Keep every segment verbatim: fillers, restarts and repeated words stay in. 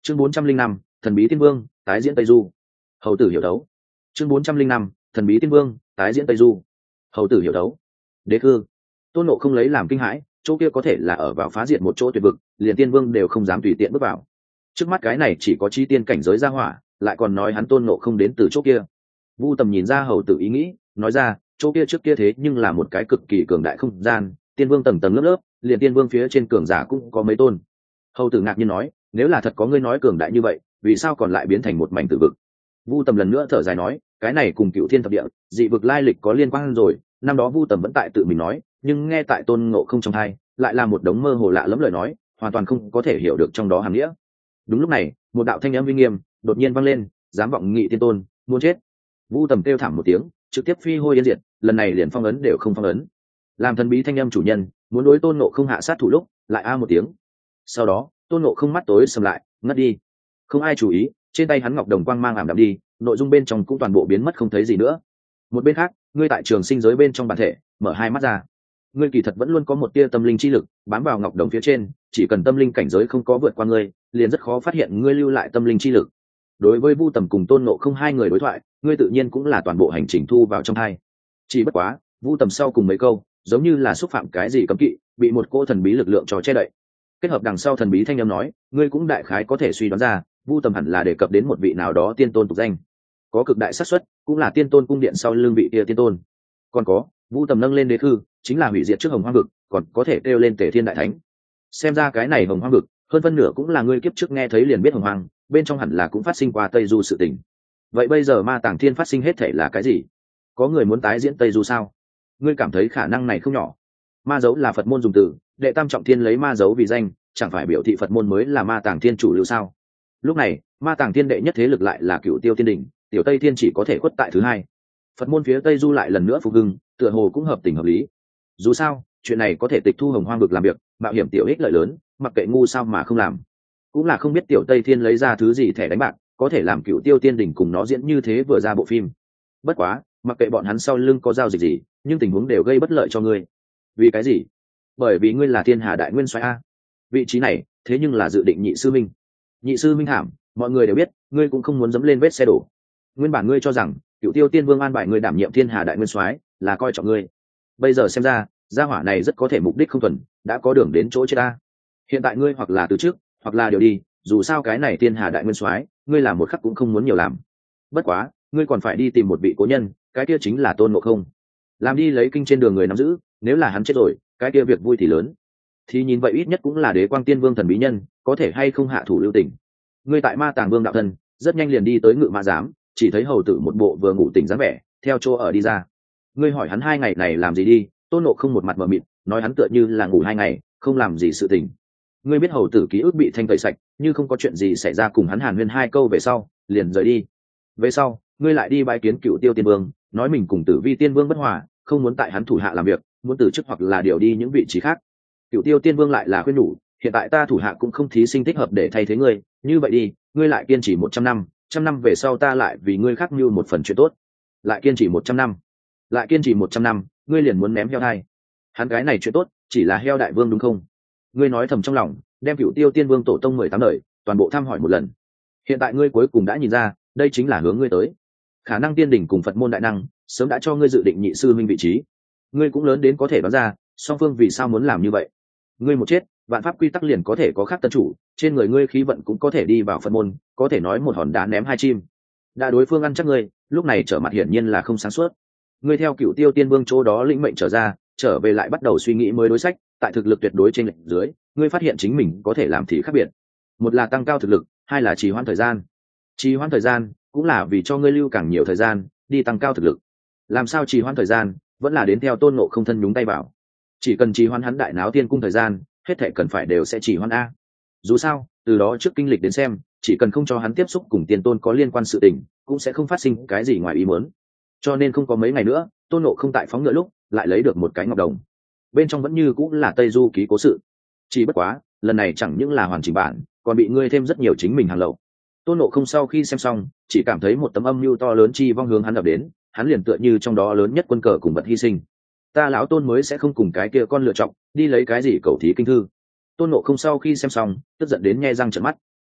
chương bốn trăm linh năm thần bí tiên vương tái diễn tây du. Hầu tử hiểu đấu. chương bốn trăm linh năm thần bí tiên vương tái diễn tây du. Hầu tử hiểu đấu. Đế cư. Tôn Ngộ không lấy làm kinh hãi, chỗ kia có thể là ở vào phá diệt một chỗ tuyệt vực, liền tiên vương đều không dám tùy tiện bước vào. Trước mắt cái này chỉ có chi tiên cảnh giới ra hỏa, lại còn nói hắn Tôn Ngộ không đến từ chỗ kia. Vu Tầm nhìn ra hầu tử ý nghĩ, nói ra, chỗ kia trước kia thế nhưng là một cái cực kỳ cường đại không gian, tiên vương tầng tầng lớp lớp, liền tiên vương phía trên cường giả cũng có mấy tôn. Hầu tử ngạc nhiên nói, nếu là thật có ngươi nói cường đại như vậy, vì sao còn lại biến thành một mảnh tử vực? Vu Tầm lần nữa thở dài nói, cái này cùng Cựu Thiên thập địa, dị vực lai lịch có liên quan rồi. Năm đó Vu Tầm vẫn tại tự mình nói, nhưng nghe tại Tôn Ngộ không trong tai, lại là một đống mơ hồ lạ lẫm lời nói, hoàn toàn không có thể hiểu được trong đó hàm nghĩa. Đúng lúc này, một đạo thanh âm uy nghiêm đột nhiên vang lên, dám vọng nghị tiên tôn, muốn chết. Vu Tầm kêu thảm một tiếng, trực tiếp phi hôi yên diệt, lần này liền phong ấn đều không phong ấn. Làm thần bí thanh âm chủ nhân, muốn đối Tôn Ngộ không hạ sát thủ lúc, lại a một tiếng. Sau đó, Tôn Ngộ không mắt tối sầm lại, ngất đi. Không ai chú ý, trên tay hắn ngọc đồng quang mang ảm đạm đi, nội dung bên trong cũng toàn bộ biến mất không thấy gì nữa. Một bên khác, ngươi tại trường sinh giới bên trong bản thể, mở hai mắt ra. Ngươi kỳ thật vẫn luôn có một tia tâm linh chi lực bám vào ngọc đồng phía trên, chỉ cần tâm linh cảnh giới không có vượt qua ngươi, liền rất khó phát hiện ngươi lưu lại tâm linh chi lực. Đối với Vu Tầm cùng Tôn Ngộ không hai người đối thoại, ngươi tự nhiên cũng là toàn bộ hành trình thu vào trong hai. Chỉ bất quá, Vu Tầm sau cùng mấy câu, giống như là xúc phạm cái gì cấm kỵ, bị một cô thần bí lực lượng cho che đậy. Kết hợp đằng sau thần bí thanh âm nói, ngươi cũng đại khái có thể suy đoán ra, Vu Tầm hẳn là đề cập đến một vị nào đó tiên tôn tục danh, có cực đại xác suất cũng là tiên tôn cung điện sau lưng vị kia tiên tôn. Còn có, Vu Tầm nâng lên đế thư, chính là hủy diệt trước hồng hoang vực, còn có thể kêu lên Tề Thiên đại thánh. Xem ra cái này hồng hoang vực, hơn phân nửa cũng là ngươi kiếp trước nghe thấy liền biết hồng hoang, bên trong hẳn là cũng phát sinh qua Tây Du sự tình. Vậy bây giờ Ma Tàng Thiên phát sinh hết thể là cái gì? Có người muốn tái diễn Tây Du sao? Ngươi cảm thấy khả năng này không nhỏ. Ma dấu là Phật môn dùng từ, đệ tam trọng thiên lấy ma dấu vì danh, chẳng phải biểu thị Phật môn mới là Ma Tàng Thiên chủ lưu sao? Lúc này, Ma Tàng Thiên đệ nhất thế lực lại là Cửu Tiêu Tiên Đỉnh, Tiểu Tây Thiên chỉ có thể khuất tại thứ hai. Phật môn phía Tây Du lại lần nữa phục hưng, tựa hồ cũng hợp tình hợp lý. Dù sao, chuyện này có thể tịch thu hồng hoang vực làm việc, mạo hiểm tiểu ích lợi lớn, mặc kệ ngu sao mà không làm. Cũng là không biết Tiểu Tây Thiên lấy ra thứ gì thẻ đánh bạc, có thể làm Cửu Tiêu Tiên Đỉnh cùng nó diễn như thế vừa ra bộ phim. Bất quá, mặc kệ bọn hắn sau lưng có giao dịch gì, nhưng tình huống đều gây bất lợi cho ngươi. Vì cái gì? Bởi vì ngươi là Thiên Hà Đại Nguyên Soái a. Vị trí này, thế nhưng là dự định nhị sư minh. Nhị sư minh hàm, mọi người đều biết, ngươi cũng không muốn dẫm lên vết xe đổ. Nguyên bản ngươi cho rằng, Cửu Tiêu Tiên Vương an bài ngươi đảm nhiệm Thiên Hà Đại Nguyên Soái, là coi trọng ngươi. Bây giờ xem ra, gia hỏa này rất có thể mục đích không thuần, đã có đường đến chỗ chết ta. Hiện tại ngươi hoặc là từ trước, hoặc là điều đi, dù sao cái này Thiên Hà Đại Nguyên Soái, ngươi làm một khắc cũng không muốn nhiều làm. Bất quá, ngươi còn phải đi tìm một vị cố nhân, cái kia chính là Tôn Ngộ Không. Làm đi lấy kinh trên đường người nắm giữ, nếu là hắn chết rồi, cái kia việc vui thì lớn. Thì nhìn vậy ít nhất cũng là Đế Quang Tiên Vương thần bí nhân, có thể hay không hạ thủ lưu tình. Ngươi tại Ma Tàng Vương đạo thân, rất nhanh liền đi tới Ngự Ma Giám, chỉ thấy hầu tử một bộ vừa ngủ tỉnh dáng vẻ, theo chỗ ở đi ra. Ngươi hỏi hắn hai ngày này làm gì đi, Tôn Ngộ không một mặt mờ mịt, nói hắn tựa như là ngủ hai ngày, không làm gì sự tình. Ngươi biết hầu tử ký ức bị thanh tẩy sạch, như không có chuyện gì xảy ra cùng hắn hàn huyên hai câu về sau, liền rời đi. Về sau, ngươi lại đi bái kiến Cựu Tiêu Tiên Vương, nói mình cùng Tử Vi Tiên Vương bất hòa, không muốn tại hắn thủ hạ làm việc, muốn từ chức hoặc là điều đi những vị trí khác. Cựu Tiêu Tiên Vương lại là khuyên nhủ, hiện tại ta thủ hạ cũng không thí sinh thích hợp để thay thế ngươi, như vậy đi, ngươi lại kiên trì một trăm năm, trăm năm về sau ta lại vì ngươi khắc mưu một phần chuyện tốt. Lại kiên trì một trăm năm, lại kiên trì một trăm năm, ngươi liền muốn ném heo thai. Hắn cái này chuyện tốt, chỉ là heo đại vương đúng không? Ngươi nói thầm trong lòng, đem Cựu Tiêu Tiên Vương tổ tông mười tám đời, toàn bộ thăm hỏi một lần. Hiện tại ngươi cuối cùng đã nhìn ra, đây chính là hướng ngươi tới. Khả năng tiên đỉnh cùng Phật môn đại năng, sớm đã cho ngươi dự định nhị sư minh vị trí. Ngươi cũng lớn đến có thể đoán ra, song phương vì sao muốn làm như vậy. Ngươi một chết, vạn pháp quy tắc liền có thể có khác tân chủ, trên người ngươi khí vận cũng có thể đi vào Phật môn, có thể nói một hòn đá ném hai chim. Đã đối phương ăn chắc ngươi, lúc này trở mặt hiển nhiên là không sáng suốt. Ngươi theo Cựu Tiêu Tiên Vương chỗ đó lĩnh mệnh trở ra, trở về lại bắt đầu suy nghĩ mới đối sách, tại thực lực tuyệt đối trên lệch dưới, ngươi phát hiện chính mình có thể làm thì khác biệt. Một là tăng cao thực lực, hai là trì hoãn thời gian. Trì hoãn thời gian cũng là vì cho ngươi lưu càng nhiều thời gian đi tăng cao thực lực. Làm sao trì hoãn thời gian, vẫn là đến theo Tôn Ngộ không thân nhúng tay vào. Chỉ cần trì hoãn hắn đại náo tiên cung thời gian, hết thảy cần phải đều sẽ trì hoãn a. Dù sao, từ đó trước kinh lịch đến xem, chỉ cần không cho hắn tiếp xúc cùng tiên tôn có liên quan sự tình, cũng sẽ không phát sinh cái gì ngoài ý muốn. Cho nên không có mấy ngày nữa, Tôn Ngộ không tại phóng ngựa lúc, lại lấy được một cái ngọc đồng. Bên trong vẫn như cũng là Tây Du ký cố sự. Chỉ bất quá, lần này chẳng những là hoàn chỉnh bản, còn bị ngươi thêm rất nhiều chính mình hàng lậu. Tôn Ngộ không sau khi xem xong, chỉ cảm thấy một tấm âm mưu to lớn chi vong hướng hắn ập đến, hắn liền tựa như trong đó lớn nhất quân cờ cùng vật hy sinh. Ta lão Tôn mới sẽ không cùng cái kia con lựa chọn, đi lấy cái gì cầu thí kinh thư. Tôn Ngộ không sau khi xem xong, tức giận đến nhe răng trợn mắt.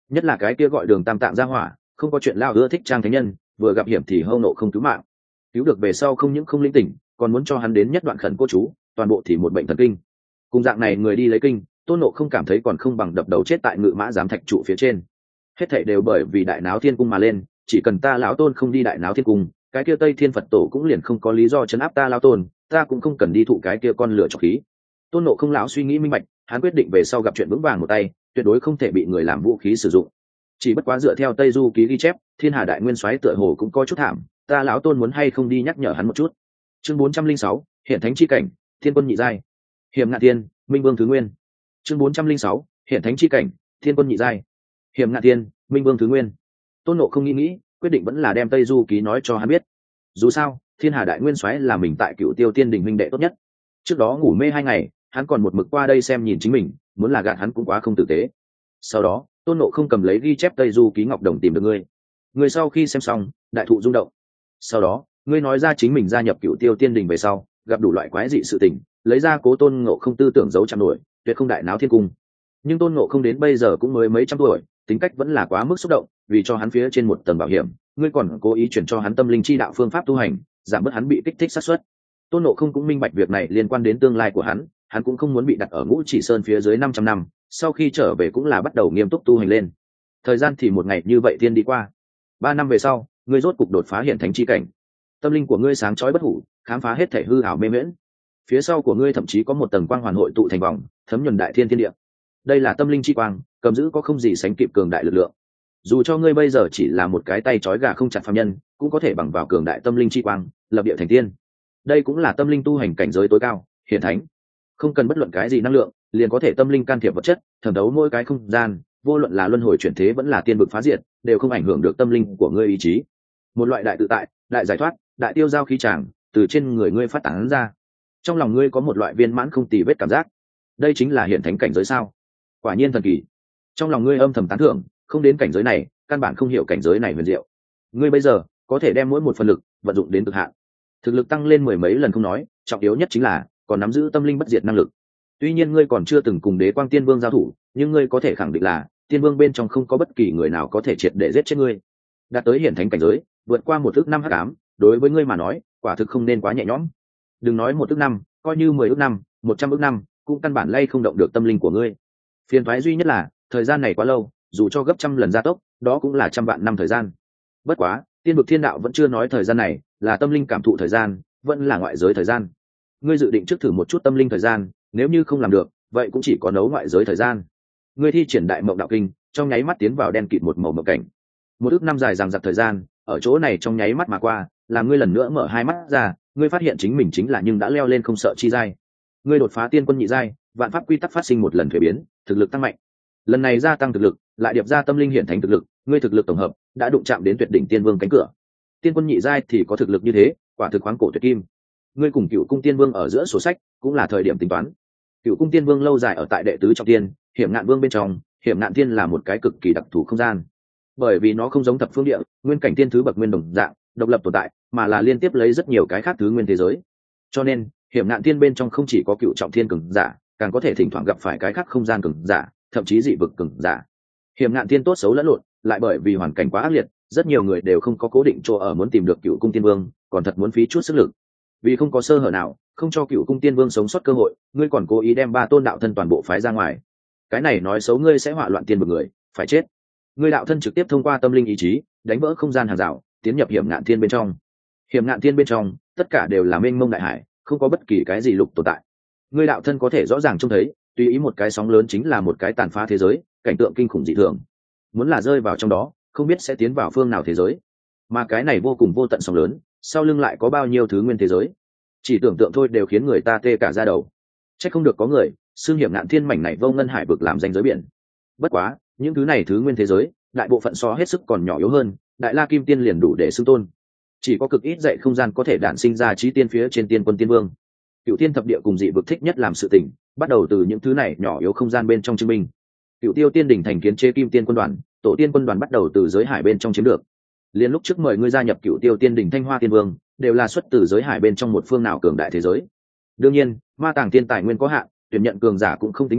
nhất là cái kia gọi Đường Tam Tạng ra hỏa, không có chuyện lao ưa thích trang thánh nhân, vừa gặp hiểm thì hâu nộ không cứu mạng, cứu được về sau không những không linh tỉnh, còn muốn cho hắn đến nhất đoạn khẩn cô chú, toàn bộ thì một bệnh thần kinh. Cùng dạng này người đi lấy kinh, Tôn Ngộ không cảm thấy còn không bằng đập đầu chết tại ngự mã giám thạch trụ phía trên. Hết thảy đều bởi vì đại náo thiên cung mà lên, chỉ cần ta lão Tôn không đi đại náo thiên cung, cái kia Tây Thiên Phật tổ cũng liền không có lý do trấn áp ta lão Tôn, ta cũng không cần đi thụ cái kia con lửa trọc khí. Tôn Ngộ không lão suy nghĩ minh bạch, hắn quyết định về sau gặp chuyện vững vàng một tay, tuyệt đối không thể bị người làm vũ khí sử dụng. Chỉ bất quá dựa theo Tây Du ký ghi chép, Thiên Hà Đại Nguyên Soái tựa hồ cũng có chút thảm, ta lão Tôn muốn hay không đi nhắc nhở hắn một chút. Chương bốn trăm linh sáu, hiện thánh chi cảnh, Thiên quân nhị giai. Hiểm Ngạn Thiên, Minh Vương thứ nguyên. Chương bốn trăm linh sáu, hiện thánh chi cảnh, Thiên quân nhị giai. Hiểm Ngạn Thiên, Minh Vương thứ nguyên. Tôn Ngộ không nghĩ nghĩ, quyết định vẫn là đem Tây Du ký nói cho hắn biết. Dù sao, Thiên Hà Đại Nguyên Soái là mình tại Cựu Tiêu Tiên Đình huynh đệ tốt nhất. Trước đó ngủ mê hai ngày, hắn còn một mực qua đây xem nhìn chính mình, muốn là gạt hắn cũng quá không tử tế. Sau đó, Tôn Ngộ không cầm lấy ghi chép Tây Du ký ngọc đồng tìm được ngươi. Ngươi sau khi xem xong, đại thụ rung động. Sau đó, ngươi nói ra chính mình gia nhập Cựu Tiêu Tiên Đình về sau, gặp đủ loại quái dị sự tình, lấy ra cố Tôn Ngộ không tư tưởng giấu chạm nổi, tuyệt không đại náo thiên cung. Nhưng Tôn Ngộ không đến bây giờ cũng mới mấy trăm tuổi, tính cách vẫn là quá mức xúc động, vì cho hắn phía trên một tầng bảo hiểm, ngươi còn cố ý chuyển cho hắn tâm linh chi đạo phương pháp tu hành, giảm bớt hắn bị kích thích sát suất. Tôn Ngộ không cũng minh bạch việc này liên quan đến tương lai của hắn, hắn cũng không muốn bị đặt ở Ngũ Chỉ Sơn phía dưới năm trăm năm, sau khi trở về cũng là bắt đầu nghiêm túc tu hành lên. Thời gian thì một ngày như vậy tiên đi qua. Ba năm về sau, ngươi rốt cục đột phá hiện thánh chi cảnh. Tâm linh của ngươi sáng chói bất hủ, khám phá hết thể hư ảo mê miễn. Phía sau của ngươi thậm chí có một tầng quang hoàn hội tụ thành vòng, thấm nhuần đại thiên thiên địa. Đây là tâm linh chi quang, cầm giữ có không gì sánh kịp cường đại lực lượng. Dù cho ngươi bây giờ chỉ là một cái tay trói gà không chặt phàm nhân, cũng có thể bằng vào cường đại tâm linh chi quang, lập địa thành tiên. Đây cũng là tâm linh tu hành cảnh giới tối cao, hiển thánh. Không cần bất luận cái gì năng lượng, liền có thể tâm linh can thiệp vật chất, thẩm thấu mỗi cái không gian, vô luận là luân hồi chuyển thế vẫn là tiên vực phá diệt, đều không ảnh hưởng được tâm linh của ngươi ý chí. Một loại đại tự tại, đại giải thoát, đại tiêu giao khí tràng từ trên người ngươi phát tán ra. Trong lòng ngươi có một loại viên mãn không tì vết cảm giác. Đây chính là hiển thánh cảnh giới sao? Quả nhiên thần kỳ. Trong lòng ngươi âm thầm tán thưởng, không đến cảnh giới này, căn bản không hiểu cảnh giới này huyền diệu. Ngươi bây giờ có thể đem mỗi một phần lực vận dụng đến cực hạn, thực lực tăng lên mười mấy lần không nói, trọng yếu nhất chính là còn nắm giữ tâm linh bất diệt năng lực. Tuy nhiên ngươi còn chưa từng cùng Đế Quang Tiên Vương giao thủ, nhưng ngươi có thể khẳng định là Tiên Vương bên trong không có bất kỳ người nào có thể triệt để giết chết ngươi. Đạt tới hiển thánh cảnh giới, vượt qua một ước năm hắc ám, đối với ngươi mà nói, quả thực không nên quá nhẹ nhõm. Đừng nói một ước năm, coi như mười ước năm, một trăm ước năm, cũng căn bản lay không động được tâm linh của ngươi. Phiền toái duy nhất là thời gian này quá lâu, dù cho gấp trăm lần gia tốc, đó cũng là trăm vạn năm thời gian. Bất quá, tiên vực thiên đạo vẫn chưa nói thời gian này là tâm linh cảm thụ thời gian, vẫn là ngoại giới thời gian. Ngươi dự định trước thử một chút tâm linh thời gian, nếu như không làm được, vậy cũng chỉ có nấu ngoại giới thời gian. Ngươi thi triển đại mộng đạo kinh, trong nháy mắt tiến vào đen kịt một màu mộng cảnh. Một ước năm dài dằng dặc thời gian, ở chỗ này trong nháy mắt mà qua, làm ngươi lần nữa mở hai mắt ra, ngươi phát hiện chính mình chính là nhưng đã leo lên không sợ chi giai. Ngươi đột phá tiên quân nhị giai, vạn pháp quy tắc phát sinh một lần thuế biến, thực lực tăng mạnh. Lần này gia tăng thực lực, lại điệp ra tâm linh hiện thành thực lực, ngươi thực lực tổng hợp đã đụng chạm đến tuyệt đỉnh tiên vương cánh cửa. Tiên quân nhị giai thì có thực lực như thế, quả thực khoáng cổ tuyệt kim. Ngươi cùng Cựu Cung Tiên Vương ở giữa sổ sách, cũng là thời điểm tính toán. Cựu Cung Tiên Vương lâu dài ở tại đệ tứ trọng tiên, Hiểm Ngạn Vương bên trong, Hiểm Ngạn Thiên là một cái cực kỳ đặc thù không gian. Bởi vì nó không giống thập phương địa, nguyên cảnh tiên thứ bậc nguyên đồng dạng, độc lập tồn tại, mà là liên tiếp lấy rất nhiều cái khác thứ nguyên thế giới. Cho nên, Hiểm Ngạn Thiên bên trong không chỉ có cựu trọng thiên cường giả, càng có thể thỉnh thoảng gặp phải cái khác không gian cường giả, thậm chí dị vực cường giả. Hiểm Ngạn Thiên tốt xấu lẫn lộn, lại bởi vì hoàn cảnh quá ác liệt, rất nhiều người đều không có cố định chỗ ở, muốn tìm được Cựu Cung Tiên Vương, còn thật muốn phí chút sức lực. Vì không có sơ hở nào, không cho Cựu Cung Tiên Vương sống sót cơ hội, ngươi còn cố ý đem ba tôn đạo thân toàn bộ phái ra ngoài. Cái này nói xấu ngươi sẽ họa loạn tiên vực người, phải chết. Ngươi đạo thân trực tiếp thông qua tâm linh ý chí, đánh vỡ không gian hàng rào, tiến nhập Hiểm Ngạn Thiên bên trong. Hiểm Ngạn Thiên bên trong, tất cả đều là mênh mông đại hải, không có bất kỳ cái gì lục tồn tại. Ngươi đạo thân có thể rõ ràng trông thấy, tùy ý một cái sóng lớn chính là một cái tàn phá thế giới, cảnh tượng kinh khủng dị thường. Muốn là rơi vào trong đó, không biết sẽ tiến vào phương nào thế giới. Mà cái này vô cùng vô tận sóng lớn, sau lưng lại có bao nhiêu thứ nguyên thế giới, chỉ tưởng tượng thôi đều khiến người ta tê cả da đầu. Chắc không được có người xương Hiểm Ngạn Thiên mảnh này vô ngân hải vực làm danh giới biển. Bất quá, những thứ này thứ nguyên thế giới, đại bộ phận so hết sức còn nhỏ yếu hơn, Đại La Kim Tiên liền đủ để xưng tôn. Chỉ có cực ít dạy không gian có thể đản sinh ra chí tiên phía trên tiên quân tiên vương. Cựu Tiên thập địa cùng dị vực thích nhất làm sự tình, bắt đầu từ những thứ này nhỏ yếu không gian bên trong chứng minh. Cựu Tiêu Tiên đỉnh thành kiến chế Kim Tiên quân đoàn, tổ tiên quân đoàn bắt đầu từ giới hải bên trong chiếm được. Liên lúc trước mời ngươi gia nhập Cựu Tiêu Tiên đỉnh Thanh Hoa Tiên Vương, đều là xuất từ giới hải bên trong một phương nào cường đại thế giới. Đương nhiên, Ma Tàng Tiên tài nguyên có hạn, tuyển nhận cường giả cũng không tính nhiều,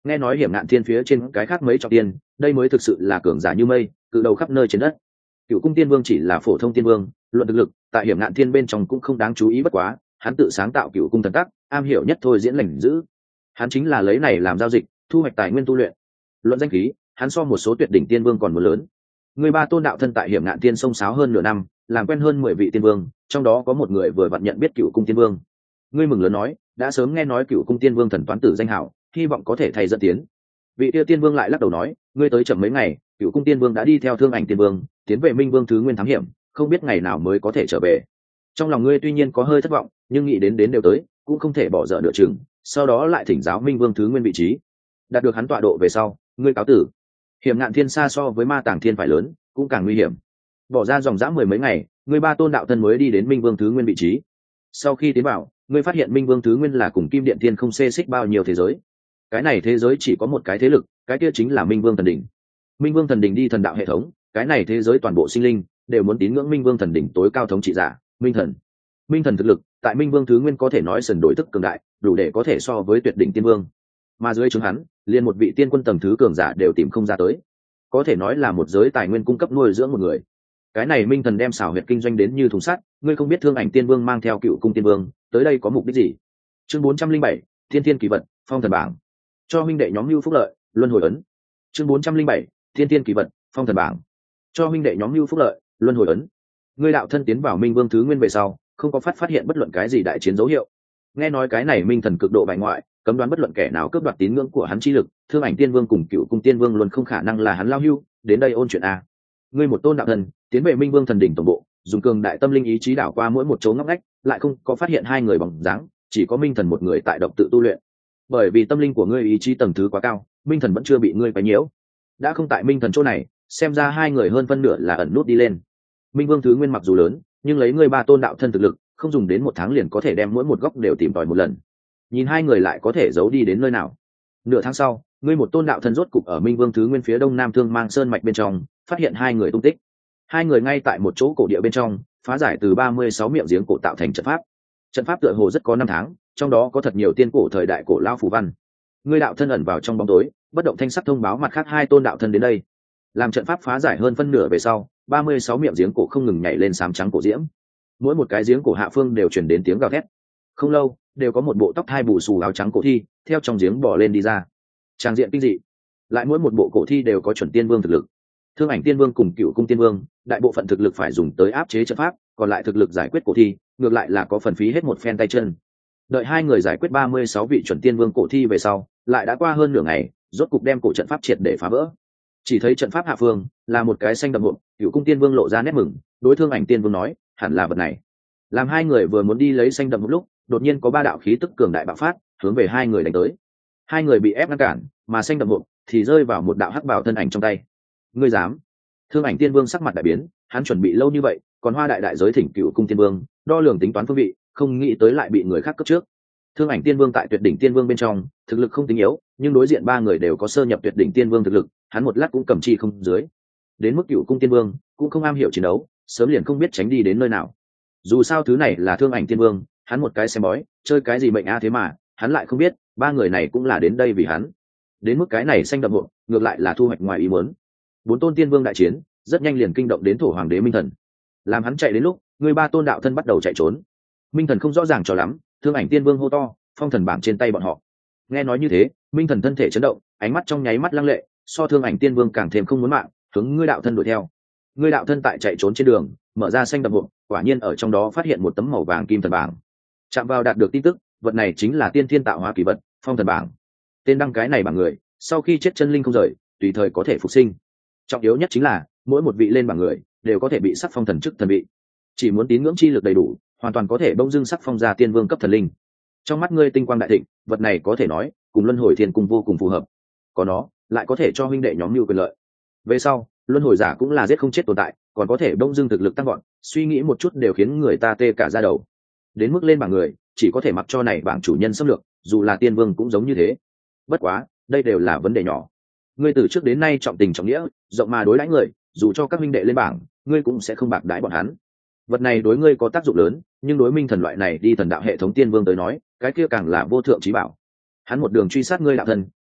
nghe nói hiểm ngạn thiên phía trên cái khác mấy trọng tiên, đây mới thực sự là cường giả như mây, cự đầu khắp nơi trên đất. Cựu cung tiên vương chỉ là phổ thông tiên vương, luận thực lực tại hiểm ngạn thiên bên trong cũng không đáng chú ý, bất quá hắn tự sáng tạo cựu cung thần tắc, am hiểu nhất thôi diễn lành giữ. Hắn chính là lấy này làm giao dịch, thu hoạch tài nguyên tu luyện. Luận danh khí, hắn so một số tuyệt đỉnh tiên vương còn muốn lớn. Người ba tôn đạo thân tại hiểm ngạn tiên sông sáo hơn nửa năm, làm quen hơn mười vị tiên vương, trong đó có một người vừa vặn nhận biết cựu cung tiên vương. Ngươi mừng lớn nói, đã sớm nghe nói cựu cung tiên vương thần toán tử danh hảo, hy vọng có thể thay dẫn tiến. Vị tiêu tiên vương lại lắc đầu nói, ngươi tới chậm mấy ngày, cựu cung tiên vương đã đi theo thương ảnh tiên vương tiến về minh vương thứ nguyên thám hiểm, không biết ngày nào mới có thể trở về. Trong lòng ngươi tuy nhiên có hơi thất vọng, nhưng nghĩ đến đến đều tới, cũng không thể bỏ dở nửa chừng, sau đó lại thỉnh giáo minh vương thứ nguyên vị trí. Đạt được hắn tọa độ về sau, ngươi cáo tử. Hiểm ngạn thiên xa so với ma tàng thiên phải lớn, cũng càng nguy hiểm. Bỏ ra dòng dã mười mấy ngày, ngươi ba tôn đạo thân mới đi đến minh vương thứ nguyên vị trí. Sau khi tiến vào, ngươi phát hiện minh vương thứ nguyên là cùng kim điện thiên không xê xích bao nhiêu thế giới. Cái này thế giới chỉ có một cái thế lực, cái kia chính là minh vương thần đỉnh. Minh vương thần đỉnh đi thần đạo hệ thống, cái này thế giới toàn bộ sinh linh đều muốn tín ngưỡng minh vương thần đỉnh tối cao thống trị giả minh thần. Minh thần thực lực tại minh vương thứ nguyên có thể nói sần đổi tức cường đại, đủ để có thể so với tuyệt đỉnh tiên vương, mà dưới chúng hắn liền một vị tiên quân tầng thứ cường giả đều tìm không ra tới, có thể nói là một giới tài nguyên cung cấp nuôi dưỡng một người. Cái này minh thần đem xảo huyệt kinh doanh đến như thùng sắt, ngươi không biết thương ảnh tiên vương mang theo cựu cung tiên vương tới đây có mục đích gì. Chương bốn trăm linh bảy, thiên thiên kỳ vật phong thần bảng, cho huynh đệ nhóm lưu phúc lợi luân hồi ấn. Chương bốn trăm linh bảy, thiên thiên kỳ vật phong thần bảng, cho huynh đệ nhóm lưu phúc lợi luân hồi ấn. Ngươi đạo thân tiến vào minh vương thứ nguyên về sau, không có phát phát hiện bất luận cái gì đại chiến dấu hiệu. Nghe nói cái này minh thần cực độ bại ngoại, cấm đoán bất luận kẻ nào cướp đoạt tín ngưỡng của hắn chi lực, thương ảnh tiên vương cùng cựu cung tiên vương luôn không khả năng là hắn lao hưu đến đây ôn chuyện a. Ngươi một tôn đạo thân tiến về minh vương thần đỉnh tổng bộ, dùng cường đại tâm linh ý chí đảo qua mỗi một chỗ ngóc ngách, lại không có phát hiện hai người bóng dáng, chỉ có minh thần một người tại độc tự tu luyện. Bởi vì tâm linh của ngươi ý chí tầng thứ quá cao, minh thần vẫn chưa bị ngươi quấy nhiễu. Đã không tại minh thần chỗ này, xem ra hai người hơn phân nửa là ẩn nút đi lên. Minh vương thứ nguyên mặc dù lớn, nhưng lấy ngươi ba tôn đạo thân thực lực, không dùng đến một tháng liền có thể đem mỗi một góc đều tìm tòi một lần. Nhìn hai người lại có thể giấu đi đến nơi nào. Nửa tháng sau, ngươi một tôn đạo thân rốt cục ở minh vương thứ nguyên phía đông nam thương mang sơn mạch bên trong phát hiện hai người tung tích. Hai người ngay tại một chỗ cổ địa bên trong phá giải từ ba mươi sáu miệng giếng cổ tạo thành trận pháp. Trận pháp tựa hồ rất có năm tháng, trong đó có thật nhiều tiên cổ thời đại cổ lao phù văn. Ngươi đạo thân ẩn vào trong bóng tối, bất động thanh sắc thông báo mặt khác hai tôn đạo thân đến đây. Làm trận pháp phá giải hơn phân nửa về sau, ba mươi sáu miệng giếng cổ không ngừng nhảy lên xám trắng cổ diễm. Mỗi một cái giếng cổ hạ phương đều truyền đến tiếng gào thét. Không lâu, đều có một bộ tóc hai bù xù áo trắng cổ thi theo trong giếng bò lên đi ra. Tràng diện kinh dị. Lại mỗi một bộ cổ thi đều có chuẩn tiên vương thực lực. Thương ảnh tiên vương cùng cựu cung tiên vương, đại bộ phận thực lực phải dùng tới áp chế trận pháp, còn lại thực lực giải quyết cổ thi, ngược lại là có phần phí hết một phen tay chân. Đợi hai người giải quyết ba mươi sáu vị chuẩn tiên vương cổ thi về sau, lại đã qua hơn nửa ngày, rốt cục đem cổ trận pháp triệt để phá vỡ. Chỉ thấy trận pháp hạ phương là một cái xanh đậm hộp, cựu cung tiên vương lộ ra nét mừng, đối thương ảnh tiên vương nói, hẳn là vật này. Làm hai người vừa muốn đi lấy xanh đậm hộp lúc, đột nhiên có ba đạo khí tức cường đại bạo phát, hướng về hai người đánh tới. Hai người bị ép ngăn cản, mà xanh đậm hộp thì rơi vào một đạo hắc bào thân ảnh trong tay. Ngươi dám? Thương ảnh tiên vương sắc mặt đại biến, hắn chuẩn bị lâu như vậy, còn hoa đại đại giới thỉnh cựu cung tiên vương đo lường tính toán phương vị, không nghĩ tới lại bị người khác cướp trước. Thương ảnh tiên vương tại tuyệt đỉnh tiên vương bên trong thực lực không tính yếu, nhưng đối diện ba người đều có sơ nhập tuyệt đỉnh tiên vương thực lực, hắn một lát cũng cầm chi không dưới. Đến mức cựu cung tiên vương cũng không am hiểu chiến đấu, sớm liền không biết tránh đi đến nơi nào. Dù sao thứ này là thương ảnh tiên vương, hắn một cái xem bói chơi cái gì mệnh a, thế mà hắn lại không biết ba người này cũng là đến đây vì hắn. Đến mức cái này xanh đậm hộ ngược lại là thu hoạch ngoài ý muốn. Bốn tôn tiên vương đại chiến rất nhanh liền kinh động đến thổ hoàng đế minh thần. Làm hắn chạy đến lúc người ba tôn đạo thân bắt đầu chạy trốn, minh thần không rõ ràng cho lắm, thương ảnh tiên vương hô to phong thần bảng trên tay bọn họ. Nghe nói như thế, minh thần thân thể chấn động, ánh mắt trong nháy mắt lăng lệ, so thương ảnh tiên vương càng thêm không muốn mạng, hướng ngươi đạo thân đuổi theo. Ngươi đạo thân tại chạy trốn trên đường mở ra xanh đậm hộ, quả nhiên ở trong đó phát hiện một tấm màu vàng kim thần bảng. Chạm vào đạt được tin tức, vật này chính là tiên thiên tạo hóa kỳ vật phong thần bảng. Tên đăng cái này bảng người sau khi chết chân linh không rời, tùy thời có thể phục sinh. Trọng yếu nhất chính là mỗi một vị lên bảng người đều có thể bị sắc phong thần chức thần vị, chỉ muốn tín ngưỡng chi lực đầy đủ, hoàn toàn có thể bỗng dưng sắc phong ra tiên vương cấp thần linh. Trong mắt ngươi tinh quang đại thịnh, vật này có thể nói cùng luân hồi thiên cung vô cùng phù hợp, có nó lại có thể cho huynh đệ nhóm mưu quyền lợi. Về sau luân hồi giả cũng là giết không chết tồn tại, còn có thể bỗng dưng thực lực tăng gọn, suy nghĩ một chút đều khiến người ta tê cả da đầu. Đến mức lên bảng người chỉ có thể mặc cho này bảng chủ nhân xâm lược, dù là tiên vương cũng giống như thế. Bất quá đây đều là vấn đề nhỏ, ngươi từ trước đến nay trọng tình trọng nghĩa, rộng mà đối đãi người, dù cho các huynh đệ lên bảng ngươi cũng sẽ không bạc đãi bọn hắn. Vật này đối ngươi có tác dụng lớn, nhưng đối minh thần loại này đi thần đạo hệ thống tiên vương tới nói, cái kia càng là vô thượng trí bảo. Hắn một đường truy sát ngươi đạo thân,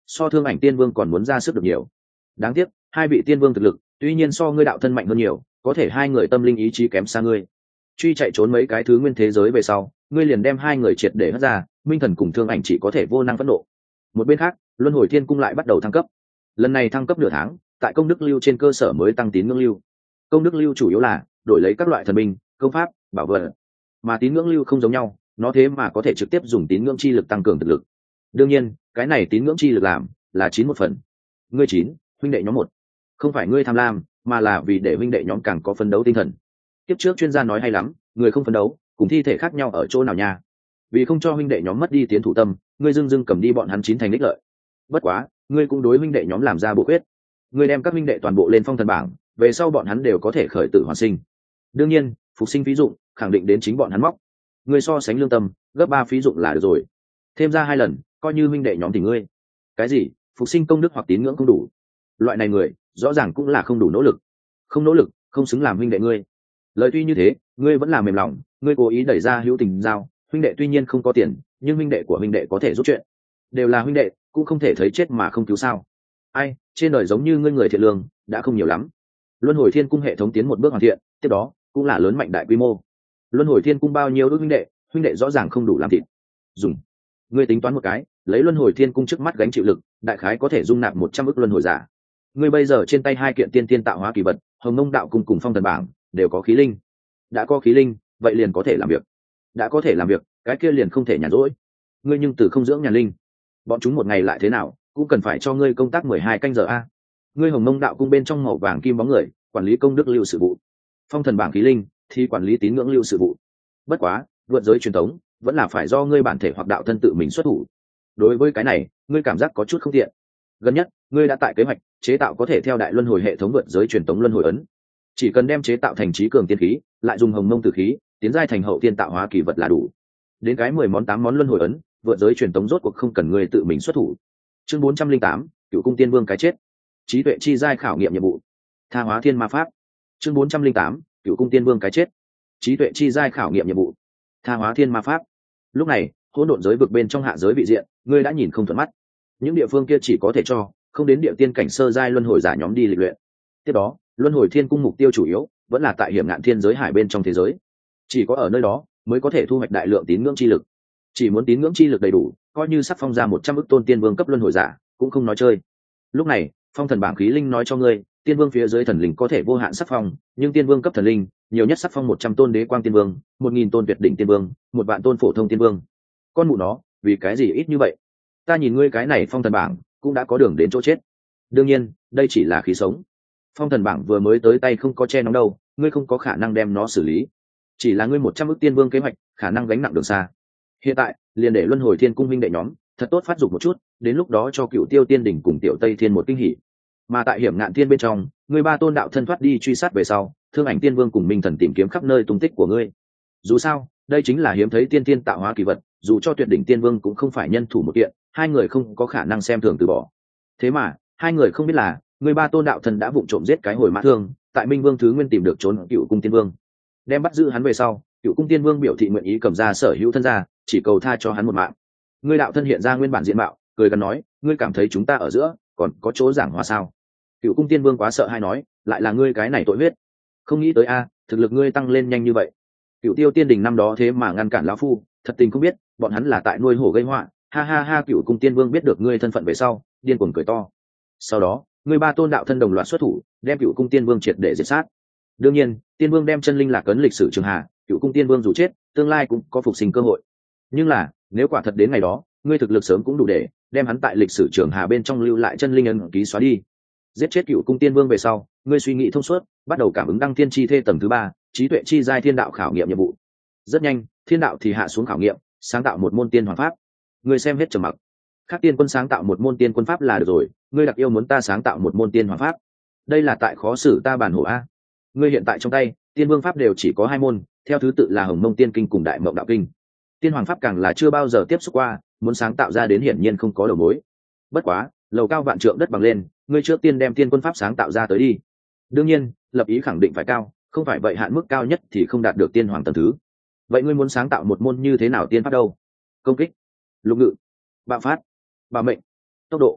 so thương ảnh tiên vương còn muốn ra sức được nhiều. Đáng tiếc hai vị tiên vương thực lực tuy nhiên so ngươi đạo thân mạnh hơn nhiều, có thể hai người tâm linh ý chí kém xa ngươi. Truy chạy trốn mấy cái thứ nguyên thế giới về sau, ngươi liền đem hai người triệt để hất ra, minh thần cùng thương ảnh chỉ có thể vô năng phẫn nộ. Một bên khác, luân hồi thiên cung lại bắt đầu thăng cấp. Lần này thăng cấp nửa tháng, tại công đức lưu trên cơ sở mới tăng tín ngưỡng lưu. Công đức lưu chủ yếu là đổi lấy các loại thần binh, công pháp, bảo vật, mà tín ngưỡng lưu không giống nhau, nó thế mà có thể trực tiếp dùng tín ngưỡng chi lực tăng cường thực lực. Đương nhiên cái này tín ngưỡng chi lực làm là chín một phần. Ngươi chín, huynh đệ nhóm một. Không phải ngươi tham lam, mà là vì để huynh đệ nhóm càng có phấn đấu tinh thần. Tiếp trước chuyên gia nói hay lắm, người không phấn đấu cùng thi thể khác nhau ở chỗ nào nha. Vì không cho huynh đệ nhóm mất đi tiến thủ tâm, ngươi dưng dưng cầm đi bọn hắn chín thành đích lợi. Bất quá ngươi cũng đối huynh đệ nhóm làm ra bộ quyết, ngươi đem các huynh đệ toàn bộ lên phong thần bảng, về sau bọn hắn đều có thể khởi tử hoàn sinh. Đương nhiên phục sinh phí dụng khẳng định đến chính bọn hắn móc, ngươi so sánh lương tâm gấp ba phí dụng là được rồi, thêm ra hai lần coi như huynh đệ nhóm thì ngươi cái gì phục sinh công đức hoặc tín ngưỡng không đủ, loại này người rõ ràng cũng là không đủ nỗ lực, không nỗ lực không xứng làm huynh đệ ngươi. Lời tuy như thế, ngươi vẫn là mềm lòng, ngươi cố ý đẩy ra hữu tình giao, huynh đệ tuy nhiên không có tiền, nhưng huynh đệ của huynh đệ có thể giúp chuyện, đều là huynh đệ cũng không thể thấy chết mà không cứu sao. Ai, trên đời giống như ngươi người thiện lương đã không nhiều lắm. Luân hồi thiên cung hệ thống tiến một bước hoàn thiện, tiếp đó cũng là lớn mạnh đại quy mô. Luân hồi thiên cung bao nhiêu đôi huynh đệ, huynh đệ rõ ràng không đủ làm thịt dùng. Ngươi tính toán một cái, lấy luân hồi thiên cung trước mắt gánh chịu lực, đại khái có thể dung nạp một trăm ức luân hồi giả. Ngươi bây giờ trên tay hai kiện tiên tiên tạo hóa kỳ vật, hồng mông đạo cung cùng phong thần bảng đều có khí linh. Đã có khí linh, vậy liền có thể làm việc. Đã có thể làm việc, cái kia liền không thể nhàn rỗi. Ngươi nhưng từ không dưỡng nhàn linh, bọn chúng một ngày lại thế nào cũng cần phải cho ngươi công tác mười hai canh giờ a. Ngươi hồng mông đạo cung bên trong màu vàng kim bóng người, quản lý công đức lưu sự vụ, phong thần bảng khí linh thì quản lý tín ngưỡng lưu sự vụ. Bất quá vượt giới truyền thống vẫn là phải do ngươi bản thể hoặc đạo thân tự mình xuất thủ. Đối với cái này ngươi cảm giác có chút không tiện. Gần nhất ngươi đã tại kế hoạch chế tạo có thể theo đại luân hồi hệ thống vượt giới truyền thống luân hồi ấn, chỉ cần đem chế tạo thành trí cường tiên khí, lại dùng hồng mông tử khí tiến giai thành hậu tiên tạo hóa kỳ vật là đủ. Đến cái mười món tám món luân hồi ấn, vượt giới truyền thống rốt cuộc không cần ngươi tự mình xuất thủ. Chương bốn trăm linh tám, Cửu cung tiên vương cái chết. Trí tuệ chi giai khảo nghiệm nhiệm vụ. Tha hóa thiên ma pháp. Chương bốn trăm linh tám, Cửu cung tiên vương cái chết. Trí tuệ chi giai khảo nghiệm nhiệm vụ. Tha hóa thiên ma pháp. Lúc này hỗn độn giới vực bên trong hạ giới vị diện, ngươi đã nhìn không thuận mắt. Những địa phương kia chỉ có thể cho không đến địa tiên cảnh sơ giai luân hồi giả nhóm đi lịch luyện. Tiếp đó luân hồi thiên cung mục tiêu chủ yếu vẫn là tại hiểm ngạn thiên giới hải bên trong thế giới, chỉ có ở nơi đó mới có thể thu hoạch đại lượng tín ngưỡng chi lực. Chỉ muốn tín ngưỡng chi lực đầy đủ, coi như sắc phong ra một trăm ức tôn tiên vương cấp luân hồi giả cũng không nói chơi. Lúc này phong thần bảng khí linh nói cho ngươi, tiên vương phía dưới thần linh có thể vô hạn sắc phong, nhưng tiên vương cấp thần linh nhiều nhất sắc phong một trăm tôn đế quang tiên vương, một nghìn tôn tuyệt đỉnh tiên vương, một vạn tôn phổ thông tiên vương. Con mụ nó, vì cái gì ít như vậy? Ta nhìn ngươi cái này phong thần bảng cũng đã có đường đến chỗ chết. Đương nhiên đây chỉ là khí sống, phong thần bảng vừa mới tới tay không có che nóng đâu, ngươi không có khả năng đem nó xử lý. Chỉ là ngươi một trăm ức tiên vương kế hoạch khả năng gánh nặng đường xa. Hiện tại liền để luân hồi thiên cung minh đệ nhóm thật tốt phát dục một chút, đến lúc đó cho Cựu Tiêu tiên đỉnh cùng Tiểu Tây thiên một kinh hỉ. Mà tại hiểm ngạn thiên bên trong, ngươi ba tôn đạo thân thoát đi truy sát về sau, thương ảnh tiên vương cùng minh thần tìm kiếm khắp nơi tung tích của ngươi. Dù sao đây chính là hiếm thấy tiên tiên tạo hóa kỳ vật, dù cho tuyệt đỉnh tiên vương cũng không phải nhân thủ một kiện, hai người không có khả năng xem thường từ bỏ. Thế mà hai người không biết là người ba tôn đạo thần đã vụng trộm giết cái hồi mã thương, tại minh vương thứ nguyên tìm được trốn Cựu cung tiên vương, đem bắt giữ hắn về sau, Cựu cung tiên vương biểu thị nguyện ý cầm ra sở hữu thân ra, chỉ cầu tha cho hắn một mạng. Ngươi đạo thân hiện ra nguyên bản diện mạo, cười gần nói, ngươi cảm thấy chúng ta ở giữa còn có chỗ giảng hòa sao? Cựu cung tiên vương quá sợ hay nói, lại là ngươi cái này tội huyết, không nghĩ tới a, thực lực ngươi tăng lên nhanh như vậy. Cựu Tiêu tiên đình năm đó thế mà ngăn cản lão phu, thật tình không biết bọn hắn là tại nuôi hổ gây họa. Ha ha ha. Cựu cung tiên vương biết được ngươi thân phận về sau, điên cuồng cười to. Sau đó ngươi ba tôn đạo thân đồng loạt xuất thủ, đem Cựu cung tiên vương triệt để diệt sát. Đương nhiên tiên vương đem chân linh lạc ấn lịch sử trường hạ, Cựu cung tiên vương dù chết tương lai cũng có phục sinh cơ hội. Nhưng là nếu quả thật đến ngày đó, ngươi thực lực sớm cũng đủ để đem hắn tại lịch sử trường hà bên trong lưu lại chân linh ấn ký xóa đi. Giết chết Cựu cung tiên vương về sau, ngươi suy nghĩ thông suốt, bắt đầu cảm ứng đăng thiên chi thê tầng thứ ba, trí tuệ chi giai thiên đạo khảo nghiệm nhiệm vụ. Rất nhanh thiên đạo thì hạ xuống khảo nghiệm, sáng tạo một môn tiên hoàng pháp. Ngươi xem hết trầm mặc. Khác tiên quân sáng tạo một môn tiên quân pháp là được rồi, ngươi đặc yêu muốn ta sáng tạo một môn tiên hoàng pháp, đây là tại khó xử ta bản hổ a. Ngươi hiện tại trong tay tiên vương pháp đều chỉ có hai môn, theo thứ tự là hồng mông tiên kinh cùng đại mộng đạo kinh. Tiên hoàng pháp càng là chưa bao giờ tiếp xúc qua, muốn sáng tạo ra đến hiển nhiên không có đầu mối. Bất quá lầu cao vạn trượng đất bằng lên, ngươi trước tiên đem tiên quân pháp sáng tạo ra tới đi. Đương nhiên lập ý khẳng định phải cao, không phải vậy hạn mức cao nhất thì không đạt được tiên hoàng tầng thứ. Vậy ngươi muốn sáng tạo một môn như thế nào tiên pháp đâu? Công kích, lục ngự, bạo phát, bảo mệnh, tốc độ,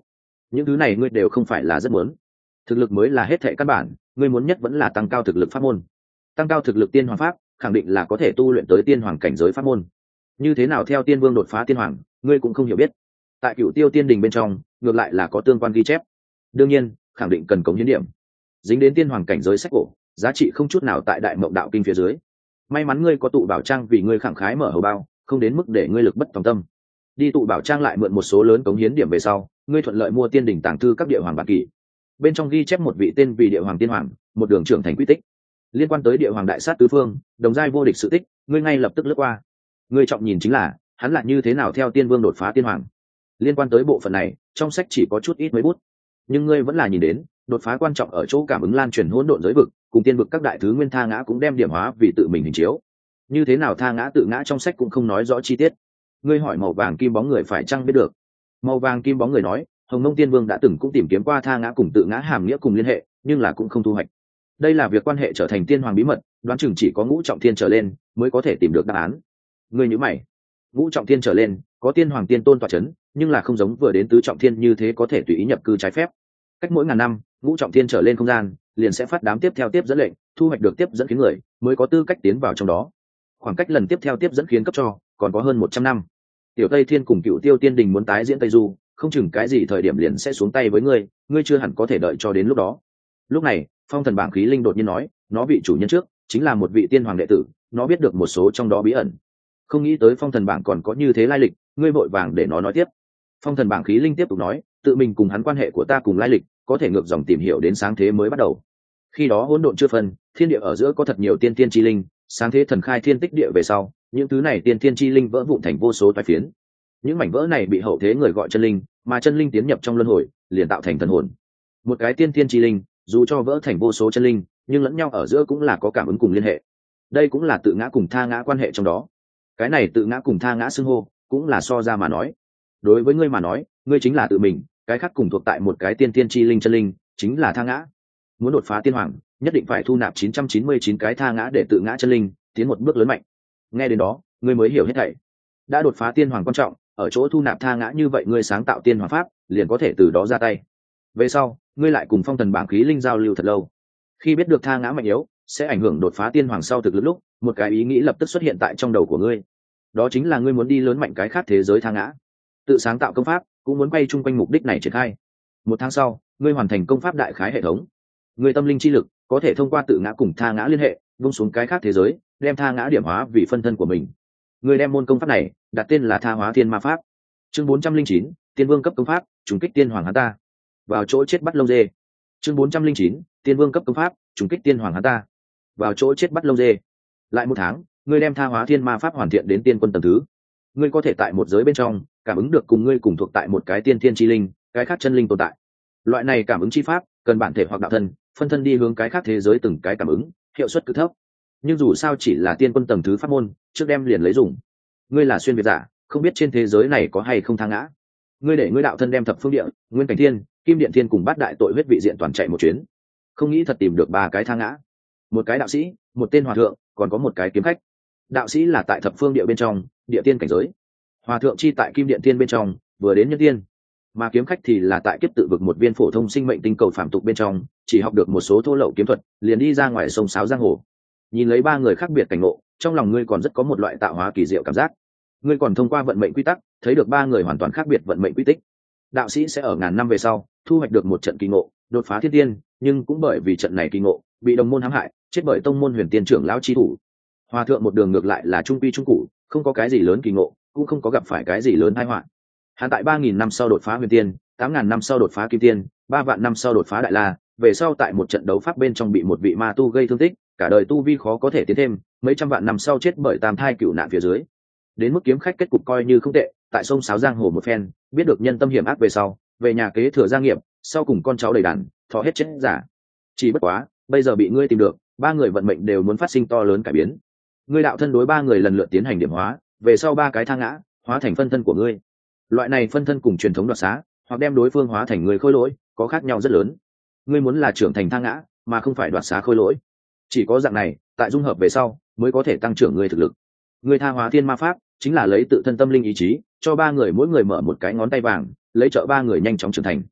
những thứ này ngươi đều không phải là rất muốn. Thực lực mới là hết thệ căn bản, ngươi muốn nhất vẫn là tăng cao thực lực pháp môn. Tăng cao thực lực tiên hoàng pháp khẳng định là có thể tu luyện tới tiên hoàng cảnh giới pháp môn. Như thế nào theo tiên vương đột phá tiên hoàng, ngươi cũng không hiểu biết. Tại Cửu Tiêu Tiên Đình bên trong ngược lại là có tương quan ghi chép, đương nhiên khẳng định cần cống hiến điểm. Dính đến tiên hoàng cảnh giới sách cổ, giá trị không chút nào tại Đại Mộng Đạo Kinh phía dưới. May mắn ngươi có tụ bảo trang vì ngươi khẳng khái mở hầu bao, không đến mức để ngươi lực bất tòng tâm. Đi tụ bảo trang lại mượn một số lớn cống hiến điểm về sau, ngươi thuận lợi mua tiên đỉnh tàng thư các địa hoàng bản kỷ. Bên trong ghi chép một vị tên vì địa hoàng tiên hoàng, một đường trưởng thành quy tích. Liên quan tới địa hoàng đại sát tứ phương, đồng giai vô địch sự tích, ngươi ngay lập tức lướt qua. Ngươi trọng nhìn chính là, hắn là như thế nào theo tiên vương đột phá tiên hoàng. Liên quan tới bộ phận này, trong sách chỉ có chút ít mấy bút, nhưng ngươi vẫn là nhìn đến, đột phá quan trọng ở chỗ cảm ứng lan truyền hỗn độn giới vực, cùng tiên vực các đại thứ nguyên tha ngã cũng đem điểm hóa vì tự mình hình chiếu. Như thế nào tha ngã tự ngã trong sách cũng không nói rõ chi tiết. Ngươi hỏi màu vàng kim bóng người phải chăng biết được? Màu vàng kim bóng người nói, Hồng Mông Tiên Vương đã từng cũng tìm kiếm qua tha ngã cùng tự ngã hàm nghĩa cùng liên hệ, nhưng là cũng không thu hoạch. Đây là việc quan hệ trở thành tiên hoàng bí mật, đoán chừng chỉ có ngũ trọng thiên trở lên mới có thể tìm được đáp án. Ngươi nhíu mày. Ngũ trọng thiên trở lên, có tiên hoàng tiên tôn tọa chấn, nhưng là không giống vừa đến tứ trọng thiên như thế có thể tùy ý nhập cư trái phép. Cách mỗi ngàn năm, ngũ trọng thiên trở lên không gian liền sẽ phát đám tiếp theo tiếp dẫn lệnh, thu hoạch được tiếp dẫn khiến người mới có tư cách tiến vào trong đó. Khoảng cách lần tiếp theo tiếp dẫn khiến cấp cho còn có hơn một trăm năm. Tiểu Tây Thiên cùng Cựu Tiêu Tiên Đình muốn tái diễn Tây Du, không chừng cái gì thời điểm liền sẽ xuống tay với ngươi, ngươi chưa hẳn có thể đợi cho đến lúc đó. Lúc này, Phong Thần Bảng khí linh đột nhiên nói, nó vị chủ nhân trước chính là một vị tiên hoàng đệ tử, nó biết được một số trong đó bí ẩn. Không nghĩ tới Phong Thần Bảng còn có như thế lai lịch, ngươi vội vàng để nó nói tiếp. Phong Thần Bảng khí linh tiếp tục nói, tự mình cùng hắn quan hệ của ta cùng lai lịch, có thể ngược dòng tìm hiểu đến sáng thế mới bắt đầu. Khi đó hỗn độn chưa phân, thiên địa ở giữa có thật nhiều tiên tiên chi linh, sáng thế thần khai thiên tích địa về sau, những thứ này tiên tiên chi linh vỡ vụn thành vô số toái phiến. Những mảnh vỡ này bị hậu thế người gọi chân linh, mà chân linh tiến nhập trong luân hồi, liền tạo thành thần hồn. Một cái tiên tiên chi linh, dù cho vỡ thành vô số chân linh, nhưng lẫn nhau ở giữa cũng là có cảm ứng cùng liên hệ. Đây cũng là tự ngã cùng tha ngã quan hệ trong đó. Cái này tự ngã cùng tha ngã xưng hô, cũng là so ra mà nói. Đối với ngươi mà nói, ngươi chính là tự mình, cái khác cùng thuộc tại một cái tiên tiên chi linh chân linh, chính là tha ngã. Muốn đột phá tiên hoàng, nhất định phải thu nạp chín trăm chín mươi chín cái tha ngã để tự ngã chân linh tiến một bước lớn mạnh. Nghe đến đó, ngươi mới hiểu hết thảy. Đã đột phá tiên hoàng quan trọng ở chỗ thu nạp tha ngã, như vậy ngươi sáng tạo tiên hoàng pháp liền có thể từ đó ra tay. Về sau, ngươi lại cùng Phong Thần Bảng khí linh giao lưu thật lâu. Khi biết được tha ngã mạnh yếu sẽ ảnh hưởng đột phá tiên hoàng sau thực lực lúc, một cái ý nghĩ lập tức xuất hiện tại trong đầu của ngươi. Đó chính là ngươi muốn đi lớn mạnh cái khác thế giới tha ngã. Tự sáng tạo công pháp cũng muốn quay chung quanh mục đích này triển khai. Một tháng sau, ngươi hoàn thành công pháp đại khái hệ thống. Ngươi tâm linh chi lực có thể thông qua tự ngã cùng tha ngã liên hệ, vung xuống cái khác thế giới, đem tha ngã điểm hóa vì phân thân của mình. Ngươi đem môn công pháp này đặt tên là Tha Hóa Thiên Ma Pháp. Chương bốn trăm linh chín, Tiên Vương cấp công pháp, trùng kích tiên hoàng hắn ta. Vào chỗ chết bắt lông dê. Chương bốn trăm linh chín, Tiên Vương cấp công pháp, trùng kích tiên hoàng hắn ta. Vào chỗ chết bắt lông dê. Lại một tháng, ngươi đem Tha Hóa Thiên Ma Pháp hoàn thiện đến tiên quân tầng thứ. Ngươi có thể tại một giới bên trong cảm ứng được cùng ngươi cùng thuộc tại một cái tiên thiên chi linh, cái khác chân linh tồn tại. Loại này cảm ứng chi pháp cần bản thể hoặc đạo thân, phân thân đi hướng cái khác thế giới từng cái cảm ứng, hiệu suất cực thấp. Nhưng dù sao chỉ là tiên quân tầng thứ pháp môn, trước đem liền lấy dùng. Ngươi là xuyên việt giả, không biết trên thế giới này có hay không tha ngã. Ngươi để ngươi đạo thân đem thập phương địa, nguyên cảnh thiên, kim điện thiên cùng bát đại tội huyết vị diện toàn chạy một chuyến, không nghĩ thật tìm được ba cái tha ngã. Một cái đạo sĩ, một tên hòa thượng, còn có một cái kiếm khách. Đạo sĩ là tại thập phương địa bên trong, địa tiên cảnh giới. Hòa thượng chi tại kim điện thiên bên trong, vừa đến nhân tiên. Mà kiếm khách thì là tại kiếp tự vực một viên phổ thông sinh mệnh tinh cầu phạm tục bên trong, chỉ học được một số thô lậu kiếm thuật, liền đi ra ngoài sông sáo giang hồ. Nhìn lấy ba người khác biệt cảnh ngộ, trong lòng ngươi còn rất có một loại tạo hóa kỳ diệu cảm giác. Ngươi còn thông qua vận mệnh quy tắc thấy được ba người hoàn toàn khác biệt vận mệnh quy tích. Đạo sĩ sẽ ở ngàn năm về sau thu hoạch được một trận kỳ ngộ, đột phá thiên tiên, nhưng cũng bởi vì trận này kỳ ngộ bị đồng môn hãm hại, chết bởi tông môn huyền tiên trưởng lão chi thủ. Hòa thượng một đường ngược lại là trung quy trung cụ, không có cái gì lớn kỳ ngộ, cũng không có gặp phải cái gì lớn tai họa. Hắn tại ba nghìn năm sau đột phá huyền tiên, tám ngàn năm sau đột phá kim tiên, ba vạn năm sau đột phá đại la, về sau tại một trận đấu pháp bên trong bị một vị ma tu gây thương tích, cả đời tu vi khó có thể tiến thêm, mấy trăm vạn năm sau chết bởi tam thai cựu nạn phía dưới. Đến mức kiếm khách kết cục coi như không tệ, tại sông sáo giang hồ một phen, biết được nhân tâm hiểm ác về sau, về nhà kế thừa gia nghiệp, sau cùng con cháu đầy đàn, thọ hết chết giả. Chỉ bất quá, bây giờ bị ngươi tìm được, ba người vận mệnh đều muốn phát sinh to lớn cải biến. Ngươi đạo thân đối ba người lần lượt tiến hành điểm hóa, về sau ba cái tha ngã hóa thành phân thân của ngươi. Loại này phân thân cùng truyền thống đoạt xá, hoặc đem đối phương hóa thành người khôi lỗi, có khác nhau rất lớn. Ngươi muốn là trưởng thành tha ngã, mà không phải đoạt xá khôi lỗi. Chỉ có dạng này, tại dung hợp về sau, mới có thể tăng trưởng ngươi thực lực. Ngươi Tha Hóa Thiên Ma Pháp chính là lấy tự thân tâm linh ý chí, cho ba người mỗi người mở một cái ngón tay vàng, lấy trợ ba người nhanh chóng trưởng thành.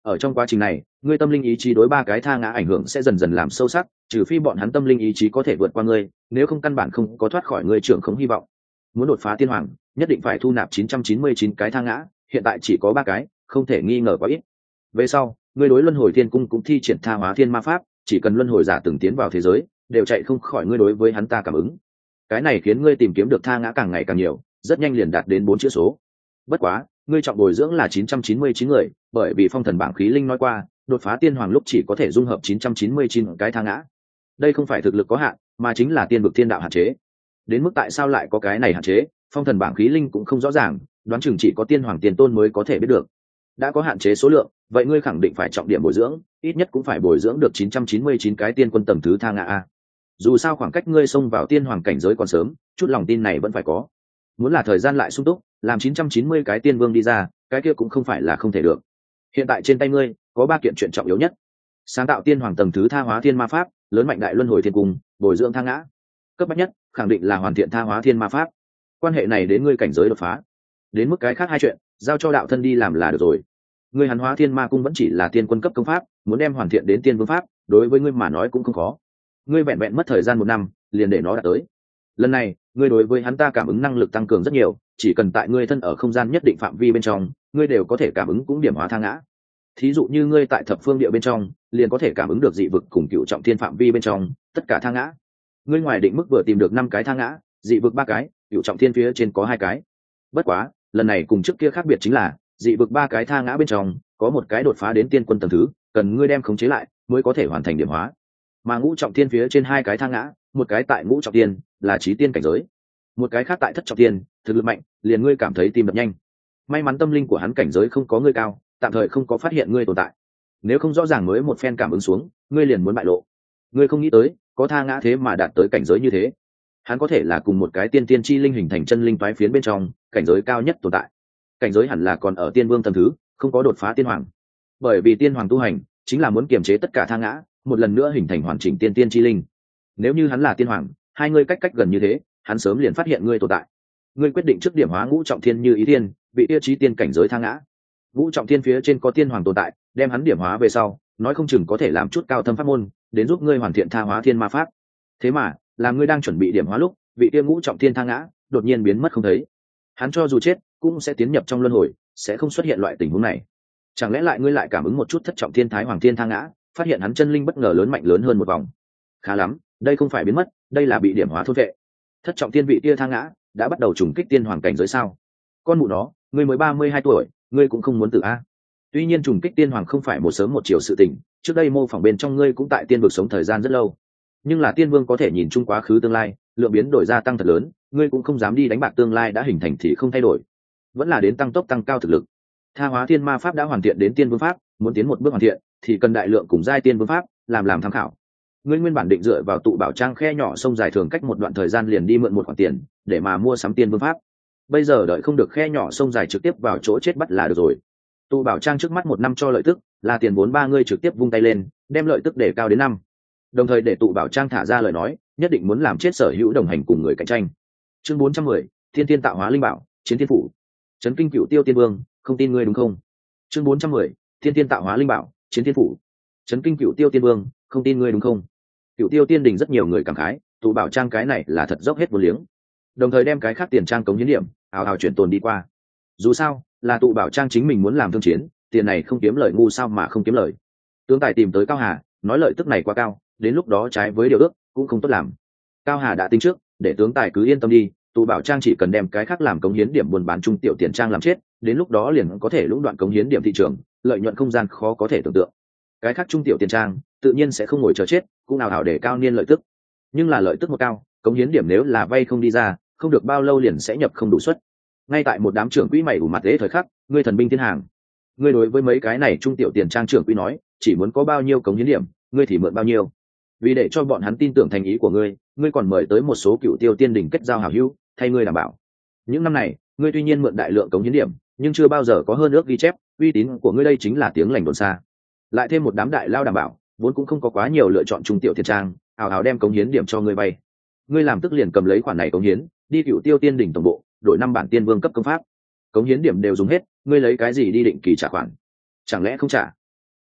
ở trong quá trình này ngươi tâm linh ý chí đối ba cái tha ngã ảnh hưởng sẽ dần dần làm sâu sắc, trừ phi bọn hắn tâm linh ý chí có thể vượt qua ngươi, nếu không căn bản không có thoát khỏi ngươi trưởng không hy vọng. Muốn đột phá tiên hoàng nhất định phải thu nạp chín trăm chín mươi chín cái tha ngã, hiện tại chỉ có ba cái, không thể nghi ngờ quá ít. Về sau ngươi đối luân hồi thiên cung cũng thi triển tha hóa thiên ma pháp, chỉ cần luân hồi giả từng tiến vào thế giới đều chạy không khỏi ngươi đối với hắn ta cảm ứng. Cái này khiến ngươi tìm kiếm được tha ngã càng ngày càng nhiều, rất nhanh liền đạt đến bốn chữ số. Bất quá ngươi trọng bồi dưỡng là chín trăm chín mươi chín người, bởi vì phong thần bảng khí linh nói qua đột phá tiên hoàng lúc chỉ có thể dung hợp chín trăm chín mươi chín cái tha ngã. Đây không phải thực lực có hạn, mà chính là tiên vực thiên đạo hạn chế. Đến mức tại sao lại có cái này hạn chế, phong thần bảng khí linh cũng không rõ ràng, đoán chừng chỉ có tiên hoàng tiền tôn mới có thể biết được. Đã có hạn chế số lượng, vậy ngươi khẳng định phải trọng điểm bồi dưỡng, ít nhất cũng phải bồi dưỡng được chín trăm chín mươi chín cái tiên quân tầng thứ tha ngã a. Dù sao khoảng cách ngươi xông vào tiên hoàng cảnh giới còn sớm, chút lòng tin này vẫn phải có. Muốn là thời gian lại sung túc, làm chín trăm chín mươi cái tiên vương đi ra, cái kia cũng không phải là không thể được. Hiện tại trên tay ngươi có ba kiện chuyện trọng yếu nhất: sáng tạo tiên hoàng tầng thứ tha hóa thiên ma pháp, lớn mạnh đại luân hồi thiên cung, bồi dưỡng tha ngã. Cấp bách nhất khẳng định là hoàn thiện tha hóa thiên ma pháp, quan hệ này đến ngươi cảnh giới đột phá. Đến mức cái khác hai chuyện giao cho đạo thân đi làm là được rồi. Ngươi hắn hóa thiên ma cung vẫn chỉ là tiên quân cấp công pháp, muốn đem hoàn thiện đến tiên vương pháp đối với ngươi mà nói cũng không khó. Ngươi vẹn vẹn mất thời gian một năm liền để nó đạt tới. Lần này ngươi đối với hắn ta cảm ứng năng lực tăng cường rất nhiều, chỉ cần tại ngươi thân ở không gian nhất định phạm vi bên trong, ngươi đều có thể cảm ứng cũng điểm hóa tha ngã. Thí dụ như ngươi tại thập phương địa bên trong liền có thể cảm ứng được dị vực cùng cựu trọng thiên phạm vi bên trong tất cả tha ngã. Ngươi ngoài định mức vừa tìm được năm cái tha ngã, dị vực ba cái, cựu trọng thiên phía trên có hai cái. Bất quá lần này cùng trước kia khác biệt chính là dị vực ba cái tha ngã bên trong có một cái đột phá đến tiên quân tầng thứ, cần ngươi đem khống chế lại mới có thể hoàn thành điểm hóa. Mà ngũ trọng thiên phía trên hai cái tha ngã, một cái tại ngũ trọng thiên là chí tiên cảnh giới, một cái khác tại thất trọng thiên, thực lực mạnh, liền ngươi cảm thấy tim đập nhanh. May mắn tâm linh của hắn cảnh giới không có ngươi cao, tạm thời không có phát hiện ngươi tồn tại. Nếu không rõ ràng mới một phen cảm ứng xuống, ngươi liền muốn bại lộ. Ngươi không nghĩ tới có tha ngã thế mà đạt tới cảnh giới như thế. Hắn có thể là cùng một cái tiên tiên chi linh hình thành chân linh toái phiến bên trong cảnh giới cao nhất tồn tại. Cảnh giới hẳn là còn ở tiên vương tầng thứ, không có đột phá tiên hoàng. Bởi vì tiên hoàng tu hành chính là muốn kiềm chế tất cả tha ngã, một lần nữa hình thành hoàn chỉnh tiên tiên chi linh. Nếu như hắn là tiên hoàng, hai ngươi cách cách gần như thế, hắn sớm liền phát hiện ngươi tồn tại. Ngươi quyết định trước điểm hóa ngũ trọng thiên như ý tiên, vị tiêu chí tiên cảnh giới tha ngã. Ngũ trọng thiên phía trên có tiên hoàng tồn tại, đem hắn điểm hóa về sau, nói không chừng có thể làm chút cao thâm pháp môn, đến giúp ngươi hoàn thiện tha hóa thiên ma pháp. Thế mà, làm ngươi đang chuẩn bị điểm hóa lúc, vị tiêu ngũ trọng thiên tha ngã đột nhiên biến mất không thấy. Hắn cho dù chết, cũng sẽ tiến nhập trong luân hồi, sẽ không xuất hiện loại tình huống này. Chẳng lẽ lại ngươi lại cảm ứng một chút thất trọng thiên thái hoàng thiên tha ngã, phát hiện hắn chân linh bất ngờ lớn mạnh lớn hơn một vòng. Khá lắm, đây không phải biến mất, đây là bị điểm hóa thôn vệ. Thất trọng thiên vị kia tha ngã đã bắt đầu trùng kích tiên hoàng cảnh giới sao? Con mụ nó, ngươi mới ba mươi hai tuổi, ngươi cũng không muốn tử a? Tuy nhiên trùng kích tiên hoàng không phải một sớm một chiều sự tình, trước đây mô phỏng bên trong ngươi cũng tại tiên vực sống thời gian rất lâu. Nhưng là tiên vương có thể nhìn chung quá khứ tương lai, lượng biến đổi gia tăng thật lớn, ngươi cũng không dám đi đánh bạc tương lai đã hình thành thì không thay đổi, vẫn là đến tăng tốc tăng cao thực lực. Tha hóa thiên ma pháp đã hoàn thiện đến tiên vương pháp, muốn tiến một bước hoàn thiện thì cần đại lượng cùng giai tiên vương pháp làm làm tham khảo. Ngươi nguyên bản định dựa vào tụ bảo trang khe nhỏ sông dài thường cách một đoạn thời gian liền đi mượn một khoản tiền để mà mua sắm tiên vương pháp, bây giờ đợi không được khe nhỏ sông dài trực tiếp vào chỗ chết bắt là được rồi. Tụ bảo trang trước mắt một năm cho lợi tức là tiền vốn ba, ngươi trực tiếp vung tay lên đem lợi tức để cao đến năm, đồng thời để tụ bảo trang thả ra lời nói nhất định muốn làm chết sở hữu đồng hành cùng người cạnh tranh. Chương bốn trăm mười, thiên tiên tạo hóa linh bảo chiến thiên phủ. Trấn kinh cựu tiêu tiên vương, không tin ngươi đúng không? Chương bốn trăm mười, thiên tiên tạo hóa linh bảo chiến thiên phủ. Trấn kinh cựu tiêu tiên vương, không tin ngươi đúng không? Cựu tiêu tiên đình rất nhiều người cảm khái, tụ bảo trang cái này là thật dốc hết vô liếng, đồng thời đem cái khác tiền trang cống hiến điểm ào ào chuyển tồn đi qua. Dù sao là tụ bảo trang chính mình muốn làm thương chiến, tiền này không kiếm lời ngu sao mà không kiếm lời. Tướng tài tìm tới Cao Hà nói lợi tức này quá cao, đến lúc đó trái với điều ước cũng không tốt làm. Cao Hà đã tính trước, để tướng tài cứ yên tâm đi, tụ bảo trang chỉ cần đem cái khác làm cống hiến điểm buôn bán trung tiểu tiền trang làm chết, đến lúc đó liền có thể lũng đoạn cống hiến điểm thị trường, lợi nhuận không gian khó có thể tưởng tượng. Cái khác trung tiểu tiền trang tự nhiên sẽ không ngồi chờ chết, cũng nào hảo để cao niên lợi tức. Nhưng là lợi tức một cao, cống hiến điểm nếu là vay không đi ra, không được bao lâu liền sẽ nhập không đủ suất. Ngay tại một đám trưởng quỹ mày ủ mặt dễ thời khắc, ngươi thần binh thiên hàng, ngươi đối với mấy cái này trung tiểu tiền trang trưởng quỹ nói, chỉ muốn có bao nhiêu cống hiến điểm, ngươi thì mượn bao nhiêu. Vì để cho bọn hắn tin tưởng thành ý của ngươi, ngươi còn mời tới một số cựu tiêu tiên đỉnh kết giao hảo hữu, thay ngươi đảm bảo. Những năm này, ngươi tuy nhiên mượn đại lượng cống hiến điểm, nhưng chưa bao giờ có hơn ước ghi chép, uy tín của ngươi đây chính là tiếng lành đồn xa. Lại thêm một đám đại lao đảm bảo, vốn cũng không có quá nhiều lựa chọn trung tiểu tiền trang, hào hào đem cống hiến điểm cho ngươi vay. Ngươi làm tức liền cầm lấy khoản này cống hiến, đi cựu tiêu tiên đỉnh tổng bộ, đổi năm bản tiên vương cấp công pháp. Cống hiến điểm đều dùng hết, ngươi lấy cái gì đi định kỳ trả khoản? Chẳng lẽ không trả?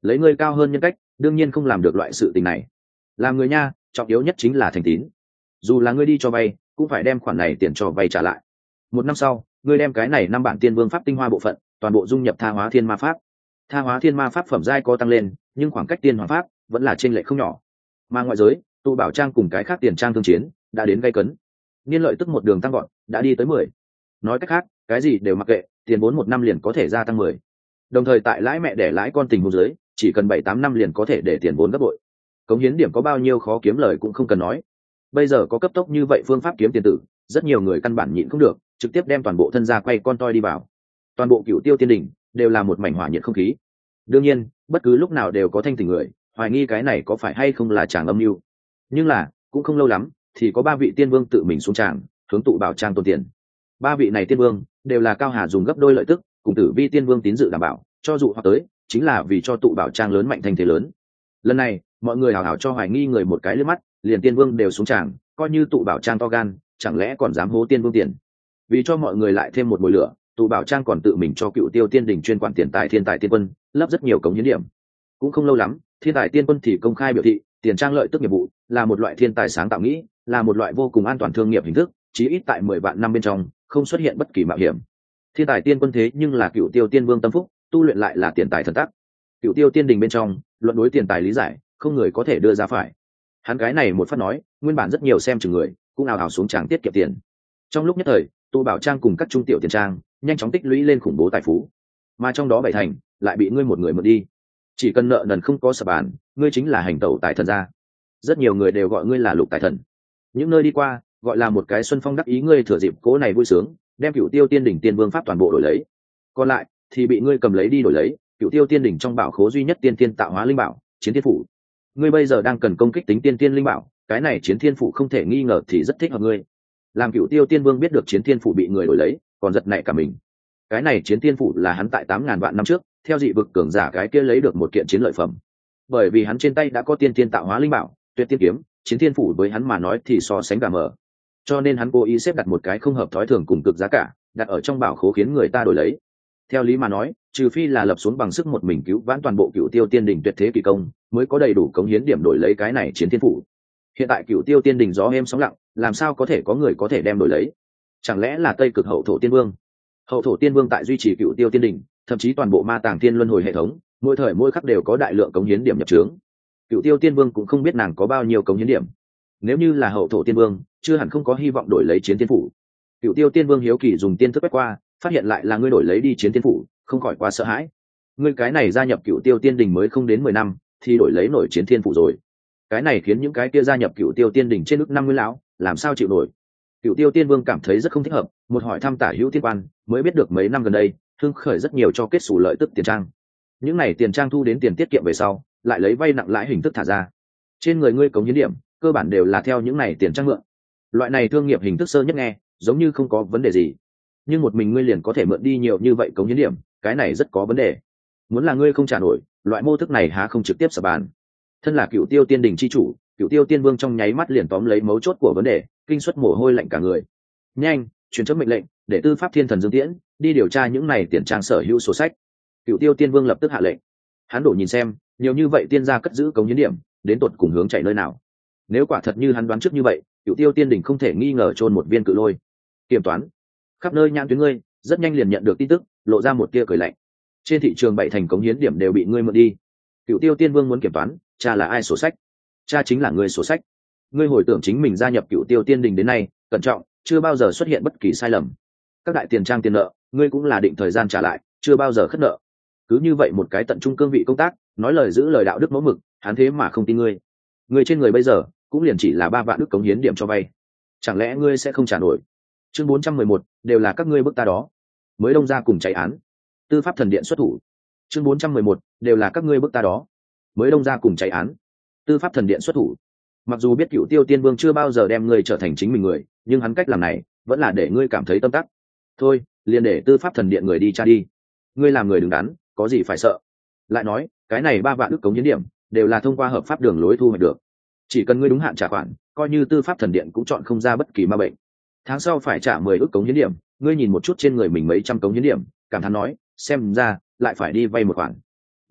lấy ngươi cao hơn nhân cách đương nhiên không làm được loại sự tình này. Làm người nha, trọng yếu nhất chính là thành tín. Dù là ngươi đi cho vay cũng phải đem khoản này tiền cho vay trả lại. Một năm sau ngươi đem cái này năm bản tiên vương pháp tinh hoa bộ phận toàn bộ dung nhập tha hóa thiên ma pháp. Tha hóa thiên ma pháp phẩm giai có tăng lên, nhưng khoảng cách tiên hoàng pháp vẫn là trên lệ không nhỏ. Mà ngoại giới tụ bảo trang cùng cái khác tiền trang thương chiến đã đến gây cấn, niên lợi tức một đường tăng gọn đã đi tới mười. Nói cách khác cái gì đều mặc kệ, tiền vốn một năm liền có thể gia tăng mười. Đồng thời tại lãi mẹ để lãi con tình huống dưới chỉ cần bảy tám năm liền có thể để tiền vốn gấp bội. Cống hiến điểm có bao nhiêu khó kiếm lời cũng không cần nói, bây giờ có cấp tốc như vậy phương pháp kiếm tiền tử, rất nhiều người căn bản nhịn không được trực tiếp đem toàn bộ thân gia quay con toi đi vào. Toàn bộ Cửu Tiêu Tiên Đỉnh đều là một mảnh hỏa nhiệt không khí. Đương nhiên bất cứ lúc nào đều có thanh tỉnh người hoài nghi cái này có phải hay không là chàng âm mưu, nhưng là cũng không lâu lắm thì có ba vị tiên vương tự mình xuống tràng hướng tụ bảo trang tôn tiền. Ba vị này tiên vương đều là Cao Hà dùng gấp đôi lợi tức cùng Tử Vi tiên vương tín dự đảm bảo cho dụ hoặc tới, chính là vì cho tụ bảo trang lớn mạnh thành thế lớn. Lần này mọi người hào hào cho hoài nghi người một cái liếc mắt, liền tiên vương đều xuống tràng, coi như tụ bảo trang to gan chẳng lẽ còn dám hố tiên vương tiền. Vì cho mọi người lại thêm một mùi lửa, tụ bảo trang còn tự mình cho Cựu Tiêu Tiên Đỉnh chuyên quản tiền tài thiên tài tiên quân lấp rất nhiều cống hiến điểm. Cũng không lâu lắm thiên tài tiên quân thì công khai biểu thị tiền trang lợi tức nghiệp vụ là một loại thiên tài sáng tạo nghĩ, là một loại vô cùng an toàn thương nghiệp hình thức, chí ít tại mười vạn năm bên trong không xuất hiện bất kỳ mạo hiểm. Thiên tài tiên quân thế nhưng là Cựu Tiêu Tiên Vương tâm phúc, tu luyện lại là tiền tài thần tắc. Cựu Tiêu Tiên Đình bên trong luận đối tiền tài lý giải không người có thể đưa ra phải. Hắn cái này một phát nói, nguyên bản rất nhiều xem chừng người cũng ào ào xuống tràng tiết kiệm tiền. Trong lúc nhất thời tụ bảo trang cùng các trung tiểu tiền trang nhanh chóng tích lũy lên khủng bố tài phú, mà trong đó bảy thành lại bị ngươi một người mượn đi. Chỉ cần nợ nần không có sập bàn, ngươi chính là hành tẩu tài thần gia. Rất nhiều người đều gọi ngươi là lục tài thần. Những nơi đi qua gọi là một cái xuân phong đắc ý, ngươi thừa dịp cố này vui sướng đem Cựu Tiêu Tiên Đỉnh tiên vương pháp toàn bộ đổi lấy, còn lại thì bị ngươi cầm lấy đi đổi lấy Cựu Tiêu Tiên Đỉnh trong bảo khố duy nhất tiên tiên tạo hóa linh bảo Chiến Thiên Phủ. Ngươi bây giờ đang cần công kích tính tiên tiên linh bảo, cái này Chiến Thiên Phủ không thể nghi ngờ thì rất thích hợp ngươi. Làm Cựu Tiêu Tiên Vương biết được Chiến Thiên Phủ bị người đổi lấy còn giật nảy cả mình. Cái này Chiến Thiên Phủ là hắn tại tám ngàn vạn năm trước theo dị vực cường giả cái kia lấy được một kiện chiến lợi phẩm, bởi vì hắn trên tay đã có tiên tiên tạo hóa linh bảo Tuyệt Tiên Kiếm. Chiến Thiên Phủ với hắn mà nói thì so sánh gà mờ, cho nên hắn cố ý xếp đặt một cái không hợp thói thường cùng cực giá cả đặt ở trong bảo khố khiến người ta đổi lấy. Theo lý mà nói, trừ phi là lập xuống bằng sức một mình cứu vãn toàn bộ Cựu Tiêu Tiên Đỉnh tuyệt thế kỳ công mới có đầy đủ cống hiến điểm đổi lấy cái này Chiến Thiên Phủ. Hiện tại Cựu Tiêu Tiên Đỉnh gió êm sóng lặng, làm sao có thể có người có thể đem đổi lấy? Chẳng lẽ là Tây Cực Hậu Thổ Tiên Vương? Hậu Thổ Tiên Vương tại duy trì Cựu Tiêu Tiên Đỉnh, thậm chí toàn bộ Ma Tàng Thiên Luân Hồi hệ thống, mỗi thời mỗi khắc đều có đại lượng cống hiến điểm nhập trướng. Cựu Tiêu Tiên Vương cũng không biết nàng có bao nhiêu cống hiến điểm. Nếu như là Hậu Thổ Tiên Vương, chưa hẳn không có hy vọng đổi lấy Chiến Thiên Phủ. Cựu Tiêu Tiên Vương hiếu kỳ dùng tiên thức quét qua, phát hiện lại là ngươi đổi lấy đi Chiến Thiên Phủ, không khỏi quá sợ hãi. Ngươi cái này gia nhập Cựu Tiêu Tiên Đỉnh mới không đến mười năm thì đổi lấy nổi Chiến Thiên Phủ rồi. Cái này khiến những cái kia gia nhập Cựu Tiêu Tiên Đỉnh trên ước năm mươi lão làm sao chịu nổi. Cựu Tiêu Tiên Vương cảm thấy rất không thích hợp, một hỏi thăm Tả Hữu Tiên Quan mới biết được mấy năm gần đây hưng khởi rất nhiều cho kết sủ lợi tức tiền trang. Những này tiền trang thu đến tiền tiết kiệm về sau lại lấy vay nặng lãi hình thức thả ra, trên người ngươi cống hiến điểm cơ bản đều là theo những này tiền trang mượn. Loại này thương nghiệp hình thức sơ nhất nghe giống như không có vấn đề gì, nhưng một mình ngươi liền có thể mượn đi nhiều như vậy cống hiến điểm, cái này rất có vấn đề. Muốn là ngươi không trả nổi, loại mô thức này há không trực tiếp sập bàn. Thân là Cựu Tiêu Tiên Đỉnh chi chủ, Cựu Tiêu Tiên Vương trong nháy mắt liền tóm lấy mấu chốt của vấn đề, kinh suất mồ hôi lạnh cả người. Nhanh, truyền chấm mệnh lệnh để tư pháp thiên thần Dương Tiễn đi điều tra những này tiền trang sở hữu sổ sách. Cựu Tiêu Tiên Vương lập tức hạ lệnh. Hắn đổ nhìn xem nhiều như vậy tiên gia cất giữ cống hiến điểm đến tột cùng hướng chạy nơi nào. Nếu quả thật như hắn đoán trước như vậy, Cựu Tiêu Tiên Đỉnh không thể nghi ngờ chôn một viên cự lôi. Kiểm toán khắp nơi nhãn tuyến ngươi rất nhanh liền nhận được tin tức, lộ ra một tia cười lạnh. Trên thị trường bảy thành cống hiến điểm đều bị ngươi mượn đi. Cựu Tiêu Tiên Vương muốn kiểm toán, cha là ai sổ sách? Cha chính là ngươi sổ sách. Ngươi hồi tưởng chính mình gia nhập Cựu Tiêu Tiên Đỉnh đến nay, cẩn trọng, chưa bao giờ xuất hiện bất kỳ sai lầm. Các đại tiền trang tiền nợ, ngươi cũng là định thời gian trả lại, chưa bao giờ khất nợ. Cứ như vậy một cái tận trung cương vị công tác, nói lời giữ lời đạo đức mẫu mực, hắn thế mà không tin ngươi. Ngươi trên người bây giờ cũng liền chỉ là ba vạn đức cống hiến điểm cho vay, chẳng lẽ ngươi sẽ không trả nổi? Chương bốn trăm mười một, đều là các ngươi bức ta đó. Mới đông ra cùng chạy án. Tư pháp thần điện xuất thủ. Chương bốn trăm mười một, đều là các ngươi bức ta đó. Mới đông ra cùng chạy án. Tư pháp thần điện xuất thủ. Mặc dù biết Cựu Tiêu Tiên Vương chưa bao giờ đem ngươi trở thành chính mình người, nhưng hắn cách làm này vẫn là để ngươi cảm thấy tâm tắc. Thôi, liền để tư pháp thần điện người đi tra đi. Ngươi làm người đứng đắn, có gì phải sợ? Lại nói, cái này ba vạn ức cống hiến điểm đều là thông qua hợp pháp đường lối thu hoạch được. Chỉ cần ngươi đúng hạn trả khoản, coi như tư pháp thần điện cũng chọn không ra bất kỳ ma bệnh. Tháng sau phải trả mười ức cống hiến điểm, ngươi nhìn một chút trên người mình mấy trăm cống hiến điểm, cảm thán nói, xem ra lại phải đi vay một khoản.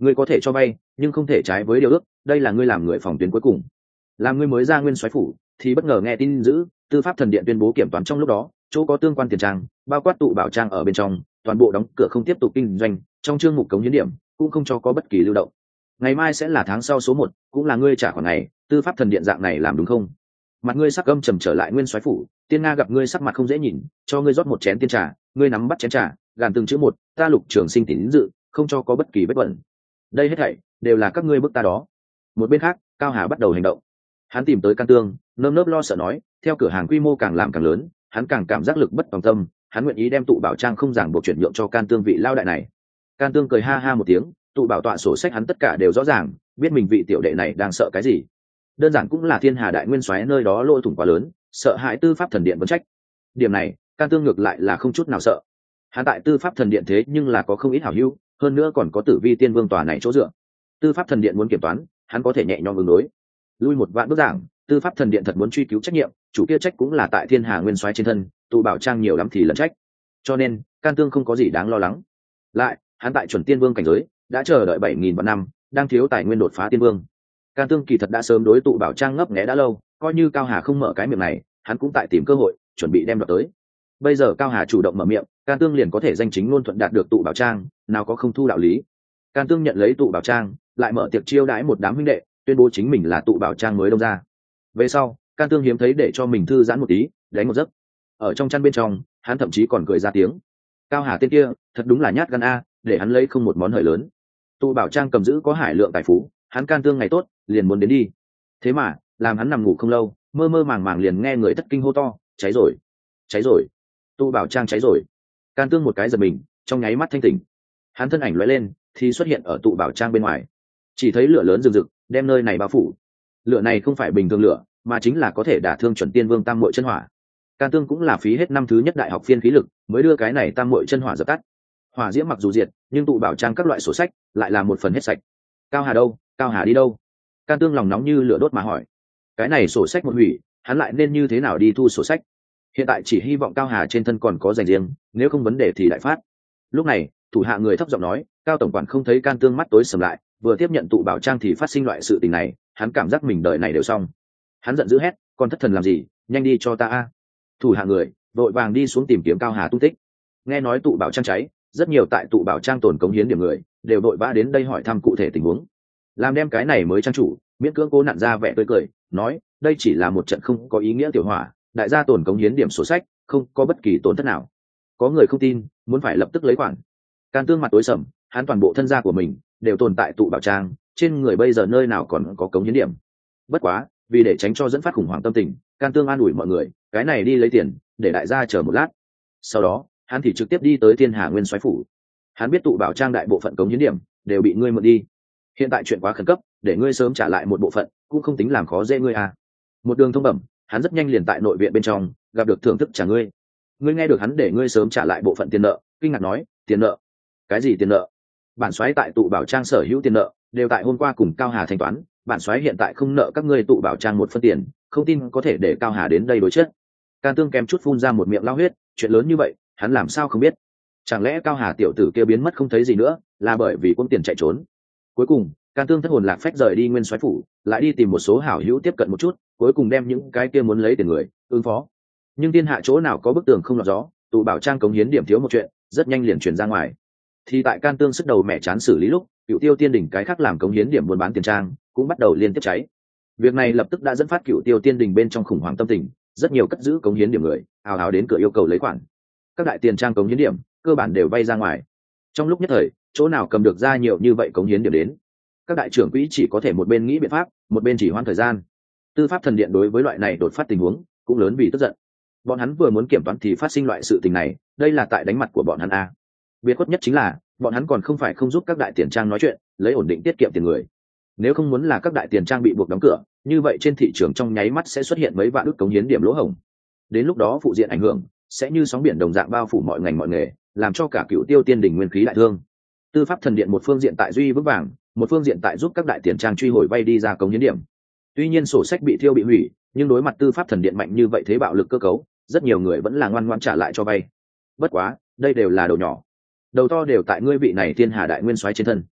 ngươi có thể cho vay nhưng không thể trái với điều ước, đây là ngươi làm người phòng tuyến cuối cùng. Làm ngươi mới ra nguyên soái phủ thì bất ngờ nghe tin dữ tư pháp thần điện tuyên bố kiểm toán, trong lúc đó chỗ có tương quan tiền trang bao quát tụ bảo trang ở bên trong toàn bộ đóng cửa không tiếp tục kinh doanh, trong chương mục cống hiến điểm cũng không cho có bất kỳ lưu động. Ngày mai sẽ là tháng sau số một, cũng là ngươi trả khoản ngày, tư pháp thần điện dạng này làm đúng không? Mặt ngươi sắc âm trầm trở lại nguyên soái phủ, Tiên Nga gặp ngươi sắc mặt không dễ nhìn, cho ngươi rót một chén tiên trà, ngươi nắm bắt chén trà, gàn từng chữ một, ta Lục Trường Sinh tín dự, không cho có bất kỳ vết bẩn. Đây hết thảy đều là các ngươi bức ta đó. Một bên khác, Cao Hà bắt đầu hành động. Hắn tìm tới Can Tương, nơm nớp lo sợ nói, theo cửa hàng quy mô càng làm càng lớn, hắn càng cảm giác lực bất tòng tâm, hắn nguyện ý đem tụ bảo trang không ràng buộc chuyển nhượng cho Can Tương vị lao đại này. Can Tương cười ha ha một tiếng, tụ bảo tọa sổ sách hắn tất cả đều rõ ràng, biết mình vị tiểu đệ này đang sợ cái gì. Đơn giản cũng là Thiên Hà đại nguyên soái nơi đó lỗ thủng quá lớn, sợ hãi tư pháp thần điện vấn trách. Điểm này, Can Tương ngược lại là không chút nào sợ. Hắn tại tư pháp thần điện thế nhưng là có không ít hảo hữu, hơn nữa còn có Tử Vi Tiên Vương tòa này chỗ dựa. Tư pháp thần điện muốn kiểm toán, hắn có thể nhẹ nhõm ứng đối. Lui một vạn bước giảng, tư pháp thần điện thật muốn truy cứu trách nhiệm, chủ kia trách cũng là tại Thiên Hà nguyên soái trên thân, tụ bảo trang nhiều lắm thì lẫn trách. Cho nên, Can Tương không có gì đáng lo lắng. Lại, hắn tại chuẩn tiên vương cảnh giới, đã chờ đợi bảy nghìn vạn năm, đang thiếu tài nguyên đột phá tiên vương. Can Tương kỳ thật đã sớm đối tụ bảo trang ngấp nghé đã lâu, coi như Cao Hà không mở cái miệng này, hắn cũng tại tìm cơ hội, chuẩn bị đem đoạt tới. Bây giờ Cao Hà chủ động mở miệng, Can Tương liền có thể danh chính ngôn thuận đạt được tụ bảo trang, nào có không thu đạo lý. Can Tương nhận lấy tụ bảo trang, lại mở tiệc chiêu đãi một đám huynh đệ, tuyên bố chính mình là tụ bảo trang mới đông ra. Về sau, Can Tương hiếm thấy để cho mình thư giãn một tí, đánh một giấc. Ở trong chăn bên trong, hắn thậm chí còn cười ra tiếng. Cao Hà tên kia, thật đúng là nhát gan a, để hắn lấy không một món hời lớn. Tụ bảo trang cầm giữ có hải lượng tài phú, hắn Can Tương ngày tốt, liền muốn đến đi. Thế mà, làm hắn nằm ngủ không lâu, mơ mơ màng màng liền nghe người thất kinh hô to, cháy rồi, cháy rồi, tụ bảo trang cháy rồi. Can Tương một cái giật mình, trong nháy mắt thanh tỉnh. Hắn thân ảnh lóe lên, thì xuất hiện ở tụ bảo trang bên ngoài. Chỉ thấy lửa lớn rừng rực, đem nơi này bao phủ. Lửa này không phải bình thường lửa, mà chính là có thể đả thương chuẩn tiên vương tam muội chân hỏa. Can Tương cũng là phí hết năm thứ nhất đại học phiên khí lực, mới đưa cái này tam muội chân hỏa dập tắt. Hỏa diễm mặc dù diệt, nhưng tụ bảo trang các loại sổ sách lại là một phần hết sạch. Cao Hà đâu? Cao Hà đi đâu? Can Tương lòng nóng như lửa đốt mà hỏi. Cái này sổ sách một hủy, hắn lại nên như thế nào đi thu sổ sách? Hiện tại chỉ hy vọng Cao Hà trên thân còn có dành riêng, nếu không vấn đề thì đại phát. Lúc này, thủ hạ người thấp giọng nói, Cao tổng quản không thấy Can Tương mắt tối sầm lại, vừa tiếp nhận tụ bảo trang thì phát sinh loại sự tình này, hắn cảm giác mình đời này đều xong. Hắn giận dữ hét, còn thất thần làm gì, nhanh đi cho ta a. Thủ hạ người vội vàng đi xuống tìm kiếm Cao Hà tung tích. Nghe nói tụ bảo trang cháy, rất nhiều tại tụ bảo trang tồn cống hiến điểm người đều vội vã đến đây hỏi thăm cụ thể tình huống. Làm đem cái này mới trang chủ miễn cưỡng cố nặn ra vẻ tươi cười, nói đây chỉ là một trận không có ý nghĩa tiểu hỏa, đại gia tồn cống hiến điểm sổ sách không có bất kỳ tổn thất nào. Có người không tin, muốn phải lập tức lấy khoản. Can Tương mặt tối sầm, hắn toàn bộ thân gia của mình đều tồn tại tụ bảo trang, trên người bây giờ nơi nào còn có cống hiến điểm. Bất quá, vì để tránh cho dẫn phát khủng hoảng tâm tình, Can Tương an ủi mọi người, cái này đi lấy tiền, để đại gia chờ một lát. Sau đó, hắn thì trực tiếp đi tới Thiên Hà nguyên soái phủ. Hắn biết tụ bảo trang đại bộ phận cống hiến điểm đều bị ngươi mượn đi, hiện tại chuyện quá khẩn cấp, để ngươi sớm trả lại một bộ phận cũng không tính làm khó dễ ngươi à. Một đường thông bẩm, hắn rất nhanh liền tại nội viện bên trong gặp được thưởng thức trả ngươi. Ngươi nghe được hắn để ngươi sớm trả lại bộ phận tiền nợ, kinh ngạc nói, tiền nợ? Cái gì tiền nợ? Bản soái tại tụ bảo trang sở hữu tiền nợ đều tại hôm qua cùng Cao Hà thanh toán, bản soái hiện tại không nợ các ngươi tụ bảo trang một phân tiền, không tin có thể để Cao Hà đến đây đối chất. Can Tương kèm chút phun ra một miệng lao huyết, chuyện lớn như vậy hắn làm sao không biết? Chẳng lẽ Cao Hà tiểu tử kia biến mất không thấy gì nữa là bởi vì quân tiền chạy trốn? Cuối cùng, Can Tương thất hồn lạc phách rời đi nguyên soái phủ, lại đi tìm một số hảo hữu tiếp cận một chút, cuối cùng đem những cái kia muốn lấy tiền người ứng phó. Nhưng thiên hạ chỗ nào có bức tường không lọt gió, tụ bảo trang cống hiến điểm thiếu một chuyện, rất nhanh liền truyền ra ngoài. Thì tại Can Tương sức đầu mẹ chán xử lý lúc, Cựu Tiêu Tiên Đình cái khác làm cống hiến điểm buôn bán tiền trang cũng bắt đầu liên tiếp cháy. Việc này lập tức đã dẫn phát Cựu Tiêu Tiên Đình bên trong khủng hoảng tâm tình, rất nhiều cất giữ cống hiến điểm người ào ào đến cửa yêu cầu lấy khoản. Các đại tiền trang cống hiến điểm cơ bản đều vay ra ngoài. Trong lúc nhất thời, chỗ nào cầm được ra nhiều như vậy cống hiến điểm đến? Các đại trưởng quỹ chỉ có thể một bên nghĩ biện pháp, một bên chỉ hoãn thời gian. Tư pháp thần điện đối với loại này đột phát tình huống cũng lớn vì tức giận. Bọn hắn vừa muốn kiểm toán thì phát sinh loại sự tình này, đây là tại đánh mặt của bọn hắn a. Biệt khuất nhất chính là bọn hắn còn không phải không giúp các đại tiền trang nói chuyện, lấy ổn định tiết kiệm tiền người. Nếu không muốn là các đại tiền trang bị buộc đóng cửa, như vậy trên thị trường trong nháy mắt sẽ xuất hiện mấy vạn ức cống hiến điểm lỗ hổng. Đến lúc đó phụ diện ảnh hưởng sẽ như sóng biển đồng dạng bao phủ mọi ngành mọi nghề, làm cho cả Cựu Tiêu Tiên Đình nguyên khí đại thương. Tư pháp thần điện một phương diện tại duy vững vàng, một phương diện tại giúp các đại tiền trang truy hồi vay đi ra cống hiến điểm. Tuy nhiên sổ sách bị thiêu bị hủy, nhưng đối mặt tư pháp thần điện mạnh như vậy thế bạo lực cơ cấu, rất nhiều người vẫn là ngoan ngoãn trả lại cho vay. Bất quá, đây đều là đầu nhỏ, đầu to đều tại ngươi vị này Thiên Hà đại nguyên soái trên thân.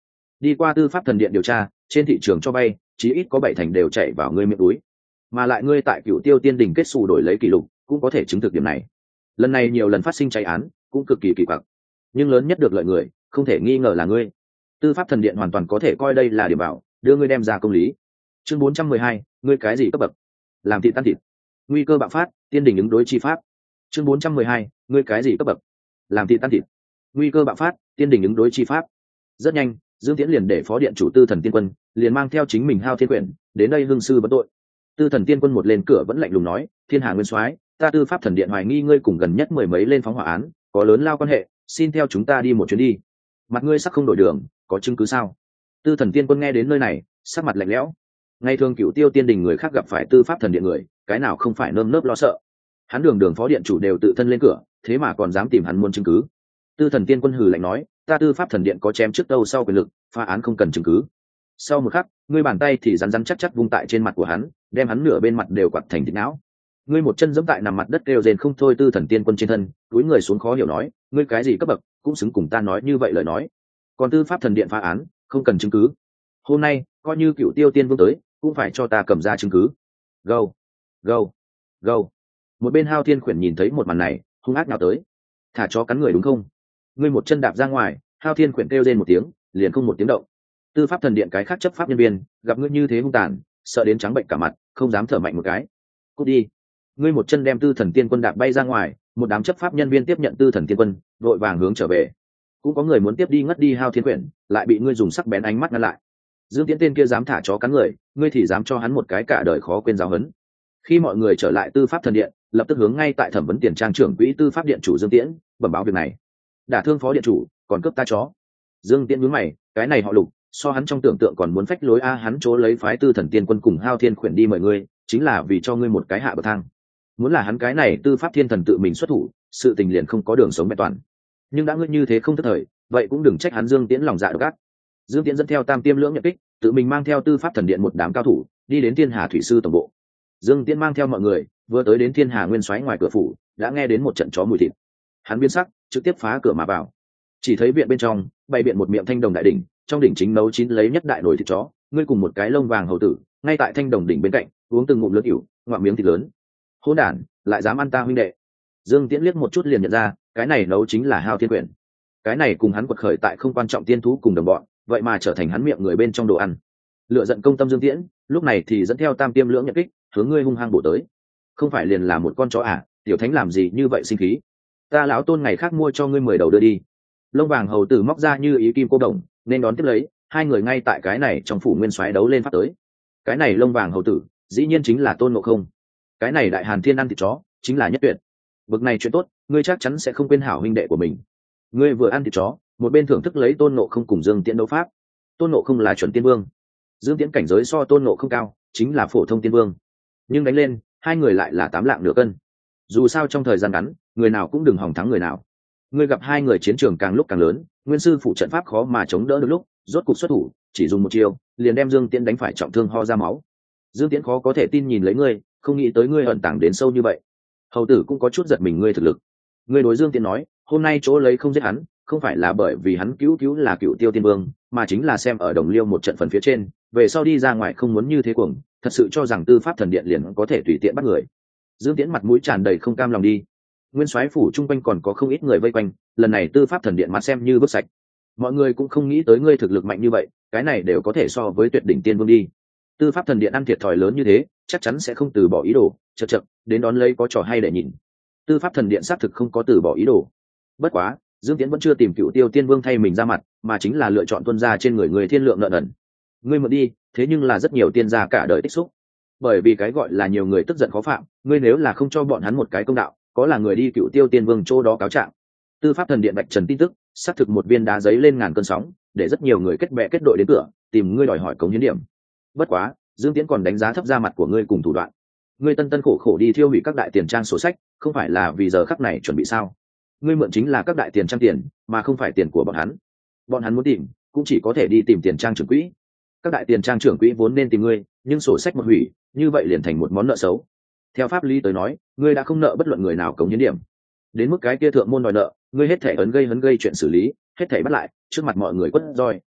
đi qua tư pháp thần điện điều tra, trên thị trường cho vay chí ít có bảy thành đều chạy vào ngươi miệng túi, mà lại ngươi tại Cửu Tiêu Tiên Đình kết xù đổi lấy kỷ lục cũng có thể chứng thực điểm này. Lần này nhiều lần phát sinh cháy án cũng cực kỳ kỳ quặc, nhưng lớn nhất được lợi người không thể nghi ngờ là ngươi. Tư pháp thần điện hoàn toàn có thể coi đây là điểm bảo, đưa ngươi đem ra công lý. Chương bốn trăm mười hai, ngươi cái gì cấp bậc? Làm thịt tan thịt. Nguy cơ bạo phát, tiên đình ứng đối chi pháp. Chương bốn trăm mười hai, ngươi cái gì cấp bậc? Làm thịt tan thịt. Nguy cơ bạo phát, tiên đình ứng đối chi pháp. Rất nhanh, Dương Tiễn liền để phó điện chủ Tư Thần Tiên Quân liền mang theo chính mình Hao Thiên Quyển đến đây hương sư vấn tội. Tư Thần Tiên Quân một lên cửa vẫn lạnh lùng nói: Thiên Hà Nguyên Soái, ta Tư pháp thần điện hoài nghi ngươi cùng gần nhất mười mấy lên phóng hỏa án có lớn lao quan hệ, xin theo chúng ta đi một chuyến đi. Mặt ngươi sắc không đổi đường, có chứng cứ sao? Tư Thần Tiên Quân nghe đến nơi này, sắc mặt lạnh lẽo. Ngày thường Cửu Tiêu Tiên Đình người khác gặp phải tư pháp thần điện người, cái nào không phải nơm nớp lo sợ. Hắn đường đường phó điện chủ đều tự thân lên cửa, thế mà còn dám tìm hắn muốn chứng cứ. Tư Thần Tiên Quân hừ lạnh nói: ta tư pháp thần điện có chém trước đâu sau quyền lực, phá án không cần chứng cứ. Sau một khắc, ngươi bàn tay thì rắn rắn chắc chắc vung tại trên mặt của hắn, đem hắn nửa bên mặt đều quặt thành thịt não. Ngươi một chân giẫm tại nằm mặt đất kêu rên không thôi. Tư Thần Tiên Quân trên thân túi người xuống khó hiểu nói: ngươi cái gì cấp bậc cũng xứng cùng ta nói như vậy lời nói? Còn tư pháp thần điện phá án không cần chứng cứ, hôm nay coi như Cửu Tiêu Tiên Vương tới cũng phải cho ta cầm ra chứng cứ. Gâu gâu gâu. Một bên Hao Thiên Quyển nhìn thấy một màn này, hung ác nào tới: thả chó cắn người đúng không? Ngươi một chân đạp ra ngoài. Hao Thiên Quyển kêu lên một tiếng, liền không một tiếng động. Tư pháp thần điện cái khác chấp pháp nhân viên gặp ngươi như thế hung tàn, sợ đến trắng bệnh cả mặt, không dám thở mạnh một cái. Cút đi. Ngươi một chân đem Tư Thần Tiên Quân đạp bay ra ngoài, một đám chấp pháp nhân viên tiếp nhận Tư Thần Tiên Quân, vội vàng hướng trở về. Cũng có người muốn tiếp đi ngất đi Hao Thiên Quyển, lại bị ngươi dùng sắc bén ánh mắt ngăn lại. Dương Tiễn tên kia dám thả chó cắn người, ngươi thì dám cho hắn một cái cả đời khó quên giáo huấn. Khi mọi người trở lại tư pháp thần điện, lập tức hướng ngay tại thẩm vấn tiền trang trưởng quỹ tư pháp điện chủ Dương Tiễn bẩm báo việc này. Đả thương phó điện chủ, còn cướp ta chó. Dương Tiễn nhướng mày, cái này họ Lục, so hắn trong tưởng tượng còn muốn phách lối a. Hắn chỗ lấy phái Tư Thần Tiên Quân cùng Hao Thiên Quyển đi mời ngươi, chính là vì cho ngươi một cái hạ bậc thang. Muốn là hắn cái này tư pháp thiên thần tự mình xuất thủ, sự tình liền không có đường sống vẹn toàn. Nhưng đã ngươi như thế không thất thời, vậy cũng đừng trách hắn Dương Tiễn lòng dạ độc ác. Dương Tiễn dẫn theo Tam Tiêm Lưỡng Nhận Kích, tự mình mang theo tư pháp thần điện một đám cao thủ đi đến Thiên Hà thủy sư tổng bộ. Dương Tiễn mang theo mọi người vừa tới đến Thiên Hà Nguyên Soái ngoài cửa phủ, đã nghe đến một trận chó mùi thịt. Hắn biến sắc, trực tiếp phá cửa mà vào. Chỉ thấy viện bên trong bày biện một miệng thanh đồng đại đỉnh, trong đỉnh chính nấu chín lấy nhất đại nồi thịt chó. Ngươi cùng một cái lông vàng hầu tử ngay tại thanh đồng đỉnh bên cạnh uống từng ngụm lớn ỉu, ngoạm miếng thịt lớn. Hỗn đản, lại dám ăn ta huynh đệ. Dương Tiễn liếc một chút liền nhận ra, cái này nấu chính là Hao Thiên Quyển. Cái này cùng hắn quật khởi tại không quan trọng tiên thú cùng đồng bọn, vậy mà trở thành hắn miệng người bên trong đồ ăn. Lựa giận công tâm Dương Tiễn lúc này thì dẫn theo Tam Tiêm Lưỡng Nhận Kích hướng ngươi hung hăng bổ tới. Không phải liền là một con chó à, tiểu thánh làm gì như vậy sinh khí? Ta lão tôn ngày khác mua cho ngươi mười đầu đưa đi. Lông vàng hầu tử móc ra như ý kim cô đồng nên đón tiếp lấy. Hai người ngay tại cái này trong phủ nguyên soái đấu lên phát tới. Cái này lông vàng hầu tử dĩ nhiên chính là Tôn Ngộ Không. Cái này đại hàn thiên ăn thịt chó chính là nhất tuyệt. Bực này chuyện tốt, ngươi chắc chắn sẽ không quên hảo huynh đệ của mình. Ngươi vừa ăn thịt chó, một bên thưởng thức lấy Tôn Ngộ Không cùng Dương Tiễn đấu pháp. Tôn Ngộ Không là chuẩn tiên vương, Dương Tiễn cảnh giới so Tôn Ngộ Không cao, chính là phổ thông tiên vương. Nhưng đánh lên, hai người lại là tám lạng nửa cân. Dù sao trong thời gian ngắn, người nào cũng đừng hòng thắng người nào. Ngươi gặp hai người chiến trường càng lúc càng lớn, nguyên sư phụ trận pháp khó mà chống đỡ được lúc, rốt cục xuất thủ, chỉ dùng một chiêu, liền đem Dương Tiễn đánh phải trọng thương ho ra máu. Dương Tiễn khó có thể tin nhìn lấy ngươi, không nghĩ tới ngươi ẩn tàng đến sâu như vậy. Hầu tử cũng có chút giật mình ngươi thực lực. Ngươi đối Dương Tiễn nói, hôm nay chỗ lấy không giết hắn, không phải là bởi vì hắn cứu cứu là Cựu Tiêu Tiên Vương, mà chính là xem ở Đồng Liêu một trận phần phía trên, về sau đi ra ngoài không muốn như thế cuồng, thật sự cho rằng tư pháp thần điện liền có thể tùy tiện bắt người. Dương Tiễn mặt mũi tràn đầy không cam lòng đi. Nguyên soái phủ trung quanh còn có không ít người vây quanh, lần này tư pháp thần điện mặt xem như vứt sạch. Mọi người cũng không nghĩ tới ngươi thực lực mạnh như vậy, cái này đều có thể so với tuyệt đỉnh tiên vương đi. Tư pháp thần điện ăn thiệt thòi lớn như thế, chắc chắn sẽ không từ bỏ ý đồ, chậc chậc, đến đón lấy có trò hay để nhìn. Tư pháp thần điện xác thực không có từ bỏ ý đồ. Bất quá, Dương Tiễn vẫn chưa tìm Cựu Tiêu Tiên Vương thay mình ra mặt, mà chính là lựa chọn tuân ra trên người người thiên lượng nợ nần. Ngươi mượn đi, thế nhưng là rất nhiều tiên gia cả đời tích xúc. Bởi vì cái gọi là nhiều người tức giận khó phạm, ngươi nếu là không cho bọn hắn một cái công đạo, có là người đi Cựu Tiêu Tiên Vương chỗ đó cáo trạng. Tư pháp thần điện bạch trần tin tức, xác thực một viên đá giấy lên ngàn cơn sóng, để rất nhiều người kết bè kết đội đến cửa, tìm ngươi đòi hỏi cống hiến điểm. Bất quá, Dương Tiễn còn đánh giá thấp ra mặt của ngươi cùng thủ đoạn. Ngươi tân tân khổ khổ đi thiêu hủy các đại tiền trang sổ sách, không phải là vì giờ khắc này chuẩn bị sao? Ngươi mượn chính là các đại tiền trang tiền, mà không phải tiền của bọn hắn. Bọn hắn muốn tìm, cũng chỉ có thể đi tìm tiền trang trưởng quỹ. Các đại tiền trang trưởng quỹ vốn nên tìm ngươi, nhưng sổ sách một hủy, như vậy liền thành một món nợ xấu. Theo pháp lý tới nói, ngươi đã không nợ bất luận người nào cống hiến điểm. Đến mức cái kia thượng môn đòi nợ, ngươi hết thể ấn gây hấn gây chuyện xử lý, hết thể bắt lại, trước mặt mọi người quất roi.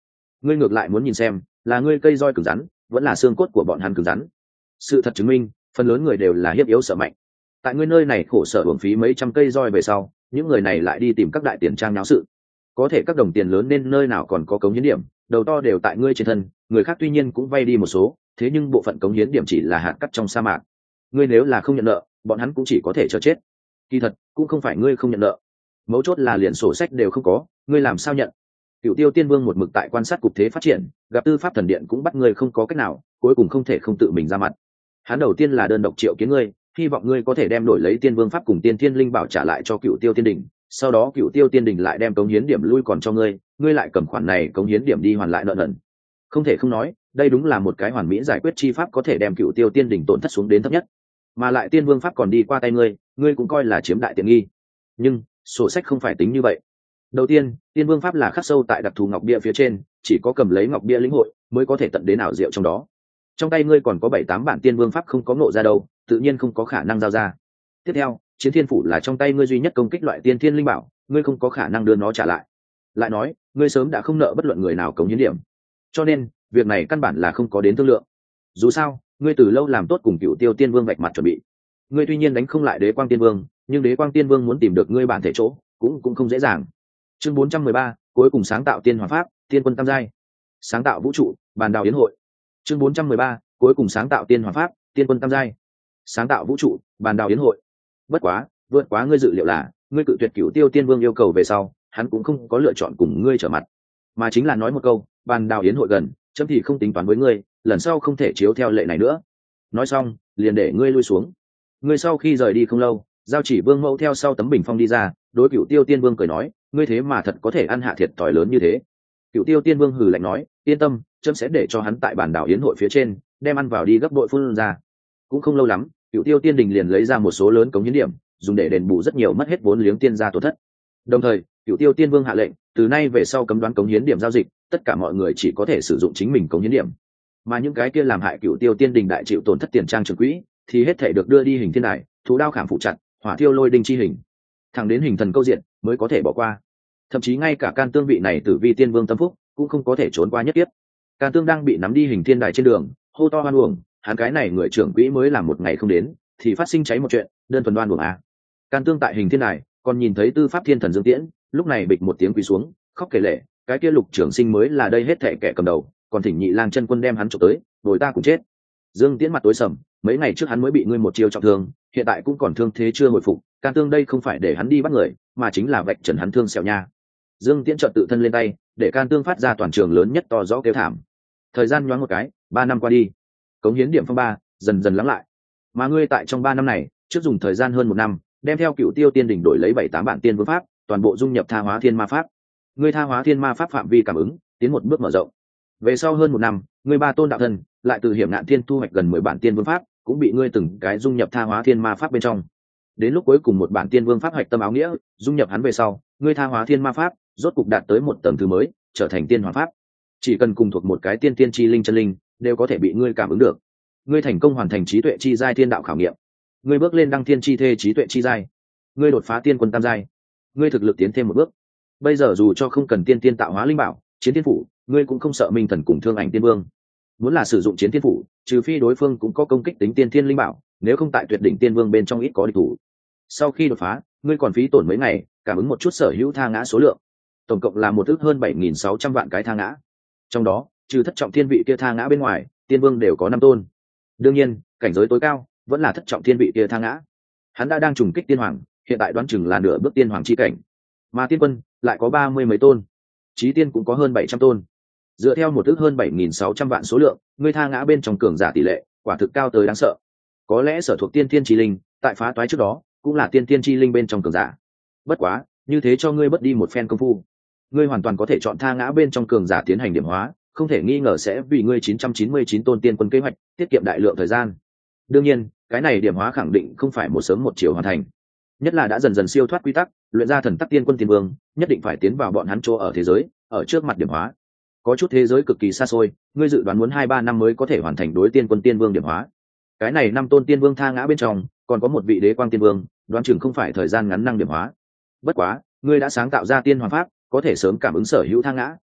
ngươi ngược lại muốn nhìn xem là ngươi cây roi cứng rắn vẫn là xương cốt của bọn hắn cứng rắn. Sự thật chứng minh phần lớn người đều là hiếp yếu sợ mạnh. Tại ngươi nơi này khổ sở uổng phí mấy trăm cây roi về sau, những người này lại đi tìm các đại tiền trang náo sự. Có thể các đồng tiền lớn nên nơi nào còn có cống hiến điểm, đầu to đều tại ngươi trên thân, người khác tuy nhiên cũng vay đi một số, thế nhưng bộ phận cống hiến điểm chỉ là hạt cát trong sa mạc. Ngươi nếu là không nhận nợ, bọn hắn cũng chỉ có thể chờ chết. Kỳ thật cũng không phải ngươi không nhận nợ, mấu chốt là liền sổ sách đều không có, ngươi làm sao nhận? Cựu Tiêu Tiên Vương một mực tại quan sát cục thế phát triển, gặp Tư Pháp Thần Điện cũng bắt ngươi không có cách nào, cuối cùng không thể không tự mình ra mặt. Hắn đầu tiên là đơn độc triệu kiến ngươi, hy vọng ngươi có thể đem đổi lấy Tiên Vương pháp cùng Tiên Thiên Linh bảo trả lại cho Cựu Tiêu Tiên Đình, sau đó Cựu Tiêu Tiên Đình lại đem cống hiến điểm lui còn cho ngươi, ngươi lại cầm khoản này cống hiến điểm đi hoàn lại nợ nần. Không thể không nói, đây đúng là một cái hoàn mỹ giải quyết chi pháp có thể đem Cựu Tiêu Tiên Đình tổn thất xuống đến thấp nhất. Mà lại Tiên Vương pháp còn đi qua tay ngươi, ngươi cũng coi là chiếm đại tiện nghi. Nhưng sổ sách không phải tính như vậy. Đầu tiên, Tiên Vương pháp là khắc sâu tại đặc thù ngọc bia phía trên, chỉ có cầm lấy ngọc bia lĩnh hội mới có thể tận đến ảo diệu trong đó. Trong tay ngươi còn có bảy tám bản Tiên Vương pháp không có ngộ ra đâu, tự nhiên không có khả năng giao ra. Tiếp theo, Chiến Thiên phủ là trong tay ngươi duy nhất công kích loại tiên thiên linh bảo, ngươi không có khả năng đưa nó trả lại. Lại nói, ngươi sớm đã không nợ bất luận người nào cống hiến điểm, cho nên việc này căn bản là không có đến thương lượng. Dù sao, ngươi từ lâu làm tốt cùng Cựu Tiêu Tiên Vương vạch mặt chuẩn bị. Ngươi tuy nhiên đánh không lại Đế Quang Tiên Vương, nhưng Đế Quang Tiên Vương muốn tìm được ngươi bản thể chỗ, cũng cũng không dễ dàng. Chương bốn trăm mười ba, cuối cùng sáng tạo tiên hoàng pháp, tiên quân tam giai. Sáng tạo vũ trụ, bàn đào yến hội. Chương bốn trăm mười ba, cuối cùng sáng tạo tiên hoàng pháp, tiên quân tam giai. Sáng tạo vũ trụ, bàn đào yến hội. Bất quá, vượt quá ngươi dự liệu là, ngươi cự tuyệt Cựu Tiêu Tiên Vương yêu cầu về sau, hắn cũng không có lựa chọn cùng ngươi trở mặt, mà chính là nói một câu, bàn đào yến hội gần, chấm thì không tính toán với ngươi, lần sau không thể chiếu theo lệ này nữa. Nói xong, liền để ngươi lui xuống. Ngươi sau khi rời đi không lâu, Giao Chỉ Vương mẫu theo sau tấm bình phong đi ra, đối Cựu Tiêu Tiên Vương cười nói, ngươi thế mà thật có thể ăn hạ thiệt thòi lớn như thế. Cựu Tiêu Tiên Vương hừ lạnh nói, yên tâm, chấm sẽ để cho hắn tại bản đảo yến hội phía trên đem ăn vào đi gấp bội phun ra. Cũng không lâu lắm, Cựu Tiêu Tiên Đình liền lấy ra một số lớn cống hiến điểm, dùng để đền bù rất nhiều mất hết vốn liếng tiên gia tổn thất. Đồng thời, Cựu Tiêu Tiên Vương hạ lệnh, từ nay về sau cấm đoán cống hiến điểm giao dịch, tất cả mọi người chỉ có thể sử dụng chính mình cống hiến điểm. Mà những cái kia làm hại Cựu Tiêu Tiên Đình đại chịu tổn thất tiền trang trường quỹ, thì hết thảy được đưa đi hình thiên đài, thú đao khảm phụ chặt, hỏa thiêu lôi đinh chi hình, thẳng đến hình thần câu diện mới có thể bỏ qua. Thậm chí ngay cả Can Tương vị này tử vi tiên vương tâm phúc cũng không có thể trốn qua nhất tiếp. Can Tương đang bị nắm đi hình thiên đài trên đường, hô to hoan uổng, hắn cái này người trưởng quỹ mới làm một ngày không đến, thì phát sinh cháy một chuyện, đơn thuần đoan uổng à. Can Tương tại hình thiên đài còn nhìn thấy Tư Pháp Thiên Thần Dương Tiễn, lúc này bịch một tiếng quỳ xuống, khóc kể lệ, cái kia Lục Trường Sinh mới là đây hết thảy kẻ cầm đầu, còn thỉnh Nhị Lang chân quân đem hắn chụp tới, rồi ta cũng chết. Dương Tiễn mặt tối sầm, mấy ngày trước hắn mới bị ngươi một chiêu trọng thương, hiện tại cũng còn thương thế chưa hồi phục, Can Tương đây không phải để hắn đi bắt người, mà chính là vạch trần hắn thương sẹo nha. Dương Tiễn chợt tự thân lên tay, để Can Tương phát ra toàn trường lớn nhất to rõ kêu thảm. Thời gian nhoáng một cái, ba năm qua đi, cống hiến điểm phong ba dần dần lắng lại. Mà ngươi tại trong ba năm này, trước dùng thời gian hơn một năm, đem theo Cựu Tiêu Tiên Đỉnh đổi lấy bảy tám bản tiên vương pháp, toàn bộ dung nhập Tha Hóa Thiên Ma pháp. Ngươi Tha Hóa Thiên Ma pháp phạm vi cảm ứng tiến một bước mở rộng. Về sau hơn một năm, ngươi ba tôn đạo thân lại từ Hiểm Ngạn Thiên thu hoạch gần mười bản tiên vương pháp, cũng bị ngươi từng cái dung nhập Tha Hóa Thiên Ma pháp bên trong. Đến lúc cuối cùng một bản tiên vương pháp hoạch tâm áo nghĩa dung nhập hắn về sau, ngươi Tha Hóa Thiên Ma pháp rốt cục đạt tới một tầng thứ mới, trở thành tiên hoàng pháp. Chỉ cần cùng thuộc một cái tiên tiên chi linh chân linh, đều có thể bị ngươi cảm ứng được. Ngươi thành công hoàn thành trí tuệ chi giai thiên đạo khảo nghiệm. Ngươi bước lên đăng thiên chi thê trí tuệ chi giai. Ngươi đột phá tiên quân tam giai. Ngươi thực lực tiến thêm một bước. Bây giờ dù cho không cần tiên tiên tạo hóa linh bảo, chiến tiên phủ, ngươi cũng không sợ minh thần cùng thương ảnh tiên vương. Muốn là sử dụng chiến tiên phủ, trừ phi đối phương cũng có công kích tính tiên thiên linh bảo, nếu không tại tuyệt đỉnh tiên vương bên trong ít có địch thủ. Sau khi đột phá, ngươi còn phí tổn mấy ngày, cảm ứng một chút sở hữu tha ngã số lượng, tổng cộng là một ước hơn bảy nghìn sáu trăm vạn cái tha ngã. Trong đó, trừ thất trọng thiên vị kia tha ngã bên ngoài, tiên vương đều có năm tôn. Đương nhiên, cảnh giới tối cao vẫn là thất trọng thiên vị kia tha ngã. Hắn đã đang trùng kích tiên hoàng, hiện tại đoán chừng là nửa bước tiên hoàng chi cảnh. Mà tiên quân lại có ba mươi mấy tôn, chí tiên cũng có hơn bảy trăm tôn. Dựa theo một ước hơn bảy nghìn sáu trăm vạn số lượng, ngươi tha ngã bên trong cường giả tỷ lệ, quả thực cao tới đáng sợ. Có lẽ sở thuộc tiên thiên chi linh, tại phá toái trước đó, cũng là tiên thiên chi linh bên trong cường giả. Bất quá, như thế cho ngươi bất đi một phen công phu. Ngươi hoàn toàn có thể chọn tha ngã bên trong cường giả tiến hành điểm hóa, không thể nghi ngờ sẽ vì ngươi chín trăm chín mươi chín tôn tiên quân kế hoạch tiết kiệm đại lượng thời gian. Đương nhiên, cái này điểm hóa khẳng định không phải một sớm một chiều hoàn thành. Nhất là đã dần dần siêu thoát quy tắc, luyện ra thần tắc tiên quân tiên vương, nhất định phải tiến vào bọn hắn chỗ ở thế giới, ở trước mặt điểm hóa. Có chút thế giới cực kỳ xa xôi, ngươi dự đoán muốn hai ba năm mới có thể hoàn thành đối tiên quân tiên vương điểm hóa. Cái này năm tôn tiên vương tha ngã bên trong, còn có một vị đế quang tiên vương, đoán chừng không phải thời gian ngắn năng điểm hóa. Bất quá, ngươi đã sáng tạo ra tiên hoàng pháp, có thể sớm cảm ứng sở hữu tha ngã,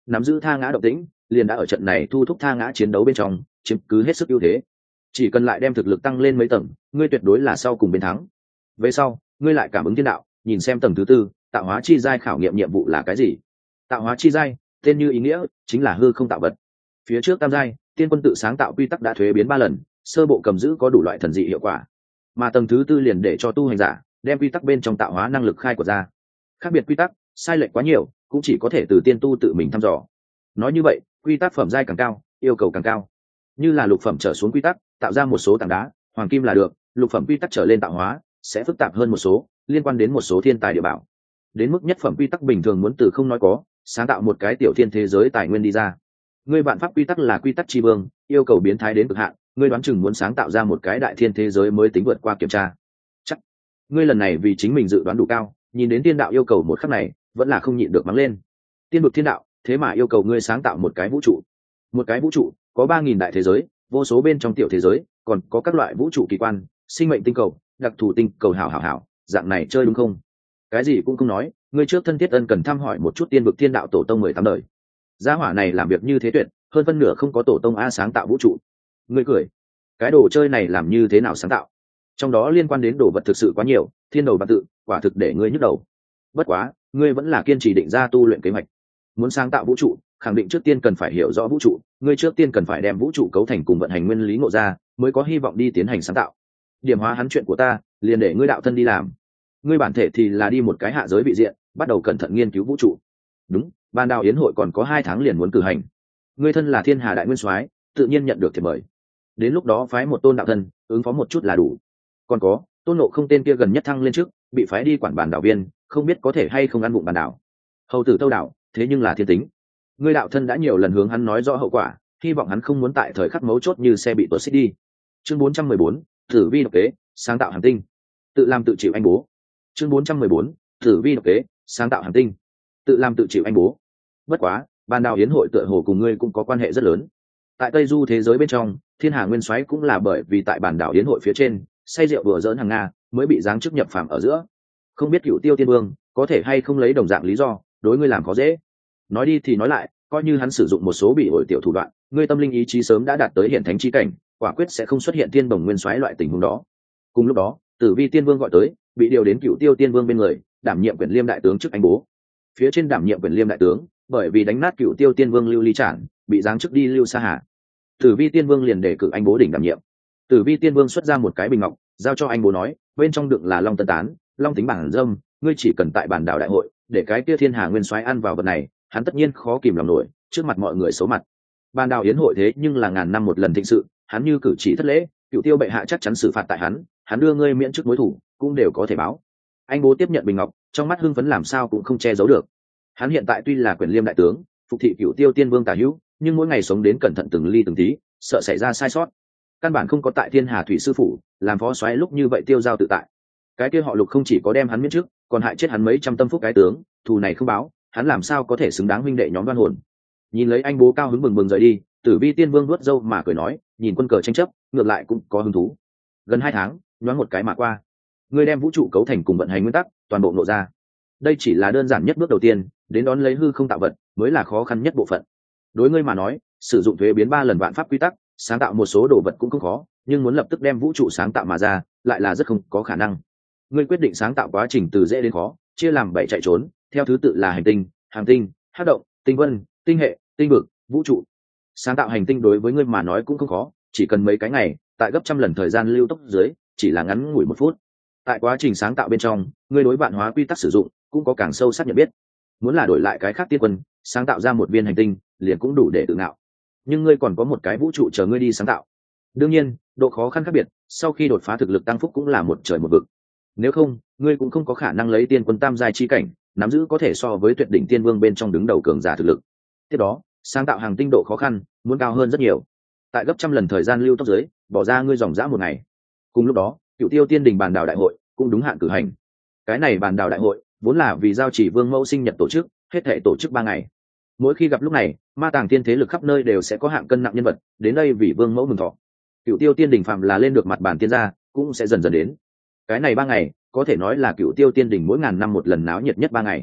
nắm giữ tha ngã động tĩnh, liền đã ở trận này thu thúc tha ngã chiến đấu bên trong chiếm cứ hết sức ưu thế. Chỉ cần lại đem thực lực tăng lên mấy tầng, ngươi tuyệt đối là sau cùng bên thắng. Về sau, ngươi lại cảm ứng thiên đạo, nhìn xem tầng thứ tư, tạo hóa chi giai khảo nghiệm nhiệm vụ là cái gì. Tạo hóa chi giai, tên như ý nghĩa, chính là hư không tạo vật. Phía trước tam giai, tiên quân tự sáng tạo quy tắc đã thuế biến ba lần, sơ bộ cầm giữ có đủ loại thần dị hiệu quả. Mà tầng thứ tư liền để cho tu hành giả đem quy tắc bên trong tạo hóa năng lực khai của ra. Khác biệt quy tắc, sai lệch quá nhiều, cũng chỉ có thể từ tiên tu tự mình thăm dò. Nói như vậy, quy tắc phẩm giai càng cao, yêu cầu càng cao. Như là lục phẩm trở xuống quy tắc, tạo ra một số tảng đá, hoàng kim là được, lục phẩm quy tắc trở lên tạo hóa sẽ phức tạp hơn một số, liên quan đến một số thiên tài địa bảo. Đến mức nhất phẩm quy tắc bình thường muốn từ không nói có, sáng tạo một cái tiểu thiên thế giới tài nguyên đi ra. Ngươi vạn pháp quy tắc là quy tắc tri vương, yêu cầu biến thái đến cực hạn, ngươi đoán chừng muốn sáng tạo ra một cái đại thiên thế giới mới tính vượt qua kiểm tra. Chắc ngươi lần này vì chính mình dự đoán đủ cao, nhìn đến tiên đạo yêu cầu một khắc này, vẫn là không nhịn được mắng lên. Tiên vực thiên đạo, thế mà yêu cầu ngươi sáng tạo một cái vũ trụ. Một cái vũ trụ có ba nghìn đại thế giới, vô số bên trong tiểu thế giới, còn có các loại vũ trụ kỳ quan, sinh mệnh tinh cầu, đặc thù tinh cầu hảo hảo hảo, dạng này chơi đúng không? Cái gì cũng không nói, ngươi trước thân thiết ân cần thăm hỏi một chút tiên vực thiên đạo tổ tông mười tám đời. Gia hỏa này làm việc như thế tuyệt, hơn phân nửa không có tổ tông a sáng tạo vũ trụ. Ngươi cười, cái đồ chơi này làm như thế nào sáng tạo? Trong đó liên quan đến đồ vật thực sự quá nhiều, thiên đầu bạc tự, quả thực để ngươi nhức đầu. Bất quá, ngươi vẫn là kiên trì định ra tu luyện kế hoạch. Muốn sáng tạo vũ trụ, khẳng định trước tiên cần phải hiểu rõ vũ trụ, ngươi trước tiên cần phải đem vũ trụ cấu thành cùng vận hành nguyên lý ngộ ra, mới có hy vọng đi tiến hành sáng tạo. Điểm hóa hắn chuyện của ta, liền để ngươi đạo thân đi làm. Ngươi bản thể thì là đi một cái hạ giới vị diện, bắt đầu cẩn thận nghiên cứu vũ trụ. Đúng, ban đào yến hội còn có hai tháng liền muốn cử hành. Ngươi thân là thiên hà đại nguyên soái, tự nhiên nhận được thiệp mời. Đến lúc đó phái một tôn đạo thân, ứng phó một chút là đủ. Còn có, tôn nộ không tên kia gần nhất thăng lên trước, bị phái đi quản bản đảo viên, không biết có thể hay không ăn bụng bản đảo. Hầu tử Tâu đảo, thế nhưng là thiên tính. Ngươi đạo thân đã nhiều lần hướng hắn nói rõ hậu quả, hy vọng hắn không muốn tại thời khắc mấu chốt như xe bị tuột xích đi. Chương bốn trăm mười bốn, Tử vi độc kế, sáng tạo hành tinh. Tự làm tự chịu anh bố. Chương bốn trăm mười bốn, Tử vi độc kế, sáng tạo hành tinh. Tự làm tự chịu anh bố. Bất quá, ban đào yến hội tựa hồ cùng ngươi cũng có quan hệ rất lớn. Tại Tây Du thế giới bên trong, Thiên Hà Nguyên Soái cũng là bởi vì tại bản đảo yến hội phía trên, say rượu đùa giỡn hàng nga, mới bị giáng chức nhập phàm ở giữa. Không biết Cửu Tiêu Tiên Vương có thể hay không lấy đồng dạng lý do, đối ngươi làm khó dễ. Nói đi thì nói lại, coi như hắn sử dụng một số bị ổi tiểu thủ đoạn, ngươi tâm linh ý chí sớm đã đạt tới hiện thánh chi cảnh, quả quyết sẽ không xuất hiện Tiên Bồng Nguyên Soái loại tình huống đó. Cùng lúc đó, Tử Vi Tiên Vương gọi tới, bị điều đến Cửu Tiêu Tiên Vương bên người, đảm nhiệm quyền liêm đại tướng chức anh bố. Phía trên đảm nhiệm quyền liêm đại tướng, bởi vì đánh nát Cửu Tiêu Tiên Vương Lưu Ly Trản, bị giáng chức đi Lưu Sa Hà. Tử Vi Tiên Vương liền đề cử anh bố đỉnh đảm nhiệm. Tử Vi Tiên Vương xuất ra một cái bình ngọc, giao cho anh bố nói, bên trong đựng là long tân tán, long tính bản dâm, ngươi chỉ cần tại bản đảo đại hội, để cái kia Thiên Hà Nguyên Soái ăn vào vật này, hắn tất nhiên khó kìm lòng nổi, trước mặt mọi người xấu mặt. Bản đảo yến hội thế nhưng là ngàn năm một lần thịnh sự, hắn như cử chỉ thất lễ, Cửu Tiêu bệ hạ chắc chắn xử phạt tại hắn, hắn đưa ngươi miễn chức mối thủ, cũng đều có thể báo. Anh bố tiếp nhận bình ngọc, trong mắt hưng phấn làm sao cũng không che giấu được. Hắn hiện tại tuy là quyền liêm đại tướng, phục thị Cửu Tiêu Tiên Vương tả hữu, nhưng mỗi ngày sống đến cẩn thận từng ly từng tí, sợ xảy ra sai sót. Căn bản không có tại Thiên Hà thủy sư phủ làm phó soái lúc như vậy tiêu dao tự tại. Cái kia họ Lục không chỉ có đem hắn miễn trước, còn hại chết hắn mấy trăm tâm phúc cái tướng, thù này không báo, hắn làm sao có thể xứng đáng huynh đệ nhóm đoan hồn. Nhìn lấy anh bố cao hứng bừng bừng rời đi, Tử Vi Tiên Vương vuốt râu mà cười nói, nhìn quân cờ tranh chấp, ngược lại cũng có hứng thú. Gần hai tháng, nhoáng một cái mà qua, ngươi đem vũ trụ cấu thành cùng vận hành nguyên tắc toàn bộ nộ ra. Đây chỉ là đơn giản nhất bước đầu tiên, đến đón lấy hư không tạo vật mới là khó khăn nhất bộ phận. Đối ngươi mà nói, sử dụng thuế biến ba lần vạn pháp quy tắc, sáng tạo một số đồ vật cũng không khó, nhưng muốn lập tức đem vũ trụ sáng tạo mà ra, lại là rất không có khả năng. Ngươi quyết định sáng tạo quá trình từ dễ đến khó, chia làm bảy chạy trốn, theo thứ tự là hành tinh, hàng tinh, hắc động, tinh vân, tinh hệ, tinh vực, vũ trụ. Sáng tạo hành tinh đối với ngươi mà nói cũng không khó, chỉ cần mấy cái ngày, tại gấp trăm lần thời gian lưu tốc dưới, chỉ là ngắn ngủi một phút. Tại quá trình sáng tạo bên trong, ngươi đối vạn hóa quy tắc sử dụng cũng có càng sâu sắc nhận biết. Muốn là đổi lại cái khác tiên quân, sáng tạo ra một viên hành tinh, liền cũng đủ để tự ngạo. Nhưng ngươi còn có một cái vũ trụ chờ ngươi đi sáng tạo. Đương nhiên, độ khó khăn khác biệt, sau khi đột phá thực lực tăng phúc cũng là một trời một vực. Nếu không, ngươi cũng không có khả năng lấy tiên quân tam giai chi cảnh, nắm giữ có thể so với tuyệt đỉnh tiên vương bên trong đứng đầu cường giả thực lực. Tiếp đó, sáng tạo hàng tinh độ khó khăn muốn cao hơn rất nhiều. Tại gấp trăm lần thời gian lưu tốc dưới, bỏ ra ngươi dòng dã một ngày. Cùng lúc đó, Cửu Tiêu Tiên Đình bàn đảo đại hội cũng đúng hạn cử hành. Cái này bàn đảo đại hội vốn là vì giao chỉ vương mẫu sinh nhật tổ chức, hết thể tổ chức ba ngày. Mỗi khi gặp lúc này, ma tàng tiên thế lực khắp nơi đều sẽ có hạng cân nặng nhân vật đến đây vì vương mẫu mừng thọ. Cửu Tiêu Tiên Đình phạm là lên được mặt bàn tiên gia, cũng sẽ dần dần đến. Cái này ba ngày có thể nói là Cửu Tiêu Tiên Đình mỗi ngàn năm một lần náo nhiệt nhất ba ngày.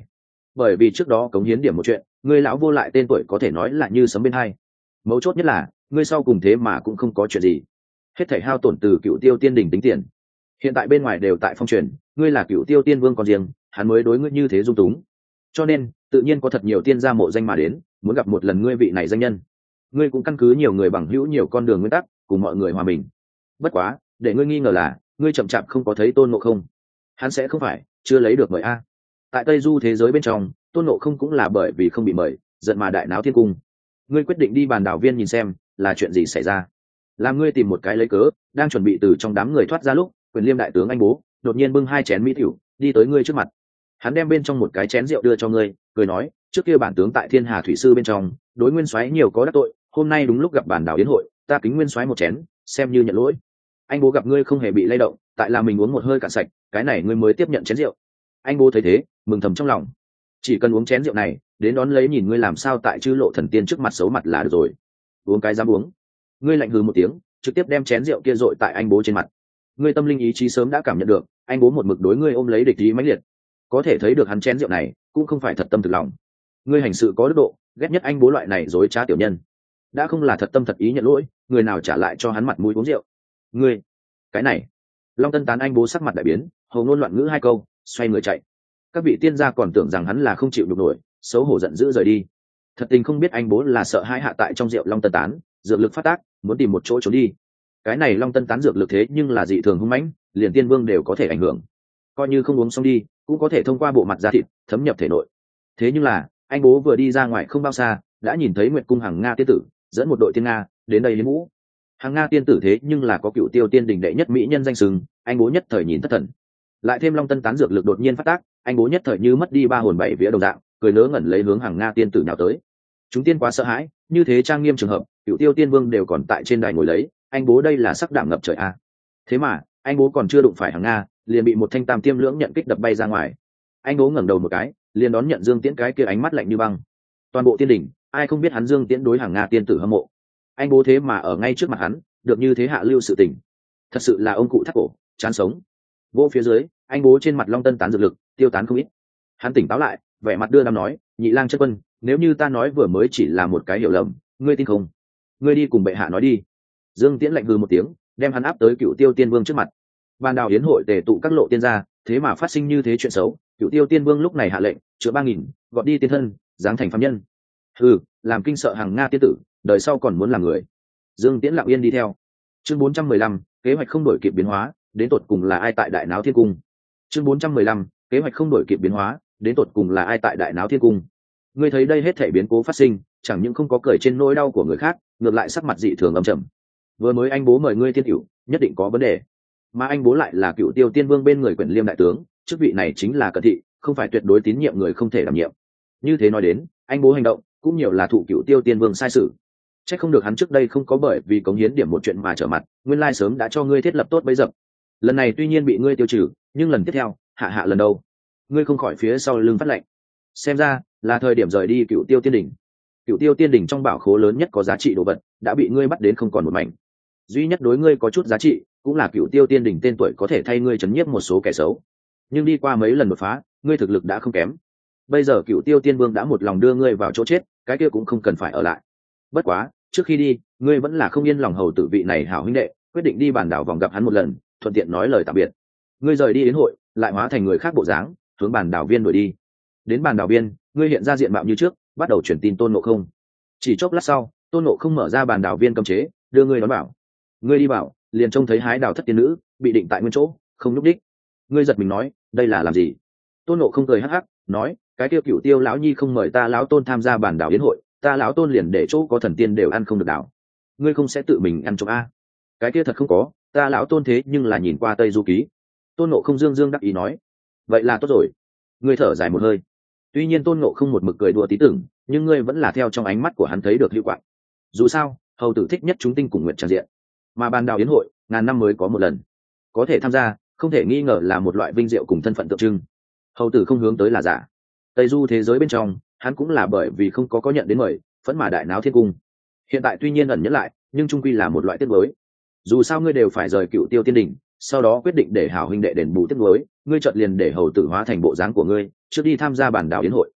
bởi vì trước đó cống hiến điểm một chuyện, ngươi lão vô lại tên tuổi có thể nói là như sấm bên hai. Mấu chốt nhất là ngươi sau cùng thế mà cũng không có chuyện gì, hết thảy hao tổn từ Cựu Tiêu Tiên Đình tính tiền, hiện tại bên ngoài đều tại phong truyền ngươi là Cựu Tiêu Tiên Vương còn riêng, hắn mới đối ngươi như thế dung túng, cho nên tự nhiên có thật nhiều tiên gia mộ danh mà đến, muốn gặp một lần ngươi vị này danh nhân. Ngươi cũng căn cứ nhiều người bằng hữu nhiều con đường nguyên tắc cùng mọi người hòa mình. Bất quá để ngươi nghi ngờ là ngươi chậm chạp không có thấy Tôn Ngộ Không. Hắn sẽ không phải chưa lấy được mời a? Tại Tây Du thế giới bên trong, Tôn Ngộ Không cũng là bởi vì không bị mời giận mà đại náo thiên cung. Ngươi quyết định đi bàn đảo viên nhìn xem là chuyện gì xảy ra. Làm ngươi tìm một cái lấy cớ, đang chuẩn bị từ trong đám người thoát ra lúc, Quyền Liêm đại tướng anh bố đột nhiên bưng hai chén mỹ tiểu đi tới ngươi trước mặt. Hắn đem bên trong một cái chén rượu đưa cho ngươi, cười nói, trước kia bản tướng tại Thiên Hà thủy sư bên trong đối nguyên soái nhiều có đắc tội, hôm nay đúng lúc gặp bản đảo yến hội, ta kính nguyên soái một chén, xem như nhận lỗi. Anh bố gặp ngươi không hề bị lay động, tại là mình uống một hơi cạn sạch, cái này ngươi mới tiếp nhận chén rượu. Anh bố thấy thế mừng thầm trong lòng, chỉ cần uống chén rượu này đến đón lấy nhìn ngươi làm sao tại chư lộ thần tiên trước mặt xấu mặt là được rồi. Uống cái dám uống. Ngươi lạnh hừ một tiếng, trực tiếp đem chén rượu kia dội tại anh bố trên mặt. Ngươi tâm linh ý chí sớm đã cảm nhận được anh bố một mực đối ngươi ôm lấy địch ý mãnh liệt, có thể thấy được hắn chén rượu này cũng không phải thật tâm thực lòng. Ngươi hành sự có đức độ, ghét nhất anh bố loại này dối trá tiểu nhân, đã không là thật tâm thật ý nhận lỗi, người nào trả lại cho hắn mặt mũi uống rượu. Ngươi cái này. Long Tân Tán anh bố sắc mặt đại biến, hầu ngôn loạn ngữ hai câu, xoay người chạy. Các vị tiên gia còn tưởng rằng hắn là không chịu được nổi, xấu hổ giận dữ rời đi. Thật tình không biết anh bố là sợ hai hạ tại trong rượu Long Tân Tán dược lực phát tác, muốn tìm một chỗ trốn đi. Cái này Long Tân Tán dược lực thế nhưng là dị thường hung mãnh, liền tiên vương đều có thể ảnh hưởng, coi như không uống xong đi cũng có thể thông qua bộ mặt da thịt thấm nhập thể nội. Thế nhưng là anh bố vừa đi ra ngoài không bao xa đã nhìn thấy Nguyệt Cung Hằng Nga tiên tử dẫn một đội tiên nga đến đây hiến vũ. Hằng Nga tiên tử thế nhưng là có Cựu Tiêu Tiên Đình đệ nhất mỹ nhân danh sừng, anh bố nhất thời nhìn thất thần. Lại thêm Long Tân Tán dược lực đột nhiên phát tác, anh bố nhất thời như mất đi ba hồn bảy vía đồng dạng, cười ngớ ngẩn lấy hướng Hằng Nga tiên tử nào tới. Chúng tiên quá sợ hãi, như thế trang nghiêm trường hợp, Cựu Tiêu Tiên Vương đều còn tại trên đài ngồi lấy, anh bố đây là sắc đảm ngập trời a. Thế mà anh bố còn chưa đụng phải Hằng Nga liền bị một thanh tam tiêm lưỡng nhận kích đập bay ra ngoài. Anh bố ngẩng đầu một cái liền đón nhận Dương Tiễn cái kia ánh mắt lạnh như băng. Toàn bộ tiên đỉnh ai không biết hắn Dương Tiễn đối Hằng Nga tiên tử hâm mộ. Anh bố thế mà ở ngay trước mặt hắn được như thế hạ lưu sự tình, thật sự là ông cụ thắt cổ chán sống. Vô phía dưới anh bố trên mặt Long Tân Tán dược lực tiêu tán không ít. Hắn tỉnh táo lại, vẻ mặt đưa đám nói, Nhị Lang chân quân, nếu như ta nói vừa mới chỉ là một cái hiểu lầm, ngươi tin không? Ngươi đi cùng bệ hạ nói đi. Dương Tiễn lạnh hừ một tiếng, đem hắn áp tới Cựu Tiêu Tiên Vương trước mặt. Ban đào yến hội tề tụ các lộ tiên gia, thế mà phát sinh như thế chuyện xấu. Cựu Tiêu Tiên Vương lúc này hạ lệnh chữa ba nghìn, gọt đi tiên thân, giáng thành phàm nhân. Ừ, làm kinh sợ Hằng Nga tiên tử, đời sau còn muốn làm người. Dương Tiễn lặng yên đi theo. Chương bốn trăm mười lăm, kế hoạch không đổi kịp biến hóa, đến tột cùng là ai tại đại náo thiên cung. Chương bốn trăm mười lăm, kế hoạch không đổi kịp biến hóa, đến tột cùng là ai tại đại náo thiên cung. Ngươi thấy đây hết thảy biến cố phát sinh, chẳng những không có cười trên nỗi đau của người khác, ngược lại sắc mặt dị thường âm trầm. Vừa mới anh bố mời ngươi tiên tiểu, nhất định có vấn đề. Mà anh bố lại là Cựu Tiêu Tiên Vương bên người Quyền Liêm đại tướng, chức vị này chính là cận thị, không phải tuyệt đối tín nhiệm người không thể đảm nhiệm. Như thế nói đến, anh bố hành động cũng nhiều là thụ Cựu Tiêu Tiên Vương sai sự. Chắc không được hắn trước đây không có bởi vì cống hiến điểm một chuyện mà trở mặt, nguyên lai sớm đã cho ngươi thiết lập tốt bấy dập. Lần này tuy nhiên bị ngươi tiêu trừ, nhưng lần tiếp theo, hạ hạ lần đầu, ngươi không khỏi phía sau lưng phát lệnh. Xem ra là thời điểm rời đi Cựu Tiêu Tiên Đỉnh. Cựu Tiêu Tiên Đỉnh trong bảo khố lớn nhất có giá trị đồ vật đã bị ngươi bắt đến không còn một mảnh. Duy nhất đối ngươi có chút giá trị cũng là Cựu Tiêu Tiên Đỉnh tên tuổi có thể thay ngươi chấn nhiếp một số kẻ xấu. Nhưng đi qua mấy lần đột phá, ngươi thực lực đã không kém. Bây giờ Cựu Tiêu Tiên Vương đã một lòng đưa ngươi vào chỗ chết, cái kia cũng không cần phải ở lại. Bất quá, trước khi đi, ngươi vẫn là không yên lòng hầu tử vị này hảo huynh đệ, quyết định đi bản đảo vòng gặp hắn một lần, thuận tiện nói lời tạm biệt. Ngươi rời đi đến hội, lại hóa thành người khác bộ dáng, hướng bản đảo viên đuổi đi. Đến bản đảo viên, ngươi hiện ra diện mạo như trước, bắt đầu truyền tin Tôn Ngộ Không. Chỉ chốc lát sau, Tôn Ngộ Không mở ra bản đảo viên cấm chế, đưa ngươi đón bảo. Ngươi đi bảo, liền trông thấy hái đào thất tiên nữ bị định tại nguyên chỗ, không nhúc đích. Ngươi giật mình nói, đây là làm gì? Tôn Ngộ Không cười hắc hắc, nói, cái tiêu Cửu Tiêu lão nhi không mời ta lão Tôn tham gia bản đảo yến hội, ta lão Tôn liền để chỗ có thần tiên đều ăn không được đảo. Ngươi không sẽ tự mình ăn trộm a? Cái kia thật không có, ta lão Tôn thế nhưng là nhìn qua Tây Du Ký. Tôn Ngộ Không dương dương đắc ý nói, vậy là tốt rồi. Ngươi thở dài một hơi. Tuy nhiên Tôn Ngộ Không một mực cười đùa tí tưởng, nhưng ngươi vẫn là theo trong ánh mắt của hắn thấy được hiệu quả. Dù sao, hầu tử thích nhất chúng tinh cùng nguyện tràn diện, mà bàn đào yến hội ngàn năm mới có một lần, có thể tham gia không thể nghi ngờ là một loại vinh diệu cùng thân phận tượng trưng. Hầu tử không hướng tới là giả. Tây Du thế giới bên trong, hắn cũng là bởi vì không có có nhận đến mời, phẫn mà đại náo thiên cung. Hiện tại tuy nhiên ẩn nhẫn lại, nhưng trung quy là một loại tiết mới. Dù sao ngươi đều phải rời Cựu Tiêu Tiên Đỉnh, sau đó quyết định để hảo huynh đệ đền bù tiết mới, ngươi chợt liền để hầu tử hóa thành bộ dáng của ngươi, trước đi tham gia bản đảo yến hội,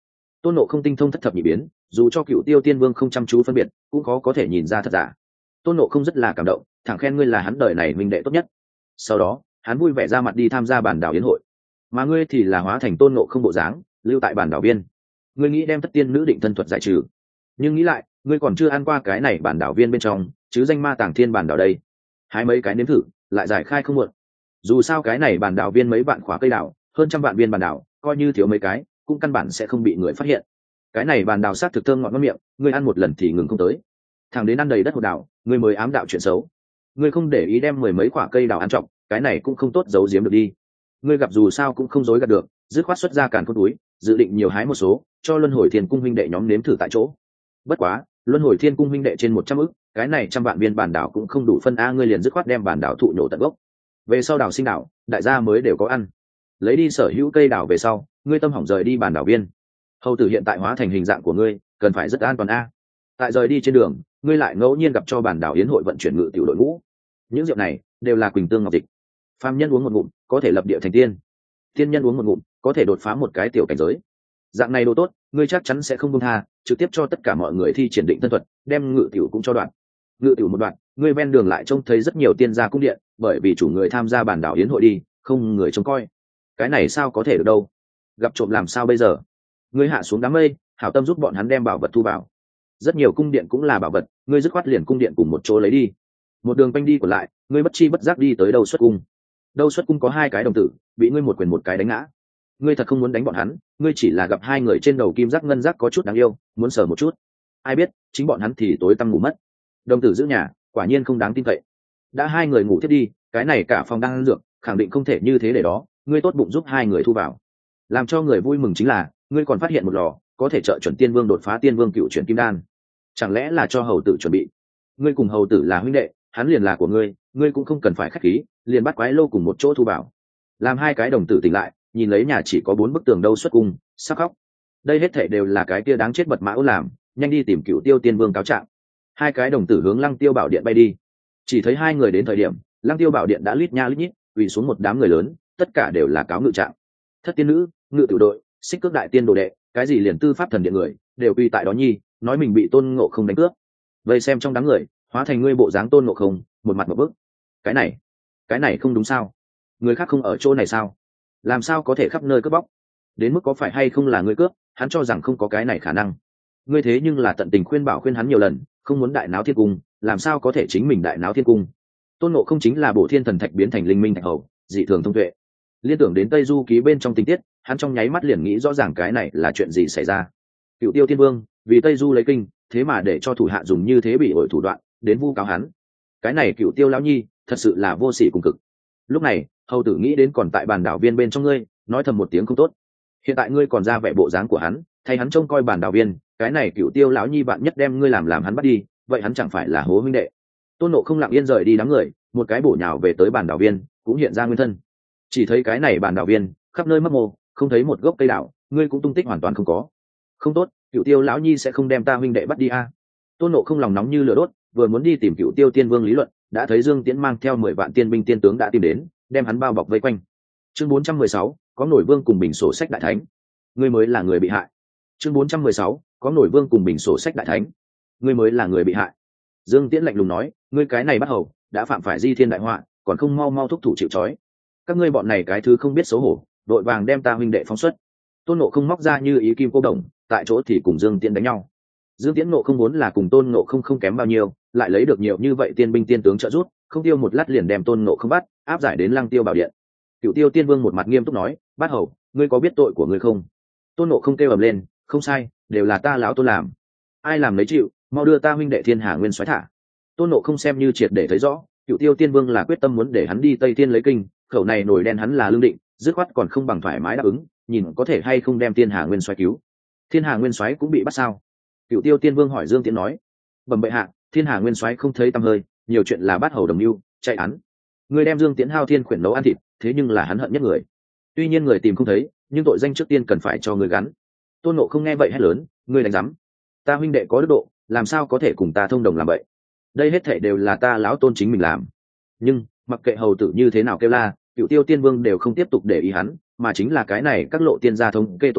Tôn Ngộ không tinh thông thất thập nhị biến, dù cho Cựu Tiêu Tiên Vương không chăm chú phân biệt cũng khó có thể nhìn ra thật giả. Tôn Ngộ không rất là cảm động, thẳng khen ngươi là hắn đời này minh đệ tốt nhất. Sau đó hắn vui vẻ ra mặt đi tham gia bản đảo yến hội, mà ngươi thì là hóa thành Tôn Ngộ không bộ dáng lưu tại bản đảo viên. Ngươi nghĩ đem thất tiên nữ định thân thuật giải trừ, nhưng nghĩ lại ngươi còn chưa ăn qua cái này bản đảo viên bên trong chứ danh ma tàng thiên bản đảo đây, hái mấy cái nếm thử lại giải khai không muộn. Dù sao cái này bản đảo viên mấy vạn khóa cây đảo, hơn trăm vạn viên bản đảo, coi như thiếu mấy cái cũng căn bản sẽ không bị người phát hiện. Cái này bản đảo sát thực thơm ngọt ngon miệng, ngươi ăn một lần thì ngừng không tới, thằng đến ăn đầy đất hồ đảo ngươi mới ám đạo chuyện xấu. Ngươi không để ý đem mười mấy quả cây đào ăn trọng, cái này cũng không tốt giấu giếm được đi. Ngươi gặp dù sao cũng không dối gạt được, dứt khoát xuất ra càn khôn túi, dự định nhiều hái một số cho luân hồi thiên cung huynh đệ nhóm nếm thử tại chỗ. Bất quá luân hồi thiên cung huynh đệ trên một trăm ức, cái này trăm vạn viên bản đảo cũng không đủ phân a, ngươi liền dứt khoát đem bản đảo thụ nhổ tận gốc. Về sau đảo sinh đảo, đại gia mới đều có ăn. Lấy đi sở hữu cây đảo về sau, ngươi tâm hỏng rời đi bản đảo viên. Hầu tử hiện tại hóa thành hình dạng của ngươi, cần phải rất an toàn a. Tại rời đi trên đường, ngươi lại ngẫu nhiên gặp cho bản đảo yến hội vận chuyển ngự tiểu đội ngũ. Những rượu này đều là quỳnh tương ngọc dịch, phàm nhân uống một ngụm có thể lập địa thành tiên, tiên nhân uống một ngụm có thể đột phá một cái tiểu cảnh giới. Dạng này đồ tốt, ngươi chắc chắn sẽ không buông tha, trực tiếp cho tất cả mọi người thi triển định thân thuật, đem ngự tiểu cũng cho đoạn. Ngự tiểu một đoạn, ngươi ven đường lại trông thấy rất nhiều tiên gia cung điện, bởi vì chủ người tham gia bản đảo yến hội đi, không người trông coi. Cái này sao có thể được đâu? Gặp trộm làm sao bây giờ? Ngươi hạ xuống đám mây, hảo tâm giúp bọn hắn đem bảo vật thu vào. Rất nhiều cung điện cũng là bảo vật, ngươi dứt khoát liền cung điện cùng một chỗ lấy đi. Một đường quanh đi của lại, ngươi bất chi bất giác đi tới Đâu Xuất cung. Đâu Xuất cung có hai cái đồng tử, bị ngươi một quyền một cái đánh ngã. Ngươi thật không muốn đánh bọn hắn, ngươi chỉ là gặp hai người trên đầu kim giác ngân giác có chút đáng yêu, muốn sờ một chút. Ai biết chính bọn hắn thì tối tăm ngủ mất. Đồng tử giữ nhà, quả nhiên không đáng tin cậy. Đã hai người ngủ thiết đi, cái này cả phòng đang ăn dược, khẳng định không thể như thế để đó. Ngươi tốt bụng giúp hai người thu vào. Làm cho người vui mừng chính là, ngươi còn phát hiện một lò có thể trợ chuẩn tiên vương đột phá tiên vương cựu chuyển kim đan. Chẳng lẽ là cho hầu tử chuẩn bị? Ngươi cùng hầu tử là huynh đệ, hắn liền là của ngươi, ngươi cũng không cần phải khách khí, liền bắt quái lô cùng một chỗ thu bảo. Làm hai cái đồng tử tỉnh lại, nhìn lấy nhà chỉ có bốn bức tường Đâu Xuất cung, sắp khóc. Đây hết thảy đều là cái kia đáng chết bật mã ôn làm, nhanh đi tìm Cựu Tiêu Tiên Vương cáo trạng. Hai cái đồng tử hướng Lăng Tiêu Bảo Điện bay đi. Chỉ thấy hai người đến thời điểm, Lăng Tiêu Bảo Điện đã lít nha lít nhít, quỳ xuống một đám người lớn, tất cả đều là cáo ngự trạng. Thất tiên nữ, ngự tiểu đội, xích cước đại tiên đồ đệ, cái gì liền tư pháp thần điện người, đều quy tại đó nhi, nói mình bị Tôn Ngộ Không đánh cướp. Vậy xem trong đám người, hóa thành ngươi bộ dáng Tôn Ngộ Không, một mặt một bức. Cái này, cái này không đúng sao? Người khác không ở chỗ này sao? Làm sao có thể khắp nơi cướp bóc? Đến mức có phải hay không là ngươi cướp, hắn cho rằng không có cái này khả năng. Ngươi thế nhưng là tận tình khuyên bảo khuyên hắn nhiều lần, không muốn đại náo thiên cung, làm sao có thể chính mình đại náo thiên cung? Tôn Ngộ Không chính là Bổ Thiên Thần Thạch biến thành linh minh thạch hầu, dị thường thông tuệ. Liên tưởng đến Tây Du ký bên trong tình tiết, hắn trong nháy mắt liền nghĩ rõ ràng cái này là chuyện gì xảy ra. Cựu Tiêu Tiên Vương vì Tây Du lấy kinh, thế mà để cho thủ hạ dùng như thế bị ổi thủ đoạn đến vu cáo hắn. Cái này Cựu Tiêu lão nhi thật sự là vô sỉ cùng cực. Lúc này hầu tử nghĩ đến còn tại bàn đảo viên bên trong ngươi, nói thầm một tiếng không tốt. Hiện tại ngươi còn ra vẻ bộ dáng của hắn, thay hắn trông coi bàn đảo viên, cái này Cựu Tiêu lão nhi bạn nhất đem ngươi làm làm hắn bắt đi, vậy hắn chẳng phải là hố huynh đệ. Tôn Ngộ Không lặng yên rời đi đám người, một cái bổ nhào về tới bàn đảo viên, cũng hiện ra nguyên thân. Chỉ thấy cái này bàn đảo viên khắp nơi mấp mô, không thấy một gốc cây đảo, ngươi cũng tung tích hoàn toàn không có. Không tốt, Cựu Tiêu lão nhi sẽ không đem ta huynh đệ bắt đi a. Tôn Ngộ Không lòng nóng như lửa đốt, vừa muốn đi tìm Cựu Tiêu Tiên Vương lý luận, đã thấy Dương Tiễn mang theo mười vạn tiên binh tiên tướng đã tìm đến, đem hắn bao bọc vây quanh. Chương bốn trăm mười sáu, có nổi vương cùng bình sổ sách đại thánh, ngươi mới là người bị hại. Chương bốn trăm mười sáu, có nổi vương cùng bình sổ sách đại thánh, ngươi mới là người bị hại. Dương Tiễn lạnh lùng nói, ngươi cái này bắt hầu đã phạm phải di thiên đại họa, còn không mau mau thúc thủ chịu trói. Các ngươi bọn này cái thứ không biết xấu hổ, đội vàng đem ta huynh đệ phóng xuất. Tôn Ngộ Không móc ra như ý kim cô đồng, tại chỗ thì cùng Dương Tiễn đánh nhau. Dương Tiễn Ngộ không muốn là cùng Tôn Ngộ Không không kém bao nhiêu, lại lấy được nhiều như vậy tiên binh tiên tướng trợ giúp, không tiêu một lát liền đem Tôn Ngộ Không bắt, áp giải đến Lăng Tiêu Bảo Điện. Cửu Tiêu Tiên Vương một mặt nghiêm túc nói, bát hầu, ngươi có biết tội của ngươi không? Tôn Ngộ Không kêu ầm lên, không sai, đều là ta lão Tôn làm. Ai làm lấy chịu, mau đưa ta huynh đệ Thiên Hà Nguyên xoáy thả. Tôn Ngộ Không xem như triệt để thấy rõ, Cửu Tiêu Tiên Vương là quyết tâm muốn để hắn đi Tây Thiên lấy kinh, khẩu này nổi đen hắn là lương định, dứt khoát còn không bằng thoải mái đáp ứng, nhìn có thể hay không đem Thiên Hà Nguyên xoáy cứu. Thiên Hà Nguyên xoáy cũng bị bắt sao? Cửu Tiêu Tiên Vương hỏi Dương Tiễn nói, bẩm bệ hạ, Thiên Hà Nguyên xoáy không thấy tăm hơi, nhiều chuyện là bát hầu đồng mưu, chạy án. Người đem Dương Tiễn hao thiên khuyển nấu ăn thịt, thế nhưng là hắn hận nhất người. Tuy nhiên người tìm không thấy, nhưng tội danh trước tiên cần phải cho người gắn. Tôn Ngộ Không nghe vậy hét lớn, ngươi đánh rắm, ta huynh đệ có đức độ, làm sao có thể cùng ta thông đồng làm vậy? Đây hết thảy đều là ta lão Tôn chính mình làm. Nhưng mặc kệ hầu tử như thế nào kêu la, Cửu Tiêu Tiên Vương đều không tiếp tục để ý hắn, mà chính là cái này các lộ tiên gia thống kê tổn thất,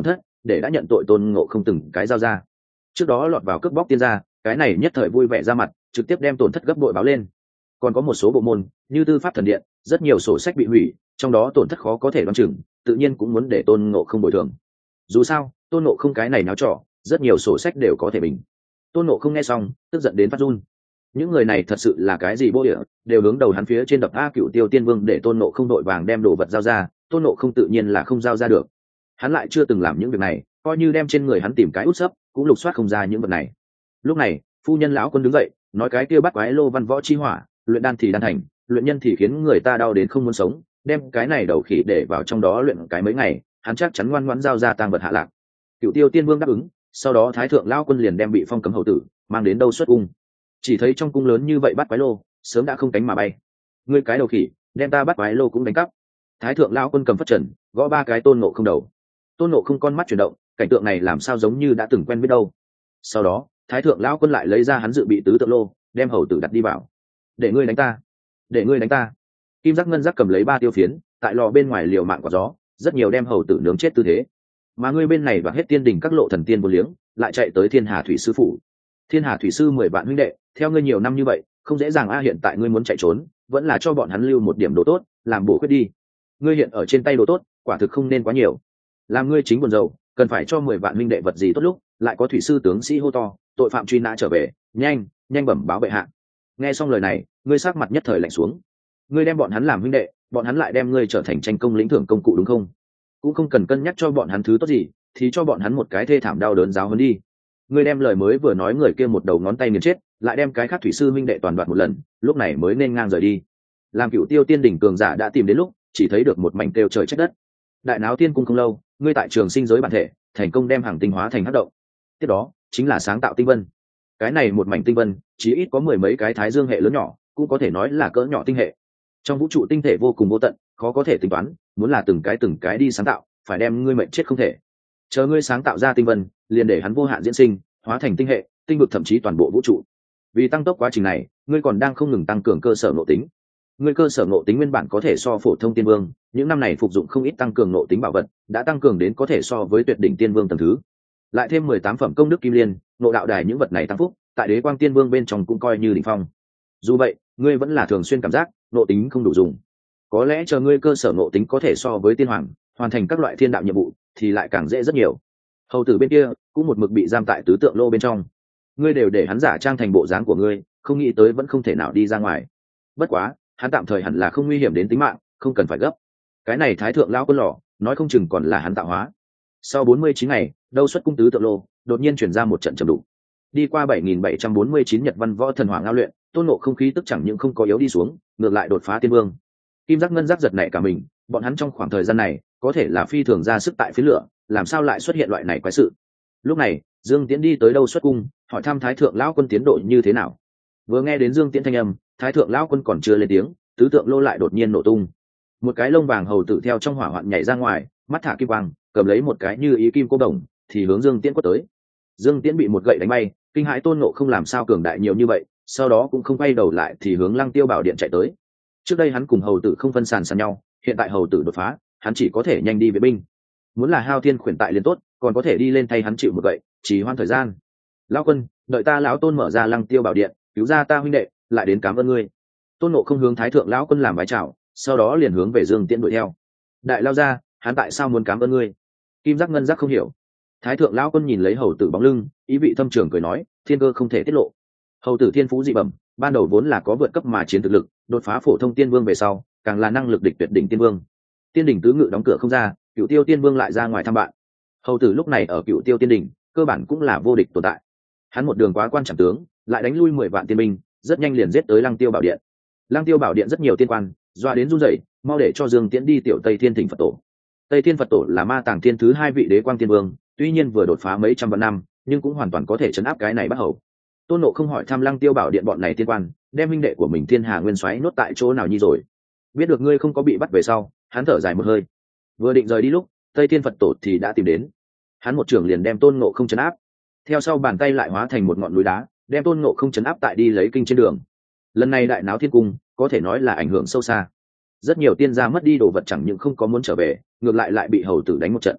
để đã nhận tội tôn ngộ không từng cái giao ra. Trước đó lọt vào cướp bóc tiên gia, cái này nhất thời vui vẻ ra mặt, trực tiếp đem tổn thất gấp bội báo lên. Còn có một số bộ môn như tư pháp thần điện, rất nhiều sổ sách bị hủy, trong đó tổn thất khó có thể đoán chừng, tự nhiên cũng muốn để tôn ngộ không bồi thường. Dù sao tôn ngộ không cái này náo trò, rất nhiều sổ sách đều có thể bình. Tôn ngộ không nghe xong tức giận đến phát run. Những người này thật sự là cái gì bô địa, đều hướng đầu hắn phía trên đập a Cựu Tiêu Tiên Vương để tôn ngộ không đội vàng đem đồ vật giao ra, tôn ngộ không tự nhiên là không giao ra được. Hắn lại chưa từng làm những việc này, coi như đem trên người hắn tìm cái út sấp cũng lục soát không ra những vật này. Lúc này phu nhân lão quân đứng dậy nói cái kia bắt quái lô văn võ chi hỏa, luyện đan thì đan thành, luyện nhân thì khiến người ta đau đến không muốn sống, đem cái này đầu khỉ để vào trong đó luyện cái mấy ngày, hắn chắc chắn ngoan ngoãn giao ra tang vật hạ lạc. Cựu Tiêu Tiên Vương đáp ứng, sau đó thái thượng lão quân liền đem bị phong cấm hầu tử mang đến đâu xuất cung. Chỉ thấy trong cung lớn như vậy bắt quái lô sớm đã không cánh mà bay. Ngươi cái đầu khỉ, đem ta bắt quái lô cũng đánh cắp. Thái thượng lão quân cầm phất trần gõ ba cái tôn ngộ không đầu. Tôn ngộ không con mắt chuyển động, cảnh tượng này làm sao giống như đã từng quen biết đâu. Sau đó thái thượng lão quân lại lấy ra hắn dự bị tứ tượng lô, đem hầu tử đặt đi vào. Để ngươi đánh ta, để ngươi đánh ta. Kim giác ngân giác cầm lấy ba tiêu phiến tại lò bên ngoài liều mạng quả gió, rất nhiều đem hầu tử nướng chết tư thế. Mà ngươi bên này đoạt hết tiên đình các lộ thần tiên vô liếng, lại chạy tới thiên hà thủy sư phủ. Thiên hà thủy sư mười vạn huynh đệ theo ngươi nhiều năm như vậy, không dễ dàng a. Hiện tại ngươi muốn chạy trốn, vẫn là cho bọn hắn lưu một điểm đồ tốt làm bổ khuyết đi. Ngươi hiện ở trên tay đồ tốt quả thực không nên quá nhiều, làm ngươi chính buồn rầu, cần phải cho mười vạn huynh đệ vật gì tốt lúc lại có thủy sư tướng sĩ hô to tội phạm truy nã trở về, nhanh nhanh bẩm báo bệ hạ. Nghe xong lời này ngươi sắc mặt nhất thời lạnh xuống. Ngươi đem bọn hắn làm huynh đệ, bọn hắn lại đem ngươi trở thành tranh công lĩnh thưởng công cụ đúng không? Cũng không cần cân nhắc cho bọn hắn thứ tốt gì, thì cho bọn hắn một cái thê thảm đau đớn giáo huấn đi. Ngươi đem lời mới vừa nói người kia một đầu ngón tay nghiền chết, lại đem cái khác thủy sư huynh đệ toàn đoạt một lần, lúc này mới nên ngang rời đi. Làm Cựu Tiêu Tiên đỉnh cường giả đã tìm đến lúc, chỉ thấy được một mảnh kêu trời trách đất. Đại náo tiên cung không lâu, ngươi tại trường sinh giới bản thể thành công đem hàng tinh hóa thành hắc động. Tiếp đó chính là sáng tạo tinh vân. Cái này một mảnh tinh vân chỉ ít có mười mấy cái thái dương hệ lớn nhỏ, cũng có thể nói là cỡ nhỏ tinh hệ. Trong vũ trụ tinh thể vô cùng vô tận, khó có thể tính toán, muốn là từng cái từng cái đi sáng tạo, phải đem ngươi mệnh chết không thể. Chờ ngươi sáng tạo ra tinh vân, liền để hắn vô hạn diễn sinh, hóa thành tinh hệ, tinh vực, thậm chí toàn bộ vũ trụ. Vì tăng tốc quá trình này, ngươi còn đang không ngừng tăng cường cơ sở nội tính. Ngươi cơ sở nội tính nguyên bản có thể so phổ thông tiên vương, những năm này phục dụng không ít tăng cường nội tính bảo vật, đã tăng cường đến có thể so với tuyệt đỉnh tiên vương tầng thứ. Lại thêm mười tám phẩm công đức kim liên, nội đạo đài những vật này tăng phúc, tại đế quang tiên vương bên trong cũng coi như đỉnh phong. Dù vậy, ngươi vẫn là thường xuyên cảm giác nội tính không đủ dùng. Có lẽ chờ ngươi cơ sở nội tính có thể so với tiên hoàng, hoàn thành các loại thiên đạo nhiệm vụ, thì lại càng dễ rất nhiều. Hầu tử bên kia cũng một mực bị giam tại tứ tượng lô bên trong, ngươi đều để hắn giả trang thành bộ dáng của ngươi, không nghĩ tới vẫn không thể nào đi ra ngoài. Bất quá hắn tạm thời hẳn là không nguy hiểm đến tính mạng, không cần phải gấp. Cái này thái thượng lão quân lò nói không chừng còn là hắn tạo hóa. Sau bốn mươi chín ngày, đâu xuất cung tứ tượng lô đột nhiên chuyển ra một trận trầm đục. Đi qua bảy nghìn bảy trăm bốn mươi chín nhật văn võ thần hỏa ngao luyện, tôn ngộ không khí tức chẳng những không có yếu đi xuống, ngược lại đột phá tiên vương. Kim giác ngân giác giật nảy cả mình, bọn hắn trong khoảng thời gian này có thể là phi thường ra sức tại phía lửa, làm sao lại xuất hiện loại này quái sự. Lúc này Dương Tiễn đi tới đâu xuất cung, hỏi thăm thái thượng lão quân tiến độ như thế nào. Vừa nghe đến Dương Tiễn thanh âm, thái thượng lão quân còn chưa lên tiếng, tứ tượng lô lại đột nhiên nổ tung. Một cái lông vàng hầu tử theo trong hỏa hoạn nhảy ra ngoài, mắt thả kim quang, cầm lấy một cái như ý kim cô đồng, thì hướng Dương Tiễn quất tới. Dương Tiễn bị một gậy đánh bay, kinh hãi tôn ngộ không làm sao cường đại nhiều như vậy, sau đó cũng không quay đầu lại thì hướng Lăng Tiêu Bảo Điện chạy tới. Trước đây hắn cùng hầu tử không phân sàn sàn nhau, hiện tại hầu tử đột phá, hắn chỉ có thể nhanh đi vệ binh. Muốn là Hao Thiên khuyển tại liền tốt, còn có thể đi lên thay hắn chịu một gậy, chỉ hoãn thời gian. Lão quân, đợi ta lão tôn mở ra Lăng Tiêu Bảo Điện, cứu ra ta huynh đệ, lại đến cảm ơn ngươi. Tôn ngộ không hướng thái thượng lão quân làm vái chào, sau đó liền hướng về Dương Tiễn đuổi theo. Đại lao ra, hắn tại sao muốn cảm ơn ngươi? Kim giác ngân giác không hiểu. Thái thượng lão quân nhìn lấy hầu tử bóng lưng, ý vị thâm trường cười nói, thiên cơ không thể tiết lộ. Hầu tử thiên phú dị bẩm, ban đầu vốn là có vượt cấp mà chiến thực lực, đột phá phổ thông tiên vương về sau, càng là năng lực địch tuyệt đỉnh tiên vương. Tiên đỉnh tứ ngự đóng cửa không ra, Cựu Tiêu tiên vương lại ra ngoài thăm bạn. Hầu tử lúc này ở Cựu Tiêu tiên đỉnh, cơ bản cũng là vô địch tồn tại. Hắn một đường quá quan trọng tướng, lại đánh lui mười vạn tiên binh, rất nhanh liền giết tới Lăng Tiêu Bảo Điện. Lăng Tiêu Bảo Điện rất nhiều tiên quan, doa đến run rẩy, mau để cho Dương Tiễn đi tiểu Tây Thiên Thỉnh Phật Tổ. Tây Thiên Phật Tổ là ma tàng thiên thứ hai vị đế quang tiên vương, tuy nhiên vừa đột phá mấy trăm vạn năm, nhưng cũng hoàn toàn có thể chấn áp cái này bắt hầu. Tôn Ngộ không hỏi thăm Lăng Tiêu Bảo Điện bọn này tiên quan, đem huynh đệ của mình Thiên Hà Nguyên Soái nốt tại chỗ nào nhi rồi. Biết được ngươi không có bị bắt về sau, hắn thở dài một hơi. Vừa định rời đi lúc, Tây Thiên Phật Tổ thì đã tìm đến. Hắn một trường liền đem Tôn Ngộ không chấn áp. Theo sau bàn tay lại hóa thành một ngọn núi đá, đem Tôn Ngộ không chấn áp tại đi lấy kinh trên đường. Lần này đại náo thiên cung, có thể nói là ảnh hưởng sâu xa. Rất nhiều tiên gia mất đi đồ vật chẳng những không có muốn trở về, ngược lại lại bị hầu tử đánh một trận.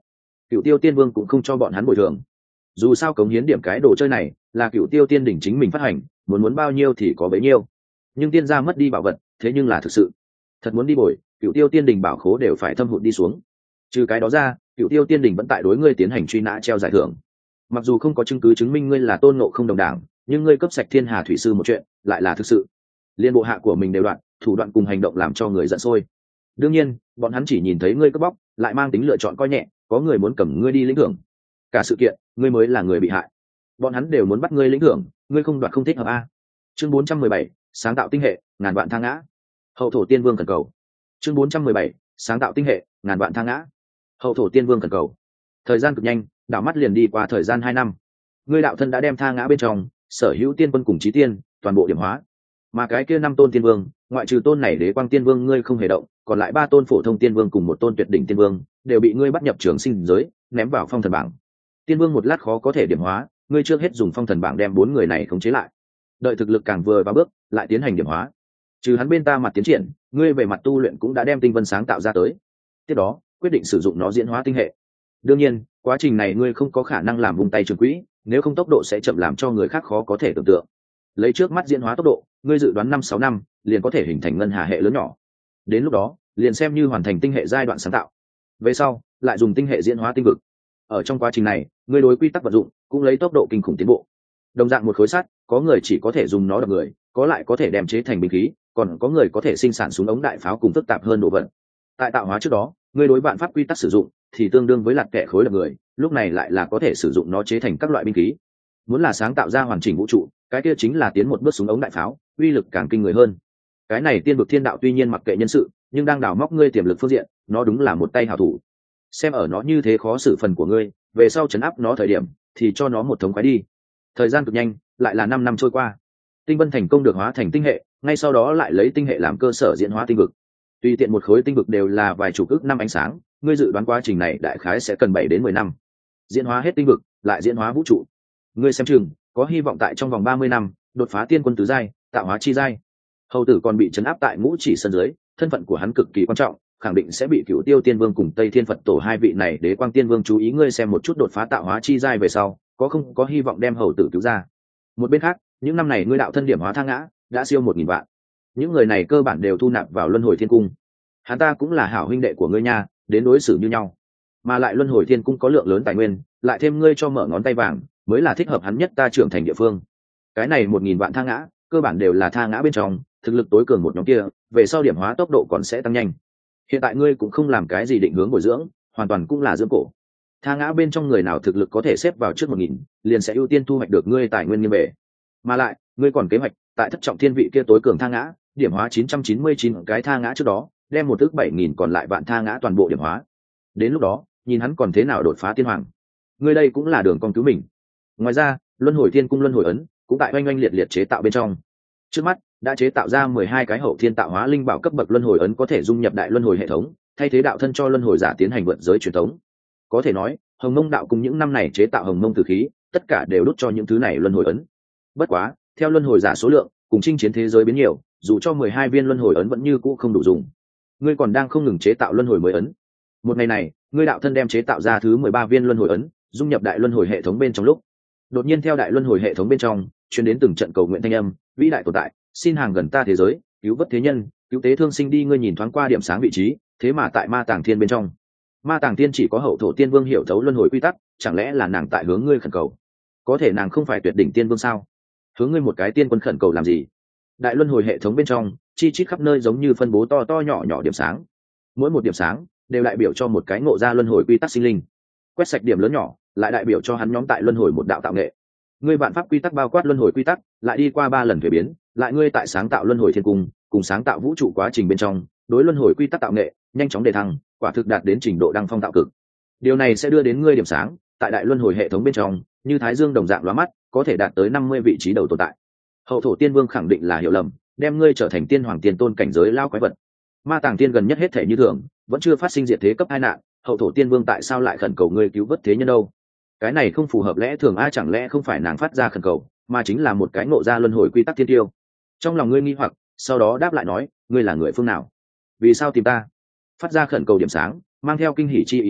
Cựu Tiêu Tiên Vương cũng không cho bọn hắn bồi thường. Dù sao cống hiến điểm cái đồ chơi này là Cựu Tiêu Tiên đỉnh chính mình phát hành, muốn muốn bao nhiêu thì có bấy nhiêu. Nhưng tiên gia mất đi bảo vật, thế nhưng là thực sự. Thật muốn đi bồi, Cựu Tiêu Tiên đỉnh bảo khố đều phải thâm hụt đi xuống. Trừ cái đó ra, Cựu Tiêu Tiên đỉnh vẫn tại đối ngươi tiến hành truy nã treo giải thưởng. Mặc dù không có chứng cứ chứng minh ngươi là Tôn Ngộ Không đồng đảng, nhưng ngươi cấp sạch Thiên Hà thủy sư một chuyện, lại là thực sự. Liên bộ hạ của mình đều đoạn, thủ đoạn cùng hành động làm cho người giận sôi. Đương nhiên, bọn hắn chỉ nhìn thấy ngươi cướp bóc, lại mang tính lựa chọn coi nhẹ, có người muốn cầm ngươi đi lĩnh thưởng. Cả sự kiện, ngươi mới là người bị hại. Bọn hắn đều muốn bắt ngươi lĩnh thưởng, ngươi không đoạt không thích hợp a. Chương bốn trăm mười bảy, sáng tạo tinh hệ, ngàn vạn thang ngã. Hậu thổ Tiên Vương cần cầu. Chương bốn trăm mười bảy, sáng tạo tinh hệ, ngàn vạn thang ngã. Hậu thổ Tiên Vương cần cầu. Thời gian cực nhanh, đảo mắt liền đi qua thời gian hai năm. Ngươi đạo thân đã đem thang ngã bên trong, sở hữu tiên quân cùng chí tiên, toàn bộ điểm hóa. Mà cái kia năm tôn tiên vương, ngoại trừ tôn này Đế Quang Tiên Vương ngươi không hề động, còn lại ba tôn phổ thông tiên vương cùng một tôn tuyệt đỉnh tiên vương đều bị ngươi bắt nhập trường sinh giới, ném vào phong thần bảng. Tiên vương một lát khó có thể điểm hóa, ngươi trước hết dùng phong thần bảng đem bốn người này khống chế lại, đợi thực lực càng vừa vào bước lại tiến hành điểm hóa. Trừ hắn bên ta mặt tiến triển, ngươi về mặt tu luyện cũng đã đem tinh vân sáng tạo ra tới, tiếp đó quyết định sử dụng nó diễn hóa tinh hệ. Đương nhiên quá trình này ngươi không có khả năng làm vùng tay trường quỹ, nếu không tốc độ sẽ chậm làm cho người khác khó có thể tưởng tượng. Lấy trước mắt diễn hóa tốc độ, ngươi dự đoán năm sáu năm liền có thể hình thành ngân hà hệ lớn nhỏ. Đến lúc đó liền xem như hoàn thành tinh hệ giai đoạn sáng tạo, về sau lại dùng tinh hệ diễn hóa tinh vực. Ở trong quá trình này ngươi đối quy tắc vận dụng cũng lấy tốc độ kinh khủng tiến bộ. Đồng dạng một khối sắt, có người chỉ có thể dùng nó đập người, có lại có thể đem chế thành binh khí, còn có người có thể sinh sản súng ống đại pháo cùng phức tạp hơn đồ vật. Tại tạo hóa trước đó, ngươi đối vạn pháp quy tắc sử dụng thì tương đương với lạt kẻ khối lập người, lúc này lại là có thể sử dụng nó chế thành các loại binh khí. Muốn là sáng tạo ra hoàn chỉnh vũ trụ, cái kia chính là tiến một bước súng ống đại pháo, uy lực càng kinh người hơn. Cái này tiên vực thiên đạo tuy nhiên mặc kệ nhân sự, nhưng đang đào móc ngươi tiềm lực phương diện, nó đúng là một tay hảo thủ. Xem ở nó như thế khó xử phần của ngươi, về sau chấn áp nó thời điểm thì cho nó một thống khoái đi. Thời gian cực nhanh, lại là năm năm trôi qua. Tinh vân thành công được hóa thành tinh hệ, ngay sau đó lại lấy tinh hệ làm cơ sở diễn hóa tinh vực. Tùy tiện một khối tinh vực đều là vài chục ức năm ánh sáng, ngươi dự đoán quá trình này đại khái sẽ cần bảy đến mười năm. Diễn hóa hết tinh vực, lại diễn hóa vũ trụ. Ngươi xem chừng có hy vọng tại trong vòng ba mươi năm đột phá tiên quân tứ giai, tạo hóa chi giai. Hầu tử còn bị trấn áp tại ngũ chỉ sân dưới, thân phận của hắn cực kỳ quan trọng, khẳng định sẽ bị Cửu Tiêu Tiên Vương cùng Tây Thiên Phật Tổ hai vị này Đế Quang Tiên Vương chú ý. Ngươi xem một chút đột phá tạo hóa chi giai về sau, có không có hy vọng đem hầu tử cứu ra. Một bên khác, những năm này ngươi đạo thân điểm hóa thang ngã đã siêu một nghìn vạn. Những người này cơ bản đều thu nạp vào Luân Hồi Thiên Cung. Hắn ta cũng là hảo huynh đệ của ngươi nha, đến đối xử như nhau. Mà lại Luân Hồi Thiên Cung có lượng lớn tài nguyên, lại thêm ngươi cho mở ngón tay vàng, mới là thích hợp hắn nhất ta trưởng thành địa phương. Cái này một nghìn vạn thang ngã, cơ bản đều là thang ngã bên trong thực lực tối cường một nhóm kia, về sau điểm hóa tốc độ còn sẽ tăng nhanh. Hiện tại ngươi cũng không làm cái gì định hướng bồi dưỡng, hoàn toàn cũng là dưỡng cổ. Thang ngã bên trong người nào thực lực có thể xếp vào trước một nghìn, liền sẽ ưu tiên thu hoạch được ngươi tài nguyên nghiêm bể. Mà lại ngươi còn kế hoạch tại thất trọng thiên vị kia tối cường thang ngã điểm hóa chín trăm chín mươi chín cái thang ngã trước đó, đem một ước bảy nghìn còn lại vạn thang ngã toàn bộ điểm hóa. Đến lúc đó nhìn hắn còn thế nào đột phá tiên hoàng. Ngươi đây cũng là đường con cứu mình. Ngoài ra Luân Hồi Thiên Cung Luân Hồi ấn cũng tại oanh oanh liệt liệt chế tạo bên trong. Trước mắt đã chế tạo ra mười hai cái hậu thiên tạo hóa linh bảo cấp bậc luân hồi ấn, có thể dung nhập đại luân hồi hệ thống, thay thế đạo thân cho luân hồi giả tiến hành vượt giới truyền thống. Có thể nói Hồng Mông đạo cùng những năm này chế tạo Hồng Mông tử khí, tất cả đều đốt cho những thứ này luân hồi ấn. Bất quá theo luân hồi giả số lượng cùng chinh chiến thế giới biến nhiều, dù cho mười hai viên luân hồi ấn vẫn như cũ không đủ dùng. Ngươi còn đang không ngừng chế tạo luân hồi mới ấn. Một ngày này ngươi đạo thân đem chế tạo ra thứ mười ba viên luân hồi ấn, dung nhập đại luân hồi hệ thống bên trong lúc, đột nhiên theo đại luân hồi hệ thống bên trong truyền đến từng trận cầu nguyện thanh âm: vĩ đại tồn tại, xin hàng gần ta thế giới, cứu vớt thế nhân, cứu tế thương sinh đi. Ngươi nhìn thoáng qua điểm sáng vị trí, thế mà tại Ma Tàng Thiên bên trong. Ma Tàng Thiên chỉ có hậu thổ tiên vương hiểu thấu luân hồi quy tắc, chẳng lẽ là nàng tại hướng ngươi khẩn cầu? Có thể nàng không phải tuyệt đỉnh tiên vương sao? Hướng ngươi một cái tiên quân khẩn cầu làm gì? Đại luân hồi hệ thống bên trong chi chít khắp nơi giống như phân bố to to nhỏ nhỏ điểm sáng, mỗi một điểm sáng đều đại biểu cho một cái ngộ ra luân hồi quy tắc sinh linh. Quét sạch điểm lớn nhỏ lại đại biểu cho hắn nhóm tại luân hồi một đạo tạo nghệ. Ngươi vạn pháp quy tắc bao quát luân hồi quy tắc, lại đi qua ba lần thuế biến, lại ngươi tại sáng tạo luân hồi thiên cung cùng sáng tạo vũ trụ quá trình bên trong, đối luân hồi quy tắc tạo nghệ nhanh chóng đề thăng, quả thực đạt đến trình độ đăng phong tạo cực. Điều này sẽ đưa đến ngươi điểm sáng tại đại luân hồi hệ thống bên trong như thái dương đồng dạng lóa mắt, có thể đạt tới năm mươi vị trí đầu tồn tại. Hậu thổ tiên vương khẳng định là hiểu lầm, đem ngươi trở thành tiên hoàng tiên tôn cảnh giới lao quái vật. Ma Tàng Tiên gần nhất hết thể như thường, vẫn chưa phát sinh diệt thế cấp hai nạn, hậu thổ tiên vương tại sao lại khẩn cầu ngươi cứu vớt thế nhân đâu? Cái này không phù hợp lẽ thường. A, chẳng lẽ không phải nàng phát ra khẩn cầu, mà chính là một cái ngộ ra luân hồi quy tắc thiên tiêu? Trong lòng ngươi nghi hoặc, sau đó đáp lại nói: ngươi là người phương nào? Vì sao tìm ta? Phát ra khẩn cầu điểm sáng mang theo kinh hỉ chi ý nói: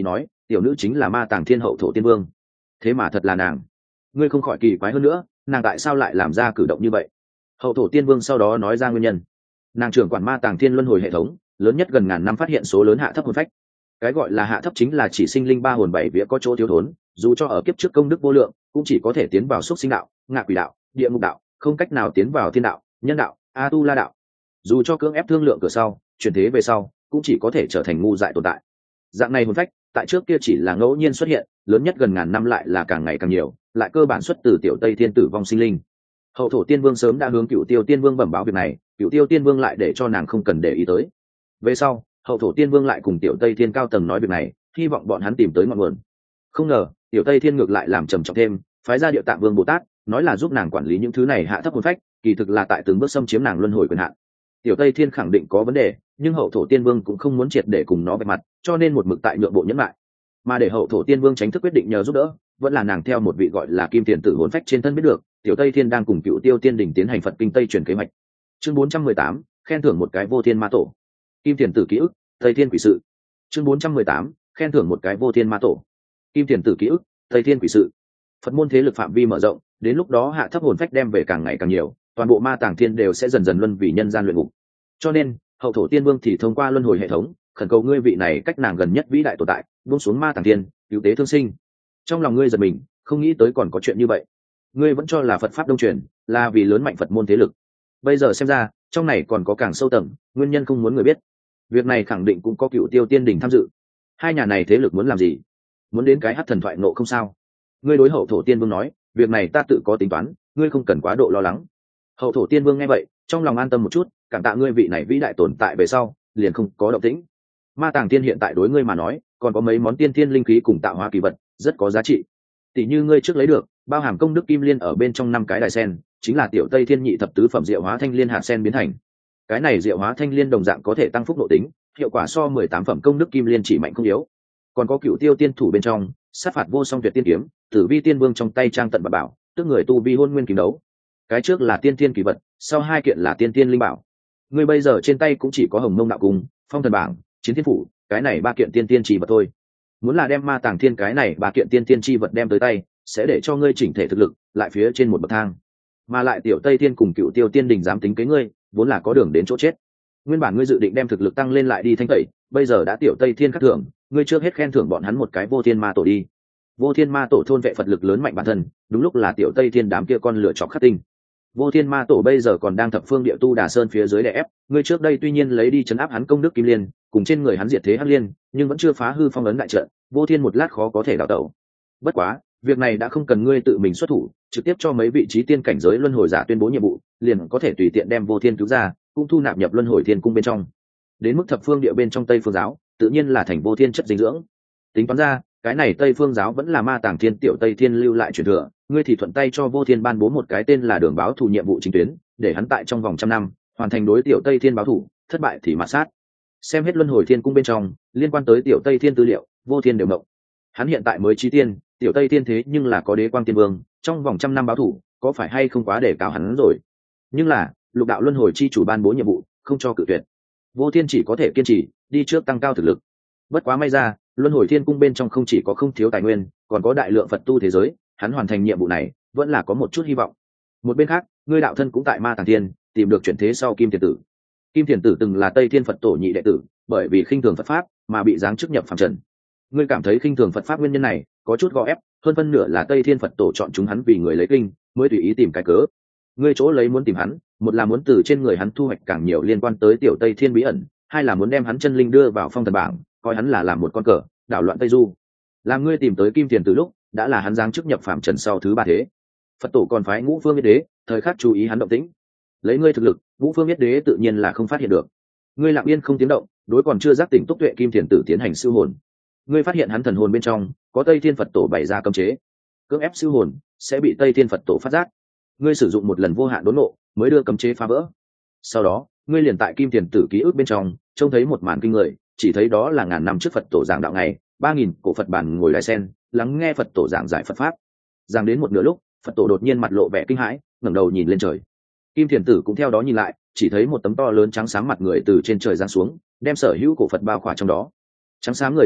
tiểu nữ chính là ma tàng thiên hậu thổ tiên vương. Thế mà thật là nàng. Ngươi không khỏi kỳ quái hơn nữa, nàng tại sao lại làm ra cử động như vậy? Hậu thổ tiên vương sau đó nói ra nguyên nhân. Nàng trưởng quản ma tàng thiên luân hồi hệ thống, lớn nhất gần ngàn năm phát hiện số lớn hạ thấp hồn phách. Cái gọi là hạ thấp chính là chỉ sinh linh ba hồn bảy vía có chỗ thiếu thốn, dù cho ở kiếp trước công đức vô lượng, cũng chỉ có thể tiến vào xúc sinh đạo, ngạ quỷ đạo, địa ngục đạo, không cách nào tiến vào thiên đạo, nhân đạo, a tu la đạo. Dù cho cưỡng ép thương lượng cửa sau, chuyển thế về sau, cũng chỉ có thể trở thành ngu dại tồn tại. Dạng này hồn phách, tại trước kia chỉ là ngẫu nhiên xuất hiện, lớn nhất gần ngàn năm lại là càng ngày càng nhiều, lại cơ bản xuất từ tiểu Tây Thiên tử vong sinh linh. Hậu thổ tiên vương sớm đã hướng Cửu Tiêu tiên vương bẩm báo việc này, Cửu Tiêu tiên vương lại để cho nàng không cần để ý tới. Về sau, hậu thổ tiên vương lại cùng tiểu Tây Thiên cao tầng nói việc này, hy vọng bọn hắn tìm tới ngọn nguồn. Không ngờ, tiểu Tây Thiên ngược lại làm trầm trọng thêm, phái ra Địa Tạng Vương Bồ Tát, nói là giúp nàng quản lý những thứ này hạ thấp hồn phách, kỳ thực là tại từng bước xâm chiếm nàng luân hồi quyền hạn. Tiểu Tây Thiên khẳng định có vấn đề, nhưng hậu thổ tiên vương cũng không muốn triệt để cùng nó bạch mặt, cho nên một mực tại nhượng bộ nhẫn lại. Mà để hậu thổ tiên vương tránh thức quyết định nhờ giúp đỡ, vẫn là nàng theo một vị gọi là Kim Tiền Tử hồn phách trên thân biết được, tiểu Tây Thiên đang cùng Cựu Tiêu Tiên Đình tiến hành Phật kinh Tây truyền kế hoạch. Chương bốn trăm mười tám, khen thưởng một cái vô thiên ma tổ. Kim Tiền Tử ký ức, Tây Thiên quỷ sự. Chương bốn trăm mười tám, khen thưởng một cái vô thiên ma tổ. Kim Tiền Tử ký ức, Tây Thiên quỷ sự. Phật môn thế lực phạm vi mở rộng, đến lúc đó hạ thấp hồn phách đem về càng ngày càng nhiều, toàn bộ ma tàng thiên đều sẽ dần dần luân vì nhân gian luyện ngục. Cho nên, hậu thổ tiên vương thì thông qua luân hồi hệ thống, khẩn cầu ngươi vị này cách nàng gần nhất vĩ đại tồn tại, buông xuống ma tàng thiên, cứu tế thương sinh. Trong lòng ngươi giật mình, không nghĩ tới còn có chuyện như vậy. Ngươi vẫn cho là Phật pháp đông truyền, là vì lớn mạnh Phật môn thế lực. Bây giờ xem ra, trong này còn có càng sâu tầng, nguyên nhân không muốn người biết. Việc này khẳng định cũng có Cựu Tiêu Tiên Đình tham dự. Hai nhà này thế lực muốn làm gì? Muốn đến cái hắc thần thoại nộ không sao? Ngươi đối hậu thổ tiên vương nói, việc này ta tự có tính toán, ngươi không cần quá độ lo lắng. Hậu thổ tiên vương nghe vậy, trong lòng an tâm một chút, cảm tạ ngươi vị này vĩ đại tồn tại về sau, liền không có động tĩnh. Ma tàng tiên hiện tại đối ngươi mà nói, còn có mấy món tiên thiên linh khí cùng tạo hóa kỳ vật, rất có giá trị. Tỷ như ngươi trước lấy được, bao hàm công đức kim liên ở bên trong năm cái đài sen, chính là tiểu Tây Thiên nhị thập tứ phẩm diệu hóa thanh liên hạt sen biến thành. Cái này diệu hóa thanh liên đồng dạng có thể tăng phúc độ tính, hiệu quả so mười tám phẩm công đức kim liên chỉ mạnh không yếu. Còn có Cựu Tiêu tiên thủ bên trong, sát phạt vô song tuyệt tiên kiếm, Tử Vi tiên vương trong tay trang tận và bảo, tức người tu vi hôn nguyên kiếm đấu. Cái trước là tiên thiên kỳ vật, sau hai kiện là tiên tiên linh bảo. Ngươi bây giờ trên tay cũng chỉ có Hồng Mông đạo cung, Phong thần bảng, Chiến thiên phủ, cái này ba kiện tiên tiên chỉ vật thôi. Muốn là đem ma tàng thiên cái này ba kiện tiên tiên chi vật đem tới tay, sẽ để cho ngươi chỉnh thể thực lực lại phía trên một bậc thang. Mà lại tiểu Tây Thiên cùng Cựu Tiêu Tiên Đình dám tính kế ngươi, vốn là có đường đến chỗ chết. Nguyên bản ngươi dự định đem thực lực tăng lên lại đi thanh tẩy, bây giờ đã tiểu Tây Thiên khắc thưởng, ngươi trước hết khen thưởng bọn hắn một cái vô thiên ma tổ đi. Vô thiên ma tổ thôn vệ Phật lực lớn mạnh bản thân, đúng lúc là tiểu Tây Thiên đám kia con lựa chọc khắc tinh. Vô thiên ma tổ bây giờ còn đang thập phương địa tu đà sơn phía dưới đè ép, ngươi trước đây tuy nhiên lấy đi chấn áp hắn công đức kim liên, cùng trên người hắn diệt thế hắc liên, nhưng vẫn chưa phá hư phong ấn đại trận, vô thiên một lát khó có thể đào tẩu. Bất quá, việc này đã không cần ngươi tự mình xuất thủ, trực tiếp cho mấy vị trí tiên cảnh giới luân hồi giả tuyên bố nhiệm vụ, liền có thể tùy tiện đem vô thiên cứu ra, cũng thu nạp nhập luân hồi thiên cung bên trong. Đến mức thập phương địa bên trong Tây Phương giáo, tự nhiên là thành vô thiên chất dinh dưỡng. Tính toán ra, cái này Tây Phương giáo vẫn là ma tàng thiên tiểu Tây Thiên lưu lại truyền thừa, ngươi thì thuận tay cho vô thiên ban bố một cái tên là đường báo thù nhiệm vụ chính tuyến, để hắn tại trong vòng trăm năm hoàn thành đối tiểu Tây Thiên báo thù, thất bại thì mạt sát. Xem hết luân hồi thiên cung bên trong liên quan tới tiểu Tây Thiên tư liệu, vô thiên đều mộng. Hắn hiện tại mới trí tiên, tiểu Tây Thiên thế nhưng là có đế quang tiên vương, trong vòng trăm năm báo thù, có phải hay không quá để cao hắn rồi? Nhưng là lục đạo luân hồi chi chủ ban bố nhiệm vụ, không cho cự tuyệt. Vô thiên chỉ có thể kiên trì đi trước tăng cao thực lực. Bất quá may ra, luân hồi thiên cung bên trong không chỉ có không thiếu tài nguyên, còn có đại lượng Phật tu thế giới, hắn hoàn thành nhiệm vụ này vẫn là có một chút hy vọng. Một bên khác, ngươi đạo thân cũng tại ma tàng thiên tìm được chuyển thế sau Kim Tiền Tử. Kim Tiền Tử từng là Tây Thiên Phật tổ nhị đệ tử, bởi vì khinh thường Phật pháp mà bị giáng chức nhập phàm trần. Ngươi cảm thấy khinh thường Phật pháp nguyên nhân này có chút gò ép, hơn phân nửa là Tây Thiên Phật tổ chọn chúng hắn vì người lấy kinh, mới tùy ý tìm cái cớ. Ngươi chỗ lấy muốn tìm hắn, một là muốn từ trên người hắn thu hoạch càng nhiều liên quan tới tiểu Tây Thiên bí ẩn, hai là muốn đem hắn chân linh đưa vào phong thần bảng, coi hắn là làm một con cờ, đảo loạn Tây Du. Làm ngươi tìm tới Kim Tiền Tử lúc, đã là hắn giáng chức nhập phàm trần sau thứ ba thế. Phật tổ còn phái Ngũ Phương Yết Đế thời khắc chú ý hắn động tĩnh. Lấy ngươi thực lực, Ngũ Phương Yết Đế tự nhiên là không phát hiện được. Ngươi lặng yên không tiếng động, đối còn chưa giác tỉnh túc tuệ Kim Tiền Tử tiến hành siêu hồn. Ngươi phát hiện hắn thần hồn bên trong có Tây Thiên Phật tổ bày ra cấm chế, cưỡng ép siêu hồn sẽ bị Tây Thiên Phật tổ phát giác. Ngươi sử dụng một lần vô hạn đốn nộ mới đưa cấm chế phá vỡ. Sau đó, ngươi liền tại Kim Tiền Tử ký ức bên trong trông thấy một màn kinh người, chỉ thấy đó là ngàn năm trước Phật tổ giảng đạo ngày, ba nghìn cổ Phật bản ngồi đài sen, lắng nghe Phật tổ giảng giải Phật pháp. Giảng đến một nửa lúc, Phật tổ đột nhiên mặt lộ vẻ kinh hãi, ngẩng đầu nhìn lên trời. Kim Tiền Tử cũng theo đó nhìn lại, chỉ thấy một tấm to lớn trắng sáng mặt người từ trên trời giáng xuống, đem sở hữu cổ Phật bao khỏa trong đó. Trắng sáng người dưới mặt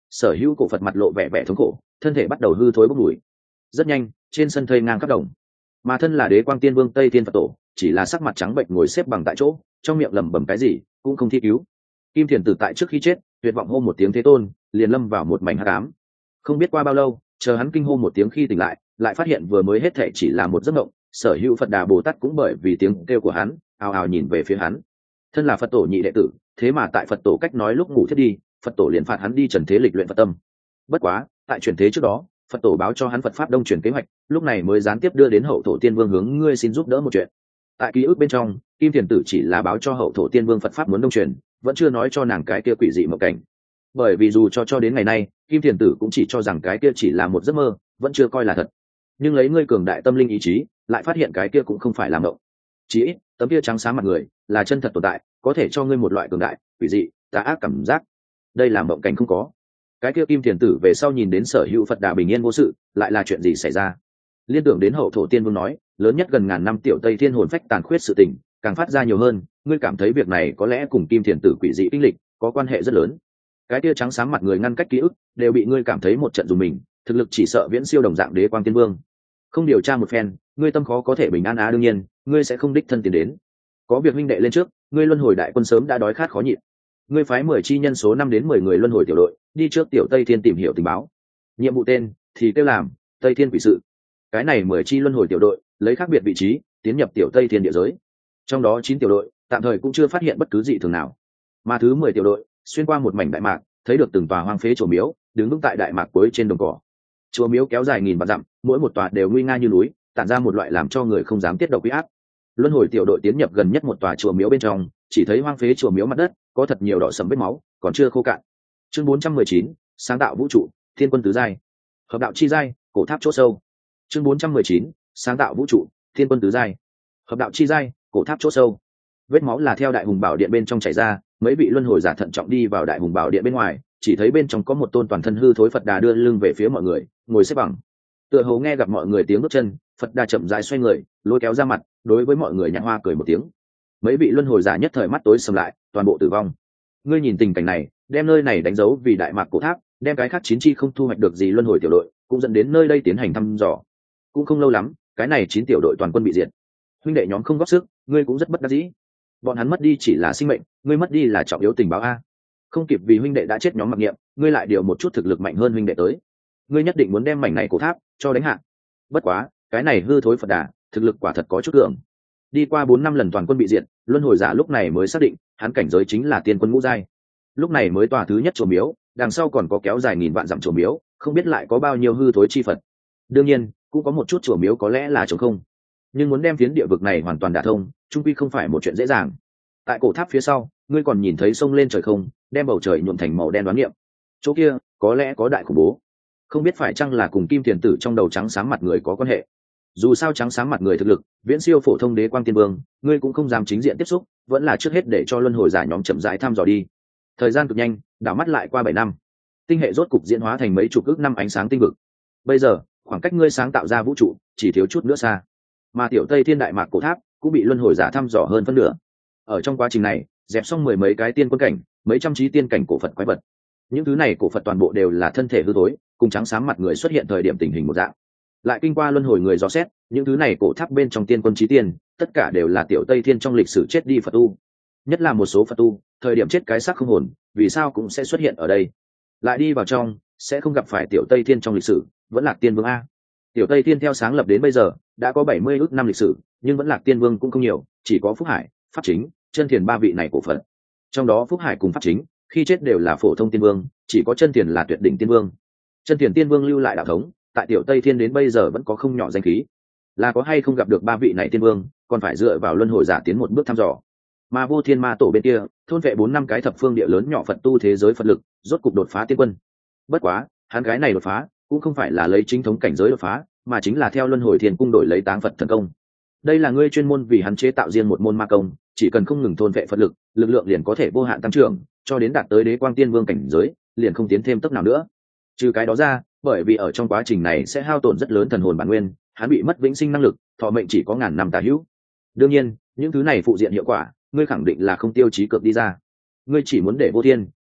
sở hữu cổ Phật mặt lộ vẻ vẻ thống khổ, thân thể bắt đầu hư thối bốc mùi. Rất nhanh, trên sân thây ngang khắp đồng, mà thân là Đế Quang Tiên Vương Tây Thiên Phật Tổ, chỉ là sắc mặt trắng bệnh ngồi xếp bằng tại chỗ, trong miệng lẩm bẩm cái gì cũng không thi cứu. Kim Thiền Tử tại trước khi chết, tuyệt vọng hô một tiếng thế tôn, liền lâm vào một mảnh hắc ám. Không biết qua bao lâu, chờ hắn kinh hô một tiếng khi tỉnh lại, lại phát hiện vừa mới hết thảy chỉ là một giấc mộng. Sở hữu Phật Đà Bồ Tát cũng bởi vì tiếng kêu của hắn, ào ào nhìn về phía hắn. Thân là Phật Tổ nhị đệ tử, thế mà tại Phật Tổ cách nói lúc ngủ thiết đi, Phật Tổ liền phạt hắn đi trần thế lịch luyện Phật tâm. Bất quá, tại chuyển thế trước đó, Phật Tổ báo cho hắn Phật pháp đông chuyển kế hoạch, lúc này mới gián tiếp đưa đến Hậu Thổ Tiên Vương hướng ngươi xin giúp đỡ một chuyện. Tại ký ức bên trong, Kim Thiền Tử chỉ là báo cho Hậu Thổ Tiên Vương Phật pháp muốn đông truyền, vẫn chưa nói cho nàng cái kia quỷ dị mộng cảnh. Bởi vì dù cho cho đến ngày nay, Kim Thiền Tử cũng chỉ cho rằng cái kia chỉ là một giấc mơ, vẫn chưa coi là thật. Nhưng lấy ngươi cường đại tâm linh ý chí, lại phát hiện cái kia cũng không phải là mộng. Chỉ ít, tấm kia trắng sáng mặt người, là chân thật tồn tại, có thể cho ngươi một loại cường đại, quỷ dị, tà ác cảm giác. Đây là mộng cảnh không có. Cái kia Kim Thiền Tử về sau nhìn đến sở hữu Phật Đà bình yên vô sự, lại là chuyện gì xảy ra? Liên tưởng đến Hậu Thổ Tiên Vương nói, lớn nhất gần ngàn năm tiểu Tây Thiên hồn phách tàn khuyết sự tình, càng phát ra nhiều hơn, ngươi cảm thấy việc này có lẽ cùng Kim Thiền Tử quỷ dị kinh lịch có quan hệ rất lớn. Cái kia trắng sáng mặt người ngăn cách ký ức, đều bị ngươi cảm thấy một trận dùng mình, thực lực chỉ sợ viễn siêu đồng dạng Đế Quang Tiên Vương. Không điều tra một phen, ngươi tâm khó có thể bình an á đương nhiên, ngươi sẽ không đích thân tiến đến. Có việc huynh đệ lên trước, ngươi luân hồi đại quân sớm đã đói khát khó nhịn. Ngươi phái mười chi nhân số năm đến mười người luân hồi tiểu đội, đi trước tiểu Tây Thiên tìm hiểu tình báo. Nhiệm vụ tên thì kêu làm Tây Thiên quỷ sự. Cái này mười chi luân hồi tiểu đội, lấy khác biệt vị trí, tiến nhập tiểu Tây Thiên địa giới. Trong đó chín tiểu đội, tạm thời cũng chưa phát hiện bất cứ gì thường nào. Mà thứ mười tiểu đội, xuyên qua một mảnh đại mạc, thấy được từng tòa hoang phế chùa miếu, đứng vững tại đại mạc cuối trên đồng cỏ. Chùa miếu kéo dài nghìn vạn dặm, mỗi một tòa đều nguy nga như núi, tản ra một loại làm cho người không dám tiết độc uy áp. Luân hồi tiểu đội tiến nhập gần nhất một tòa chùa miếu bên trong, chỉ thấy hoang phế chùa miếu mặt đất có thật nhiều đỏ sẫm vết máu, còn chưa khô cạn. Chương bốn trăm mười chín, sáng tạo vũ trụ, thiên quân tứ giai. Hợp đạo chi giai, cổ tháp chỗ sâu. Chương bốn trăm mười chín, sáng tạo vũ trụ, thiên quân tứ giai. Hợp đạo chi giai, cổ tháp chỗ sâu. Vết máu là theo đại hùng bảo điện bên trong chảy ra, mấy vị luân hồi giả thận trọng đi vào đại hùng bảo điện bên ngoài, chỉ thấy bên trong có một tôn toàn thân hư thối Phật Đà đưa lưng về phía mọi người, ngồi xếp bằng. Tựa hồ nghe gặp mọi người tiếng bước chân, Phật Đà chậm rãi xoay người, lôi kéo ra mặt, đối với mọi người nhạc hoa cười một tiếng. Mấy vị luân hồi giả nhất thời mắt tối sầm lại, toàn bộ tử vong. Ngươi nhìn tình cảnh này, đem nơi này đánh dấu vì đại mạc cổ tháp, đem cái khác chín chi không thu hoạch được gì luân hồi tiểu đội, cũng dẫn đến nơi đây tiến hành thăm dò. Cũng không lâu lắm, cái này chín tiểu đội toàn quân bị diệt. Huynh đệ nhóm không góp sức, ngươi cũng rất bất đắc dĩ. Bọn hắn mất đi chỉ là sinh mệnh, ngươi mất đi là trọng yếu tình báo a. Không kịp vì huynh đệ đã chết nhóm mặc niệm, ngươi lại điều một chút thực lực mạnh hơn huynh đệ tới. Ngươi nhất định muốn đem mảnh này cổ tháp cho đánh hạ. Bất quá, cái này hư thối Phật Đà, thực lực quả thật có chút cường. Đi qua bốn năm lần toàn quân bị diệt, luân hồi giả lúc này mới xác định, hắn cảnh giới chính là tiên quân ngũ giai. Lúc này mới tòa thứ nhất chùa miếu, đằng sau còn có kéo dài nghìn vạn dặm chùa miếu, không biết lại có bao nhiêu hư thối chi Phật. Đương nhiên, cũng có một chút chùa miếu có lẽ là trống không. Nhưng muốn đem phiến địa vực này hoàn toàn đả thông, chung quy không phải một chuyện dễ dàng. Tại cổ tháp phía sau, ngươi còn nhìn thấy sông lên trời không, đem bầu trời nhuộm thành màu đen đoán niệm. Chỗ kia, có lẽ có đại khủng bố. Không biết phải chăng là cùng Kim Thiền Tử trong đầu trắng sáng mặt người có quan hệ. Dù sao trắng sáng mặt người thực lực viễn siêu phổ thông Đế Quang Tiên Vương, ngươi cũng không dám chính diện tiếp xúc, vẫn là trước hết để cho luân hồi giả nhóm chậm rãi thăm dò đi. Thời gian cực nhanh, đảo mắt lại qua bảy năm. Tinh hệ rốt cục diễn hóa thành mấy chục ước năm ánh sáng tinh vực. Bây giờ, khoảng cách ngươi sáng tạo ra vũ trụ chỉ thiếu chút nữa xa. Mà tiểu Tây Thiên đại mạc cổ tháp cũng bị luân hồi giả thăm dò hơn phân nửa. Ở trong quá trình này, dẹp xong mười mấy cái tiên quân cảnh, mấy trăm trí tiên cảnh cổ Phật quái vật. Những thứ này cổ Phật toàn bộ đều là thân thể hư tối, cùng trắng sáng mặt người xuất hiện thời điểm tình hình một dạng. Lại kinh qua luân hồi người dò xét, những thứ này cổ tháp bên trong tiên quân trí tiên, tất cả đều là tiểu Tây Thiên trong lịch sử chết đi Phật tu. Nhất là một số Phật tu, thời điểm chết cái xác không hồn, vì sao cũng sẽ xuất hiện ở đây. Lại đi vào trong, sẽ không gặp phải tiểu Tây Thiên trong lịch sử, vẫn là tiên vương a. Tiểu Tây Thiên theo sáng lập đến bây giờ, đã có bảy mươi ước năm lịch sử, nhưng vẫn là tiên vương cũng không nhiều, chỉ có Phúc Hải, Pháp Chính, Chân Thiền ba vị này cổ Phật. Trong đó Phúc Hải cùng Pháp Chính, khi chết đều là phổ thông tiên vương, chỉ có Chân Thiền là tuyệt đỉnh tiên vương. Chân Thiền tiên vương lưu lại đạo thống, tại tiểu Tây Thiên đến bây giờ vẫn có không nhỏ danh khí. Là có hay không gặp được ba vị này tiên vương, còn phải dựa vào luân hồi giả tiến một bước thăm dò. Mà Vô Thiên Ma tổ bên kia, thôn vệ bốn năm cái thập phương địa lớn nhỏ Phật tu thế giới Phật lực, rốt cục đột phá tiên quân. Bất quá, hắn cái này đột phá, cũng không phải là lấy chính thống cảnh giới đột phá, mà chính là theo luân hồi thiên cung đổi lấy táng Phật thần công. Đây là ngươi chuyên môn vì hắn chế tạo riêng một môn ma công, chỉ cần không ngừng thôn vệ Phật lực, lực lượng liền có thể vô hạn tăng trưởng, cho đến đạt tới Đế Quang Tiên Vương cảnh giới, liền không tiến thêm tốc nào nữa. Trừ cái đó ra, bởi vì ở trong quá trình này sẽ hao tổn rất lớn thần hồn bản nguyên, hắn bị mất vĩnh sinh năng lực, thọ mệnh chỉ có ngàn năm tà hữu. Đương nhiên, những thứ này phụ diện hiệu quả, ngươi khẳng định là không tiêu chí cược đi ra. Ngươi chỉ muốn để Vô Thiên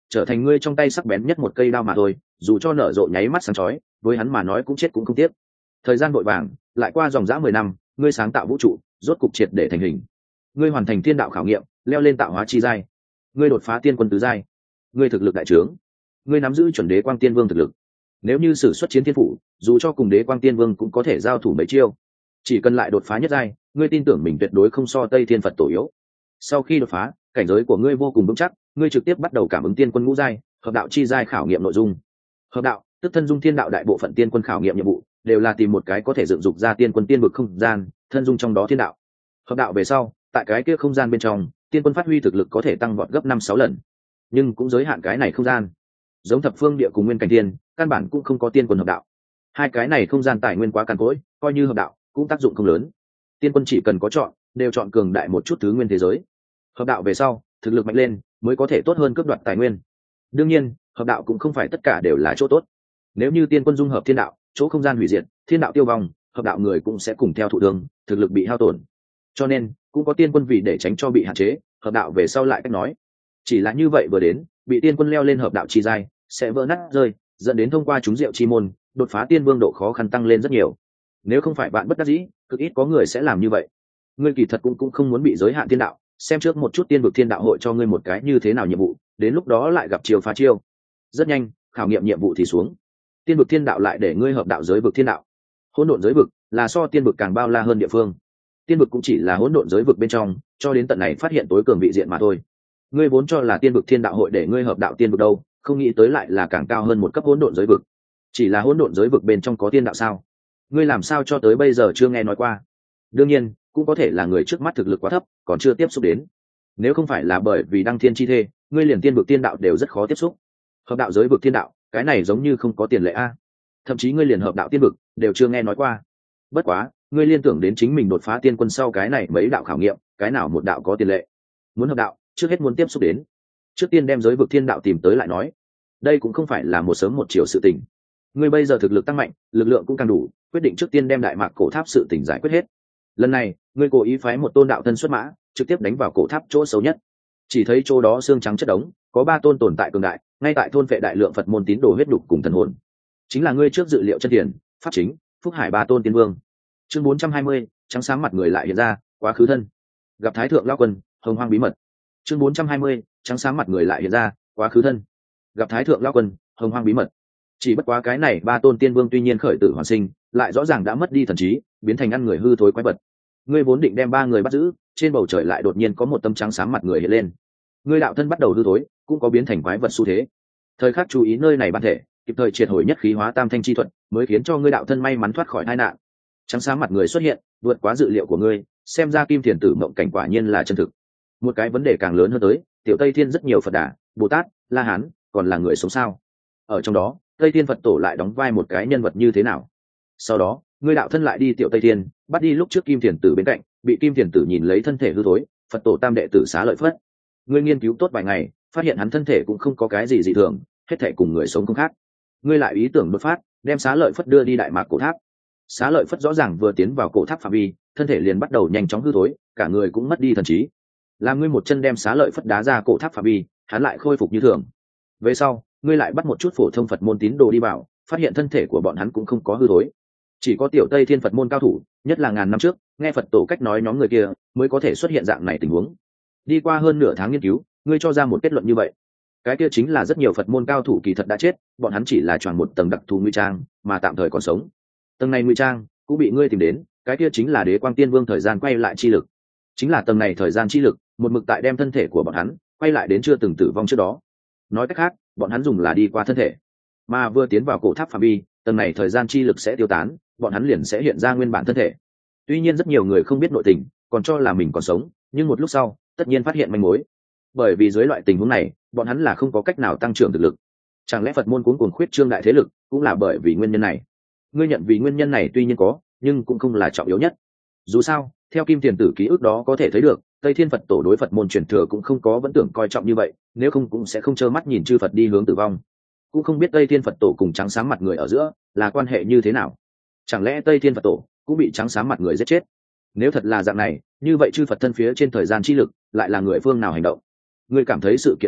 trở thành ngươi trong tay sắc bén nhất một cây đao mà thôi, dù cho nở rộ nháy mắt sáng chói, với hắn mà nói cũng chết cũng không tiếc. Thời gian vội vàng, lại qua dòng dã mười năm, ngươi sáng tạo vũ trụ, rốt cục triệt để thành hình. Ngươi hoàn thành thiên đạo khảo nghiệm, leo lên tạo hóa chi giai. Ngươi đột phá tiên quân tứ giai. Ngươi thực lực đại trướng. Ngươi nắm giữ chuẩn đế quang tiên vương thực lực. Nếu như sử xuất chiến thiên phủ, dù cho cùng đế quang tiên vương cũng có thể giao thủ mấy chiêu. Chỉ cần lại đột phá nhất giai, ngươi tin tưởng mình tuyệt đối không so Tây Thiên Phật tổ yếu. Sau khi đột phá, cảnh giới của ngươi vô cùng vững chắc, ngươi trực tiếp bắt đầu cảm ứng tiên quân ngũ giai, hợp đạo chi giai khảo nghiệm nội dung. Hợp đạo, tức thân dung thiên đạo đại bộ phận tiên quân khảo nghiệm nhiệm vụ, đều là tìm một cái có thể dựng dục ra tiên quân tiên vực không gian, thân dung trong đó thiên đạo. Hợp đạo về sau, tại cái kia không gian bên trong, tiên quân phát huy thực lực có thể tăng vọt gấp năm sáu lần, nhưng cũng giới hạn cái này không gian. Giống thập phương địa cùng nguyên cảnh tiên, căn bản cũng không có tiên quân hợp đạo. Hai cái này không gian tài nguyên quá cằn cỗi, coi như hợp đạo cũng tác dụng không lớn. Tiên quân chỉ cần có chọn, đều chọn cường đại một chút thứ nguyên thế giới. Hợp đạo về sau, thực lực mạnh lên, mới có thể tốt hơn cướp đoạt tài nguyên. Đương nhiên, hợp đạo cũng không phải tất cả đều là chỗ tốt. Nếu như tiên quân dung hợp thiên đạo, chỗ không gian hủy diệt, thiên đạo tiêu vong, hợp đạo người cũng sẽ cùng theo thụ thương, thực lực bị hao tổn. Cho nên, cũng có tiên quân vì để tránh cho bị hạn chế, hợp đạo về sau lại cách nói. Chỉ là như vậy vừa đến, bị tiên quân leo lên hợp đạo chi giai, sẽ vỡ nát rơi, dẫn đến thông qua chúng diệu chi môn, đột phá tiên vương độ khó khăn tăng lên rất nhiều. Nếu không phải bạn bất đắc dĩ, cực ít có người sẽ làm như vậy. Ngươi kỳ thật cũng cũng không muốn bị giới hạn thiên đạo, xem trước một chút tiên vực thiên đạo hội cho ngươi một cái như thế nào nhiệm vụ, đến lúc đó lại gặp chiêu phá chiêu. Rất nhanh, khảo nghiệm nhiệm vụ thì xuống. Tiên vực thiên đạo lại để ngươi hợp đạo giới vực thiên đạo. Hỗn độn giới vực là so tiên vực càng bao la hơn địa phương. Tiên vực cũng chỉ là hỗn độn giới vực bên trong, cho đến tận này phát hiện tối cường vị diện mà thôi. Ngươi vốn cho là tiên vực thiên đạo hội để ngươi hợp đạo tiên vực đâu, không nghĩ tới lại là càng cao hơn một cấp hỗn độn giới vực. Chỉ là hỗn độn giới vực bên trong có tiên đạo sao? Ngươi làm sao cho tới bây giờ chưa nghe nói qua? Đương nhiên, cũng có thể là người trước mắt thực lực quá thấp, còn chưa tiếp xúc đến. Nếu không phải là bởi vì đăng thiên chi thê, ngươi liền tiên vực tiên đạo đều rất khó tiếp xúc. Hợp đạo giới vực tiên đạo, cái này giống như không có tiền lệ a. Thậm chí ngươi liền hợp đạo tiên vực đều chưa nghe nói qua. Bất quá, ngươi liên tưởng đến chính mình đột phá tiên quân sau cái này mấy đạo khảo nghiệm, cái nào một đạo có tiền lệ. Muốn hợp đạo, trước hết muốn tiếp xúc đến. Trước tiên đem giới vực thiên đạo tìm tới lại nói. Đây cũng không phải là một sớm một chiều sự tình. Ngươi bây giờ thực lực tăng mạnh, lực lượng cũng càng đủ, quyết định trước tiên đem đại mạc cổ tháp sự tình giải quyết hết. Lần này, ngươi cố ý phái một tôn đạo thân xuất mã, trực tiếp đánh vào cổ tháp chỗ xấu nhất. Chỉ thấy chỗ đó xương trắng chất đống, có ba tôn tồn tại cường đại, ngay tại thôn vệ đại lượng Phật môn tín đồ huyết đục cùng thần hồn. Chính là ngươi trước dự liệu chân tiền, pháp chính, phúc hải ba tôn tiên vương. Chương bốn trăm hai mươi, trắng sáng mặt người lại hiện ra, quá khứ thân. Gặp thái thượng lao quân, hồng hoang bí mật. Chương bốn trăm hai mươi, trắng sáng mặt người lại hiện ra, quá khứ thân. Gặp thái thượng lao quân, hồng hoang bí mật. Chỉ bất quá cái này ba tôn tiên vương tuy nhiên khởi tử hoàn sinh, lại rõ ràng đã mất đi thần trí, biến thành ăn người hư thối quái vật. Ngươi vốn định đem ba người bắt giữ, trên bầu trời lại đột nhiên có một tấm trắng sáng mặt người hiện lên. Ngươi đạo thân bắt đầu hư thối, cũng có biến thành quái vật xu thế. Thời khắc chú ý nơi này bản thể, kịp thời triệt hồi nhất khí hóa tam thanh chi thuật, mới khiến cho ngươi đạo thân may mắn thoát khỏi tai nạn. Trắng sáng mặt người xuất hiện, vượt quá dự liệu của ngươi, xem ra kim thiền tử mộng cảnh quả nhiên là chân thực. Một cái vấn đề càng lớn hơn tới, tiểu Tây Thiên rất nhiều Phật Đà, Bồ Tát, La Hán, còn là người sống sao? Ở trong đó, Tây Thiên Phật tổ lại đóng vai một cái nhân vật như thế nào? Sau đó, ngươi đạo thân lại đi tiểu Tây Thiên, bắt đi lúc trước kim thiền tử bên cạnh, bị kim thiền tử nhìn lấy thân thể hư thối, Phật tổ tam đệ tử Xá Lợi Phất. Ngươi nghiên cứu tốt vài ngày, phát hiện hắn thân thể cũng không có cái gì dị thường, hết thể cùng người sống không khác. Ngươi lại ý tưởng đột phát, đem Xá Lợi Phất đưa đi đại mạc cổ tháp. Xá Lợi Phất rõ ràng vừa tiến vào cổ tháp phạm vi, thân thể liền bắt đầu nhanh chóng hư thối, cả người cũng mất đi thần trí. Làm ngươi một chân đem Xá Lợi Phất đá ra cổ tháp phạm vi, hắn lại khôi phục như thường. Về sau, ngươi lại bắt một chút phổ thông Phật môn tín đồ đi vào, phát hiện thân thể của bọn hắn cũng không có hư thối. Chỉ có tiểu Tây Thiên Phật môn cao thủ, nhất là ngàn năm trước, nghe Phật tổ cách nói nhóm người kia, mới có thể xuất hiện dạng này tình huống. Đi qua hơn nửa tháng nghiên cứu, ngươi cho ra một kết luận như vậy. Cái kia chính là rất nhiều Phật môn cao thủ kỳ thật đã chết, bọn hắn chỉ là choàng một tầng đặc thù nguy trang, mà tạm thời còn sống. Tầng này nguy trang cũng bị ngươi tìm đến, cái kia chính là Đế Quang Tiên Vương thời gian quay lại chi lực. Chính là tầng này thời gian chi lực, một mực tại đem thân thể của bọn hắn quay lại đến chưa từng tử vong trước đó. Nói cách khác, bọn hắn dùng là đi qua thân thể, mà vừa tiến vào cổ tháp phạm vi, tầng này thời gian chi lực sẽ tiêu tán, bọn hắn liền sẽ hiện ra nguyên bản thân thể. Tuy nhiên rất nhiều người không biết nội tình, còn cho là mình còn sống, nhưng một lúc sau, tất nhiên phát hiện manh mối. Bởi vì dưới loại tình huống này, bọn hắn là không có cách nào tăng trưởng thực lực. Chẳng lẽ Phật môn cuốn cuồng khuyết trương đại thế lực, cũng là bởi vì nguyên nhân này? Ngươi nhận vì nguyên nhân này tuy nhiên có, nhưng cũng không là trọng yếu nhất. Dù sao, theo kim tiền tử ký ức đó có thể thấy được, Tây Thiên Phật tổ đối Phật môn truyền thừa cũng không có vẫn tưởng coi trọng như vậy, nếu không cũng sẽ không trơ mắt nhìn chư Phật đi hướng tử vong. Cũng không biết Tây Thiên Phật tổ cùng trắng sáng mặt người ở giữa là quan hệ như thế nào. Chẳng lẽ Tây Thiên Phật tổ cũng bị trắng sáng mặt người giết chết? Nếu thật là dạng này, như vậy chư Phật thân phía trên thời gian chi lực lại là người phương nào hành động? Ngươi cảm thấy sự kiện này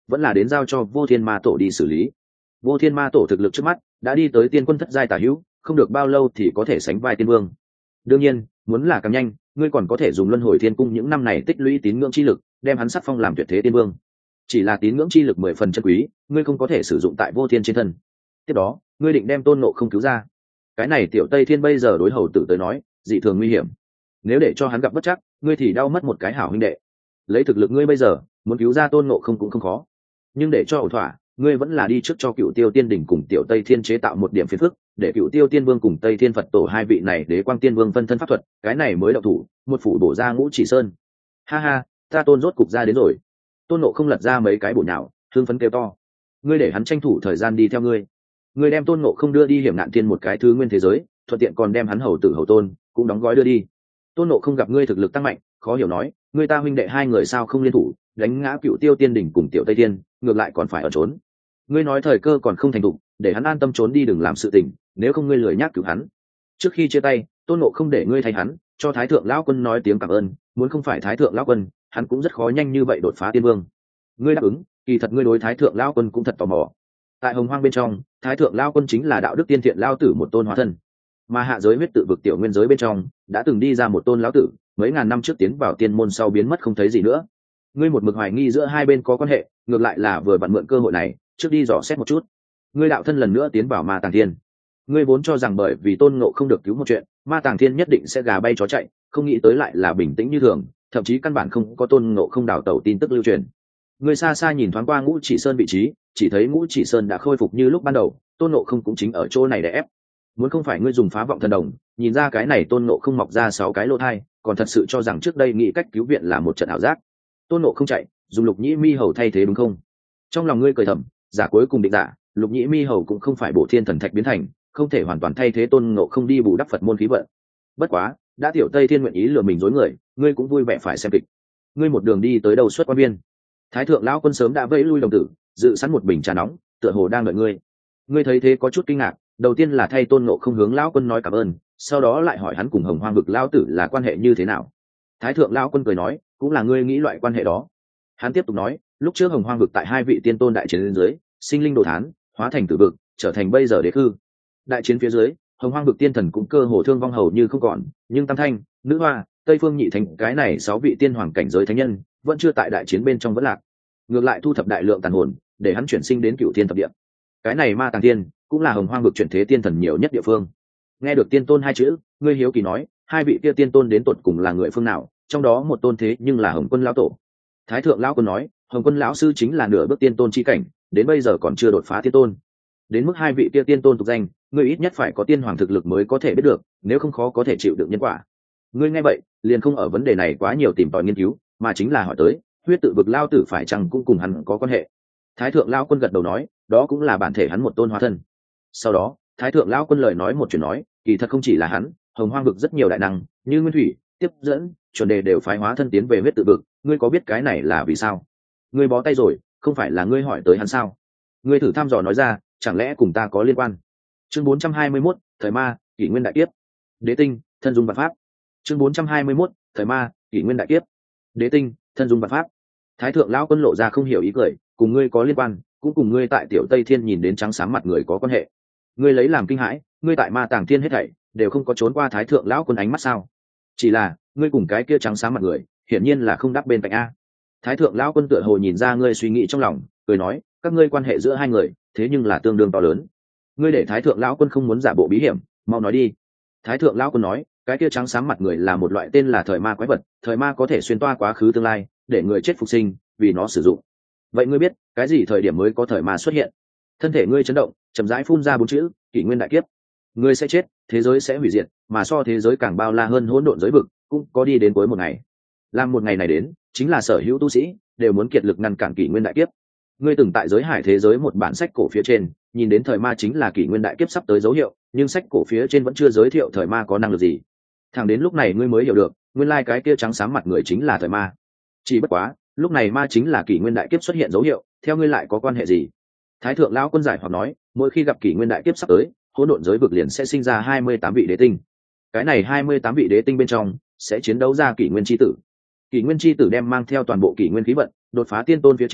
vẫn là đến giao cho vô thiên ma tổ đi xử lý. Vô thiên ma tổ thực lực trước mắt đã đi tới tiên quân thất giai tả hữu, không được bao lâu thì có thể sánh vai tiên vương. Đương nhiên muốn là càng nhanh, ngươi còn có thể dùng luân hồi thiên cung những năm này tích lũy tín ngưỡng chi lực, đem hắn sắc phong làm tuyệt thế tiên vương. Chỉ là tín ngưỡng chi lực mười phần chân quý, ngươi không có thể sử dụng tại vô thiên trên thân. Tiếp đó ngươi định đem Tôn Ngộ Không cứu ra. Cái này tiểu Tây Thiên bây giờ đối hầu tử tới nói dị thường nguy hiểm, nếu để cho hắn gặp bất chắc, ngươi thì đau mất một cái hảo huynh đệ. Lấy thực lực ngươi bây giờ muốn cứu ra Tôn Ngộ Không cũng không khó, nhưng để cho ổn thỏa, ngươi vẫn là đi trước cho Cựu Tiêu Tiên đỉnh cùng tiểu Tây Thiên chế tạo một điểm phiền phức, để Cựu Tiêu Tiên Vương cùng Tây Thiên Phật Tổ hai vị này đế quang tiên vương phân thân pháp thuật, cái này mới động thủ, một phủ bổ ra Ngũ Chỉ Sơn. Ha ha, ta Tôn rốt cục ra đến rồi. Tôn Ngộ Không lật ra mấy cái bổ nhào, thương phấn kêu to. Ngươi để hắn tranh thủ thời gian đi theo ngươi. Ngươi đem Tôn Ngộ Không đưa đi hiểm nạn tiên một cái thứ nguyên thế giới, thuận tiện còn đem hắn hầu tử hầu tôn cũng đóng gói đưa đi. Tôn Ngộ Không gặp ngươi thực lực tăng mạnh, khó hiểu nói, ngươi ta huynh đệ hai người sao không liên thủ, đánh ngã Cựu Tiêu Tiên đỉnh cùng tiểu Tây Thiên, ngược lại còn phải ở trốn. Ngươi nói thời cơ còn không thành thục, để hắn an tâm trốn đi đừng làm sự tình, nếu không ngươi lười nhác cứu hắn. Trước khi chia tay, Tôn Ngộ Không để ngươi thay hắn cho Thái Thượng lão quân nói tiếng cảm ơn, muốn không phải Thái Thượng lão quân, hắn cũng rất khó nhanh như vậy đột phá tiên vương. Ngươi đáp ứng, kỳ thật ngươi đối Thái Thượng lão quân cũng thật tò mò. Tại Hồng Hoang bên trong, Thái Thượng lão quân chính là đạo đức tiên thiện lão tử một tôn hóa thân, mà hạ giới huyết tự vực tiểu nguyên giới bên trong đã từng đi ra một tôn lão tử, mấy ngàn năm trước tiến vào tiên môn sau biến mất không thấy gì nữa. Ngươi một mực hoài nghi giữa hai bên có quan hệ, ngược lại là vừa vặn mượn cơ hội này trước đi dò xét một chút. Ngươi đạo thân lần nữa tiến vào Ma Tàng Thiên, ngươi vốn cho rằng bởi vì Tôn Ngộ Không được cứu một chuyện, Ma Tàng Thiên nhất định sẽ gà bay chó chạy, không nghĩ tới lại là bình tĩnh như thường, thậm chí căn bản không có Tôn Ngộ Không đào tẩu tin tức lưu truyền. Ngươi xa xa nhìn thoáng qua Ngũ Chỉ Sơn vị trí, chỉ thấy Ngũ Chỉ Sơn đã khôi phục như lúc ban đầu, Tôn Ngộ Không cũng chính ở chỗ này để ép. Muốn không phải ngươi dùng phá vọng thần đồng nhìn ra cái này Tôn Ngộ Không mọc ra sáu cái lỗ thai, còn thật sự cho rằng trước đây nghĩ cách cứu viện là một trận ảo giác. Tôn Ngộ Không chạy, dùng Lục Nhĩ Mi Hầu thay thế đúng không? Trong lòng ngươi cười thầm, giả cuối cùng định giả, Lục Nhĩ Mi Hầu cũng không phải Bổ Thiên Thần Thạch biến thành, không thể hoàn toàn thay thế Tôn Ngộ Không đi bù đắp Phật môn khí vận. Bất quá, đã tiểu Tây Thiên nguyện ý lừa mình dối người, ngươi cũng vui vẻ phải xem kịch. Ngươi một đường đi tới đầu xuất quan biên, Thái Thượng lão quân sớm đã vẫy lui đồng tử, dự sẵn một bình trà nóng, tựa hồ đang đợi ngươi. Ngươi thấy thế có chút kinh ngạc, đầu tiên là thay Tôn Ngộ Không hướng lão quân nói cảm ơn, sau đó lại hỏi hắn cùng Hồng Hoang vực lão tử là quan hệ như thế nào. Thái Thượng lão quân cười nói, cũng là ngươi nghĩ loại quan hệ đó. Hắn tiếp tục nói, lúc trước Hồng Hoang vực tại hai vị tiên tôn đại chiến dưới, sinh linh đồ thán, hóa thành tử vực, trở thành bây giờ đế hư. Đại chiến phía dưới, Hồng Hoang vực tiên thần cũng cơ hồ thương vong hầu như không còn, nhưng Tam Thanh, Nữ Hoa, Tây Phương Nhị Thánh cái này sáu vị tiên hoàng cảnh giới thánh nhân, vẫn chưa tại đại chiến bên trong vẫn lạc, ngược lại thu thập đại lượng tàn hồn, để hắn chuyển sinh đến Cửu Thiên thập địa. Cái này Ma Tàng Thiên cũng là Hồng Hoang vực chuyển thế tiên thần nhiều nhất địa phương. Nghe được tiên tôn hai chữ, ngươi hiếu kỳ nói, hai vị kia tiên tôn đến tột cùng là người phương nào? Trong đó một tôn thế nhưng là Hồng Quân lão tổ. Thái Thượng lão quân nói, Hồng Quân lão sư chính là nửa bước tiên tôn chi cảnh, đến bây giờ còn chưa đột phá tiên tôn. Đến mức hai vị kia tiên tôn tục danh, ngươi ít nhất phải có tiên hoàng thực lực mới có thể biết được, nếu không khó có thể chịu được nhân quả. Ngươi nghe vậy, liền không ở vấn đề này quá nhiều tìm tòi nghiên cứu, mà chính là hỏi tới, huyết tự vực lao tử phải chăng cũng cùng hắn có quan hệ. Thái Thượng lão quân gật đầu nói, đó cũng là bản thể hắn một tôn hóa thân. Sau đó, Thái Thượng lão quân lời nói một chuyện nói, kỳ thật không chỉ là hắn, Hồng Hoang vực rất nhiều đại năng, như Nguyên Thủy, Tiếp Dẫn, chuẩn đề đều phái hóa thân tiến về huyết tự vực, ngươi có biết cái này là vì sao? Ngươi bó tay rồi, không phải là ngươi hỏi tới hắn sao? Ngươi thử thăm dò nói ra, chẳng lẽ cùng ta có liên quan? Chương bốn trăm hai mươi mốt, thời ma, kỷ nguyên đại kiếp. Đế tinh, thân dung vạn pháp. Chương bốn trăm hai mươi mốt, thời ma, kỷ nguyên đại kiếp. Đế tinh, thân dung vạn pháp. Thái Thượng lão quân lộ ra không hiểu ý cười, cùng ngươi có liên quan, cũng cùng ngươi tại tiểu Tây Thiên nhìn đến trắng sáng mặt người có quan hệ. Ngươi lấy làm kinh hãi, ngươi tại Ma Tàng Thiên hết thảy đều không có trốn qua Thái Thượng lão quân ánh mắt sao? Chỉ là, ngươi cùng cái kia trắng sáng mặt người, hiển nhiên là không đáp bên cạnh a. Thái Thượng lão quân tựa hồ nhìn ra ngươi suy nghĩ trong lòng, cười nói, các ngươi quan hệ giữa hai người, thế nhưng là tương đương to lớn. Ngươi để Thái Thượng lão quân không muốn giả bộ bí hiểm, mau nói đi. Thái Thượng lão quân nói, cái kia trắng sáng mặt người là một loại tên là thời ma quái vật, thời ma có thể xuyên toa quá khứ tương lai, để người chết phục sinh, vì nó sử dụng. Vậy ngươi biết, cái gì thời điểm mới có thời ma xuất hiện? Thân thể ngươi chấn động, chậm rãi phun ra bốn chữ, kỷ nguyên đại kiếp. Ngươi sẽ chết, thế giới sẽ hủy diệt, mà so thế giới càng bao la hơn hỗn độn giới vực, cũng có đi đến cuối một ngày. Làm một ngày này đến, chính là sở hữu tu sĩ đều muốn kiệt lực ngăn cản kỷ nguyên đại kiếp. Ngươi từng tại giới hải thế giới một bản sách cổ phía trên nhìn đến thời ma chính là kỷ nguyên đại kiếp sắp tới dấu hiệu, nhưng sách cổ phía trên vẫn chưa giới thiệu thời ma có năng lực gì. Thẳng đến lúc này ngươi mới hiểu được, nguyên lai cái kia trắng sáng mặt người chính là thời ma. Chỉ bất quá, lúc này ma chính là kỷ nguyên đại kiếp xuất hiện dấu hiệu, theo ngươi lại có quan hệ gì? Thái Thượng lão quân giải hoặc nói, mỗi khi gặp kỷ nguyên đại kiếp sắp tới, hỗn độn giới vực liền sẽ sinh ra hai mươi tám vị đế tinh. Cái này hai mươi tám vị đế tinh bên trong sẽ chiến đấu ra kỷ nguyên chi tử. Kỷ nguyên chi tử đem mang theo toàn bộ kỷ nguyên khí vận, đột phá tiên tôn phía trên,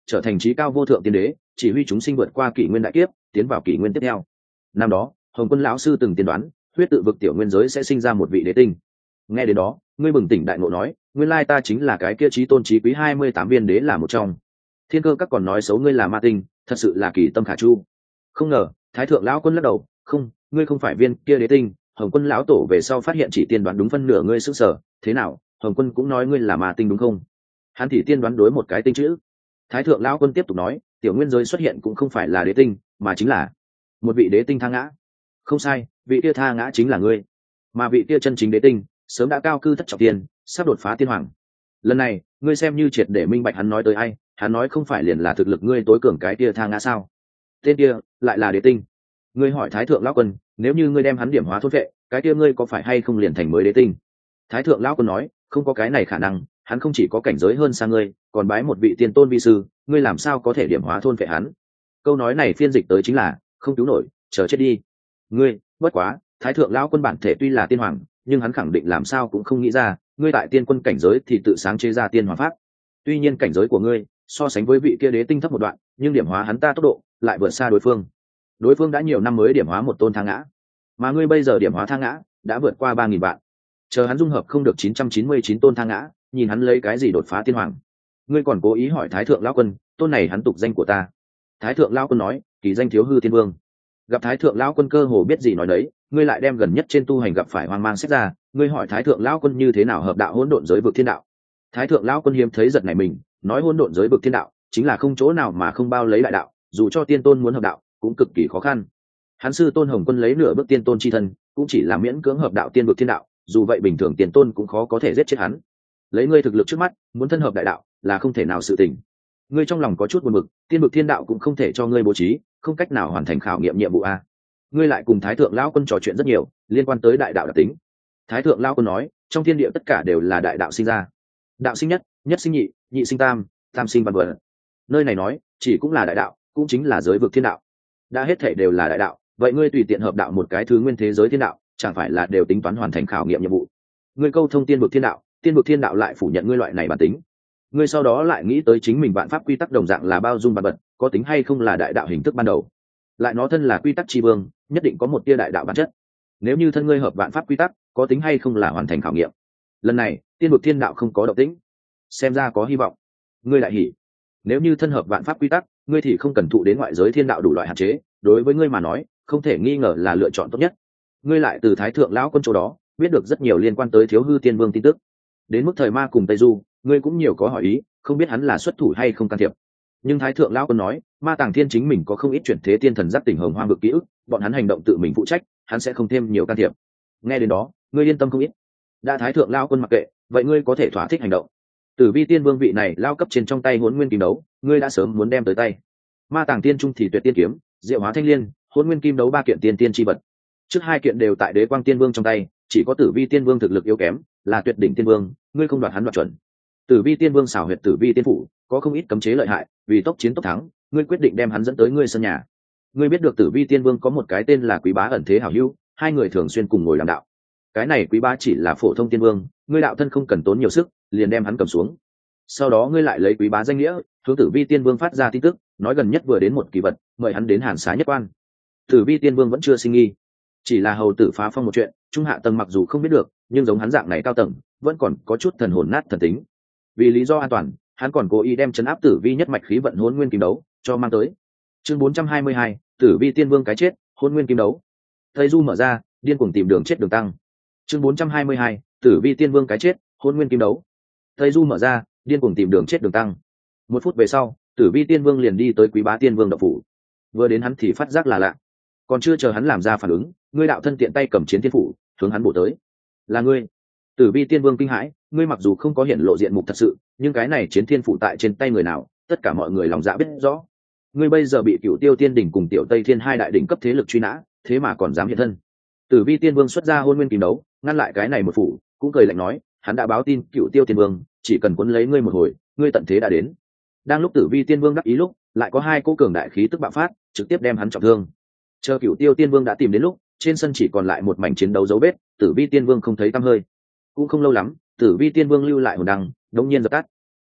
trở thành trí cao vô thượng tiên đế, chỉ huy chúng sinh vượt qua kỷ nguyên đại kiếp, tiến vào kỷ nguyên tiếp theo. Năm đó Hồng Quân lão sư từng tiên đoán huyết tự vực tiểu nguyên giới sẽ sinh ra một vị đế tinh. Nghe đến đó ngươi bừng tỉnh đại ngộ nói, nguyên lai ta chính là cái kia chí tôn chí quý hai mươi tám viên đế là một trong. Thiên Cơ các còn nói xấu ngươi là ma tinh, thật sự là kỳ tâm khả chu. Không ngờ Thái thượng lão quân lắc đầu, không, ngươi không phải viên kia đế tinh. Hồng Quân lão tổ về sau phát hiện chỉ tiên đoán đúng phân nửa ngươi sức sở, thế nào Hồng Quân cũng nói ngươi là ma tinh đúng không? Hắn thì tiên đoán đối một cái tinh chữ. Thái thượng lão quân tiếp tục nói, tiểu nguyên giới xuất hiện cũng không phải là đế tinh, mà chính là một vị đế tinh tha ngã. Không sai, vị kia tha ngã chính là ngươi, mà vị kia chân chính đế tinh sớm đã cao cư thất trọng tiên, sắp đột phá tiên hoàng. Lần này ngươi xem như triệt để minh bạch hắn nói tới ai. Hắn nói không phải liền là thực lực ngươi tối cường cái kia tha ngã sao? Tên kia lại là đế tinh. Ngươi hỏi Thái thượng lão quân, nếu như ngươi đem hắn điểm hóa thôn vệ, cái kia ngươi có phải hay không liền thành mới đế tinh? Thái thượng lão quân nói, không có cái này khả năng, hắn không chỉ có cảnh giới hơn xa ngươi, còn bái một vị tiên tôn vi sư, ngươi làm sao có thể điểm hóa thôn vệ hắn? Câu nói này phiên dịch tới chính là không cứu nổi, chờ chết đi. Ngươi bất quá Thái thượng lão quân bản thể tuy là tiên hoàng, nhưng hắn khẳng định làm sao cũng không nghĩ ra ngươi tại tiên quân cảnh giới thì tự sáng chế ra tiên hoàng pháp. Tuy nhiên cảnh giới của ngươi so sánh với vị kia đế tinh thấp một đoạn, nhưng điểm hóa hắn ta tốc độ lại vượt xa đối phương. Đối phương đã nhiều năm mới điểm hóa một tôn tha ngã, mà ngươi bây giờ điểm hóa tha ngã đã vượt qua ba nghìn vạn. Chờ hắn dung hợp không được chín trăm chín mươi chín tôn tha ngã, nhìn hắn lấy cái gì đột phá tiên hoàng. Ngươi còn cố ý hỏi Thái thượng lão quân, tôn này hắn tục danh của ta. Thái thượng lão quân nói, kỳ danh Thiếu Hư Tiên Vương. Gặp Thái thượng lão quân cơ hồ biết gì nói đấy, ngươi lại đem gần nhất trên tu hành gặp phải hoang mang xét ra, ngươi hỏi Thái thượng lão quân như thế nào hợp đạo hỗn độn giới vực thiên đạo. Thái thượng lão quân hiếm thấy giật này mình, nói hỗn độn giới vực thiên đạo chính là không chỗ nào mà không bao lấy đại đạo, dù cho tiên tôn muốn hợp đạo cũng cực kỳ khó khăn. Hắn sư tôn Hồng Quân lấy nửa bước tiên tôn chi thân, cũng chỉ là miễn cưỡng hợp đạo tiên vực thiên đạo, dù vậy bình thường tiền tôn cũng khó có thể giết chết hắn. Lấy ngươi thực lực trước mắt, muốn thân hợp đại đạo là không thể nào sự tình. Ngươi trong lòng có chút buồn bực, tiên vực thiên đạo cũng không thể cho ngươi bố trí, không cách nào hoàn thành khảo nghiệm nhiệm vụ a. Ngươi lại cùng Thái thượng lão quân trò chuyện rất nhiều, liên quan tới đại đạo đặc tính. Thái thượng lão quân nói, trong thiên địa tất cả đều là đại đạo sinh ra. Đạo sinh nhất, nhất sinh nhị, nhị sinh tam, tam sinh vạn vật. Nơi này nói, chỉ cũng là đại đạo, cũng chính là giới vực thiên đạo. Đã hết thể đều là đại đạo, vậy ngươi tùy tiện hợp đạo một cái thứ nguyên thế giới thiên đạo, chẳng phải là đều tính toán hoàn thành khảo nghiệm nhiệm vụ? Ngươi câu thông tiên vực thiên đạo, tiên vực thiên đạo lại phủ nhận ngươi loại này bản tính. Ngươi sau đó lại nghĩ tới chính mình vạn pháp quy tắc đồng dạng là bao dung vạn vật, có tính hay không là đại đạo hình thức ban đầu? Lại nó thân là quy tắc tri vương, nhất định có một tia đại đạo bản chất. Nếu như thân ngươi hợp vạn pháp quy tắc, có tính hay không là hoàn thành khảo nghiệm? Lần này tiên vực thiên đạo không có động tĩnh, xem ra có hy vọng. Ngươi lại hỉ, nếu như thân hợp vạn pháp quy tắc, ngươi thì không cần thụ đến ngoại giới thiên đạo đủ loại hạn chế, đối với ngươi mà nói không thể nghi ngờ là lựa chọn tốt nhất. Ngươi lại từ Thái thượng lão quân chỗ đó biết được rất nhiều liên quan tới Thiếu Hư Tiên Vương tin tức. Đến mức thời ma cùng Tây Du, ngươi cũng nhiều có hỏi ý, không biết hắn là xuất thủ hay không can thiệp. Nhưng Thái thượng lão quân nói, Ma Tàng Thiên chính mình có không ít chuyển thế tiên thần giác tỉnh hồng hoang vực ký ức, bọn hắn hành động tự mình phụ trách, hắn sẽ không thêm nhiều can thiệp. Nghe đến đó ngươi yên tâm không ít. Đã Thái thượng lão quân mặc kệ, vậy ngươi có thể thỏa thích hành động. Tử Vi Tiên Vương vị này lao cấp trên trong tay Hỗn Nguyên Kim Đấu, ngươi đã sớm muốn đem tới tay. Ma Tàng Tiên Trung thì Tuyệt Tiên Kiếm, Diệu Hóa Thanh Liên, Hỗn Nguyên Kim Đấu ba kiện tiên tiên chi vật. Trước hai kiện đều tại Đế Quang Tiên Vương trong tay, chỉ có Tử Vi Tiên Vương thực lực yếu kém, là tuyệt đỉnh tiên vương, ngươi không đoạt hắn đoạt chuẩn. Tử Vi Tiên Vương xảo huyệt Tử Vi Tiên phủ, có không ít cấm chế lợi hại, vì tốc chiến tốc thắng, ngươi quyết định đem hắn dẫn tới ngươi sân nhà. Ngươi biết được Tử Vi Tiên Vương có một cái tên là Quý Bá ẩn thế hảo hữu, hai người thường xuyên cùng ngồi làm đạo. Cái này Quý Bá chỉ là phổ thông tiên vương, ngươi đạo thân không cần tốn nhiều sức, liền đem hắn cầm xuống. Sau đó ngươi lại lấy Quý Bá danh nghĩa hướng Tử Vi Tiên Vương phát ra tin tức, nói gần nhất vừa đến một kỳ vật, mời hắn đến Hàn Xá nhất quan. Tử Vi Tiên Vương vẫn chưa sinh nghi, chỉ là hầu tử phá phong một chuyện, trung hạ tầng mặc dù không biết được, nhưng giống hắn dạng này cao tầng vẫn còn có chút thần hồn nát thần tính. Vì lý do an toàn, hắn còn cố ý đem chấn áp Tử Vi nhất mạch khí vận Hỗn Nguyên Kim Đấu cho mang tới. Chương bốn trăm hai mươi hai, Tử Vi Tiên Vương cái chết, Hỗn Nguyên Kim Đấu. Tây Du mở ra, điên cuồng tìm đường chết đường tăng. Chương bốn trăm hai mươi hai, Tử Vi Tiên Vương cái chết, Hỗn Nguyên Kim Đấu. Tây Du mở ra, điên cuồng tìm đường chết đường tăng. Một phút về sau, Tử Vi Tiên Vương liền đi tới Quý Bá Tiên Vương đậu phủ. Vừa đến hắn thì phát giác là lạ, còn chưa chờ hắn làm ra phản ứng, ngươi đạo thân tiện tay cầm chiến thiên phủ hướng hắn bổ tới. Là ngươi? Tử Vi Tiên Vương kinh hãi, ngươi mặc dù không có hiện lộ diện mục thật sự, nhưng cái này chiến thiên phủ tại trên tay người nào, tất cả mọi người lòng dạ biết rõ. Ngươi bây giờ bị Cửu Tiêu Tiên đỉnh cùng Tiểu Tây Thiên hai đại đỉnh cấp thế lực truy nã, thế mà còn dám hiện thân. Tử Vi Tiên Vương xuất ra Hôn Nguyên Kim Đấu, ngăn lại cái này một phủ, cũng cười lạnh nói, hắn đã báo tin Cửu Tiêu Tiên Vương, chỉ cần cuốn lấy ngươi một hồi, ngươi tận thế đã đến. Đang lúc Tử Vi Tiên Vương đắc ý lúc, lại có hai cỗ cường đại khí tức bạo phát, trực tiếp đem hắn trọng thương. Chờ Cửu Tiêu Tiên Vương đã tìm đến lúc, trên sân chỉ còn lại một mảnh chiến đấu dấu vết, Tử Vi Tiên Vương không thấy tăm hơi. Cũng không lâu lắm, Tử Vi Tiên Vương lưu lại hồn đăng, đống nhiên dập tắt.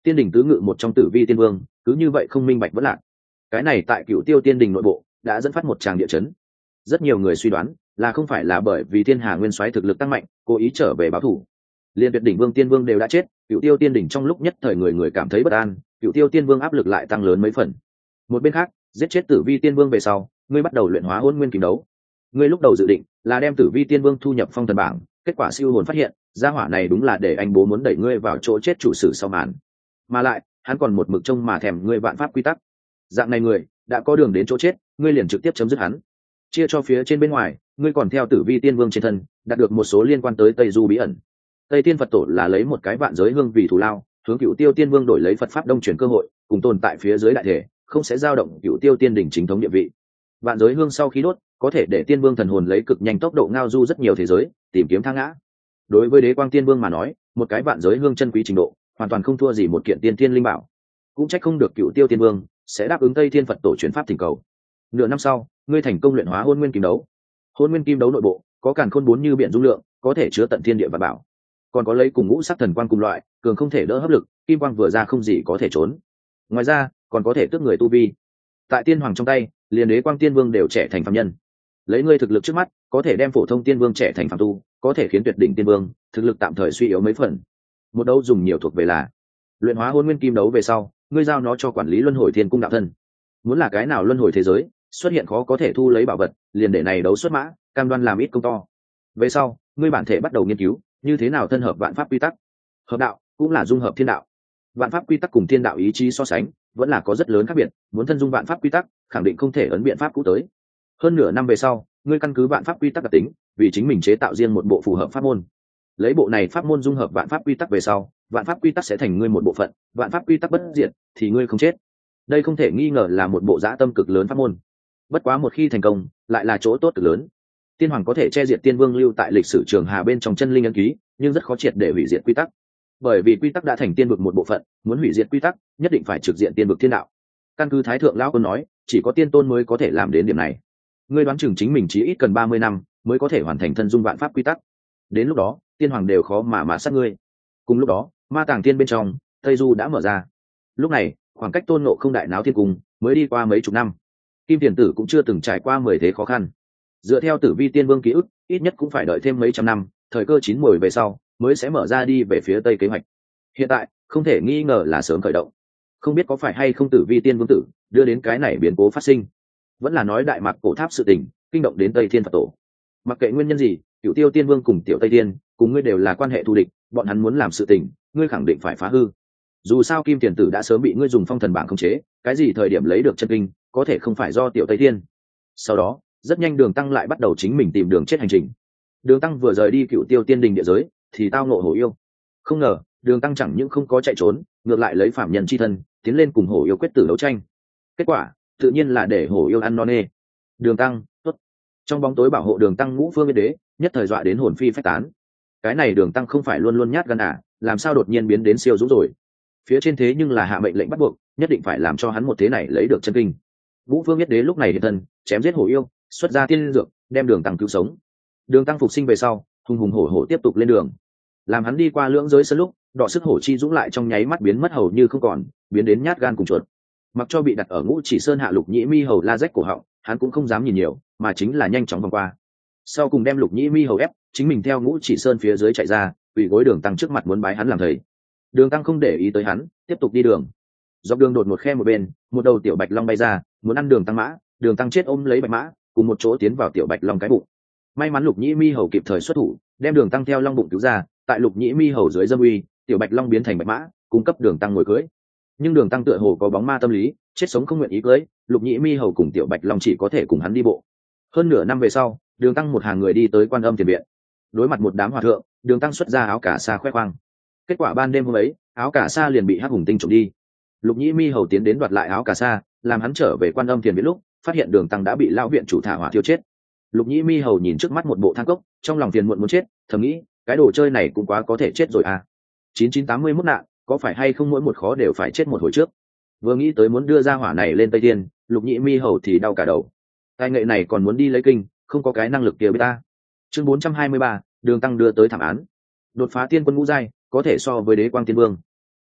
Tiên đỉnh tứ ngự một trong tử vi tiên vương cứ như vậy không minh bạch vẫn lạc. Cái này tại Cửu Tiêu Tiên đỉnh nội bộ đã dẫn phát một tràng địa chấn. Rất nhiều người suy đoán là không phải là bởi vì Thiên Hà Nguyên Soái thực lực tăng mạnh, cố ý trở về báo thù. Liên Tuyệt đỉnh vương tiên vương đều đã chết, Cửu Tiêu Tiên đỉnh trong lúc nhất thời người người cảm thấy bất an, Cửu Tiêu Tiên vương áp lực lại tăng lớn mấy phần. Một bên khác, giết chết tử vi tiên vương về sau, ngươi bắt đầu luyện hóa hôn nguyên kình đấu. Ngươi lúc đầu dự định là đem tử vi tiên vương thu nhập phong thần bảng, kết quả siêu hồn phát hiện gia hỏa này đúng là để anh bố muốn đẩy ngươi vào chỗ chết chủ sử sau màn, mà lại hắn còn một mực trông mà thèm ngươi vạn pháp quy tắc. Dạng này người đã có đường đến chỗ chết, ngươi liền trực tiếp chấm dứt hắn. Chia cho phía trên bên ngoài, ngươi còn theo tử vi tiên vương trên thân đạt được một số liên quan tới Tây Du bí ẩn. Tây Tiên Phật tổ là lấy một cái vạn giới hương vì thù lao, hướng Cửu Tiêu Tiên vương đổi lấy Phật pháp đông truyền cơ hội, cùng tồn tại phía dưới đại thể, không sẽ dao động Cửu Tiêu Tiên đỉnh chính thống địa vị. Vạn giới hương sau khi đốt, có thể để tiên vương thần hồn lấy cực nhanh tốc độ ngao du rất nhiều thế giới, tìm kiếm thang ngã. Đối với Đế Quang Tiên vương mà nói, một cái vạn giới hương chân quý trình độ, hoàn toàn không thua gì một kiện tiên tiên linh bảo. Cũng trách không được Cửu Tiêu Tiên vương sẽ đáp ứng Tây Thiên Phật tổ chuyển pháp thỉnh cầu. Nửa năm sau, ngươi thành công luyện hóa hôn nguyên kim đấu. Hôn nguyên kim đấu nội bộ có càn khôn bốn như biển dung lượng, có thể chứa tận thiên địa và bảo, còn có lấy cùng ngũ sắc thần quang cùng loại, cường không thể đỡ hấp lực, kim quang vừa ra không gì có thể trốn. Ngoài ra, còn có thể tước người tu vi. Tại tiên hoàng trong tay, liền Đế Quang Tiên vương đều trẻ thành phàm nhân. Lấy ngươi thực lực trước mắt, có thể đem phổ thông tiên vương trẻ thành phàm tu, có thể khiến tuyệt đỉnh tiên vương thực lực tạm thời suy yếu mấy phần. Một đấu dùng nhiều thuộc về là luyện hóa hôn nguyên kim đấu về sau, ngươi giao nó cho quản lý luân hồi thiên cung đạo thân. Muốn là cái nào luân hồi thế giới xuất hiện khó có thể thu lấy bảo vật, liền để này đấu xuất mã, cam đoan làm ít công to. Về sau, ngươi bản thể bắt đầu nghiên cứu như thế nào thân hợp vạn pháp quy tắc. Hợp đạo cũng là dung hợp thiên đạo. Vạn pháp quy tắc cùng thiên đạo ý chí so sánh, vẫn là có rất lớn khác biệt, muốn thân dung vạn pháp quy tắc, khẳng định không thể ấn biện pháp cũ tới. Hơn nửa năm về sau, ngươi căn cứ vạn pháp quy tắc đặc tính, vì chính mình chế tạo riêng một bộ phù hợp pháp môn. Lấy bộ này pháp môn dung hợp vạn pháp quy tắc về sau, vạn pháp quy tắc sẽ thành ngươi một bộ phận, vạn pháp quy tắc bất diệt thì ngươi không chết. Đây không thể nghi ngờ là một bộ dã tâm cực lớn pháp môn. Bất quá một khi thành công, lại là chỗ tốt cực lớn. Tiên hoàng có thể che diệt tiên vương lưu tại lịch sử trường hà bên trong chân linh ấn ký, nhưng rất khó triệt để hủy diệt quy tắc. Bởi vì quy tắc đã thành tiên vực một bộ phận, muốn hủy diệt quy tắc, nhất định phải trực diện tiên vực thiên đạo. Căn cứ Thái thượng lão quân nói, chỉ có tiên tôn mới có thể làm đến điểm này. Ngươi đoán chừng chính mình chỉ ít cần ba mươi năm mới có thể hoàn thành thân dung vạn pháp quy tắc. Đến lúc đó, tiên hoàng đều khó mà mã sát ngươi. Cùng lúc đó, ma tàng tiên bên trong, Tây Du đã mở ra. Lúc này, khoảng cách tôn ngộ không đại náo thiên cung mới đi qua mấy chục năm. Kim Tiền Tử cũng chưa từng trải qua mười thế khó khăn. Dựa theo Tử Vi Tiên Vương ký ức, ít nhất cũng phải đợi thêm mấy trăm năm, thời cơ chín muồi về sau mới sẽ mở ra đi về phía tây kế hoạch. Hiện tại, không thể nghi ngờ là sớm khởi động. Không biết có phải hay không Tử Vi Tiên Vương tử đưa đến cái này biến cố phát sinh, vẫn là nói Đại Mạc cổ tháp sự tình kinh động đến Tây Thiên Phật tổ. Mặc kệ nguyên nhân gì, Cửu Tiêu Tiên Vương cùng Tiểu Tây Tiên cùng ngươi đều là quan hệ thù địch, bọn hắn muốn làm sự tình, ngươi khẳng định phải phá hư. Dù sao Kim Tiền Tử đã sớm bị ngươi dùng phong thần bảng khống chế, cái gì thời điểm lấy được chân kinh, có thể không phải do Tiểu Tây Tiên. Sau đó, rất nhanh Đường Tăng lại bắt đầu chính mình tìm đường chết hành trình. Đường Tăng vừa rời đi Cửu Tiêu Tiên đình địa giới, thì tao ngộ Hổ Yêu. Không ngờ, Đường Tăng chẳng những không có chạy trốn, ngược lại lấy phạm nhân chi thân, tiến lên cùng Hổ Yêu quyết tử đấu tranh. Kết quả, tự nhiên là để Hổ Yêu ăn no nê. Đường Tăng, tốt. Trong bóng tối bảo hộ Đường Tăng ngũ phương yên đế, nhất thời dọa đến hồn phi phách tán. Cái này Đường Tăng không phải luôn luôn nhát gan à, làm sao đột nhiên biến đến siêu dũng rồi? Phía trên thế nhưng là hạ mệnh lệnh bắt buộc, nhất định phải làm cho hắn một thế này lấy được chân kinh. Ngũ phương nhất đế lúc này hiện thân, chém giết Hổ Yêu, xuất ra tiên dược, đem Đường Tăng cứu sống. Đường Tăng phục sinh về sau, hùng hùng hổ hổ tiếp tục lên đường. Làm hắn đi qua lưỡng giới sân lúc, đọ sức hổ chi dũng lại trong nháy mắt biến mất hầu như không còn, biến đến nhát gan cùng chuột. Mặc cho bị đặt ở Ngũ Chỉ Sơn hạ Lục Nhĩ Mi hầu la rách cổ họng, hắn cũng không dám nhìn nhiều, mà chính là nhanh chóng vòng qua. Sau cùng đem Lục Nhĩ Mi hầu ép, chính mình theo Ngũ Chỉ Sơn phía dưới chạy ra, quỳ gối Đường Tăng trước mặt muốn bái hắn làm thầy. Đường Tăng không để ý tới hắn, tiếp tục đi đường. Dọc đường đột một khe một bên, một đầu tiểu bạch long bay ra, muốn ăn Đường Tăng mã, Đường Tăng chết ôm lấy bạch mã, cùng một chỗ tiến vào tiểu bạch long cái bụng. May mắn Lục Nhĩ Mi hầu kịp thời xuất thủ, đem Đường Tăng theo long bụng cứu ra, tại Lục Nhĩ Mi hầu dưới dâm uy, tiểu bạch long biến thành bạch mã, cung cấp Đường Tăng ngồi cưỡi. Nhưng Đường Tăng tựa hồ có bóng ma tâm lý, chết sống không nguyện ý cưỡi, Lục Nhĩ Mi hầu cùng tiểu bạch long chỉ có thể cùng hắn đi bộ. Hơn nửa năm về sau, Đường Tăng một hàng người đi tới Quan Âm Thiền viện. Đối mặt một đám hòa thượng, Đường Tăng xuất ra áo cà sa khoe khoang. Kết quả ban đêm hôm ấy, áo cà sa liền bị Hắc Hùng Tinh trộm đi. Lục Nhĩ Mi hầu tiến đến đoạt lại áo cà sa, làm hắn trở về Quan Âm Thiền viện lúc, phát hiện Đường Tăng đã bị lão viện chủ thả hỏa thiêu chết. Lục Nhĩ Mi hầu nhìn trước mắt một bộ than cốc, trong lòng phiền muộn muốn chết, thầm nghĩ, cái đồ chơi này cũng quá có thể chết rồi à. chín chín tám mươi mốt nạn, có phải hay không mỗi một khó đều phải chết một hồi trước. Vừa nghĩ tới muốn đưa ra hỏa này lên Tây Thiên, Lục Nhĩ Mi hầu thì đau cả đầu. Tài nghệ này còn muốn đi lấy kinh, không có cái năng lực kia với ta. Chương bốn trăm hai mươi ba, Đường Tăng đưa tới thảm án. Đột phá tiên quân ngũ giai, có thể so với Đế Quang Tiên Vương.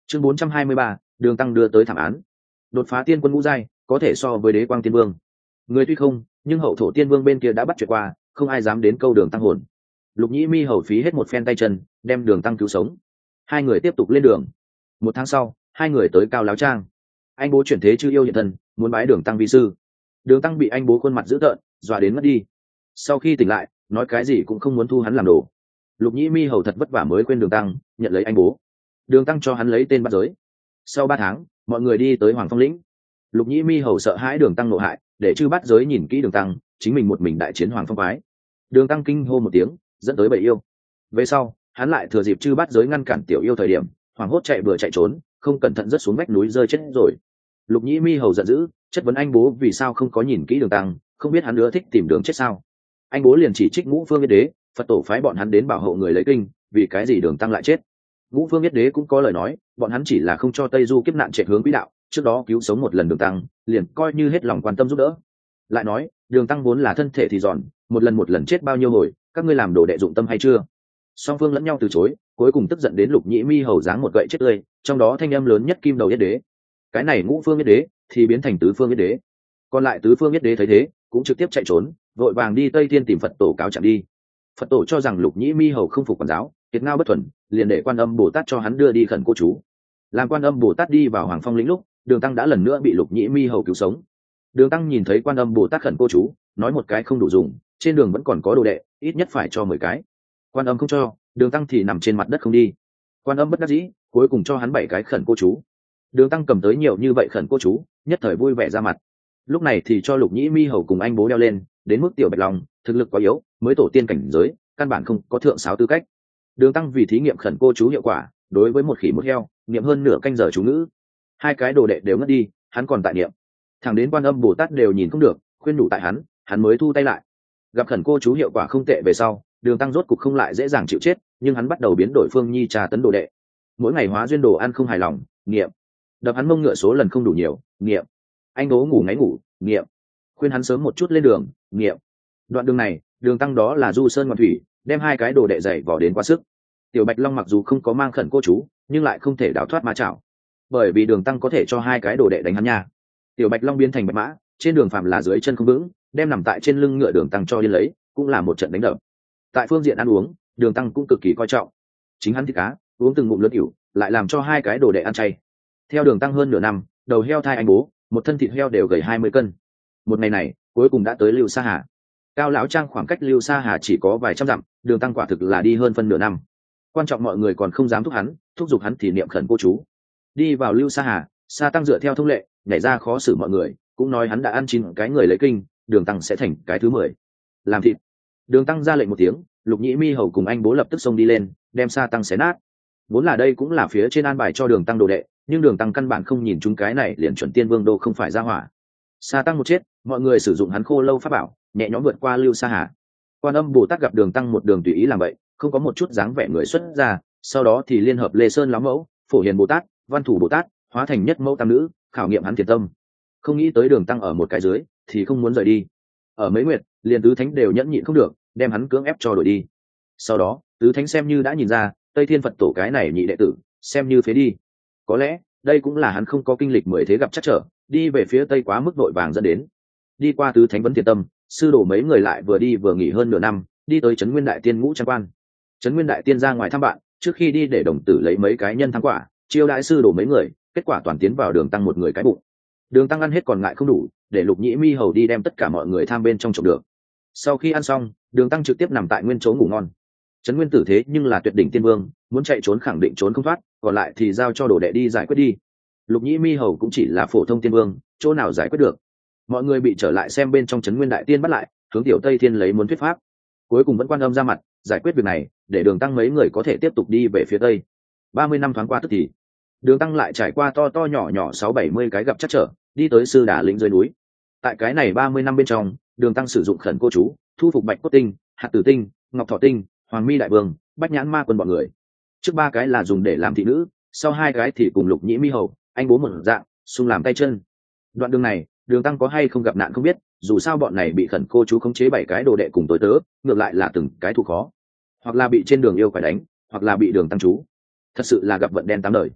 chương bốn trăm hai mươi ba, đường tăng đưa tới thảm án. Đột phá tiên quân ngũ giai có thể so với đế quang tiên vương, người tuy không, nhưng hậu thổ tiên vương bên kia đã bắt chuyện qua, không ai dám đến câu đường tăng hồn. Lục nhĩ mi hầu phí hết một phen tay chân đem đường tăng cứu sống. Hai người tiếp tục lên đường. Một tháng sau, hai người tới Cao Láo Trang. Anh bố chuyển thế chư yêu hiện thân, muốn bái đường tăng vi sư. Đường tăng bị anh bố khuôn mặt dữ tợn dọa đến mất đi. Sau khi tỉnh lại, nói cái gì cũng không muốn thu hắn làm đồ. Lục nhĩ mi hầu thật vất vả mới quên đường tăng nhận lấy anh bố. Đường tăng cho hắn lấy tên bắt giới. Sau ba tháng, mọi người đi tới Hoàng Phong lĩnh. Lục nhĩ mi hầu sợ hãi đường tăng nộ hại, để chư bắt giới nhìn kỹ đường tăng, chính mình một mình đại chiến Hoàng Phong quái. Đường tăng kinh hô một tiếng, dẫn tới bảy yêu. Về sau, hắn lại thừa dịp chư bắt giới ngăn cản tiểu yêu thời điểm, hoảng hốt chạy vừa chạy trốn, không cẩn thận rớt xuống vách núi rơi chết rồi. Lục nhĩ mi hầu giận dữ, chất vấn anh bố vì sao không có nhìn kỹ đường tăng, không biết hắn nữa thích tìm đường chết sao. Anh bố liền chỉ trích Ngũ Phương Yết Đế, Phật tổ phái bọn hắn đến bảo hộ người lấy kinh, vì cái gì đường tăng lại chết. Ngũ Phương Yết Đế cũng có lời nói, bọn hắn chỉ là không cho Tây Du kiếp nạn chạy hướng quỹ đạo, trước đó cứu sống một lần đường tăng, liền coi như hết lòng quan tâm giúp đỡ. Lại nói, đường tăng vốn là thân thể thì giòn, một lần một lần chết bao nhiêu hồi, các ngươi làm đồ đệ dụng tâm hay chưa? Song phương lẫn nhau từ chối, cuối cùng tức giận đến Lục nhĩ mi hầu giáng một gậy chết tươi, trong đó thanh âm lớn nhất kim đầu Yết Đế. Cái này Ngũ Phương Yết Đế thì biến thành Tứ Phương Yết Đế. Còn lại Tứ Phương Yết Đế thấy thế, cũng trực tiếp chạy trốn, vội vàng đi Tây Thiên tìm Phật tổ cáo trạng đi. Phật tổ cho rằng Lục nhĩ mi hầu không phục quản giáo, kiệt ngao bất thuần, liền để Quan Âm Bồ Tát cho hắn đưa đi khẩn cô chú. Làm Quan Âm Bồ Tát đi vào Hoàng Phong lĩnh lúc, đường tăng đã lần nữa bị Lục nhĩ mi hầu cứu sống. Đường tăng nhìn thấy Quan Âm Bồ Tát khẩn cô chú, nói một cái không đủ dùng, trên đường vẫn còn có đồ đệ, ít nhất phải cho mười cái. Quan Âm không cho, đường tăng thì nằm trên mặt đất không đi. Quan Âm bất đắc dĩ, cuối cùng cho hắn bảy cái khẩn cô chú. Đường tăng cầm tới nhiều như vậy khẩn cô chú, nhất thời vui vẻ ra mặt. Lúc này thì cho Lục nhĩ mi hầu cùng anh bố đeo lên, đến mức tiểu bạch long thực lực quá yếu, mới tổ tiên cảnh giới, căn bản không có thượng sáo tư cách. Đường tăng vì thí nghiệm khẩn cô chú hiệu quả, đối với một khỉ một heo niệm hơn nửa canh giờ chú ngữ. Hai cái đồ đệ đều ngất đi, hắn còn tại niệm. Thẳng đến Quan Âm Bồ Tát đều nhìn không được, khuyên nhủ tại hắn, hắn mới thu tay lại. Gặp khẩn cô chú hiệu quả không tệ về sau, đường tăng rốt cục không lại dễ dàng chịu chết, nhưng hắn bắt đầu biến đổi phương nhi trà tấn đồ đệ. Mỗi ngày hóa duyên đồ ăn không hài lòng, niệm. Đập hắn mông ngựa số lần không đủ nhiều, niệm. Anh đố ngủ ngáy ngủ, niệm. Khuyên hắn sớm một chút lên đường, niệm. Đoạn đường này, đường tăng đó là du sơn ngoạn thủy, đem hai cái đồ đệ dày vỏ đến quá sức. Tiểu bạch long mặc dù không có mang khẩn cô chú, nhưng lại không thể đào thoát ma chảo, bởi vì đường tăng có thể cho hai cái đồ đệ đánh hắn nha. Tiểu bạch long biến thành bạch mã, trên đường phạm là dưới chân không vững, đem nằm tại trên lưng ngựa đường tăng cho đi lấy, cũng là một trận đánh đập. Tại phương diện ăn uống, đường tăng cũng cực kỳ coi trọng. Chính hắn thịt cá uống từng ngụm lớn cửu, lại làm cho hai cái đồ đệ ăn chay. Theo đường tăng hơn nửa năm, đầu heo thai anh bố, một thân thịt heo đều gầy hai mươi cân. Một ngày này, cuối cùng đã tới Lưu Sa Hà. Cao Lão Trang khoảng cách Lưu Sa Hà chỉ có vài trăm dặm, đường tăng quả thực là đi hơn phân nửa năm. Quan trọng mọi người còn không dám thúc hắn, thúc giục hắn thì niệm khẩn cô chú. Đi vào Lưu Sa Hà, Sa tăng dựa theo thông lệ, nhảy ra khó xử mọi người, cũng nói hắn đã ăn chín cái người lấy kinh, đường tăng sẽ thành cái thứ mười. Làm thịt. Đường tăng ra lệnh một tiếng, Lục nhĩ mi hầu cùng anh bố lập tức xông đi lên, đem Sa tăng xé nát. Vốn là đây cũng là phía trên an bài cho đường tăng đồ đệ, nhưng đường tăng căn bản không nhìn chúng cái này, liền chuẩn tiên vương đô không phải ra hỏa. Sa tăng một chết, mọi người sử dụng hắn khô lâu pháp bảo, nhẹ nhõm vượt qua Lưu Sa Hà. Quan Âm Bồ Tát gặp đường tăng một đường tùy ý làm vậy, không có một chút dáng vẻ người xuất ra, sau đó thì liên hợp Lê Sơn Lão Mẫu, Phổ Hiền Bồ Tát, Văn Thủ Bồ Tát, hóa thành nhất mẫu tam nữ, khảo nghiệm hắn thiền tâm. Không nghĩ tới đường tăng ở một cái dưới, thì không muốn rời đi. Ở mấy nguyệt, liền tứ thánh đều nhẫn nhịn không được, đem hắn cưỡng ép cho đuổi đi. Sau đó, tứ thánh xem như đã nhìn ra, Tây Thiên Phật tổ cái này nhị đệ tử, xem như phế đi. Có lẽ, đây cũng là hắn không có kinh lịch mười thế gặp chắc trở, đi về phía tây quá mức vội vàng dẫn đến. Đi qua tứ thánh vấn thiền tâm, sư đồ mấy người lại vừa đi vừa nghỉ hơn nửa năm, đi tới Trấn Nguyên Đại Tiên ngũ trang quan. Trấn Nguyên Đại Tiên ra ngoài thăm bạn, trước khi đi để đồng tử lấy mấy cái nhân thắng quả, chiêu đãi sư đồ mấy người, kết quả toàn tiến vào đường tăng một người cái bụng. Đường tăng ăn hết còn ngại không đủ, để Lục nhĩ mi hầu đi đem tất cả mọi người tham bên trong trộm được. Sau khi ăn xong, đường tăng trực tiếp nằm tại nguyên chỗ ngủ ngon. Trấn Nguyên tử thế nhưng là tuyệt đỉnh tiên vương, muốn chạy trốn khẳng định trốn không thoát, còn lại thì giao cho đồ đệ đi giải quyết đi. Lục nhĩ mi hầu cũng chỉ là phổ thông tiên vương, chỗ nào giải quyết được. Mọi người bị trở lại xem bên trong Trấn Nguyên Đại Tiên bắt lại, hướng tiểu Tây Thiên lấy muốn thuyết pháp. Cuối cùng vẫn Quan Âm ra mặt giải quyết việc này, để đường tăng mấy người có thể tiếp tục đi về phía tây. Ba mươi năm thoáng qua tức thì, đường tăng lại trải qua to to nhỏ nhỏ sáu bảy mươi cái gặp chắc trở, đi tới Sư Đà lĩnh dưới núi. Tại cái này ba mươi năm bên trong, đường tăng sử dụng khẩn cô chú, thu phục Bạch Cốt Tinh, Hạt Tử Tinh, Ngọc Thọ Tinh, Hoàng Mi Đại Vương, Bách Nhãn Ma Quân bọn người. Trước ba cái là dùng để làm thị nữ, sau hai cái thì cùng Lục nhĩ mi hầu, anh bố một dạng, xung làm tay chân. Đoạn đường này, đường tăng có hay không gặp nạn không biết, dù sao bọn này bị khẩn cô chú khống chế bảy cái đồ đệ cùng tối tớ, ngược lại là từng cái thù khó, hoặc là bị trên đường yêu phải đánh, hoặc là bị đường tăng chú, thật sự là gặp vận đen tám đời.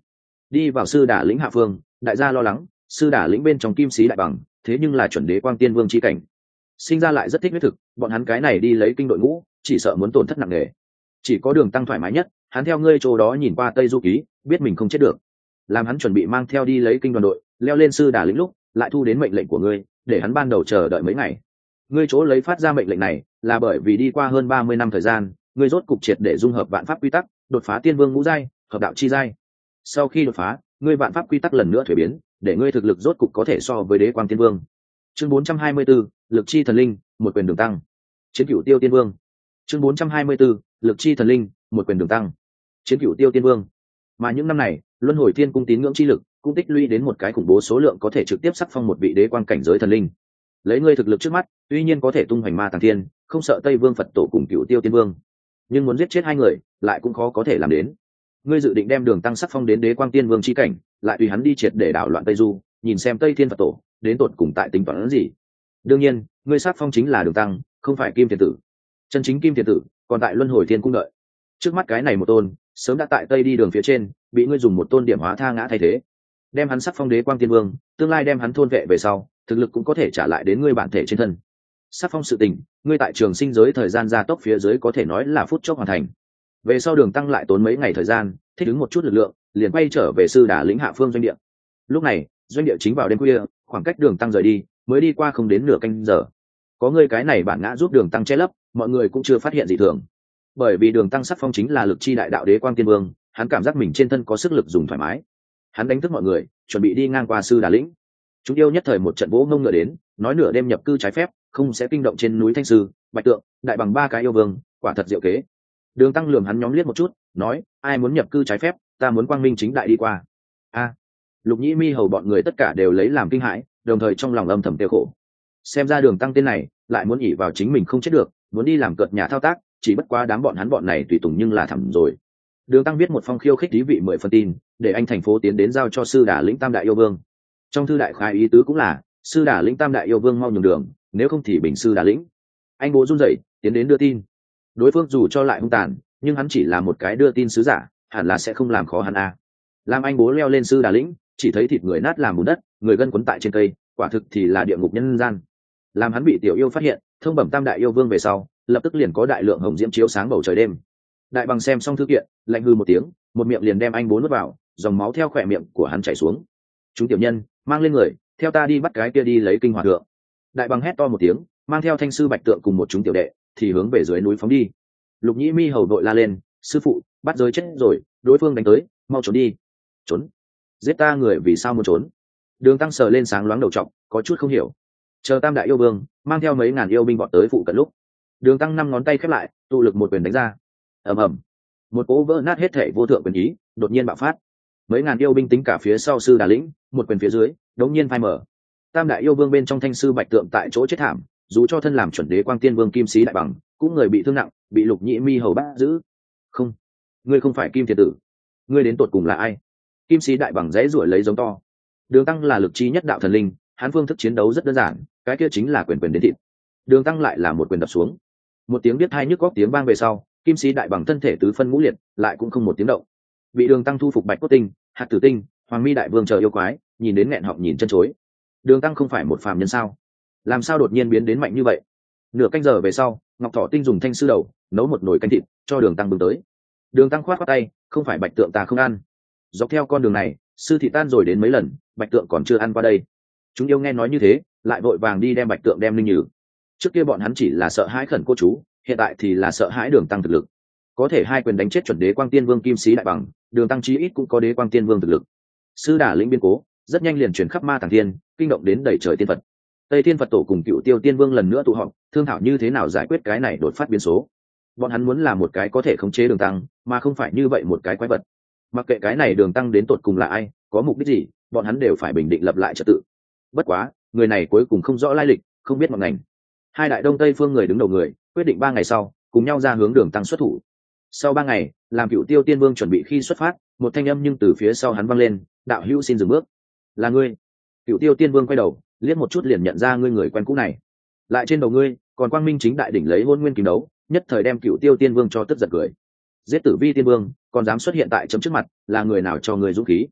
đi vào sư đà lĩnh hạ phương, đại gia lo lắng sư đà lĩnh bên trong kim sĩ đại bằng thế nhưng là chuẩn đế quang tiên vương chi cảnh, sinh ra lại rất thích huyết thực, bọn hắn cái này đi lấy kinh đội ngũ chỉ sợ muốn tổn thất nặng nề. Chỉ có Đường Tăng thoải mái nhất, hắn theo ngươi chỗ đó nhìn qua Tây Du Ký, biết mình không chết được. Làm hắn chuẩn bị mang theo đi lấy kinh đoàn đội, leo lên sư đà lĩnh lúc, lại thu đến mệnh lệnh của ngươi, để hắn ban đầu chờ đợi mấy ngày. Ngươi chỗ lấy phát ra mệnh lệnh này, là bởi vì đi qua hơn ba mươi năm thời gian, ngươi rốt cục triệt để dung hợp vạn pháp quy tắc, đột phá tiên vương ngũ giai, hợp đạo chi giai. Sau khi đột phá, ngươi vạn pháp quy tắc lần nữa thuế biến, để ngươi thực lực rốt cục có thể so với đế quang tiên vương. Chương bốn trăm hai mươi 4, lực chi thần linh, một quyền Đường Tăng. Chiến cửu tiêu tiên vương. Chương bốn trăm hai mươi 4, lực chi thần linh, một quyền Đường Tăng. Chiến cửu tiêu tiên vương. Mà những năm này, luân hồi thiên cung tín ngưỡng chi lực cũng tích lũy đến một cái khủng bố số lượng có thể trực tiếp sắc phong một vị đế quang cảnh giới thần linh. Lấy ngươi thực lực trước mắt, tuy nhiên có thể tung hoành ma tàng thiên, không sợ Tây Vương Phật tổ cùng Cửu Tiêu Tiên Vương, nhưng muốn giết chết hai người, lại cũng khó có thể làm đến. Ngươi dự định đem Đường Tăng sắc phong đến đế quang tiên vương chi cảnh, lại tùy hắn đi triệt để đảo loạn Tây Du, nhìn xem Tây Thiên Phật tổ đến tột cùng tại tính toán gì. Đương nhiên, ngươi sắc phong chính là Đường Tăng, không phải Kim Thiền Tử. Chân chính Kim Thiền Tử còn tại luân hồi thiên cung đợi. Trước mắt cái này một tôn, sớm đã tại Tây đi đường phía trên, bị ngươi dùng một tôn điểm hóa tha ngã thay thế, đem hắn sắc phong đế quang tiên vương, tương lai đem hắn thôn vệ về sau, thực lực cũng có thể trả lại đến ngươi bản thể trên thân. Sắc phong sự tình, ngươi tại trường sinh giới thời gian gia tốc phía dưới có thể nói là phút chốc hoàn thành. Về sau Đường Tăng lại tốn mấy ngày thời gian, thích ứng một chút lực lượng, liền quay trở về sư đà lĩnh hạ phương doanh địa. Lúc này, doanh địa chính vào đêm khuya, khoảng cách Đường Tăng rời đi, mới đi qua không đến nửa canh giờ. Có ngươi cái này bản ngã giúp Đường Tăng che lấp, mọi người cũng chưa phát hiện gì thường. Bởi vì Đường Tăng sắc phong chính là lực chi đại đạo đế quang tiên vương, hắn cảm giác mình trên thân có sức lực dùng thoải mái. Hắn đánh thức mọi người, chuẩn bị đi ngang qua sư đà lĩnh. Chúng yêu nhất thời một trận vỗ ngông ngựa đến, nói nửa đêm nhập cư trái phép, không sẽ kinh động trên núi Thanh Sư, Bạch Tượng, đại bằng ba cái yêu vương, quả thật diệu kế. Đường Tăng lườm hắn nhóm liếc một chút, nói: ai muốn nhập cư trái phép, ta muốn quang minh chính đại đi qua. A, Lục Nhĩ Mi hầu bọn người tất cả đều lấy làm kinh hãi, đồng thời trong lòng âm thầm tiêu khổ. Xem ra Đường Tăng tên này lại muốn ỷ vào chính mình không chết được, muốn đi làm cợt nhà thao tác, chỉ bất quá đám bọn hắn bọn này tùy tùng nhưng là thầm rồi. Đường Tăng viết một phong khiêu khích ý vị mười phần tin, để anh thành phố tiến đến giao cho sư đà lĩnh tam đại yêu vương. Trong thư đại khái ý tứ cũng là sư đà lĩnh tam đại yêu vương mau nhường đường, nếu không thì bình sư đà lĩnh. Anh bố run rẩy tiến đến đưa tin. Đối phương dù cho lại hung tàn, nhưng hắn chỉ là một cái đưa tin sứ giả, hẳn là sẽ không làm khó hắn a. Làm anh bố leo lên sư đà lĩnh, chỉ thấy thịt người nát làm bùn đất, người gân quấn tại trên cây, quả thực thì là địa ngục nhân gian. Làm hắn bị tiểu yêu phát hiện, thông bẩm tam đại yêu vương về sau, lập tức liền có đại lượng hồng diễm chiếu sáng bầu trời đêm. Đại bằng xem xong thư kiện, lạnh hư một tiếng, một miệng liền đem anh bố nuốt vào, dòng máu theo khỏe miệng của hắn chảy xuống. Chúng tiểu nhân, mang lên người, theo ta đi bắt cái kia đi lấy kinh hòa thượng. Đại bằng hét to một tiếng, mang theo Thanh Sư Bạch Tượng cùng một chúng tiểu đệ, thì hướng về dưới núi phóng đi. Lục Nhĩ Mi hầu đội la lên: sư phụ, bắt giới chết rồi, đối phương đánh tới, mau trốn đi. Trốn? Giết ta người vì sao muốn trốn? Đường Tăng sờ lên sáng loáng đầu trọc, có chút không hiểu. Chờ tam đại yêu vương mang theo mấy ngàn yêu binh vọt tới phụ cận lúc, Đường Tăng năm ngón tay khép lại, tụ lực một quyền đánh ra. Ầm ầm, một cỗ vỡ nát hết thể vô thượng quyền ý đột nhiên bạo phát. Mấy ngàn yêu binh tính cả phía sau sư đà lĩnh, một quyền phía dưới đống nhiên phai mở. Tam đại yêu vương bên trong Thanh Sư Bạch Tượng tại chỗ chết thảm, dù cho thân làm chuẩn đế quang tiên vương Kim Sĩ đại bằng cũng người bị thương nặng, bị Lục Nhĩ Mi hầu bắt giữ. Không, ngươi không phải Kim Thiền Tử, ngươi đến tột cùng là ai? Kim Sĩ đại bằng dãy ruổi lấy giống to. Đường Tăng là lực chi nhất đạo thần linh, hắn phương thức chiến đấu rất đơn giản, cái kia chính là quyền quyền đến thịt. Đường Tăng lại là một quyền đập xuống, một tiếng biết hai nhức góc tiếng vang về sau, Kim Sĩ đại bằng thân thể tứ phân ngũ liệt, lại cũng không một tiếng động. Bị Đường Tăng thu phục Bạch Cốt Tinh, Hạt Tử Tinh, Hoàng Mi đại vương chờ yêu quái, nhìn đến nghẹn họng nhìn chân chối. Đường Tăng không phải một phàm nhân sao? Làm sao đột nhiên biến đến mạnh như vậy? Nửa canh giờ về sau, Ngọc Thỏ Tinh dùng thanh sư đầu nấu một nồi canh thịt cho Đường Tăng bưng tới. Đường Tăng khoát khoát tay, không phải Bạch Tượng ta không ăn. Dọc theo con đường này, sư thị tan rồi đến mấy lần, Bạch Tượng còn chưa ăn qua đây. Chúng yêu nghe nói như thế, lại vội vàng đi đem Bạch Tượng đem linh nhử. Trước kia bọn hắn chỉ là sợ hãi khẩn cô chú, hiện tại thì là sợ hãi Đường Tăng thực lực. Có thể hai quyền đánh chết chuẩn đế quang tiên vương Kim Sĩ đại bằng, Đường Tăng chí ít cũng có đế quang tiên vương thực lực. Sư đà lĩnh biên cố rất nhanh liền truyền khắp ma tàng thiên, kinh động đến đầy trời tiên phật. Tây Thiên Phật tổ cùng Cựu Tiêu Tiên Vương lần nữa tụ họp, thương thảo như thế nào giải quyết cái này đột phát biến số. Bọn hắn muốn là một cái có thể khống chế Đường Tăng, mà không phải như vậy một cái quái vật. Mặc kệ cái này Đường Tăng đến tột cùng là ai, có mục đích gì, bọn hắn đều phải bình định lập lại trật tự. Bất quá, người này cuối cùng không rõ lai lịch, không biết ngọn ngành. Hai đại đông tây phương người đứng đầu người, quyết định ba ngày sau, cùng nhau ra hướng Đường Tăng xuất thủ. Sau ba ngày, làm Cựu Tiêu Tiên Vương chuẩn bị khi xuất phát, một thanh âm nhưng từ phía sau hắn vang lên: đạo hữu xin dừng bước. Là ngươi? Cựu Tiêu Tiên Vương quay đầu, liếc một chút liền nhận ra ngươi người quen cũ này. Lại trên đầu ngươi còn quang minh chính đại đỉnh lấy hôn nguyên kiếm đấu, nhất thời đem Cựu Tiêu Tiên Vương cho tức giật cười. Giết Tử Vi Tiên Vương, còn dám xuất hiện tại chấm trước mặt, là người nào cho người dũng khí?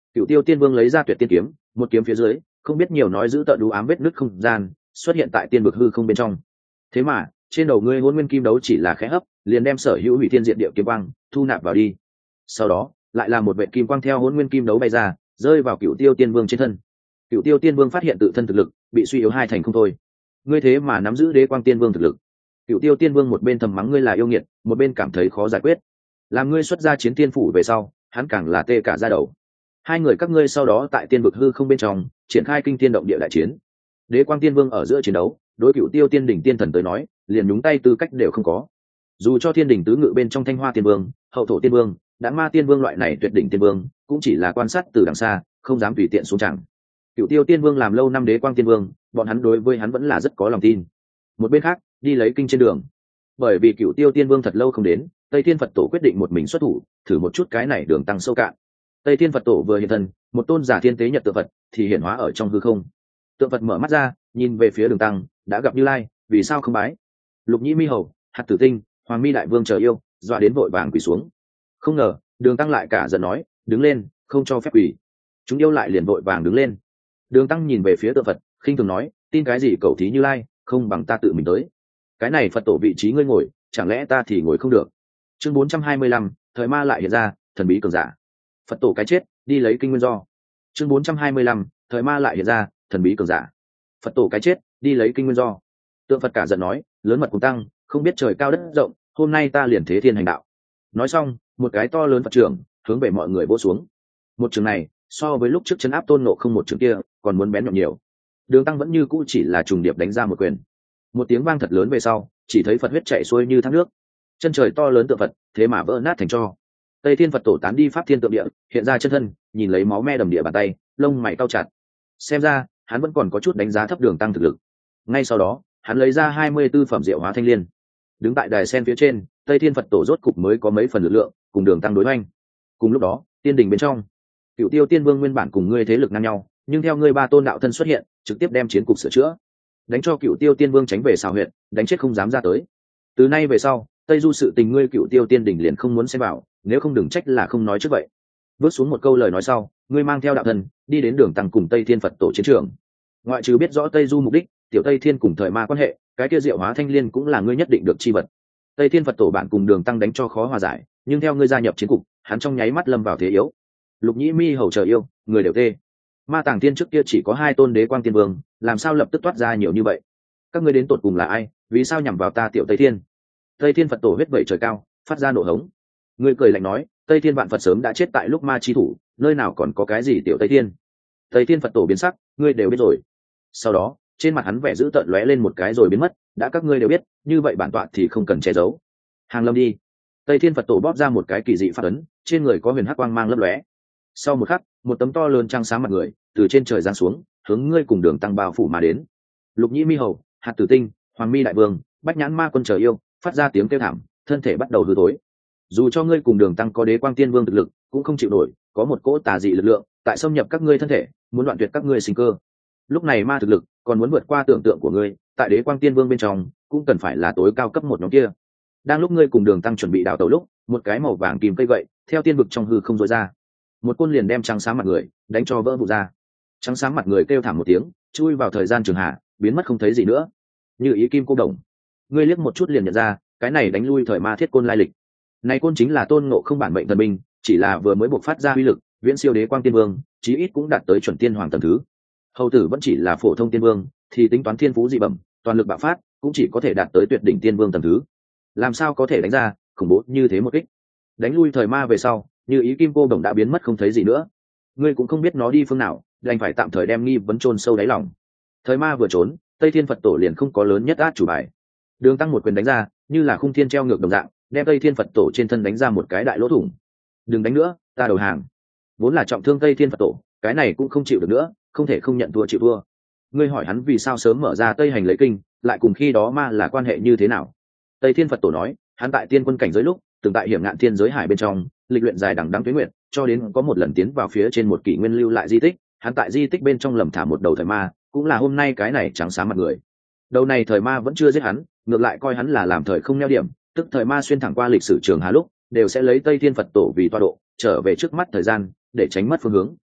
Cựu Tiêu Tiên Vương lấy ra Tuyệt Tiên kiếm, một kiếm phía dưới không biết nhiều nói giữ tợn đủ ám vết nứt không gian xuất hiện tại tiên vực hư không bên trong. Thế mà trên đầu ngươi Hỗn Nguyên Kim Đấu chỉ là khẽ hấp, liền đem sở hữu hủy thiên diện địa kiếm quang thu nạp vào đi. Sau đó lại là một vệ kim quang theo Hỗn Nguyên Kim Đấu bay ra, rơi vào Cựu Tiêu Tiên Vương trên thân. Cựu Tiêu Tiên Vương phát hiện tự thân thực lực bị suy yếu hai thành không thôi. Ngươi thế mà nắm giữ Đế Quang Tiên Vương thực lực. Cựu Tiêu Tiên Vương một bên thầm mắng ngươi là yêu nghiệt, một bên cảm thấy khó giải quyết. Làm ngươi xuất ra chiến tiên phủ về sau, hắn càng là tê cả da đầu. Hai người các ngươi sau đó tại tiên vực hư không bên trong triển khai kinh thiên động địa đại chiến. Đế Quang Tiên Vương ở giữa chiến đấu, đối Cựu Tiêu Tiên đỉnh tiên thần tới nói, liền nhúng tay tư cách đều không có. Dù cho thiên đỉnh tứ ngự bên trong Thanh Hoa Tiên Vương, Hậu Thổ Tiên Vương, Đãng Ma Tiên Vương loại này tuyệt đỉnh tiên vương, cũng chỉ là quan sát từ đằng xa, không dám tùy tiện xuống chẳng. Cựu Tiêu Tiên Vương làm lâu năm Đế Quang Tiên Vương, bọn hắn đối với hắn vẫn là rất có lòng tin. Một bên khác, đi lấy kinh trên đường, bởi vì Cựu Tiêu Tiên Vương thật lâu không đến, Tây Thiên Phật Tổ quyết định một mình xuất thủ, thử một chút cái này đường tăng sâu cạn. Tây Thiên Phật Tổ vừa hiện thân, một tôn giả thiên tế nhật tượng Phật thì hiển hóa ở trong hư không. Tượng Phật mở mắt ra, nhìn về phía đường tăng, đã gặp Như Lai, vì sao không bái? Lục Nhĩ Mi Hầu, Hạt Tử Tinh, Hoàng Mi Đại Vương chờ yêu, dọa đến vội vàng quỳ xuống. Không ngờ, đường tăng lại cả giận nói, đứng lên, không cho phép quỳ. Chúng yêu lại liền vội vàng đứng lên. Đường tăng nhìn về phía tượng Phật, khinh thường nói, tin cái gì cầu thí Như Lai, không bằng ta tự mình tới. Cái này Phật Tổ vị trí ngươi ngồi, chẳng lẽ ta thì ngồi không được? Chương bốn trăm hai mươi lăm, thời ma lại hiện ra, thần bí cường giả. Phật Tổ cái chết, đi lấy kinh nguyên do. Chương bốn trăm hai mươi lăm, thời ma lại hiện ra, thần bí cường giả. Phật Tổ cái chết, đi lấy kinh nguyên do. Tượng Phật cả giận nói, lớn mật cùng tăng, không biết trời cao đất rộng, hôm nay ta liền thế thiên hành đạo. Nói xong, một cái to lớn Phật trưởng hướng về mọi người vỗ xuống. Một trường này, so với lúc trước chấn áp Tôn Ngộ Không một trường kia, còn muốn bén nhọn nhiều. Đường tăng vẫn như cũ chỉ là trùng điệp đánh ra một quyền. Một tiếng vang thật lớn về sau, chỉ thấy Phật huyết chảy xuôi như thác nước. Chân trời to lớn tượng Phật, thế mà vỡ nát thành tro. Tây Thiên Phật Tổ tán đi pháp thiên tượng địa, hiện ra chân thân, nhìn lấy máu me đầm địa bàn tay, lông mày cau chặt. Xem ra, hắn vẫn còn có chút đánh giá thấp đường tăng thực lực. Ngay sau đó, hắn lấy ra hai mươi tư phẩm diệu hóa thanh liên. Đứng tại đài sen phía trên, Tây Thiên Phật Tổ rốt cục mới có mấy phần lực lượng, cùng đường tăng đối hoành. Cùng lúc đó, tiên đình bên trong, Cựu Tiêu Tiên Vương nguyên bản cùng ngươi thế lực ngang nhau, nhưng theo ngươi ba tôn đạo thân xuất hiện, trực tiếp đem chiến cục sửa chữa, đánh cho Cựu Tiêu Tiên Vương tránh về xào huyện, đánh chết không dám ra tới. Từ nay về sau, Tây Du sự tình ngươi Cựu Tiêu Tiên đỉnh liền không muốn xem vào, nếu không đừng trách là không nói trước vậy. Bước xuống một câu lời nói sau, ngươi mang theo đạo thân, đi đến đường tăng cùng Tây Thiên Phật Tổ chiến trường. Ngoại trừ biết rõ Tây Du mục đích, tiểu Tây Thiên cùng thời ma quan hệ, cái kia diệu hóa thanh liên cũng là ngươi nhất định được chi vật. Tây Thiên Phật Tổ bạn cùng đường tăng đánh cho khó hòa giải, nhưng theo ngươi gia nhập chiến cục, hắn trong nháy mắt lâm vào thế yếu. Lục Nhĩ Mi Hầu chờ yêu, người đều tê. Ma Tàng Tiên trước kia chỉ có hai tôn Đế Quang Tiên Vương, làm sao lập tức toát ra nhiều như vậy? Các ngươi đến tột cùng là ai? Vì sao nhằm vào ta tiểu Tây Thiên? Tây Thiên Phật Tổ huyết vẩy trời cao, phát ra nổ hống. Ngươi cười lạnh nói, Tây Thiên vạn Phật sớm đã chết tại lúc ma chi thủ, nơi nào còn có cái gì tiểu Tây Thiên? Tây Thiên Phật Tổ biến sắc, ngươi đều biết rồi. Sau đó, trên mặt hắn vẻ dữ tợn lóe lên một cái rồi biến mất, đã các ngươi đều biết, như vậy bản tọa thì không cần che giấu. Hàng lâm đi. Tây Thiên Phật Tổ bóp ra một cái kỳ dị pháp ấn, trên người có huyền hắc quang mang lấp lóe. Sau một khắc, một tấm to lớn trăng sáng mặt người từ trên trời giáng xuống, hướng ngươi cùng đường tăng bao phủ mà đến. Lục Nhĩ Mi Hầu, Hạt Tử Tinh, Hoàng Mi Đại Vương, Bách Nhãn Ma Quân chờ yêu, phát ra tiếng kêu thảm, thân thể bắt đầu hư tối. Dù cho ngươi cùng đường tăng có Đế Quang Tiên Vương thực lực, cũng không chịu nổi, có một cỗ tà dị lực lượng tại xâm nhập các ngươi thân thể, muốn đoạn tuyệt các ngươi sinh cơ. Lúc này ma thực lực còn muốn vượt qua tưởng tượng của ngươi, tại Đế Quang Tiên Vương bên trong cũng cần phải là tối cao cấp một nhóm kia. Đang lúc ngươi cùng đường tăng chuẩn bị đào tẩu lúc, một cái màu vàng kim cây gậy theo tiên vực trong hư không rối ra, một côn liền đem trắng sáng mặt người đánh cho vỡ vụn ra. Trắng sáng mặt người kêu thảm một tiếng, chui vào thời gian trường hạ, biến mất không thấy gì nữa. Như ý kim cô đồng, ngươi liếc một chút liền nhận ra, cái này đánh lui thời ma thiết côn lai lịch. Này côn chính là Tôn Ngộ Không bản mệnh thần binh, chỉ là vừa mới bộc phát ra uy lực, viễn siêu Đế Quang Tiên Vương, chí ít cũng đạt tới chuẩn tiên hoàng tầng thứ. Hầu tử vẫn chỉ là phổ thông tiên vương, thì tính toán thiên phú dị bẩm, toàn lực bạo phát, cũng chỉ có thể đạt tới tuyệt đỉnh tiên vương tầng thứ. Làm sao có thể đánh ra khủng bố như thế một kích? Đánh lui thời ma về sau, Như ý kim cô đồng đã biến mất không thấy gì nữa. Ngươi cũng không biết nó đi phương nào, đành phải tạm thời đem nghi vấn chôn sâu đáy lòng. Thời ma vừa trốn, Tây Thiên Phật Tổ liền không có lớn nhất át chủ bài. Đường tăng một quyền đánh ra, như là khung thiên treo ngược đồng dạng, đem Tây Thiên Phật Tổ trên thân đánh ra một cái đại lỗ thủng. Đừng đánh nữa, ta đầu hàng. Vốn là trọng thương Tây Thiên Phật Tổ, cái này cũng không chịu được nữa, không thể không nhận thua chịu thua. Ngươi hỏi hắn vì sao sớm mở ra Tây Hành lấy kinh, lại cùng khi đó ma là quan hệ như thế nào? Tây Thiên Phật Tổ nói, hắn tại tiên quân cảnh giới lúc, từng tại hiểm ngạn thiên giới hải bên trong, lịch luyện dài đằng đẵng tuyết nguyện, cho đến có một lần tiến vào phía trên một kỷ nguyên lưu lại di tích, hắn tại di tích bên trong lầm thả một đầu thời ma, cũng là hôm nay cái này trắng sáng mặt người. Đầu này thời ma vẫn chưa giết hắn, ngược lại coi hắn là làm thời không neo điểm, tức thời ma xuyên thẳng qua lịch sử trường hà lúc, đều sẽ lấy Tây Thiên Phật Tổ vì toa độ, trở về trước mắt thời gian, để tránh mất phương hướng.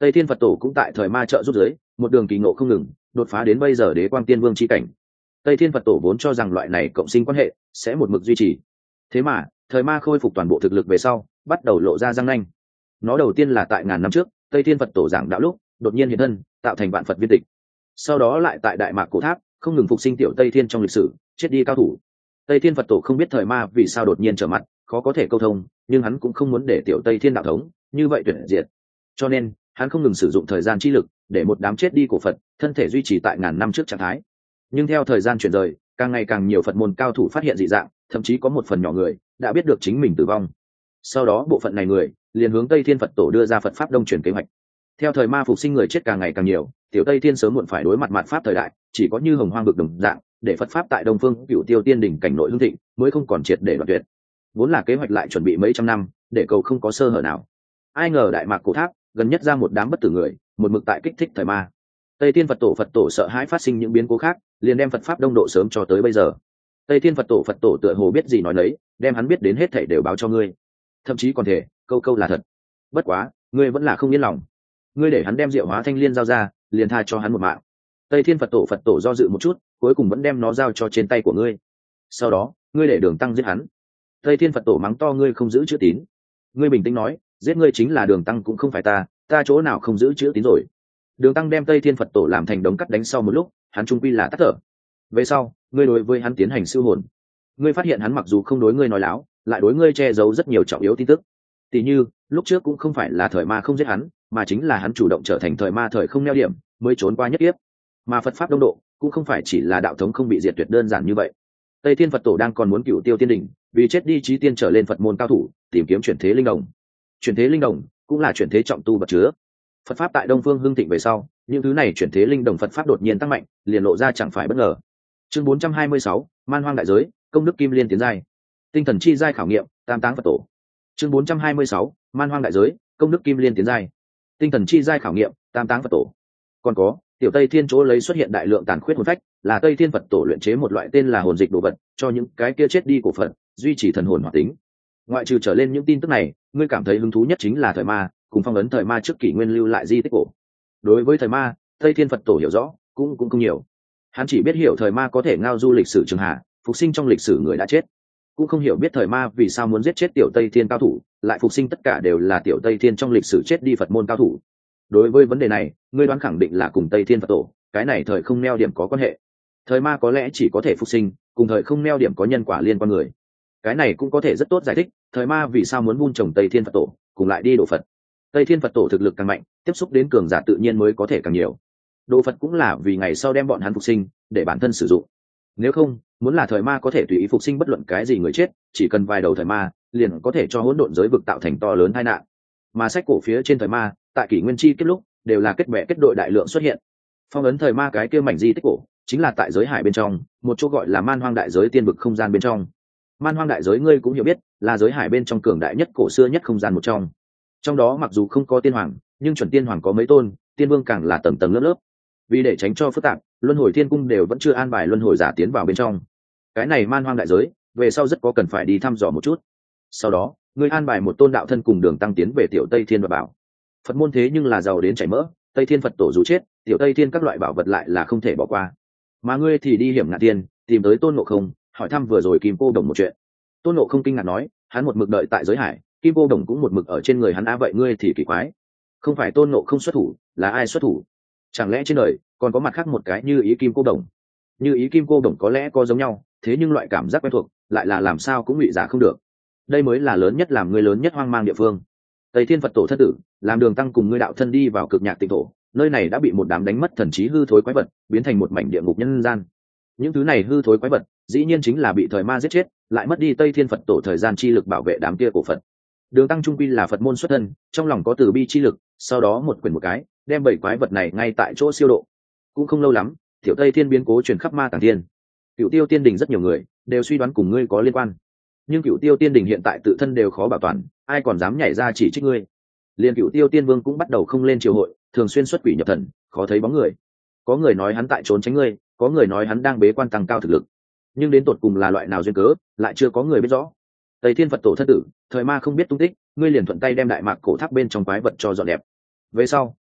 Tây Thiên Phật Tổ cũng tại thời ma trợ giúp giới một đường kỳ ngộ không ngừng, đột phá đến bây giờ đế quang tiên vương chi cảnh. Tây Thiên Phật Tổ vốn cho rằng loại này cộng sinh quan hệ sẽ một mực duy trì, thế mà thời ma khôi phục toàn bộ thực lực về sau bắt đầu lộ ra răng nanh. Nó đầu tiên là tại ngàn năm trước Tây Thiên Phật Tổ giảng đạo lúc đột nhiên hiện thân, tạo thành vạn Phật viên tịch. Sau đó lại tại đại mạc cổ tháp không ngừng phục sinh tiểu Tây Thiên trong lịch sử chết đi cao thủ. Tây Thiên Phật Tổ không biết thời ma vì sao đột nhiên trở mặt, khó có thể câu thông, nhưng hắn cũng không muốn để tiểu Tây Thiên đạo thống như vậy tuyệt diệt, cho nên hắn không ngừng sử dụng thời gian chi lực để một đám chết đi cổ Phật thân thể duy trì tại ngàn năm trước trạng thái. Nhưng theo thời gian chuyển rời, càng ngày càng nhiều Phật môn cao thủ phát hiện dị dạng, thậm chí có một phần nhỏ người đã biết được chính mình tử vong. Sau đó bộ phận này người liền hướng Tây Thiên Phật Tổ đưa ra Phật pháp đông truyền kế hoạch. Theo thời ma phục sinh người chết càng ngày càng nhiều, tiểu Tây Thiên sớm muộn phải đối mặt mạt pháp thời đại, chỉ có như hồng hoang vực đồng dạng, để Phật pháp tại Đông Phương Cửu Tiêu Tiên đỉnh cảnh nội hưng thịnh, mới không còn triệt để đoạn tuyệt. Vốn là kế hoạch lại chuẩn bị mấy trăm năm, để cầu không có sơ hở nào. Ai ngờ đại mạc cổ tháp gần nhất ra một đám bất tử người, một mực tại kích thích thời ma. Tây Thiên Phật Tổ Phật Tổ sợ hãi phát sinh những biến cố khác, liền đem Phật pháp đông độ sớm cho tới bây giờ. Tây Thiên Phật Tổ Phật Tổ tựa hồ biết gì nói nấy, đem hắn biết đến hết thảy đều báo cho ngươi, thậm chí còn thể câu câu là thật. Bất quá ngươi vẫn là không yên lòng, ngươi để hắn đem Diệu Hóa Thanh Liên giao ra, liền tha cho hắn một mạng. Tây Thiên Phật Tổ Phật Tổ do dự một chút, cuối cùng vẫn đem nó giao cho trên tay của ngươi. Sau đó ngươi để Đường Tăng giết hắn. Tây Thiên Phật Tổ mắng to ngươi không giữ chữ tín. Ngươi bình tĩnh nói, giết ngươi chính là Đường Tăng cũng không phải ta, ta chỗ nào không giữ chữ tín rồi. Đường Tăng đem Tây Thiên Phật Tổ làm thành đống cắt đánh sau một lúc, hắn trung quy là tắt thở. Về sau ngươi đối với hắn tiến hành siêu hồn, ngươi phát hiện hắn mặc dù không đối ngươi nói láo, lại đối ngươi che giấu rất nhiều trọng yếu tin tức. Tỷ như lúc trước cũng không phải là thời ma không giết hắn, mà chính là hắn chủ động trở thành thời ma thời không neo điểm mới trốn qua nhất kiếp. Mà Phật pháp đông độ cũng không phải chỉ là đạo thống không bị diệt tuyệt đơn giản như vậy. Tây Thiên Phật Tổ đang còn muốn Cửu Tiêu Tiên đỉnh, vì chết đi chí tiên trở lên Phật môn cao thủ, tìm kiếm chuyển thế linh đồng. Chuyển thế linh đồng cũng là chuyển thế trọng tu vật chứa. Phật pháp tại Đông Phương hưng thịnh về sau, những thứ này chuyển thế linh đồng Phật pháp đột nhiên tăng mạnh, liền lộ ra chẳng phải bất ngờ. Chương bốn trăm hai mươi sáu, Man Hoang đại giới, công đức kim liên tiến giai. Tinh thần chi giai khảo nghiệm, Tam Táng Phật Tổ. Chương bốn trăm hai mươi sáu, Man Hoang đại giới, công đức kim liên tiến giai. Tinh thần chi giai khảo nghiệm, Tam Táng Phật Tổ. Còn có, tiểu Tây Thiên chỗ lấy xuất hiện đại lượng tàn khuyết hồn phách, là Tây Thiên Phật Tổ luyện chế một loại tên là hồn dịch đồ vật, cho những cái kia chết đi của Phật, duy trì thần hồn hoạt tính. Ngoại trừ trở lên những tin tức này, ngươi cảm thấy hứng thú nhất chính là thời ma, cùng phong ấn thời ma trước kỷ nguyên lưu lại di tích cổ. Đối với thời ma, Tây Thiên Phật Tổ hiểu rõ cũng cũng không nhiều. Hắn chỉ biết hiểu thời ma có thể ngao du lịch sử trường hạ, phục sinh trong lịch sử người đã chết, cũng không hiểu biết thời ma vì sao muốn giết chết tiểu Tây Thiên cao thủ, lại phục sinh tất cả đều là tiểu Tây Thiên trong lịch sử chết đi Phật môn cao thủ. Đối với vấn đề này, ngươi đoán khẳng định là cùng Tây Thiên Phật Tổ, cái này thời không neo điểm có quan hệ. Thời ma có lẽ chỉ có thể phục sinh, cùng thời không neo điểm có nhân quả liên quan người. Cái này cũng có thể rất tốt giải thích thời ma vì sao muốn vun trồng Tây Thiên Phật Tổ, cùng lại đi độ Phật. Tây Thiên Phật Tổ thực lực càng mạnh, tiếp xúc đến cường giả tự nhiên mới có thể càng nhiều. Độ Phật cũng là vì ngày sau đem bọn hắn phục sinh, để bản thân sử dụng. Nếu không, muốn là thời ma có thể tùy ý phục sinh bất luận cái gì người chết, chỉ cần vài đầu thời ma, liền có thể cho hỗn độn giới vực tạo thành to lớn tai nạn. Mà sách cổ phía trên thời ma, tại kỷ nguyên chi kết lúc, đều là kết bè kết đội đại lượng xuất hiện. Phong ấn thời ma cái kia mảnh di tích cổ, chính là tại giới hải bên trong, một chỗ gọi là Man Hoang đại giới tiên vực không gian bên trong. Man Hoang đại giới ngươi cũng hiểu biết, là giới hải bên trong cường đại nhất cổ xưa nhất không gian một trong. Trong đó mặc dù không có tiên hoàng, nhưng chuẩn tiên hoàng có mấy tôn, tiên vương càng là tầng tầng lớp lớp. Vì để tránh cho phức tạp, luân hồi thiên cung đều vẫn chưa an bài luân hồi giả tiến vào bên trong. Cái này Man Hoang đại giới, về sau rất có cần phải đi thăm dò một chút. Sau đó, ngươi an bài một tôn đạo thân cùng Đường Tăng tiến về tiểu Tây Thiên và bảo. Phật môn thế nhưng là giàu đến chảy mỡ, Tây Thiên Phật Tổ dù chết, tiểu Tây Thiên các loại bảo vật lại là không thể bỏ qua. Mà ngươi thì đi hiểm ngạn tiên, tìm tới Tôn Ngộ Không, hỏi thăm vừa rồi Kim Cô Đồng một chuyện. Tôn Ngộ Không kinh ngạc nói, hắn một mực đợi tại giới hải, Kim Cô Đồng cũng một mực ở trên người hắn, á vậy ngươi thì kỳ quái. Không phải Tôn Ngộ Không xuất thủ, là ai xuất thủ? Chẳng lẽ trên đời còn có mặt khác một cái như ý Kim Cô Đồng? Như ý Kim Cô Đồng có lẽ có giống nhau, thế nhưng loại cảm giác quen thuộc lại là làm sao cũng ngụy giả không được. Đây mới là lớn nhất làm ngươi lớn nhất hoang mang địa phương. Tây Thiên Phật Tổ thất tử, làm Đường Tăng cùng ngươi đạo thân đi vào cực nhạc tịnh thổ, nơi này đã bị một đám đánh mất thần trí hư thối quái vật biến thành một mảnh địa ngục nhân gian. Những thứ này hư thối quái vật dĩ nhiên chính là bị thời ma giết chết, lại mất đi Tây Thiên Phật Tổ thời gian chi lực bảo vệ đám kia cổ Phật. Đường Tăng trung quy là Phật môn xuất thân, trong lòng có từ bi chi lực, sau đó một quyền một cái đem bảy quái vật này ngay tại chỗ siêu độ. Cũng không lâu lắm, tiểu Tây Thiên biến cố truyền khắp Ma Tàng Thiên. Cửu Tiêu Tiên Đình rất nhiều người đều suy đoán cùng ngươi có liên quan, nhưng Cửu Tiêu Tiên Đình hiện tại tự thân đều khó bảo toàn, ai còn dám nhảy ra chỉ trích ngươi. Liên Cửu Tiêu Tiên Vương cũng bắt đầu không lên triều hội, thường xuyên xuất quỷ nhập thần, khó thấy bóng người. Có người nói hắn tại trốn tránh ngươi, có người nói hắn đang bế quan tăng cao thực lực, nhưng đến tột cùng là loại nào duyên cớ, lại chưa có người biết rõ. Tây Thiên Phật Tổ thất tử, thời ma không biết tung tích, ngươi liền thuận tay đem đại mạc cổ tháp bên trong quái vật cho dọn đẹp. Về sau,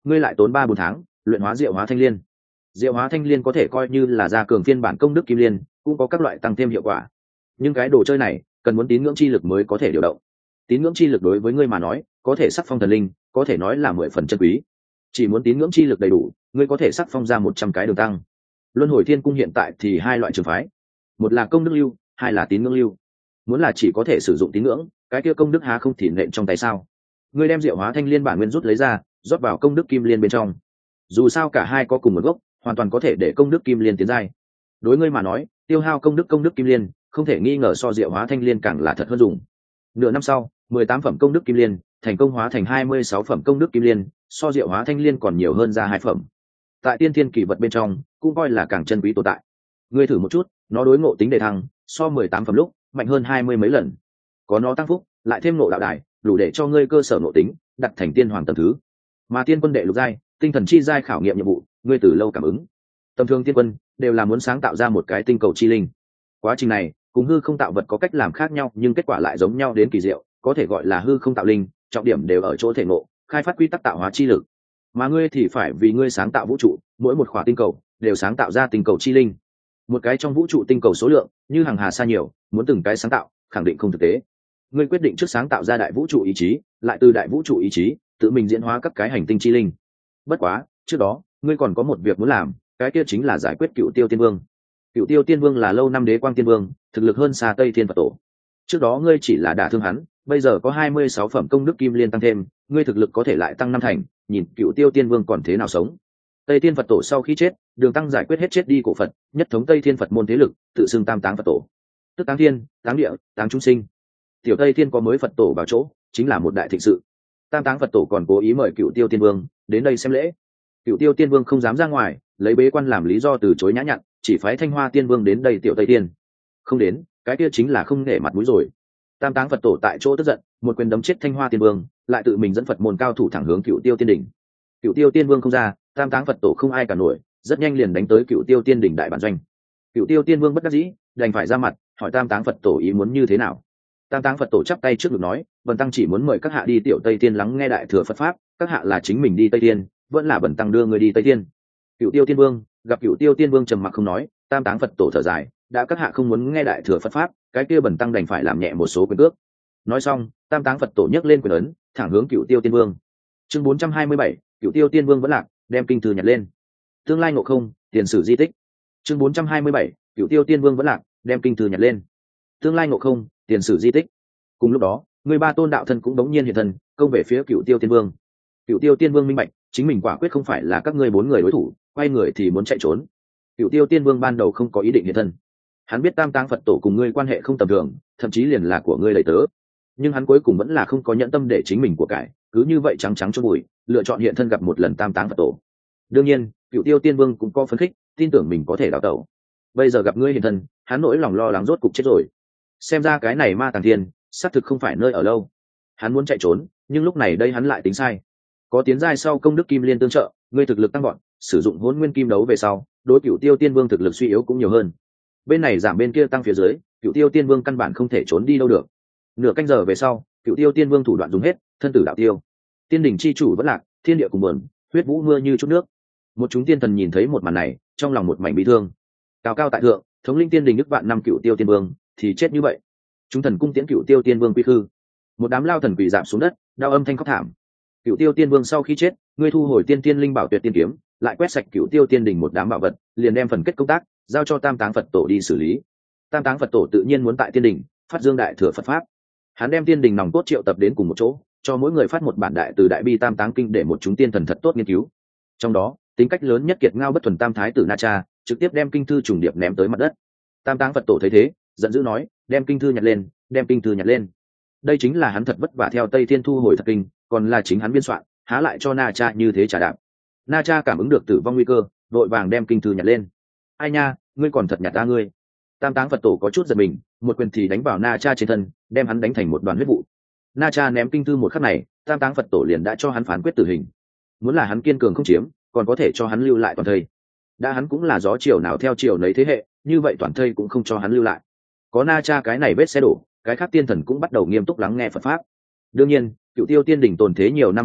ngươi lại tốn ba bốn tháng luyện hóa diệu hóa thanh liên. Diệu hóa thanh liên có thể coi như là gia cường phiên bản công đức kim liên, cũng có các loại tăng thêm hiệu quả, nhưng cái đồ chơi này cần muốn tín ngưỡng chi lực mới có thể điều động. Tín ngưỡng chi lực đối với ngươi mà nói có thể sắc phong thần linh, có thể nói là mười phần chân quý. Chỉ muốn tín ngưỡng chi lực đầy đủ, ngươi có thể sắc phong ra một trăm cái đường tăng. Luân hồi thiên cung hiện tại thì hai loại trường phái, một là công đức lưu, hai là tín ngưỡng lưu. Muốn là chỉ có thể sử dụng tín ngưỡng, cái kia công đức há không thì nện trong tay sao? Ngươi đem diệu hóa thanh liên bản nguyên rút lấy ra, rót vào công đức kim liên bên trong. Dù sao cả hai có cùng một gốc, hoàn toàn có thể để công đức kim liên tiến giai. Đối ngươi mà nói, tiêu hao công đức công đức kim liên không thể nghi ngờ so diệu hóa thanh liên càng là thật hơn dùng. Nửa năm sau, mười tám phẩm công đức kim liên thành công hóa thành hai mươi sáu phẩm công đức kim liên, so diệu hóa thanh liên còn nhiều hơn ra hai phẩm. Tại tiên thiên kỳ vật bên trong cũng coi là càng chân quý tồn tại. Ngươi thử một chút, nó đối ngộ tính đề thăng so mười tám phẩm lúc mạnh hơn hai mươi mấy lần. Có nó tăng phúc, lại thêm ngộ đạo đài, đủ để cho ngươi cơ sở ngộ tính đặt thành tiên hoàng tầng thứ. Mà tiên quân đệ lục giai, tinh thần chi giai khảo nghiệm nhiệm vụ, ngươi từ lâu cảm ứng. Tầm thường tiên quân đều là muốn sáng tạo ra một cái tinh cầu chi linh. Quá trình này cùng hư không tạo vật có cách làm khác nhau, nhưng kết quả lại giống nhau đến kỳ diệu, có thể gọi là hư không tạo linh, trọng điểm đều ở chỗ thể ngộ, khai phát quy tắc tạo hóa chi lực. Mà ngươi thì phải vì ngươi sáng tạo vũ trụ, mỗi một khỏa tinh cầu đều sáng tạo ra tinh cầu chi linh. Một cái trong vũ trụ tinh cầu số lượng như hàng hà xa nhiều, muốn từng cái sáng tạo khẳng định không thực tế. Ngươi quyết định trước sáng tạo ra đại vũ trụ ý chí, lại từ đại vũ trụ ý chí tự mình diễn hóa các cái hành tinh chi linh. Bất quá trước đó ngươi còn có một việc muốn làm, cái kia chính là giải quyết Cựu Tiêu Tiên Vương. Cựu Tiêu Tiên Vương là lâu năm đế quang tiên vương, thực lực hơn xa Tây Thiên Phật Tổ. Trước đó ngươi chỉ là đả thương hắn, bây giờ có hai mươi sáu phẩm công đức kim liên tăng thêm, ngươi thực lực có thể lại tăng năm thành, nhìn Cựu Tiêu Tiên Vương còn thế nào sống. Tây Thiên Phật Tổ sau khi chết, Đường Tăng giải quyết hết chết đi cổ Phật, nhất thống Tây Thiên Phật môn thế lực, tự xưng Tam Táng Phật Tổ. Tức táng thiên, táng địa, táng chúng sinh. Tiểu Tây Thiên có mới Phật Tổ vào chỗ, chính là một đại thịnh sự. Tam Táng Phật Tổ còn cố ý mời Cựu Tiêu Tiên Vương đến đây xem lễ. Cựu Tiêu Tiên Vương không dám ra ngoài, lấy bế quan làm lý do từ chối nhã nhặn, chỉ phái Thanh Hoa Tiên Vương đến đây Tiểu Tây Thiên. Không đến, cái kia chính là không nể mặt mũi rồi. Tam Táng Phật Tổ tại chỗ tức giận, một quyền đấm chết Thanh Hoa Tiên Vương, lại tự mình dẫn Phật môn cao thủ thẳng hướng Cựu Tiêu Tiên đỉnh. Cựu Tiêu Tiên Vương không ra, Tam Táng Phật Tổ không ai cả nổi, rất nhanh liền đánh tới Cựu Tiêu Tiên đỉnh đại bản doanh. Cựu Tiêu Tiên Vương bất đắc dĩ, đành phải ra mặt hỏi Tam Táng Phật Tổ ý muốn như thế nào. Tam Táng Phật Tổ chắp tay trước ngực nói, Bần tăng chỉ muốn mời các hạ đi Tiểu Tây Tiên lắng nghe đại thừa Phật pháp, các hạ là chính mình đi Tây Tiên, vẫn là Bần tăng đưa người đi Tây Tiên. Cựu Tiêu Tiên Vương gặp Cựu Tiêu Tiên Vương trầm mặc không nói, Tam Táng Phật Tổ thở dài, đã các hạ không muốn nghe đại thừa Phật pháp, cái kia Bần tăng đành phải làm nhẹ một số quyền cước. Nói xong, Tam Táng Phật Tổ nhấc lên quyền ấn, thẳng hướng Cựu Tiêu Tiên Vương. Chương bốn trăm hai mươi bảy, Cựu Tiêu Tiên Vương vẫn lạc, đem kinh thư nhặt lên. Tương lai ngộ không, tiền sử di tích. Chương bốn trăm hai mươi bảy, Cựu Tiêu Tiên Vương vẫn lạc, đem kinh thư nhặt lên. Tương lai ngộ không, tiền sử di tích. Cùng lúc đó, người ba tôn đạo thân cũng đống nhiên hiện thân, công về phía Cựu Tiêu Tiên Vương. Cựu Tiêu Tiên Vương minh bạch, chính mình quả quyết không phải là các ngươi bốn người đối thủ, quay người thì muốn chạy trốn. Cựu Tiêu Tiên Vương ban đầu không có ý định hiện thân, hắn biết Tam Táng Phật Tổ cùng ngươi quan hệ không tầm thường, thậm chí liền là của ngươi đầy tớ, nhưng hắn cuối cùng vẫn là không có nhẫn tâm để chính mình của cải, cứ như vậy trắng trắng cho bụi, lựa chọn hiện thân gặp một lần Tam Táng Phật Tổ. Đương nhiên, Cựu Tiêu Tiên Vương cũng có phấn khích, tin tưởng mình có thể đào tẩu. Bây giờ gặp ngươi hiện thân, hắn nỗi lòng lo lắng rốt cục chết rồi. Xem ra cái này Ma Tàng Thiên xác thực không phải nơi ở lâu. Hắn muốn chạy trốn, nhưng lúc này đây hắn lại tính sai. Có tiến giai sau công đức kim liên tương trợ, ngươi thực lực tăng gọn, sử dụng Hỗn Nguyên Kim đấu về sau, đối Cựu Tiêu Tiên Vương thực lực suy yếu cũng nhiều hơn. Bên này giảm bên kia tăng phía dưới, Cựu Tiêu Tiên Vương căn bản không thể trốn đi đâu được. Nửa canh giờ về sau, Cựu Tiêu Tiên Vương thủ đoạn dùng hết, thân tử đạo tiêu. Tiên đỉnh chi chủ vẫn lạc, thiên địa cùng buồn, huyết vũ mưa như chút nước. Một chúng tiên thần nhìn thấy một màn này, trong lòng một mảnh bi thương. Cao cao tại thượng, thống linh tiên đình ức vạn năm Cựu Tiêu Tiên Vương thì chết như vậy. Chúng thần cung tiễn Cựu Tiêu Tiên Vương quy khư. Một đám lao thần quỳ rạp xuống đất, đau âm thanh khóc thảm. Cựu Tiêu Tiên Vương sau khi chết, ngươi thu hồi tiên tiên linh bảo tuyệt tiên kiếm, lại quét sạch Cựu Tiêu Tiên đỉnh một đám bảo vật, liền đem phần kết công tác giao cho Tam Táng Phật Tổ đi xử lý. Tam Táng Phật Tổ tự nhiên muốn tại tiên đỉnh phát dương đại thừa Phật pháp. Hắn đem tiên đỉnh nòng cốt triệu tập đến cùng một chỗ, cho mỗi người phát một bản đại từ đại bi Tam Táng kinh để một chúng tiên thần thật tốt nghiên cứu. Trong đó, tính cách lớn nhất kiệt ngao bất thuần Tam Thái tử Na Cha trực tiếp đem kinh thư trùng điệp ném tới mặt đất. Tam Táng Phật Tổ thấy thế, giận dữ nói, đem kinh thư nhặt lên, đem kinh thư nhặt lên. Đây chính là hắn thật vất vả theo Tây Thiên thu hồi thật kinh, còn là chính hắn biên soạn, há lại cho Na Cha như thế trả đạp. Na Cha cảm ứng được tử vong nguy cơ, vội vàng đem kinh thư nhặt lên. Ai nha, ngươi còn thật nhặt ta ngươi. Tam Táng Phật Tổ có chút giật mình, một quyền thì đánh vào Na Cha trên thân, đem hắn đánh thành một đoàn huyết vụ. Na Cha ném kinh thư một khắc này, Tam Táng Phật Tổ liền đã cho hắn phán quyết tử hình. Muốn là hắn kiên cường không chiếm, còn có thể cho hắn lưu lại toàn thây. Đã hắn cũng là gió chiều nào theo chiều nấy thế hệ, như vậy toàn thây cũng không cho hắn lưu lại. Có Na Cha cái này vết xe đổ, cái khác tiên thần cũng bắt đầu nghiêm túc lắng nghe Phật pháp. Đương nhiên, Cựu Tiêu Tiên đỉnh tồn thế nhiều năm như vậy,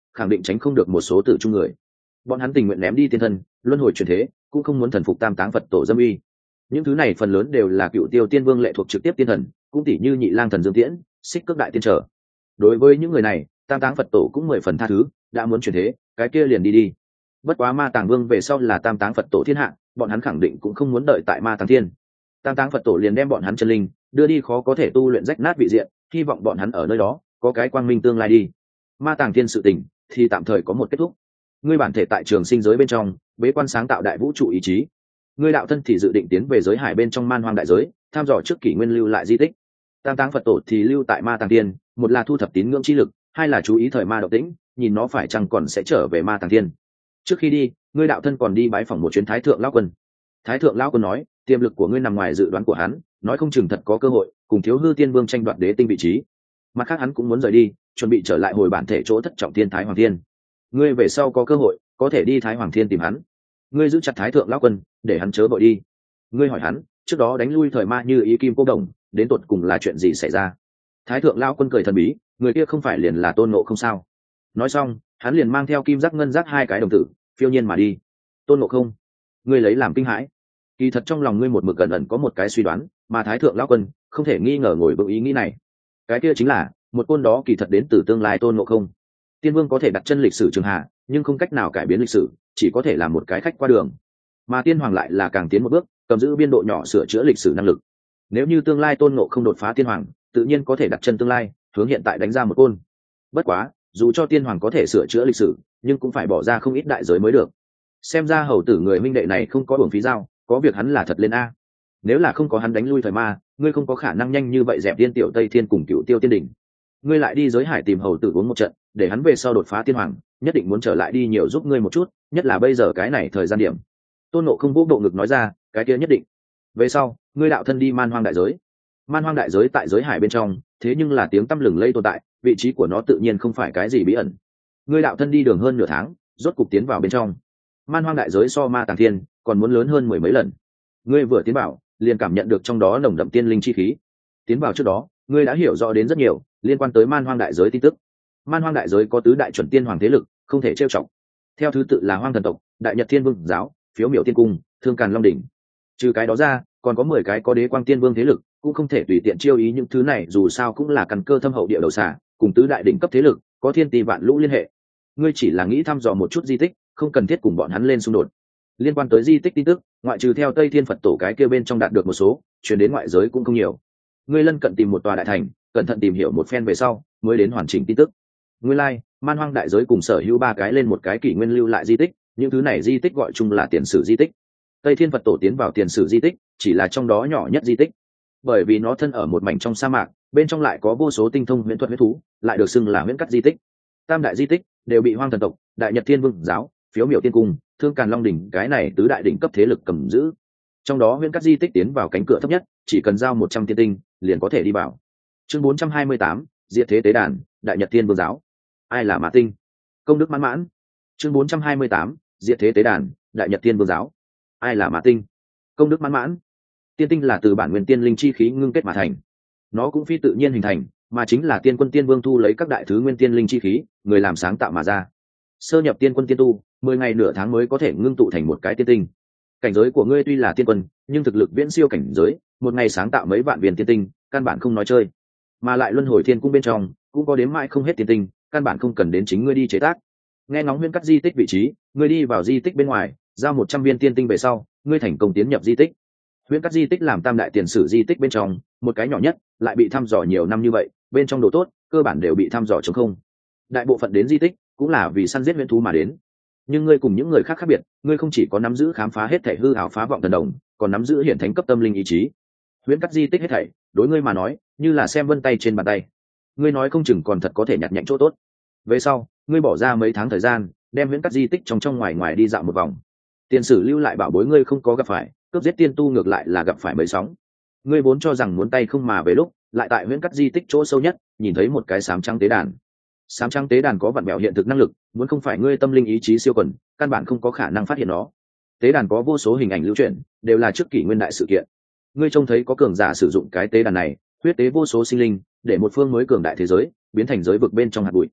khẳng định tránh không được một số tử trung người. Bọn hắn tình nguyện ném đi tiên thân, luân hồi chuyển thế, cũng không muốn thần phục tam táng Phật tổ dâm uy. Những thứ này phần lớn đều là cựu tiêu tiên vương lệ thuộc trực tiếp tiên thần, cũng tỷ như Nhị Lang thần Dương Tiễn, Xích Cước đại tiên trở. Đối với những người này, tam táng Phật tổ cũng mười phần tha thứ, đã muốn chuyển thế, cái kia liền đi đi. Bất quá Ma Tàng Vương về sau là tam táng Phật tổ thiên hạ, bọn hắn khẳng định cũng không muốn đợi tại Ma Tàng Thiên. Tam táng Phật tổ liền đem bọn hắn chân linh đưa đi khó có thể tu luyện rách nát vị diện, hy vọng bọn hắn ở nơi đó có cái quang minh tương lai đi. Ma Tàng Thiên sự tình thì tạm thời có một kết thúc. Ngươi bản thể tại trường sinh giới bên trong bế quan sáng tạo đại vũ trụ ý chí, ngươi đạo thân thì dự định tiến về giới hải bên trong man hoang đại giới, tham dò trước kỷ nguyên lưu lại di tích. Tam táng Phật tổ thì lưu tại Ma Tàng Thiên, một là thu thập tín ngưỡng chi lực, hai là chú ý thời ma động tĩnh, nhìn nó phải chăng còn sẽ trở về Ma Tàng Thiên. Trước khi đi, ngươi đạo thân còn đi bái phỏng một chuyến Thái Thượng Lão Quân. Thái Thượng Lão Quân nói, tiềm lực của ngươi nằm ngoài dự đoán của hắn, nói không chừng thật có cơ hội cùng Thiếu Hư Tiên Vương tranh đoạt đế tinh vị trí. Mặt khác hắn cũng muốn rời đi, chuẩn bị trở lại hồi bản thể chỗ thất trọng thiên Thái Hoàng Thiên. Ngươi về sau có cơ hội có thể đi Thái Hoàng Thiên tìm hắn. Ngươi giữ chặt Thái Thượng Lão Quân, để hắn chớ vội đi. Ngươi hỏi hắn, trước đó đánh lui thời ma như ý kim cô đồng, đến tột cùng là chuyện gì xảy ra? Thái Thượng Lão Quân cười thần bí, người kia không phải liền là Tôn Ngộ không sao? Nói xong, hắn liền mang theo kim giác ngân giác hai cái đồng tử, phiêu nhiên mà đi. Tôn Ngộ không, ngươi lấy làm kinh hãi. Kỳ thật trong lòng ngươi một mực gần ẩn có một cái suy đoán, mà Thái Thượng Lão Quân không thể nghi ngờ ngồi vững ý nghĩ này. Cái kia chính là một côn đó kỳ thật đến từ tương lai Tôn Ngộ không. Tiên Vương có thể đặt chân lịch sử trường hạ, nhưng không cách nào cải biến lịch sử, chỉ có thể là một cái khách qua đường. Mà Tiên Hoàng lại là càng tiến một bước, cầm giữ biên độ nhỏ sửa chữa lịch sử năng lực. Nếu như tương lai Tôn Ngộ không đột phá Tiên Hoàng, tự nhiên có thể đặt chân tương lai, hướng hiện tại đánh ra một côn. Bất quá, dù cho Tiên Hoàng có thể sửa chữa lịch sử, nhưng cũng phải bỏ ra không ít đại giới mới được. Xem ra hầu tử người huynh đệ này không có uổng phí giao, có việc hắn là thật lên a. Nếu là không có hắn đánh lui thời ma, ngươi không có khả năng nhanh như vậy dẹp Tiên Tiểu Tây Thiên cùng Cựu Tiêu Tiên đỉnh. Ngươi lại đi giới hải tìm hầu tử uống một trận, để hắn về sau đột phá Tiên Hoàng, nhất định muốn trở lại đi nhiều giúp ngươi một chút, nhất là bây giờ cái này thời gian điểm. Tôn Ngộ không vỗ bộ ngực nói ra, cái kia nhất định. Về sau, ngươi đạo thân đi man hoang đại giới. Man hoang đại giới tại giới hải bên trong, thế nhưng là tiếng tăm lừng lây tồn tại, vị trí của nó tự nhiên không phải cái gì bí ẩn. Ngươi đạo thân đi đường hơn nửa tháng, rốt cục tiến vào bên trong. Man hoang đại giới so Ma Tàng Thiên còn muốn lớn hơn mười mấy lần. Ngươi vừa tiến vào, liền cảm nhận được trong đó nồng đậm tiên linh chi khí. Tiến vào trước đó, ngươi đã hiểu rõ đến rất nhiều liên quan tới man hoang đại giới tin tức. Man hoang đại giới có tứ đại chuẩn tiên hoàng thế lực, không thể trêu chọc. Theo thứ tự là Hoang Thần tộc, Đại Nhật Thiên Vương giáo, Phiếu Miểu Tiên cung, Thương Càn Long đỉnh. Trừ cái đó ra, còn có mười cái có Đế Quang Tiên Vương thế lực, cũng không thể tùy tiện chiêu ý những thứ này, dù sao cũng là căn cơ thâm hậu địa đầu xả, cùng tứ đại đỉnh cấp thế lực, có thiên tỷ vạn lũ liên hệ. Ngươi chỉ là nghĩ thăm dò một chút di tích, không cần thiết cùng bọn hắn lên xung đột. Liên quan tới di tích tin tức, ngoại trừ theo Tây Thiên Phật tổ cái kia bên trong đạt được một số, truyền đến ngoại giới cũng không nhiều. Ngươi lân cận tìm một tòa đại thành, cẩn thận tìm hiểu một phen về sau, mới đến hoàn chỉnh tin tức. Ngươi lai, man hoang đại giới cùng sở hữu ba cái lên một cái kỷ nguyên lưu lại di tích, những thứ này di tích gọi chung là tiền sử di tích. Tây Thiên Phật tổ tiến vào tiền sử di tích, chỉ là trong đó nhỏ nhất di tích. Bởi vì nó thân ở một mảnh trong sa mạc, bên trong lại có vô số tinh thông huyễn thuật huyết thú, lại được xưng là huyễn cắt di tích. Tam đại di tích đều bị Hoang Thần tộc, Đại Nhật Thiên Vương giáo, Phiếu Miểu Tiên cung, Thương Càn Long đỉnh cái này tứ đại đỉnh cấp thế lực cầm giữ. Trong đó huyễn cắt di tích tiến vào cánh cửa thấp nhất, chỉ cần giao một trăm tiên tinh, liền có thể đi vào. Chương bốn trăm hai mươi tám, Diệt thế tế đàn, Đại Nhật Thiên Vương giáo. Ai là Mã Tinh? Công đức mãn mãn. Chương bốn trăm hai mươi tám, Diệt thế tế đàn, Đại Nhật Thiên Vương giáo. Ai là Mã Tinh? Công đức mãn mãn. Tiên tinh là từ bản nguyên tiên linh chi khí ngưng kết mà thành. Nó cũng phi tự nhiên hình thành, mà chính là Tiên Quân Tiên Vương thu lấy các đại thứ nguyên tiên linh chi khí, người làm sáng tạo mà ra. Sơ nhập Tiên Quân Tiên tu, mười ngày nửa tháng mới có thể ngưng tụ thành một cái tiên tinh. Cảnh giới của ngươi tuy là tiên quân, nhưng thực lực viễn siêu cảnh giới, một ngày sáng tạo mấy vạn viên tiên tinh, căn bản không nói chơi. Mà lại luân hồi thiên cung bên trong, cũng có đếm mãi không hết tiên tinh, căn bản không cần đến chính ngươi đi chế tác. Nghe ngóng huyễn cắt di tích vị trí, ngươi đi vào di tích bên ngoài, giao một trăm viên tiên tinh về sau, ngươi thành công tiến nhập di tích. Huyễn cắt di tích làm tam đại tiền sử di tích bên trong, một cái nhỏ nhất, lại bị thăm dò nhiều năm như vậy, bên trong đồ tốt, cơ bản đều bị thăm dò trống không. Đại bộ phận đến di tích, cũng là vì săn giết huyễn thú mà đến. Nhưng ngươi cùng những người khác khác biệt, ngươi không chỉ có nắm giữ khám phá hết thể hư ảo phá vọng thần đồng, còn nắm giữ hiển thánh cấp tâm linh ý chí. Huyễn cắt di tích hết thảy, đối ngươi mà nói, như là xem vân tay trên bàn tay. Ngươi nói không chừng còn thật có thể nhặt nhạnh chỗ tốt. Về sau, ngươi bỏ ra mấy tháng thời gian, đem huyễn cắt di tích trong trong ngoài ngoài đi dạo một vòng. Tiền sử lưu lại bảo bối ngươi không có gặp phải, cướp giết tiên tu ngược lại là gặp phải mấy sóng. Ngươi vốn cho rằng muốn tay không mà về lúc, lại tại huyễn cắt di tích chỗ sâu nhất, nhìn thấy một cái sám trắng tế đàn. Sám trắng tế đàn có vặn bẹo hiện thực năng lực, muốn không phải ngươi tâm linh ý chí siêu quần, căn bản không có khả năng phát hiện nó. Tế đàn có vô số hình ảnh lưu truyền, đều là trước kỷ nguyên đại sự kiện. Ngươi trông thấy có cường giả sử dụng cái tế đàn này, huyết tế vô số sinh linh, để một phương mới cường đại thế giới biến thành giới vực bên trong hạt bụi.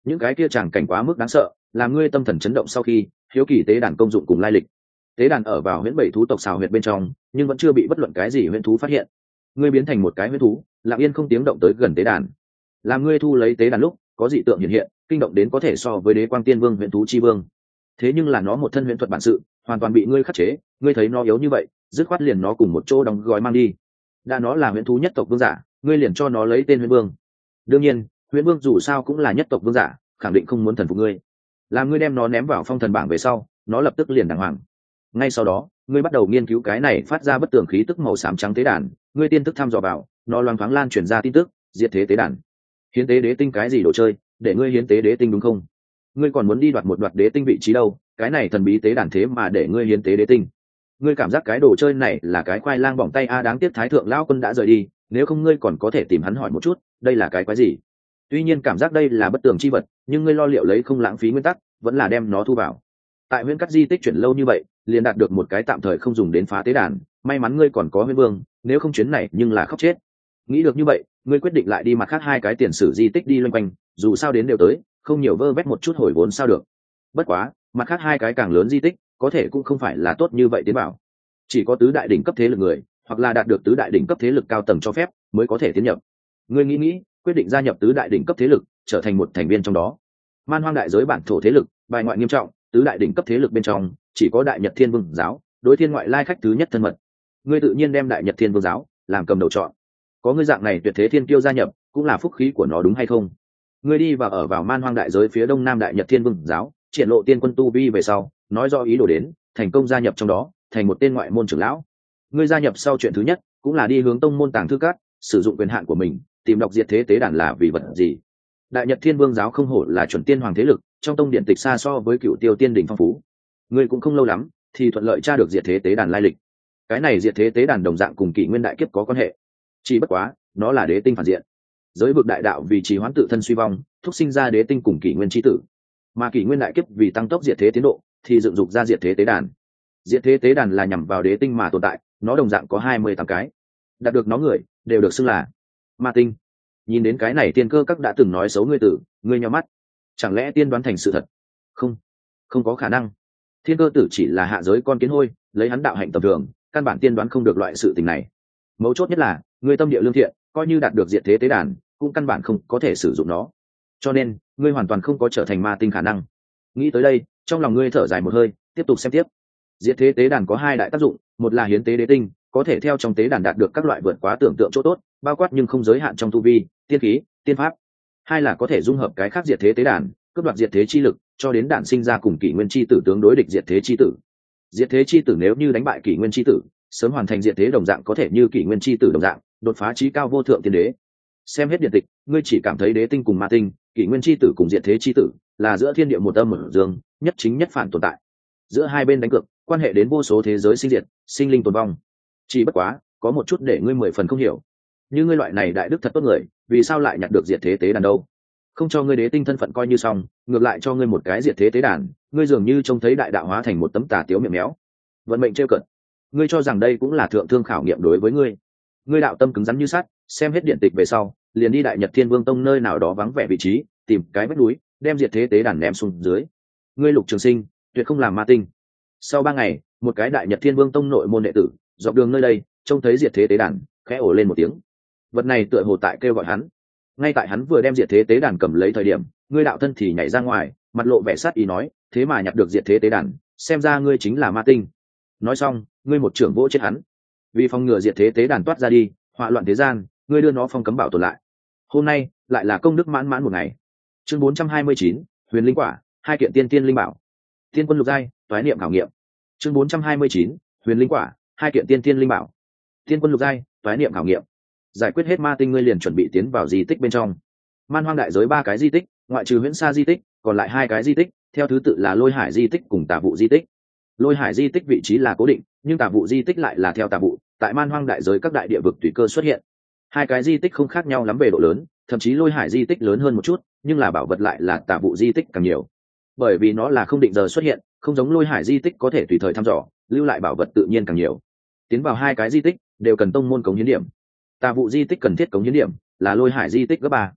những cái kia chẳng cảnh quá mức đáng sợ, làm ngươi tâm thần chấn động. Sau khi hiếu kỳ tế đàn công dụng cùng lai lịch, tế đàn ở vào huyễn bảy thú tộc xào huyệt bên trong, nhưng vẫn chưa bị bất luận cái gì huyễn thú phát hiện. Ngươi biến thành một cái huyễn thú, lặng yên không tiếng động tới gần tế đàn. Làm ngươi thu lấy tế đàn lúc, có dị tượng hiện hiện, kinh động đến có thể so với đế quang tiên vương huyễn thú chi vương. Thế nhưng là nó một thân huyễn thuật bản sự, hoàn toàn bị ngươi khắc chế. Ngươi thấy nó yếu như vậy, dứt khoát liền nó cùng một chỗ đóng gói mang đi. Đã nó là huyễn thú nhất tộc vương giả, ngươi liền cho nó lấy tên huyễn vương. Đương nhiên, huyễn vương dù sao cũng là nhất tộc vương giả, khẳng định không muốn thần phục ngươi. Làm ngươi đem nó ném vào phong thần bảng về sau, nó lập tức liền đàng hoàng. Ngay sau đó, ngươi bắt đầu nghiên cứu cái này phát ra bất tường khí tức màu xám trắng tế đàn. Ngươi tiên tức thăm dò vào, nó loáng thoáng lan truyền ra tin tức, diệt thế tế đàn. Hiến tế đế tinh cái gì đồ chơi, để ngươi hiến tế đế tinh đúng không? Ngươi còn muốn đi đoạt một đoạt đế tinh vị trí đâu? Cái này thần bí tế đàn thế mà để ngươi hiến tế đế tinh. Ngươi cảm giác cái đồ chơi này là cái khoai lang bỏng tay a, đáng tiếc thái thượng lão quân đã rời đi, nếu không ngươi còn có thể tìm hắn hỏi một chút, đây là cái quái gì. Tuy nhiên cảm giác đây là bất tường chi vật, nhưng ngươi lo liệu lấy không lãng phí nguyên tắc, vẫn là đem nó thu vào. Tại huyễn cắt di tích chuyển lâu như vậy, liền đạt được một cái tạm thời không dùng đến phá tế đàn, may mắn ngươi còn có huyễn vương, nếu không chuyến này nhưng là khóc chết. Nghĩ được như vậy, ngươi quyết định lại đi mặt khác hai cái tiền sử di tích đi loanh quanh, dù sao đến đều tới, không nhiều vơ vét một chút hồi vốn sao được. Bất quá, mặt khác hai cái càng lớn di tích, có thể cũng không phải là tốt như vậy tiến bảo. Chỉ có tứ đại đỉnh cấp thế lực người, hoặc là đạt được tứ đại đỉnh cấp thế lực cao tầng cho phép, mới có thể tiến nhập. Ngươi nghĩ nghĩ, quyết định gia nhập tứ đại đỉnh cấp thế lực, trở thành một thành viên trong đó. Man Hoang đại giới bản thổ thế lực, bài ngoại nghiêm trọng, tứ đại đỉnh cấp thế lực bên trong, chỉ có Đại Nhật Thiên Vương giáo, đối thiên ngoại lai khách thứ nhất thân mật. Ngươi tự nhiên đem Đại Nhật Thiên Vương giáo làm cầm đầu chọn. Có ngươi dạng này tuyệt thế thiên kiêu gia nhập, cũng là phúc khí của nó đúng hay không? Ngươi đi và ở vào Man Hoang đại giới phía đông nam Đại Nhật Thiên Vương giáo, triển lộ tiên quân tu vi về sau, nói do ý đồ đến, thành công gia nhập trong đó, thành một tên ngoại môn trưởng lão. Ngươi gia nhập sau chuyện thứ nhất, cũng là đi hướng tông môn tàng thư cát, sử dụng quyền hạn của mình, tìm đọc diệt thế tế đàn là vì vật gì. Đại Nhật Thiên Vương giáo không hổ là chuẩn tiên hoàng thế lực, trong tông điện tịch xa so với cựu tiêu tiên đỉnh phong phú. Ngươi cũng không lâu lắm, thì thuận lợi tra được diệt thế tế đàn lai lịch. Cái này diệt thế tế đàn đồng dạng cùng kỷ nguyên đại kiếp có quan hệ, chỉ bất quá nó là đế tinh phản diện. Giới vực đại đạo vì trì hoãn tự thân suy vong, thúc sinh ra đế tinh cùng kỷ nguyên chi tử, mà kỷ nguyên đại kiếp vì tăng tốc diệt thế tiến độ, thì dựng dục ra diệt thế tế đàn. Diệt thế tế đàn là nhằm vào đế tinh mà tồn tại, nó đồng dạng có hai mươi tám cái, đạt được nó người đều được xưng là ma tinh. Nhìn đến cái này, tiên cơ các đã từng nói xấu ngươi tử, ngươi nhắm mắt. Chẳng lẽ tiên đoán thành sự thật? Không, không có khả năng. Thiên cơ tử chỉ là hạ giới con kiến hôi, lấy hắn đạo hạnh tầm thường, căn bản tiên đoán không được loại sự tình này. Mấu chốt nhất là, ngươi tâm địa lương thiện, coi như đạt được diệt thế tế đàn, cũng căn bản không có thể sử dụng nó. Cho nên, ngươi hoàn toàn không có trở thành ma tinh khả năng. Nghĩ tới đây, trong lòng ngươi thở dài một hơi, tiếp tục xem tiếp. Diệt thế tế đàn có hai đại tác dụng, một là hiến tế đế tinh, có thể theo trong tế đàn đạt được các loại vượt quá tưởng tượng chỗ tốt, bao quát nhưng không giới hạn trong tu vi, tiên khí, tiên pháp. Hai là có thể dung hợp cái khác diệt thế tế đàn, cướp đoạt diệt thế chi lực, cho đến đản sinh ra cùng kỷ nguyên chi tử tướng đối địch diệt thế chi tử. Diệt thế chi tử nếu như đánh bại kỷ nguyên chi tử, sớm hoàn thành diệt thế đồng dạng có thể như kỷ nguyên chi tử đồng dạng, đột phá chí cao vô thượng tiên đế. Xem hết điện tịch, ngươi chỉ cảm thấy đế tinh cùng ma tinh, kỷ nguyên chi tử cùng diệt thế chi tử là giữa thiên địa một âm một dương, nhất chính nhất phản tồn tại. Giữa hai bên đánh cược, quan hệ đến vô số thế giới sinh diệt, sinh linh tồn vong. Chỉ bất quá, có một chút để ngươi mười phần không hiểu. Như ngươi loại này đại đức thật tốt người, vì sao lại nhặt được diệt thế tế đàn đâu? Không cho ngươi đế tinh thân phận coi như xong, ngược lại cho ngươi một cái diệt thế tế đàn, ngươi dường như trông thấy đại đạo hóa thành một tấm tà tiếu miệng méo. Vận mệnh trêu cợt. Ngươi cho rằng đây cũng là thượng thương khảo nghiệm đối với ngươi. Ngươi đạo tâm cứng rắn như sắt, xem hết điện tịch về sau, liền đi Đại Nhật Thiên Vương tông nơi nào đó vắng vẻ vị trí, tìm cái vách núi, đem diệt thế tế đàn ném xuống dưới. Ngươi Lục Trường Sinh, tuyệt không làm ma tinh. Sau ba ngày, một cái Đại Nhật Thiên Vương tông nội môn đệ tử, dọc đường nơi đây, trông thấy diệt thế tế đàn, khẽ ồ lên một tiếng. Vật này tựa hồ tại kêu gọi hắn. Ngay tại hắn vừa đem diệt thế tế đàn cầm lấy thời điểm, ngươi đạo thân thì nhảy ra ngoài, mặt lộ vẻ sát ý nói, thế mà nhặt được diệt thế tế đàn, xem ra ngươi chính là ma tinh. Nói xong, ngươi một trưởng vỗ chết hắn. Vì phòng ngừa diệt thế tế đàn toát ra đi, họa loạn thế gian, ngươi đưa nó phong cấm bảo tồn lại. Hôm nay lại là công đức mãn mãn một ngày. Chương bốn trăm hai mươi chín, huyền linh quả, hai kiện tiên tiên linh bảo. Tiên quân lục giai, toái niệm khảo nghiệm. Chương bốn trăm hai mươi chín, huyền linh quả, hai kiện tiên tiên linh bảo. Tiên quân lục giai, toái niệm khảo nghiệm. Giải quyết hết ma tinh, ngươi liền chuẩn bị tiến vào di tích bên trong. Man Hoang đại giới ba cái di tích, ngoại trừ Huyễn Sa di tích, còn lại hai cái di tích, theo thứ tự là Lôi Hải di tích cùng Tà Vụ di tích. Lôi Hải di tích vị trí là cố định, nhưng Tà Vụ di tích lại là theo Tà Vụ, tại Man Hoang đại giới các đại địa vực tùy cơ xuất hiện. Hai cái di tích không khác nhau lắm về độ lớn, thậm chí Lôi Hải di tích lớn hơn một chút, nhưng là bảo vật lại là Tà Vụ di tích càng nhiều. Bởi vì nó là không định giờ xuất hiện, không giống Lôi Hải di tích có thể tùy thời thăm dò, lưu lại bảo vật tự nhiên càng nhiều. Tiến vào hai cái di tích đều cần tông môn cống hiến điểm. Tà Vụ di tích cần thiết cống hiến điểm là Lôi Hải di tích gấp ba.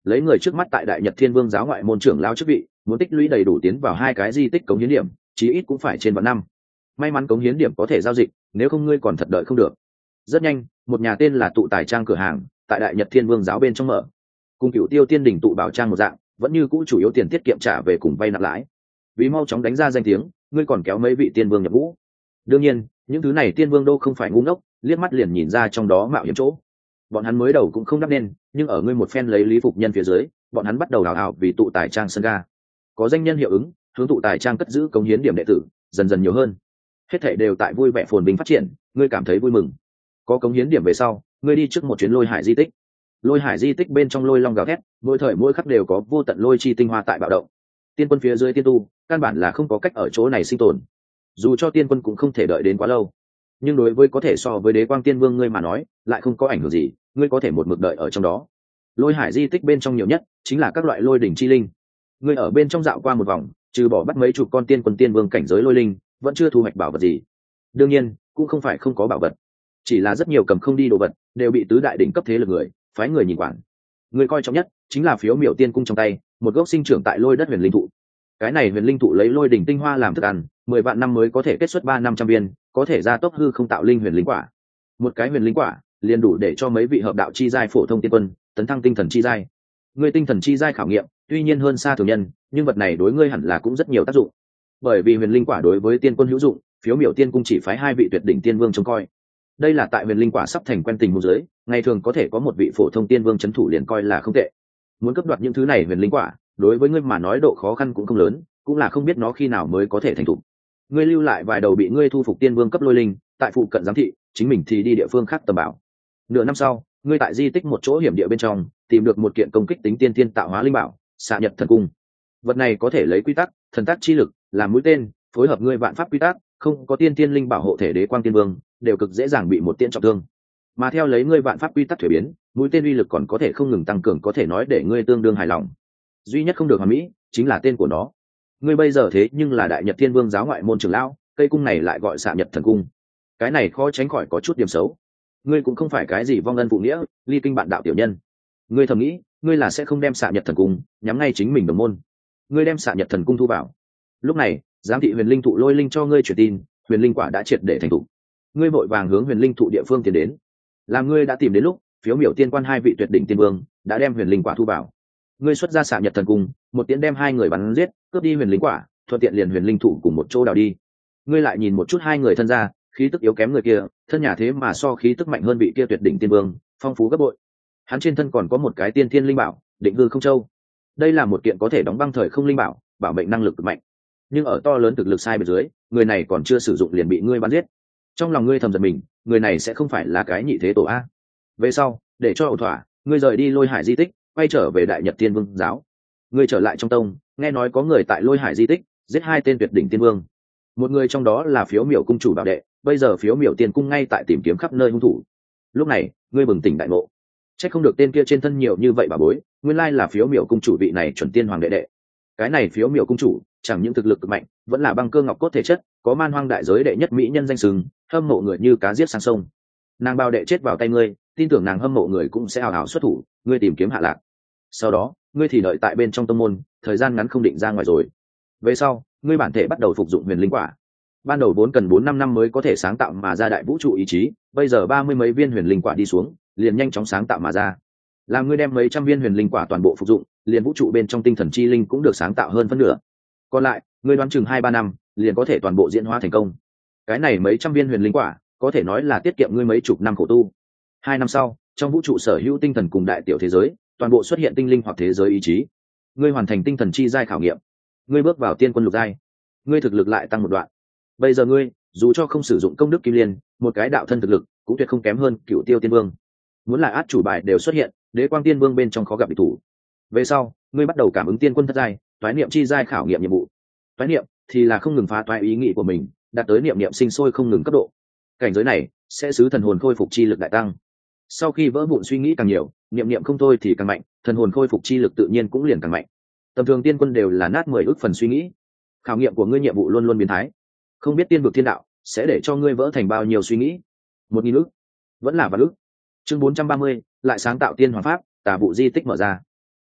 lấy người trước mắt tại đại nhật thiên vương giáo ngoại môn trưởng lao chức vị, muốn tích lũy đầy đủ tiến vào hai cái di tích cống hiến điểm, chí ít cũng phải trên vạn năm. May mắn cống hiến điểm có thể giao dịch, nếu không ngươi còn thật đợi không được. Rất nhanh, một nhà tên là tụ tài trang cửa hàng tại đại nhật thiên vương giáo bên trong mở, cùng cựu tiêu tiên đỉnh tụ bảo trang một dạng, vẫn như cũ chủ yếu tiền tiết kiệm trả về cùng vay nặng lãi. Vì mau chóng đánh ra danh tiếng, ngươi còn kéo mấy vị tiên vương nhập ngũ. Đương nhiên, những thứ này tiên vương đâu không phải ngu ngốc, liếc mắt liền nhìn ra trong đó mạo hiểm chỗ. Bọn hắn mới đầu cũng không đắp nên, nhưng ở ngươi một phen lấy lý phục nhân phía dưới, bọn hắn bắt đầu đào ảo vì tụ tài trang sân ga. Có danh nhân hiệu ứng, hướng tụ tài trang cất giữ cống hiến điểm đệ tử dần dần nhiều hơn. Hết thảy đều tại vui vẻ phồn vinh phát triển, ngươi cảm thấy vui mừng. Có cống hiến điểm về sau, ngươi đi trước một chuyến lôi hải di tích. Lôi hải di tích bên trong lôi long gào thét, mỗi thời mỗi khắc đều có vô tận lôi chi tinh hoa tại bạo động. Tiên quân phía dưới tiên tu, căn bản là không có cách ở chỗ này sinh tồn. Dù cho tiên quân cũng không thể đợi đến quá lâu, nhưng đối với có thể so với đế quang tiên vương ngươi mà nói, lại không có ảnh hưởng gì, ngươi có thể một mực đợi ở trong đó. Lôi hải di tích bên trong nhiều nhất chính là các loại lôi đỉnh chi linh. Ngươi ở bên trong dạo qua một vòng, trừ bỏ bắt mấy chục con tiên quân tiên vương cảnh giới lôi linh, vẫn chưa thu hoạch bảo vật gì. Đương nhiên, cũng không phải không có bảo vật, chỉ là rất nhiều cầm không đi đồ vật đều bị tứ đại đỉnh cấp thế lực người phái người nhìn quản. Người coi trọng nhất chính là phiếu miểu tiên cung trong tay một gốc sinh trưởng tại lôi đất huyền linh thụ. Cái này huyền linh thụ lấy lôi đỉnh tinh hoa làm thức ăn, mười vạn năm mới có thể kết xuất ba năm trăm viên, có thể gia tốc hư không tạo linh huyền linh quả. Một cái huyền linh quả liền đủ để cho mấy vị hợp đạo chi giai phổ thông tiên quân tấn thăng tinh thần chi giai. Ngươi tinh thần chi giai khảo nghiệm tuy nhiên hơn xa thường nhân, nhưng vật này đối ngươi hẳn là cũng rất nhiều tác dụng. Bởi vì huyền linh quả đối với tiên quân hữu dụng, phiếu miểu tiên cung chỉ phái hai vị tuyệt đỉnh tiên vương trông coi. Đây là tại huyền linh quả sắp thành quen tình huống dưới, ngày thường có thể có một vị phổ thông tiên vương chấn thủ liền coi là không tệ. Muốn cấp đoạt những thứ này huyền linh quả, đối với ngươi mà nói độ khó khăn cũng không lớn, cũng là không biết nó khi nào mới có thể thành thủ. Ngươi lưu lại vài đầu bị ngươi thu phục tiên vương cấp lôi linh, tại phụ cận giám thị, chính mình thì đi địa phương khác tầm bảo. Nửa năm sau, ngươi tại di tích một chỗ hiểm địa bên trong tìm được một kiện công kích tính tiên tiên tạo hóa linh bảo, xạ nhật thần cung. Vật này có thể lấy quy tắc, thần tác chi lực làm mũi tên, phối hợp ngươi vạn pháp quy tắc, không có tiên tiên linh bảo hộ thể đế quang tiên vương đều cực dễ dàng bị một tiên trọng thương. Mà theo lấy ngươi vạn pháp quy tắc thuế biến, mũi tên uy lực còn có thể không ngừng tăng cường, có thể nói để ngươi tương đương hài lòng. Duy nhất không được hoàn mỹ chính là tên của nó. Ngươi bây giờ thế nhưng là đại nhật thiên vương giáo ngoại môn trưởng lão, cây cung này lại gọi xạ nhật thần cung, cái này khó tránh khỏi có chút điểm xấu. Ngươi cũng không phải cái gì vong ân phụ nghĩa, ly kinh bạn đạo tiểu nhân. Ngươi thầm nghĩ, ngươi là sẽ không đem xạ nhật thần cung nhắm ngay chính mình đồng môn. Ngươi đem xạ nhật thần cung thu vào. Lúc này, giám thị huyền linh thụ lôi linh cho ngươi truyền tin, huyền linh quả đã triệt để thành thục. Ngươi vội vàng hướng huyền linh thụ địa phương tiến đến. Làm ngươi đã tìm đến lúc, phiếu miểu tiên quan hai vị tuyệt đỉnh tiên vương đã đem huyền linh quả thu vào. Ngươi xuất ra xạ nhật thần cung, một tiếng đem hai người bắn giết, cướp đi huyền linh quả, thuận tiện liền huyền linh thụ cùng một chỗ đào đi. Ngươi lại nhìn một chút hai người thân gia, khí tức yếu kém người kia, thân nhà thế mà so khí tức mạnh hơn vị kia tuyệt đỉnh tiên vương, phong phú gấp bội. Hắn trên thân còn có một cái tiên thiên linh bảo, định hư không châu. Đây là một kiện có thể đóng băng thời không linh bảo, bảo mệnh năng lực cực mạnh. Nhưng ở to lớn thực lực sai bên dưới, người này còn chưa sử dụng liền bị ngươi bắn giết. Trong lòng ngươi thầm giận mình, người này sẽ không phải là cái nhị thế tổ a. Về sau, để cho ổn thỏa, ngươi rời đi lôi hải di tích, quay trở về đại nhật tiên vương giáo. Ngươi trở lại trong tông, nghe nói có người tại lôi hải di tích giết hai tên tuyệt đỉnh tiên vương. Một người trong đó là phiếu miểu cung chủ bảo đệ, bây giờ phiếu miểu tiên cung ngay tại tìm kiếm khắp nơi hung thủ. Lúc này, ngươi bừng tỉnh đại ngộ, chắc không được tên kia trên thân nhiều như vậy bà bối, nguyên lai là phiếu miểu cung chủ vị này chuẩn tiên hoàng đệ đệ. Cái này phiếu miểu cung chủ chẳng những thực lực cực mạnh, vẫn là băng cơ ngọc cốt thể chất, có man hoang đại giới đệ nhất mỹ nhân danh sừng, hâm mộ người như cá giết sang sông. Nàng bao đệ chết vào tay ngươi, tin tưởng nàng hâm mộ người cũng sẽ hào hào xuất thủ, ngươi tìm kiếm hạ lạc. Sau đó, ngươi thì đợi tại bên trong tông môn, thời gian ngắn không định ra ngoài rồi. Về sau, ngươi bản thể bắt đầu phục dụng huyền linh quả. Ban đầu vốn cần bốn năm năm mới có thể sáng tạo mà ra đại vũ trụ ý chí, bây giờ ba mươi mấy viên huyền linh quả đi xuống, liền nhanh chóng sáng tạo mà ra. Làm ngươi đem mấy trăm viên huyền linh quả toàn bộ phục dụng, liền vũ trụ bên trong tinh thần chi linh cũng được sáng tạo hơn phân nửa. Còn lại, ngươi đoán chừng hai ba năm, liền có thể toàn bộ diễn hóa thành công. Cái này mấy trăm viên huyền linh quả, có thể nói là tiết kiệm ngươi mấy chục năm khổ tu. Hai năm sau, trong vũ trụ sở hữu tinh thần cùng đại tiểu thế giới, toàn bộ xuất hiện tinh linh hoặc thế giới ý chí. Ngươi hoàn thành tinh thần chi giai khảo nghiệm, ngươi bước vào tiên quân lục giai, ngươi thực lực lại tăng một đoạn. Bây giờ ngươi, dù cho không sử dụng công đức kim liên, một cái đạo thân thực lực cũng tuyệt không kém hơn cựu tiêu tiên vương. Muốn là át chủ bài đều xuất hiện, đế quang tiên vương bên trong khó gặp địch thủ. Về sau, ngươi bắt đầu cảm ứng tiên quân thất giai, toái niệm chi giai khảo nghiệm nhiệm vụ. Toái niệm thì là không ngừng phá toái ý nghĩ của mình, đạt tới niệm niệm sinh sôi không ngừng cấp độ. Cảnh giới này sẽ xứ thần hồn khôi phục chi lực đại tăng. Sau khi vỡ vụn suy nghĩ càng nhiều, niệm niệm không thôi thì càng mạnh, thần hồn khôi phục chi lực tự nhiên cũng liền càng mạnh. Tầm thường tiên quân đều là nát mười ước phần suy nghĩ. Khảo nghiệm của ngươi nhiệm vụ luôn luôn biến thái, không biết tiên vực thiên đạo sẽ để cho ngươi vỡ thành bao nhiêu suy nghĩ. Một nghìn ước, vẫn là vạn ước. Chương bốn trăm ba mươi, lại sáng tạo tiên hoàng pháp, tà vụ di tích mở ra.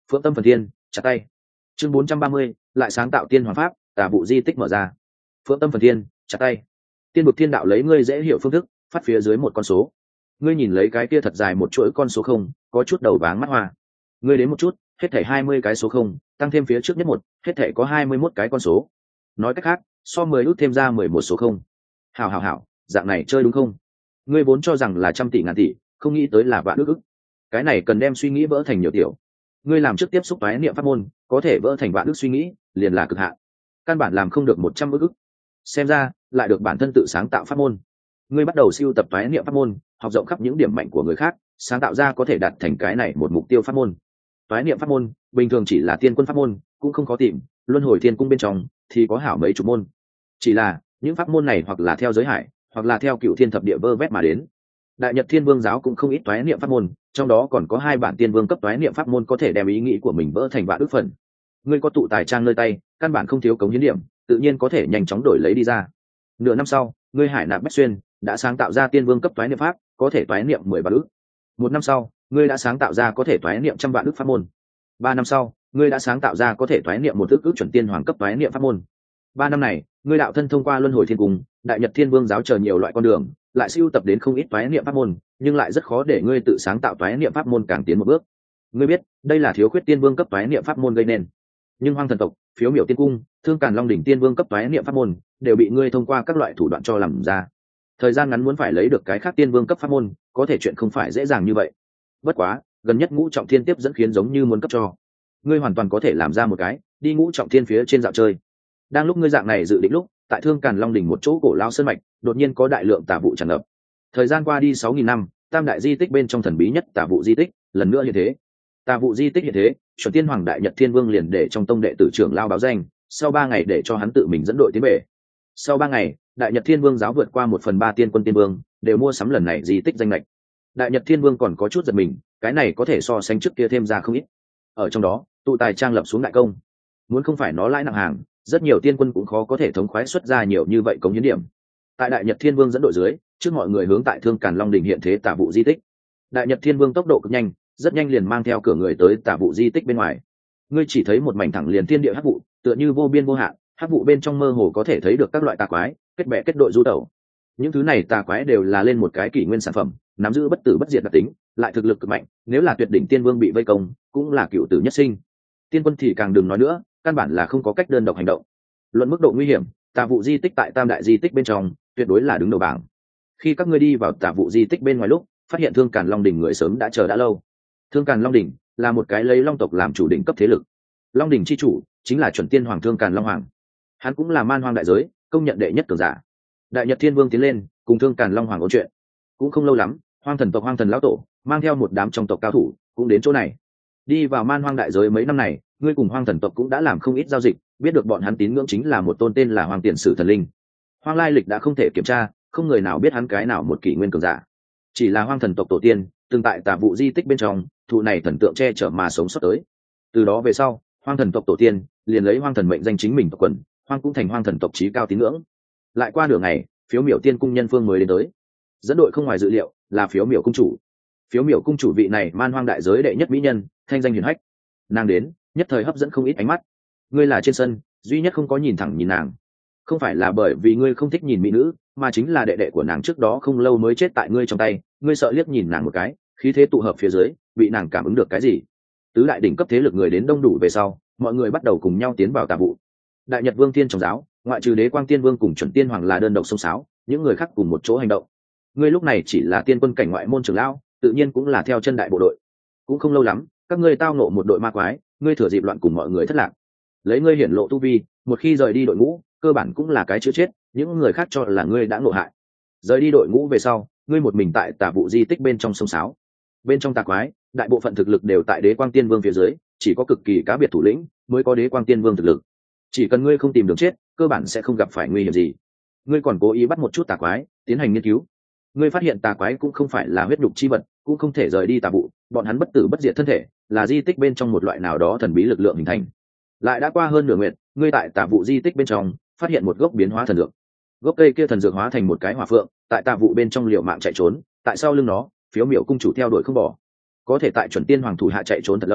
Phượng Tâm Phần Thiên, chặt tay. Chương bốn trăm ba mươi, lại sáng tạo tiên hoàng pháp, tà vụ di tích mở ra. Phượng Tâm Phần Thiên, chặt tay. Tiên vực thiên đạo lấy ngươi dễ hiểu phương thức, phát phía dưới một con số. Ngươi nhìn lấy cái kia thật dài một chuỗi con số không, có chút đầu váng mắt hoa. Ngươi đến một chút, hết thảy hai mươi cái số không, tăng thêm phía trước nhất một, hết thảy có hai mươi mốt cái con số. Nói cách khác, so mười út thêm ra mười một số không. Hảo hảo hảo, dạng này chơi đúng không? Ngươi vốn cho rằng là trăm tỷ ngàn tỷ, không nghĩ tới là vạn ức ức. Cái này cần đem suy nghĩ vỡ thành nhiều tiểu. Ngươi làm trước tiếp xúc toái niệm pháp môn, có thể vỡ thành vạn ức suy nghĩ, liền là cực hạn. Căn bản làm không được một trăm ức ức. Xem ra, lại được bản thân tự sáng tạo pháp môn. Ngươi bắt đầu siêu tập toái niệm pháp môn, học rộng khắp những điểm mạnh của người khác, sáng tạo ra có thể đạt thành cái này một mục tiêu pháp môn. Toái niệm pháp môn, bình thường chỉ là tiên quân pháp môn, cũng không khó tìm, luân hồi thiên cung bên trong thì có hảo mấy chục môn. Chỉ là, những pháp môn này hoặc là theo giới hải, hoặc là theo cựu thiên thập địa vơ vét mà đến. Đại Nhật Thiên Vương giáo cũng không ít toái niệm pháp môn, trong đó còn có hai bản tiên vương cấp toái niệm pháp môn có thể đem ý nghĩ của mình vỡ thành vạn ước phần. Ngươi có tụ tài trang nơi tay, căn bản không thiếu cống hiến điểm, tự nhiên có thể nhanh chóng đổi lấy đi ra. Nửa năm sau, ngươi hải nạp bách xuyên đã sáng tạo ra tiên vương cấp toái niệm pháp, có thể toái niệm mười vạn ước. Một năm sau, ngươi đã sáng tạo ra có thể toái niệm trăm vạn ước pháp môn. Ba năm sau, ngươi đã sáng tạo ra có thể toái niệm một ước ước chuẩn tiên hoàng cấp toái niệm pháp môn. Ba năm này, ngươi đạo thân thông qua luân hồi thiên cung, Đại Nhật Thiên Vương giáo chờ nhiều loại con đường, lại siêu tập đến không ít toái niệm pháp môn, nhưng lại rất khó để ngươi tự sáng tạo toái niệm pháp môn càng tiến một bước. Ngươi biết, đây là thiếu khuyết tiên vương cấp toái niệm pháp môn gây nên. Nhưng Hoang thần tộc, Phiếu Miểu tiên cung, Thương Càn Long đỉnh tiên vương cấp toái niệm pháp môn, đều bị ngươi thông qua các loại thủ đoạn cho làm ra. Thời gian ngắn muốn phải lấy được cái khác tiên vương cấp pháp môn, có thể chuyện không phải dễ dàng như vậy. Bất quá, gần nhất Ngũ Trọng Thiên tiếp dẫn khiến giống như muốn cấp cho. Ngươi hoàn toàn có thể làm ra một cái, đi Ngũ Trọng Thiên phía trên dạo chơi. Đang lúc ngươi dạng này dự định lúc, tại Thương Càn Long đỉnh một chỗ cổ lao sơn mạch, đột nhiên có đại lượng tà vụ tràn ngập. Thời gian qua đi sáu nghìn năm, tam đại di tích bên trong thần bí nhất tà vụ di tích, lần nữa như thế. Tà vụ di tích như thế, chuẩn tiên hoàng Đại Nhật Thiên Vương liền để trong tông đệ tử trưởng lao báo danh, sau ba ngày để cho hắn tự mình dẫn đội tiến về. Sau ba ngày, Đại Nhật Thiên Vương giáo vượt qua một phần ba tiên quân tiên vương, đều mua sắm lần này di tích danh lệch. Đại Nhật Thiên Vương còn có chút giật mình, cái này có thể so sánh trước kia thêm ra không ít. Ở trong đó, tụ tài trang lập xuống đại công. Muốn không phải nó lãi nặng hàng, rất nhiều tiên quân cũng khó có thể thống khoái xuất ra nhiều như vậy cống hiến điểm. Tại Đại Nhật Thiên Vương dẫn đội dưới, trước mọi người hướng tại Thương Càn Long đỉnh hiện thế tà vụ di tích. Đại Nhật Thiên Vương tốc độ cực nhanh, rất nhanh liền mang theo cửa người tới tà vụ di tích bên ngoài. Ngươi chỉ thấy một mảnh thẳng liền thiên địa hắc vụ, tựa như vô biên vô hạn, hắc vụ bên trong mơ hồ có thể thấy được các loại tà quái, kết bè kết đội du tẩu. Những thứ này tà quái đều là lên một cái kỷ nguyên sản phẩm, nắm giữ bất tử bất diệt đặc tính, lại thực lực cực mạnh, nếu là tuyệt đỉnh tiên vương bị vây công, cũng là cựu tử nhất sinh. Tiên quân thì càng đừng nói nữa, căn bản là không có cách đơn độc hành động. Luận mức độ nguy hiểm, tà vụ di tích tại tam đại di tích bên trong, tuyệt đối là đứng đầu bảng. Khi các ngươi đi vào tà vụ di tích bên ngoài lúc, phát hiện Thương Càn Long đỉnh người sớm đã chờ đã lâu. Thương Càn Long đỉnh là một cái lấy long tộc làm chủ đỉnh cấp thế lực. Long đỉnh chi chủ chính là chuẩn tiên hoàng Thương Càn Long hoàng. Hắn cũng là man hoang đại giới công nhận đệ nhất cường giả. Đại Nhật Thiên Vương tiến lên cùng Thương Càn Long hoàng ôn chuyện. Cũng không lâu lắm, Hoang thần tộc Hoang thần lão tổ mang theo một đám trong tộc cao thủ cũng đến chỗ này. Đi vào man hoang đại giới mấy năm này, ngươi cùng Hoang thần tộc cũng đã làm không ít giao dịch, biết được bọn hắn tín ngưỡng chính là một tôn tên là Hoang Tiền Sử thần linh. Hoang lai lịch đã không thể kiểm tra, không người nào biết hắn cái nào một kỷ nguyên cường giả. Chỉ là Hoang thần tộc tổ tiên từng tại tà vụ di tích bên trong, thụ này thần tượng che chở mà sống sót tới. Từ đó về sau, Hoang thần tộc tổ tiên liền lấy Hoang thần mệnh danh chính mình tộc quần, Hoang cũng thành Hoang thần tộc chí cao tín ngưỡng. Lại qua nửa ngày, Phiếu Miểu tiên cung nhân phương mới đến tới. Dẫn đội không ngoài dự liệu là Phiếu Miểu cung chủ. Phiếu Miểu cung chủ vị này man hoang đại giới đệ nhất mỹ nhân, thanh danh hiển hách. Nàng đến, nhất thời hấp dẫn không ít ánh mắt. Ngươi là trên sân duy nhất không có nhìn thẳng nhìn nàng, không phải là bởi vì ngươi không thích nhìn mỹ nữ, mà chính là đệ đệ của nàng trước đó không lâu mới chết tại ngươi trong tay, ngươi sợ liếc nhìn nàng một cái, khí thế tụ hợp phía dưới, bị nàng cảm ứng được cái gì. Tứ đại đỉnh cấp thế lực người đến đông đủ về sau, mọi người bắt đầu cùng nhau tiến vào tà vụ. Đại Nhật Vương Tiên trong giáo, ngoại trừ Đế Quang Tiên Vương cùng Chuẩn Tiên Hoàng là đơn độc xông xáo, những người khác cùng một chỗ hành động. Ngươi lúc này chỉ là tiên quân cảnh ngoại môn trưởng lão, tự nhiên cũng là theo chân đại bộ đội. Cũng không lâu lắm, các ngươi tao nộ một đội ma quái, ngươi thừa dịp loạn cùng mọi người thất lạc. Lấy ngươi hiển lộ tu vi, một khi rời đi đội ngũ, cơ bản cũng là cái chữa chết, những người khác cho là ngươi đã ngộ hại. Rời đi đội ngũ về sau, ngươi một mình tại tà vụ di tích bên trong sông sáo. Bên trong tà quái, đại bộ phận thực lực đều tại Đế Quang Tiên Vương phía dưới, chỉ có cực kỳ cá biệt thủ lĩnh mới có Đế Quang Tiên Vương thực lực. Chỉ cần ngươi không tìm đường chết, cơ bản sẽ không gặp phải nguy hiểm gì. Ngươi còn cố ý bắt một chút tà quái, tiến hành nghiên cứu. Ngươi phát hiện tà quái cũng không phải là huyết nhục chi vật, cũng không thể rời đi tà vụ, bọn hắn bất tử bất diệt thân thể, là di tích bên trong một loại nào đó thần bí lực lượng hình thành. Lại đã qua hơn nửa nguyện, ngươi tại tà vụ di tích bên trong phát hiện một gốc biến hóa thần dược. Gốc cây kia thần dược hóa thành một cái hỏa phượng, tại tà vụ bên trong liều mạng chạy trốn, tại sau lưng nó, Phiếu Miểu cung chủ theo đuổi không bỏ. Có thể tại Chuẩn Tiên Hoàng thủ hạ chạy trốn thật lâu,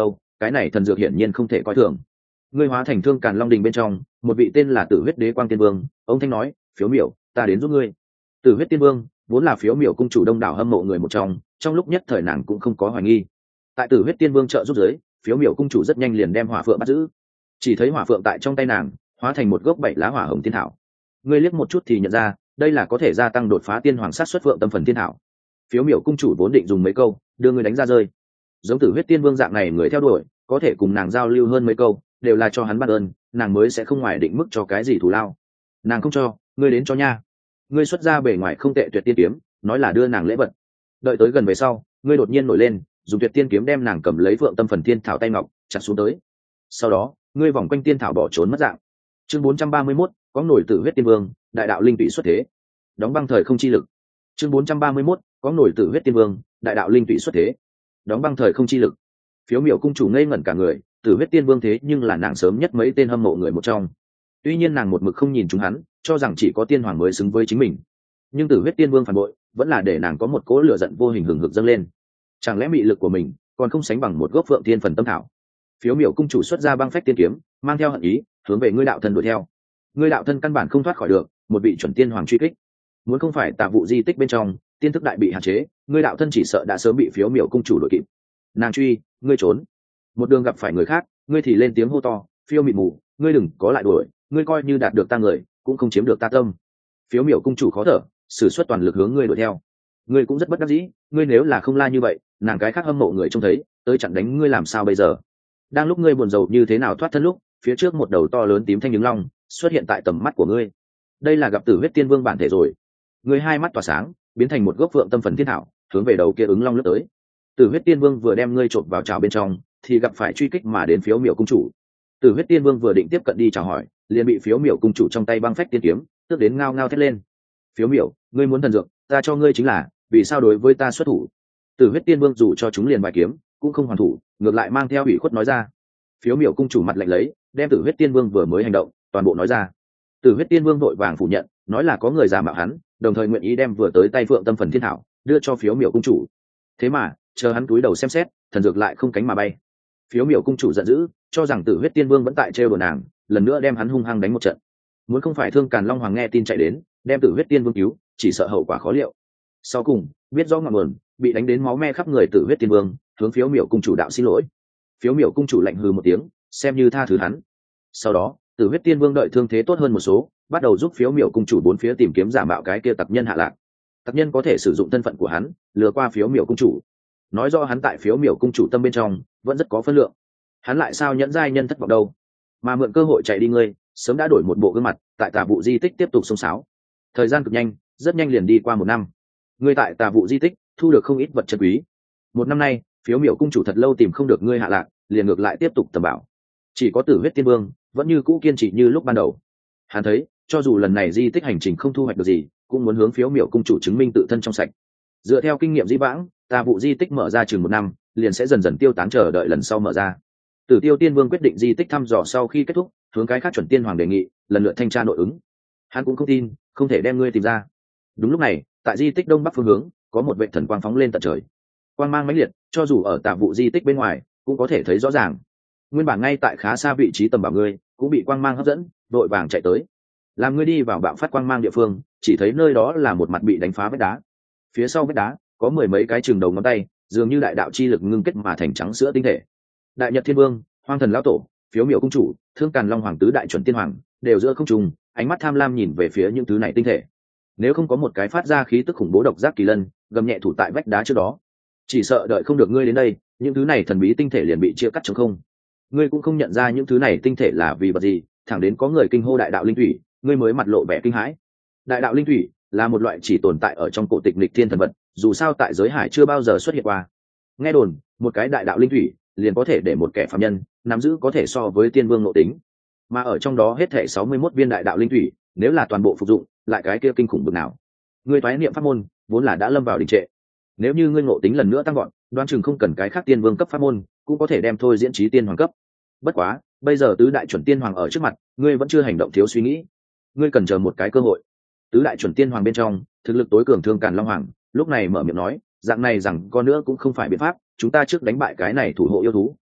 cái này thần dược hiển nhiên không thể coi thường. Ngươi hóa thành Thương Càn Long Đình bên trong một vị tên là Tử Huyết Đế Quang Tiên Vương, ông thanh nói, phiếu miểu, ta đến giúp ngươi. Tử Huyết Tiên Vương vốn là phiếu miểu cung chủ đông đảo hâm mộ người một trong, trong lúc nhất thời nàng cũng không có hoài nghi. Tại Tử Huyết Tiên Vương trợ giúp giới, phiếu miểu cung chủ rất nhanh liền đem hỏa phượng bắt giữ. Chỉ thấy hỏa phượng tại trong tay nàng hóa thành một gốc bảy lá hỏa hồng tiên thảo. Ngươi liếc một chút thì nhận ra, đây là có thể gia tăng đột phá tiên hoàng sát xuất phượng tâm phần tiên thảo. Phiếu miểu cung chủ vốn định dùng mấy câu đưa ngươi đánh ra rơi. Giống Tử Huyết Tiên Vương dạng này người theo đuổi, có thể cùng nàng giao lưu hơn mấy câu, đều là cho hắn ban ơn, nàng mới sẽ không ngoài định mức cho cái gì thù lao. Nàng không cho, ngươi đến cho nha. Ngươi xuất ra bề ngoài không tệ tuyệt tiên kiếm, nói là đưa nàng lễ vật. Đợi tới gần về sau, ngươi đột nhiên nổi lên, dùng tuyệt tiên kiếm đem nàng cầm lấy phượng tâm phần tiên thảo tay ngọc chặt xuống tới. Sau đó, ngươi vòng quanh tiên thảo bỏ trốn mất dạng. Chương bốn trăm ba mươi mốt, có nổi Tử Huyết Tiên Vương, đại đạo linh tụy xuất thế. Đóng băng thời không chi lực. Chương bốn trăm ba mươi mốt, có nổi Tử Huyết Tiên Vương, đại đạo linh tụy xuất thế. Đóng băng thời không chi lực. Phiếu miểu cung chủ ngây ngẩn cả người, Tử Huyết Tiên Vương thế nhưng là nàng sớm nhất mấy tên hâm mộ người một trong. Tuy nhiên nàng một mực không nhìn chúng hắn, cho rằng chỉ có tiên hoàng mới xứng với chính mình. Nhưng Tử Huyết Tiên Vương phản bội, vẫn là để nàng có một cỗ lửa giận vô hình hừng hực dâng lên. Chẳng lẽ mị lực của mình còn không sánh bằng một gốc phượng tiên phần tâm thảo? Phiếu miểu cung chủ xuất ra băng phách tiên kiếm, mang theo hận ý, hướng về ngươi đạo thân đuổi theo. Ngươi đạo thân căn bản không thoát khỏi được một vị chuẩn tiên hoàng truy kích. Muốn không phải Tà Vụ di tích bên trong tiên thức đại bị hạn chế, ngươi đạo thân chỉ sợ đã sớm bị phiếu miểu cung chủ đuổi kịp. Nàng truy, ngươi trốn. Một đường gặp phải người khác, ngươi thì lên tiếng hô to, phiêu mịt mù, ngươi đừng có lại đuổi, ngươi coi như đạt được ta người, cũng không chiếm được ta tâm. Phiếu miểu cung chủ khó thở, sử xuất toàn lực hướng ngươi đuổi theo. Ngươi cũng rất bất đắc dĩ, ngươi nếu là không la như vậy, nàng cái khác hâm mộ người trông thấy, tới chặn đánh ngươi làm sao bây giờ? Đang lúc ngươi buồn rầu như thế nào thoát thân lúc, phía trước một đầu to lớn tím thanh đứng long xuất hiện tại tầm mắt của ngươi. Đây là gặp Tử Huyết Tiên Vương bản thể rồi. Ngươi hai mắt tỏa sáng, biến thành một gốc phượng tâm phần thiên thảo, hướng về đầu kia ứng long lướt tới. Tử Huyết Tiên Vương vừa đem ngươi trộn vào trào bên trong, thì gặp phải truy kích mà đến phiếu miểu cung chủ. Tử Huyết Tiên Vương vừa định tiếp cận đi chào hỏi, liền bị phiếu miểu cung chủ trong tay băng phách tiên kiếm tức đến ngao ngao thét lên. Phiếu miểu, ngươi muốn thần dược, ta cho ngươi chính là, vì sao đối với ta xuất thủ? Tử Huyết Tiên Vương dù cho chúng liền bài kiếm, cũng không hoàn thủ, ngược lại mang theo ủy khuất nói ra. Phiếu miểu cung chủ mặt lạnh lấy, đem Tử Huyết Tiên Vương vừa mới hành động toàn bộ nói ra. Tử Huyết Tiên Vương vội vàng phủ nhận, nói là có người giả mạo hắn, đồng thời nguyện ý đem vừa tới tay phượng tâm phần thiên thảo đưa cho phiếu miểu cung chủ. Thế mà chờ hắn cúi đầu xem xét, thần dược lại không cánh mà bay. Phiếu miểu cung chủ giận dữ, cho rằng Tử Huyết Tiên Vương vẫn tại trêu đùa nàng, lần nữa đem hắn hung hăng đánh một trận. Muốn không phải Thương Càn Long Hoàng nghe tin chạy đến, đem Tử Huyết Tiên Vương cứu, chỉ sợ hậu quả khó liệu. Sau cùng biết rõ ngọn nguồn, bị đánh đến máu me khắp người Tử Huyết Tiên Vương hướng phiếu miểu cung chủ đạo xin lỗi. Phiếu miểu cung chủ lạnh hừ một tiếng, xem như tha thứ hắn. Sau đó Tử Huyết Tiên Vương đợi thương thế tốt hơn một số, bắt đầu giúp phiếu miểu cung chủ bốn phía tìm kiếm giả mạo cái kia tặc nhân hạ lạc. Tặc nhân có thể sử dụng thân phận của hắn lừa qua phiếu miểu cung chủ, nói rõ hắn tại phiếu miểu cung chủ tâm bên trong vẫn rất có phân lượng. Hắn lại sao nhẫn giai nhân thất vọng đâu, mà mượn cơ hội chạy đi ngươi, sớm đã đổi một bộ gương mặt tại Tà Vụ di tích tiếp tục xông xáo. Thời gian cực nhanh, rất nhanh liền đi qua một năm. Ngươi tại Tà Vụ di tích thu được không ít vật chân quý. Một năm nay phiếu miểu cung chủ thật lâu tìm không được ngươi hạ lạc, liền ngược lại tiếp tục tầm bảo. Chỉ có Tử Huyết Tiên Vương vẫn như cũ kiên trì như lúc ban đầu. Hắn thấy cho dù lần này di tích hành trình không thu hoạch được gì, cũng muốn hướng phiếu miểu cung chủ chứng minh tự thân trong sạch. Dựa theo kinh nghiệm dĩ vãng, Tà Vụ di tích mở ra chừng một năm liền sẽ dần dần tiêu tán, chờ đợi lần sau mở ra. Tử Tiêu Tiên Vương quyết định di tích thăm dò sau khi kết thúc, hướng cái khác chuẩn tiên hoàng đề nghị lần lượt thanh tra nội ứng. Hắn cũng không tin không thể đem ngươi tìm ra. Đúng lúc này, tại di tích đông bắc phương hướng có một vệ thần quang phóng lên tận trời. Quang mang mãnh liệt, cho dù ở Tà Vụ di tích bên ngoài cũng có thể thấy rõ ràng. Nguyên bản ngay tại khá xa vị trí tầm bảo ngươi cũng bị quang mang hấp dẫn, đội vàng chạy tới. Làm ngươi đi vào bạo phát quang mang địa phương, chỉ thấy nơi đó là một mặt bị đánh phá vách đá. Phía sau vách đá có mười mấy cái chừng đầu ngón tay, dường như đại đạo chi lực ngưng kết mà thành trắng sữa tinh thể. Đại Nhật Thiên Vương, Hoang Thần lão tổ, phiếu miểu cung chủ, Thương Càn Long Hoàng tứ đại chuẩn tiên hoàng đều giữa không trung, ánh mắt tham lam nhìn về phía những thứ này tinh thể. Nếu không có một cái phát ra khí tức khủng bố độc giác kỳ lân gầm nhẹ thủ tại vách đá trước đó, chỉ sợ đợi không được ngươi đến đây, những thứ này thần bí tinh thể liền bị chia cắt trống không. Ngươi cũng không nhận ra những thứ này tinh thể là vì vật gì, thẳng đến có người kinh hô đại đạo linh thủy, ngươi mới mặt lộ vẻ kinh hãi. Đại đạo linh thủy là một loại chỉ tồn tại ở trong cổ tịch lịch thiên thần vật, dù sao tại giới hải chưa bao giờ xuất hiện qua. Nghe đồn một cái đại đạo linh thủy liền có thể để một kẻ phạm nhân nắm giữ có thể so với tiên vương nội tính, mà ở trong đó hết thể sáu mươi mốt viên đại đạo linh thủy, nếu là toàn bộ phục dụng, lại cái kia kinh khủng bực nào. Ngươi toái niệm pháp môn vốn là đã lâm vào đình trệ, nếu như ngươi ngộ tính lần nữa tăng gọn, đoán chừng không cần cái khác tiên vương cấp pháp môn cũng có thể đem thôi diễn trí tiên hoàng cấp. Bất quá bây giờ tứ đại chuẩn tiên hoàng ở trước mặt, ngươi vẫn chưa hành động thiếu suy nghĩ. Ngươi cần chờ một cái cơ hội. Tứ đại chuẩn tiên hoàng bên trong thực lực tối cường Thương Càn Long Hoàng lúc này mở miệng nói, dạng này rằng con nữa cũng không phải biện pháp, chúng ta trước đánh bại cái này thủ hộ yêu thú,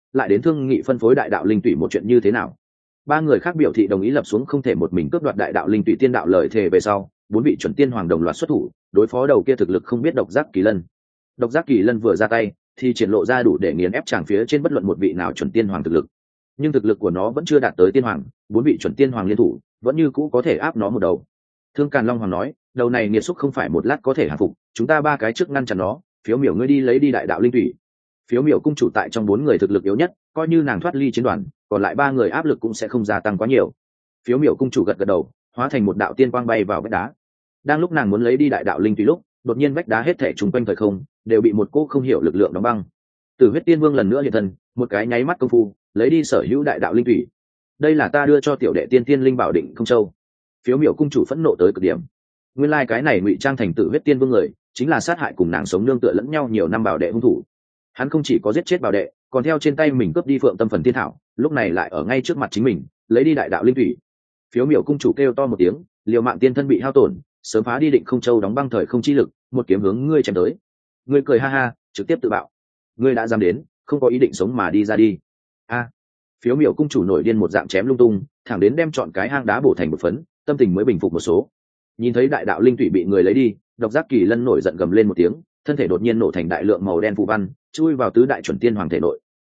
lại đến thương nghị phân phối đại đạo linh tụy một chuyện như thế nào. Ba người khác biểu thị đồng ý lập xuống không thể một mình cướp đoạt đại đạo linh tụy tiên đạo lời thề về sau, bốn vị chuẩn tiên hoàng đồng loạt xuất thủ đối phó đầu kia thực lực không biết độc giác kỳ lân. Độc giác kỳ lân vừa ra tay thì triển lộ ra đủ để nghiền ép tràng phía trên bất luận một vị nào chuẩn tiên hoàng thực lực, nhưng thực lực của nó vẫn chưa đạt tới tiên hoàng, bốn vị chuẩn tiên hoàng liên thủ vẫn như cũ có thể áp nó một đầu. Thương Càn Long Hoàng nói, đầu này nghiệt xúc không phải một lát có thể hạ phục, chúng ta ba cái trước ngăn chặn nó. Phiếu miểu ngươi đi lấy đi đại đạo linh thủy. Phiếu miểu cung chủ tại trong bốn người thực lực yếu nhất, coi như nàng thoát ly chiến đoàn, còn lại ba người áp lực cũng sẽ không gia tăng quá nhiều. Phiếu miểu cung chủ gật gật đầu, hóa thành một đạo tiên quang bay vào vách đá. Đang lúc nàng muốn lấy đi đại đạo linh thủy lúc, đột nhiên vách đá hết thảy trùng quanh thời không đều bị một cô không hiểu lực lượng đóng băng. Tử huyết tiên vương lần nữa hiện thân, một cái nháy mắt công phu lấy đi sở hữu đại đạo linh thủy. Đây là ta đưa cho tiểu đệ tiên tiên linh bảo định không châu. Phiếu miểu cung chủ phẫn nộ tới cực điểm. Nguyên lai like cái này ngụy trang thành Tử huyết tiên vương người chính là sát hại cùng nàng sống nương tựa lẫn nhau nhiều năm bảo đệ hung thủ. Hắn không chỉ có giết chết bảo đệ, còn theo trên tay mình cướp đi phượng tâm phần thiên thảo, lúc này lại ở ngay trước mặt chính mình lấy đi đại đạo linh thủy. Phiếu miểu cung chủ kêu to một tiếng, liều mạng tiên thân bị hao tổn, sớm phá đi định không châu đóng băng thời không chi lực, một kiếm hướng ngươi chém tới. Ngươi cười ha ha, trực tiếp tự bạo. Ngươi đã dám đến, không có ý định sống mà đi ra đi. A! Phiếu miểu cung chủ nổi điên một dạng chém lung tung, thẳng đến đem chọn cái hang đá bổ thành một phấn, tâm tình mới bình phục một số. Nhìn thấy đại đạo linh thủy bị người lấy đi, độc giác kỳ lân nổi giận gầm lên một tiếng, thân thể đột nhiên nổ thành đại lượng màu đen phù văn, chui vào tứ đại chuẩn tiên hoàng thể nội.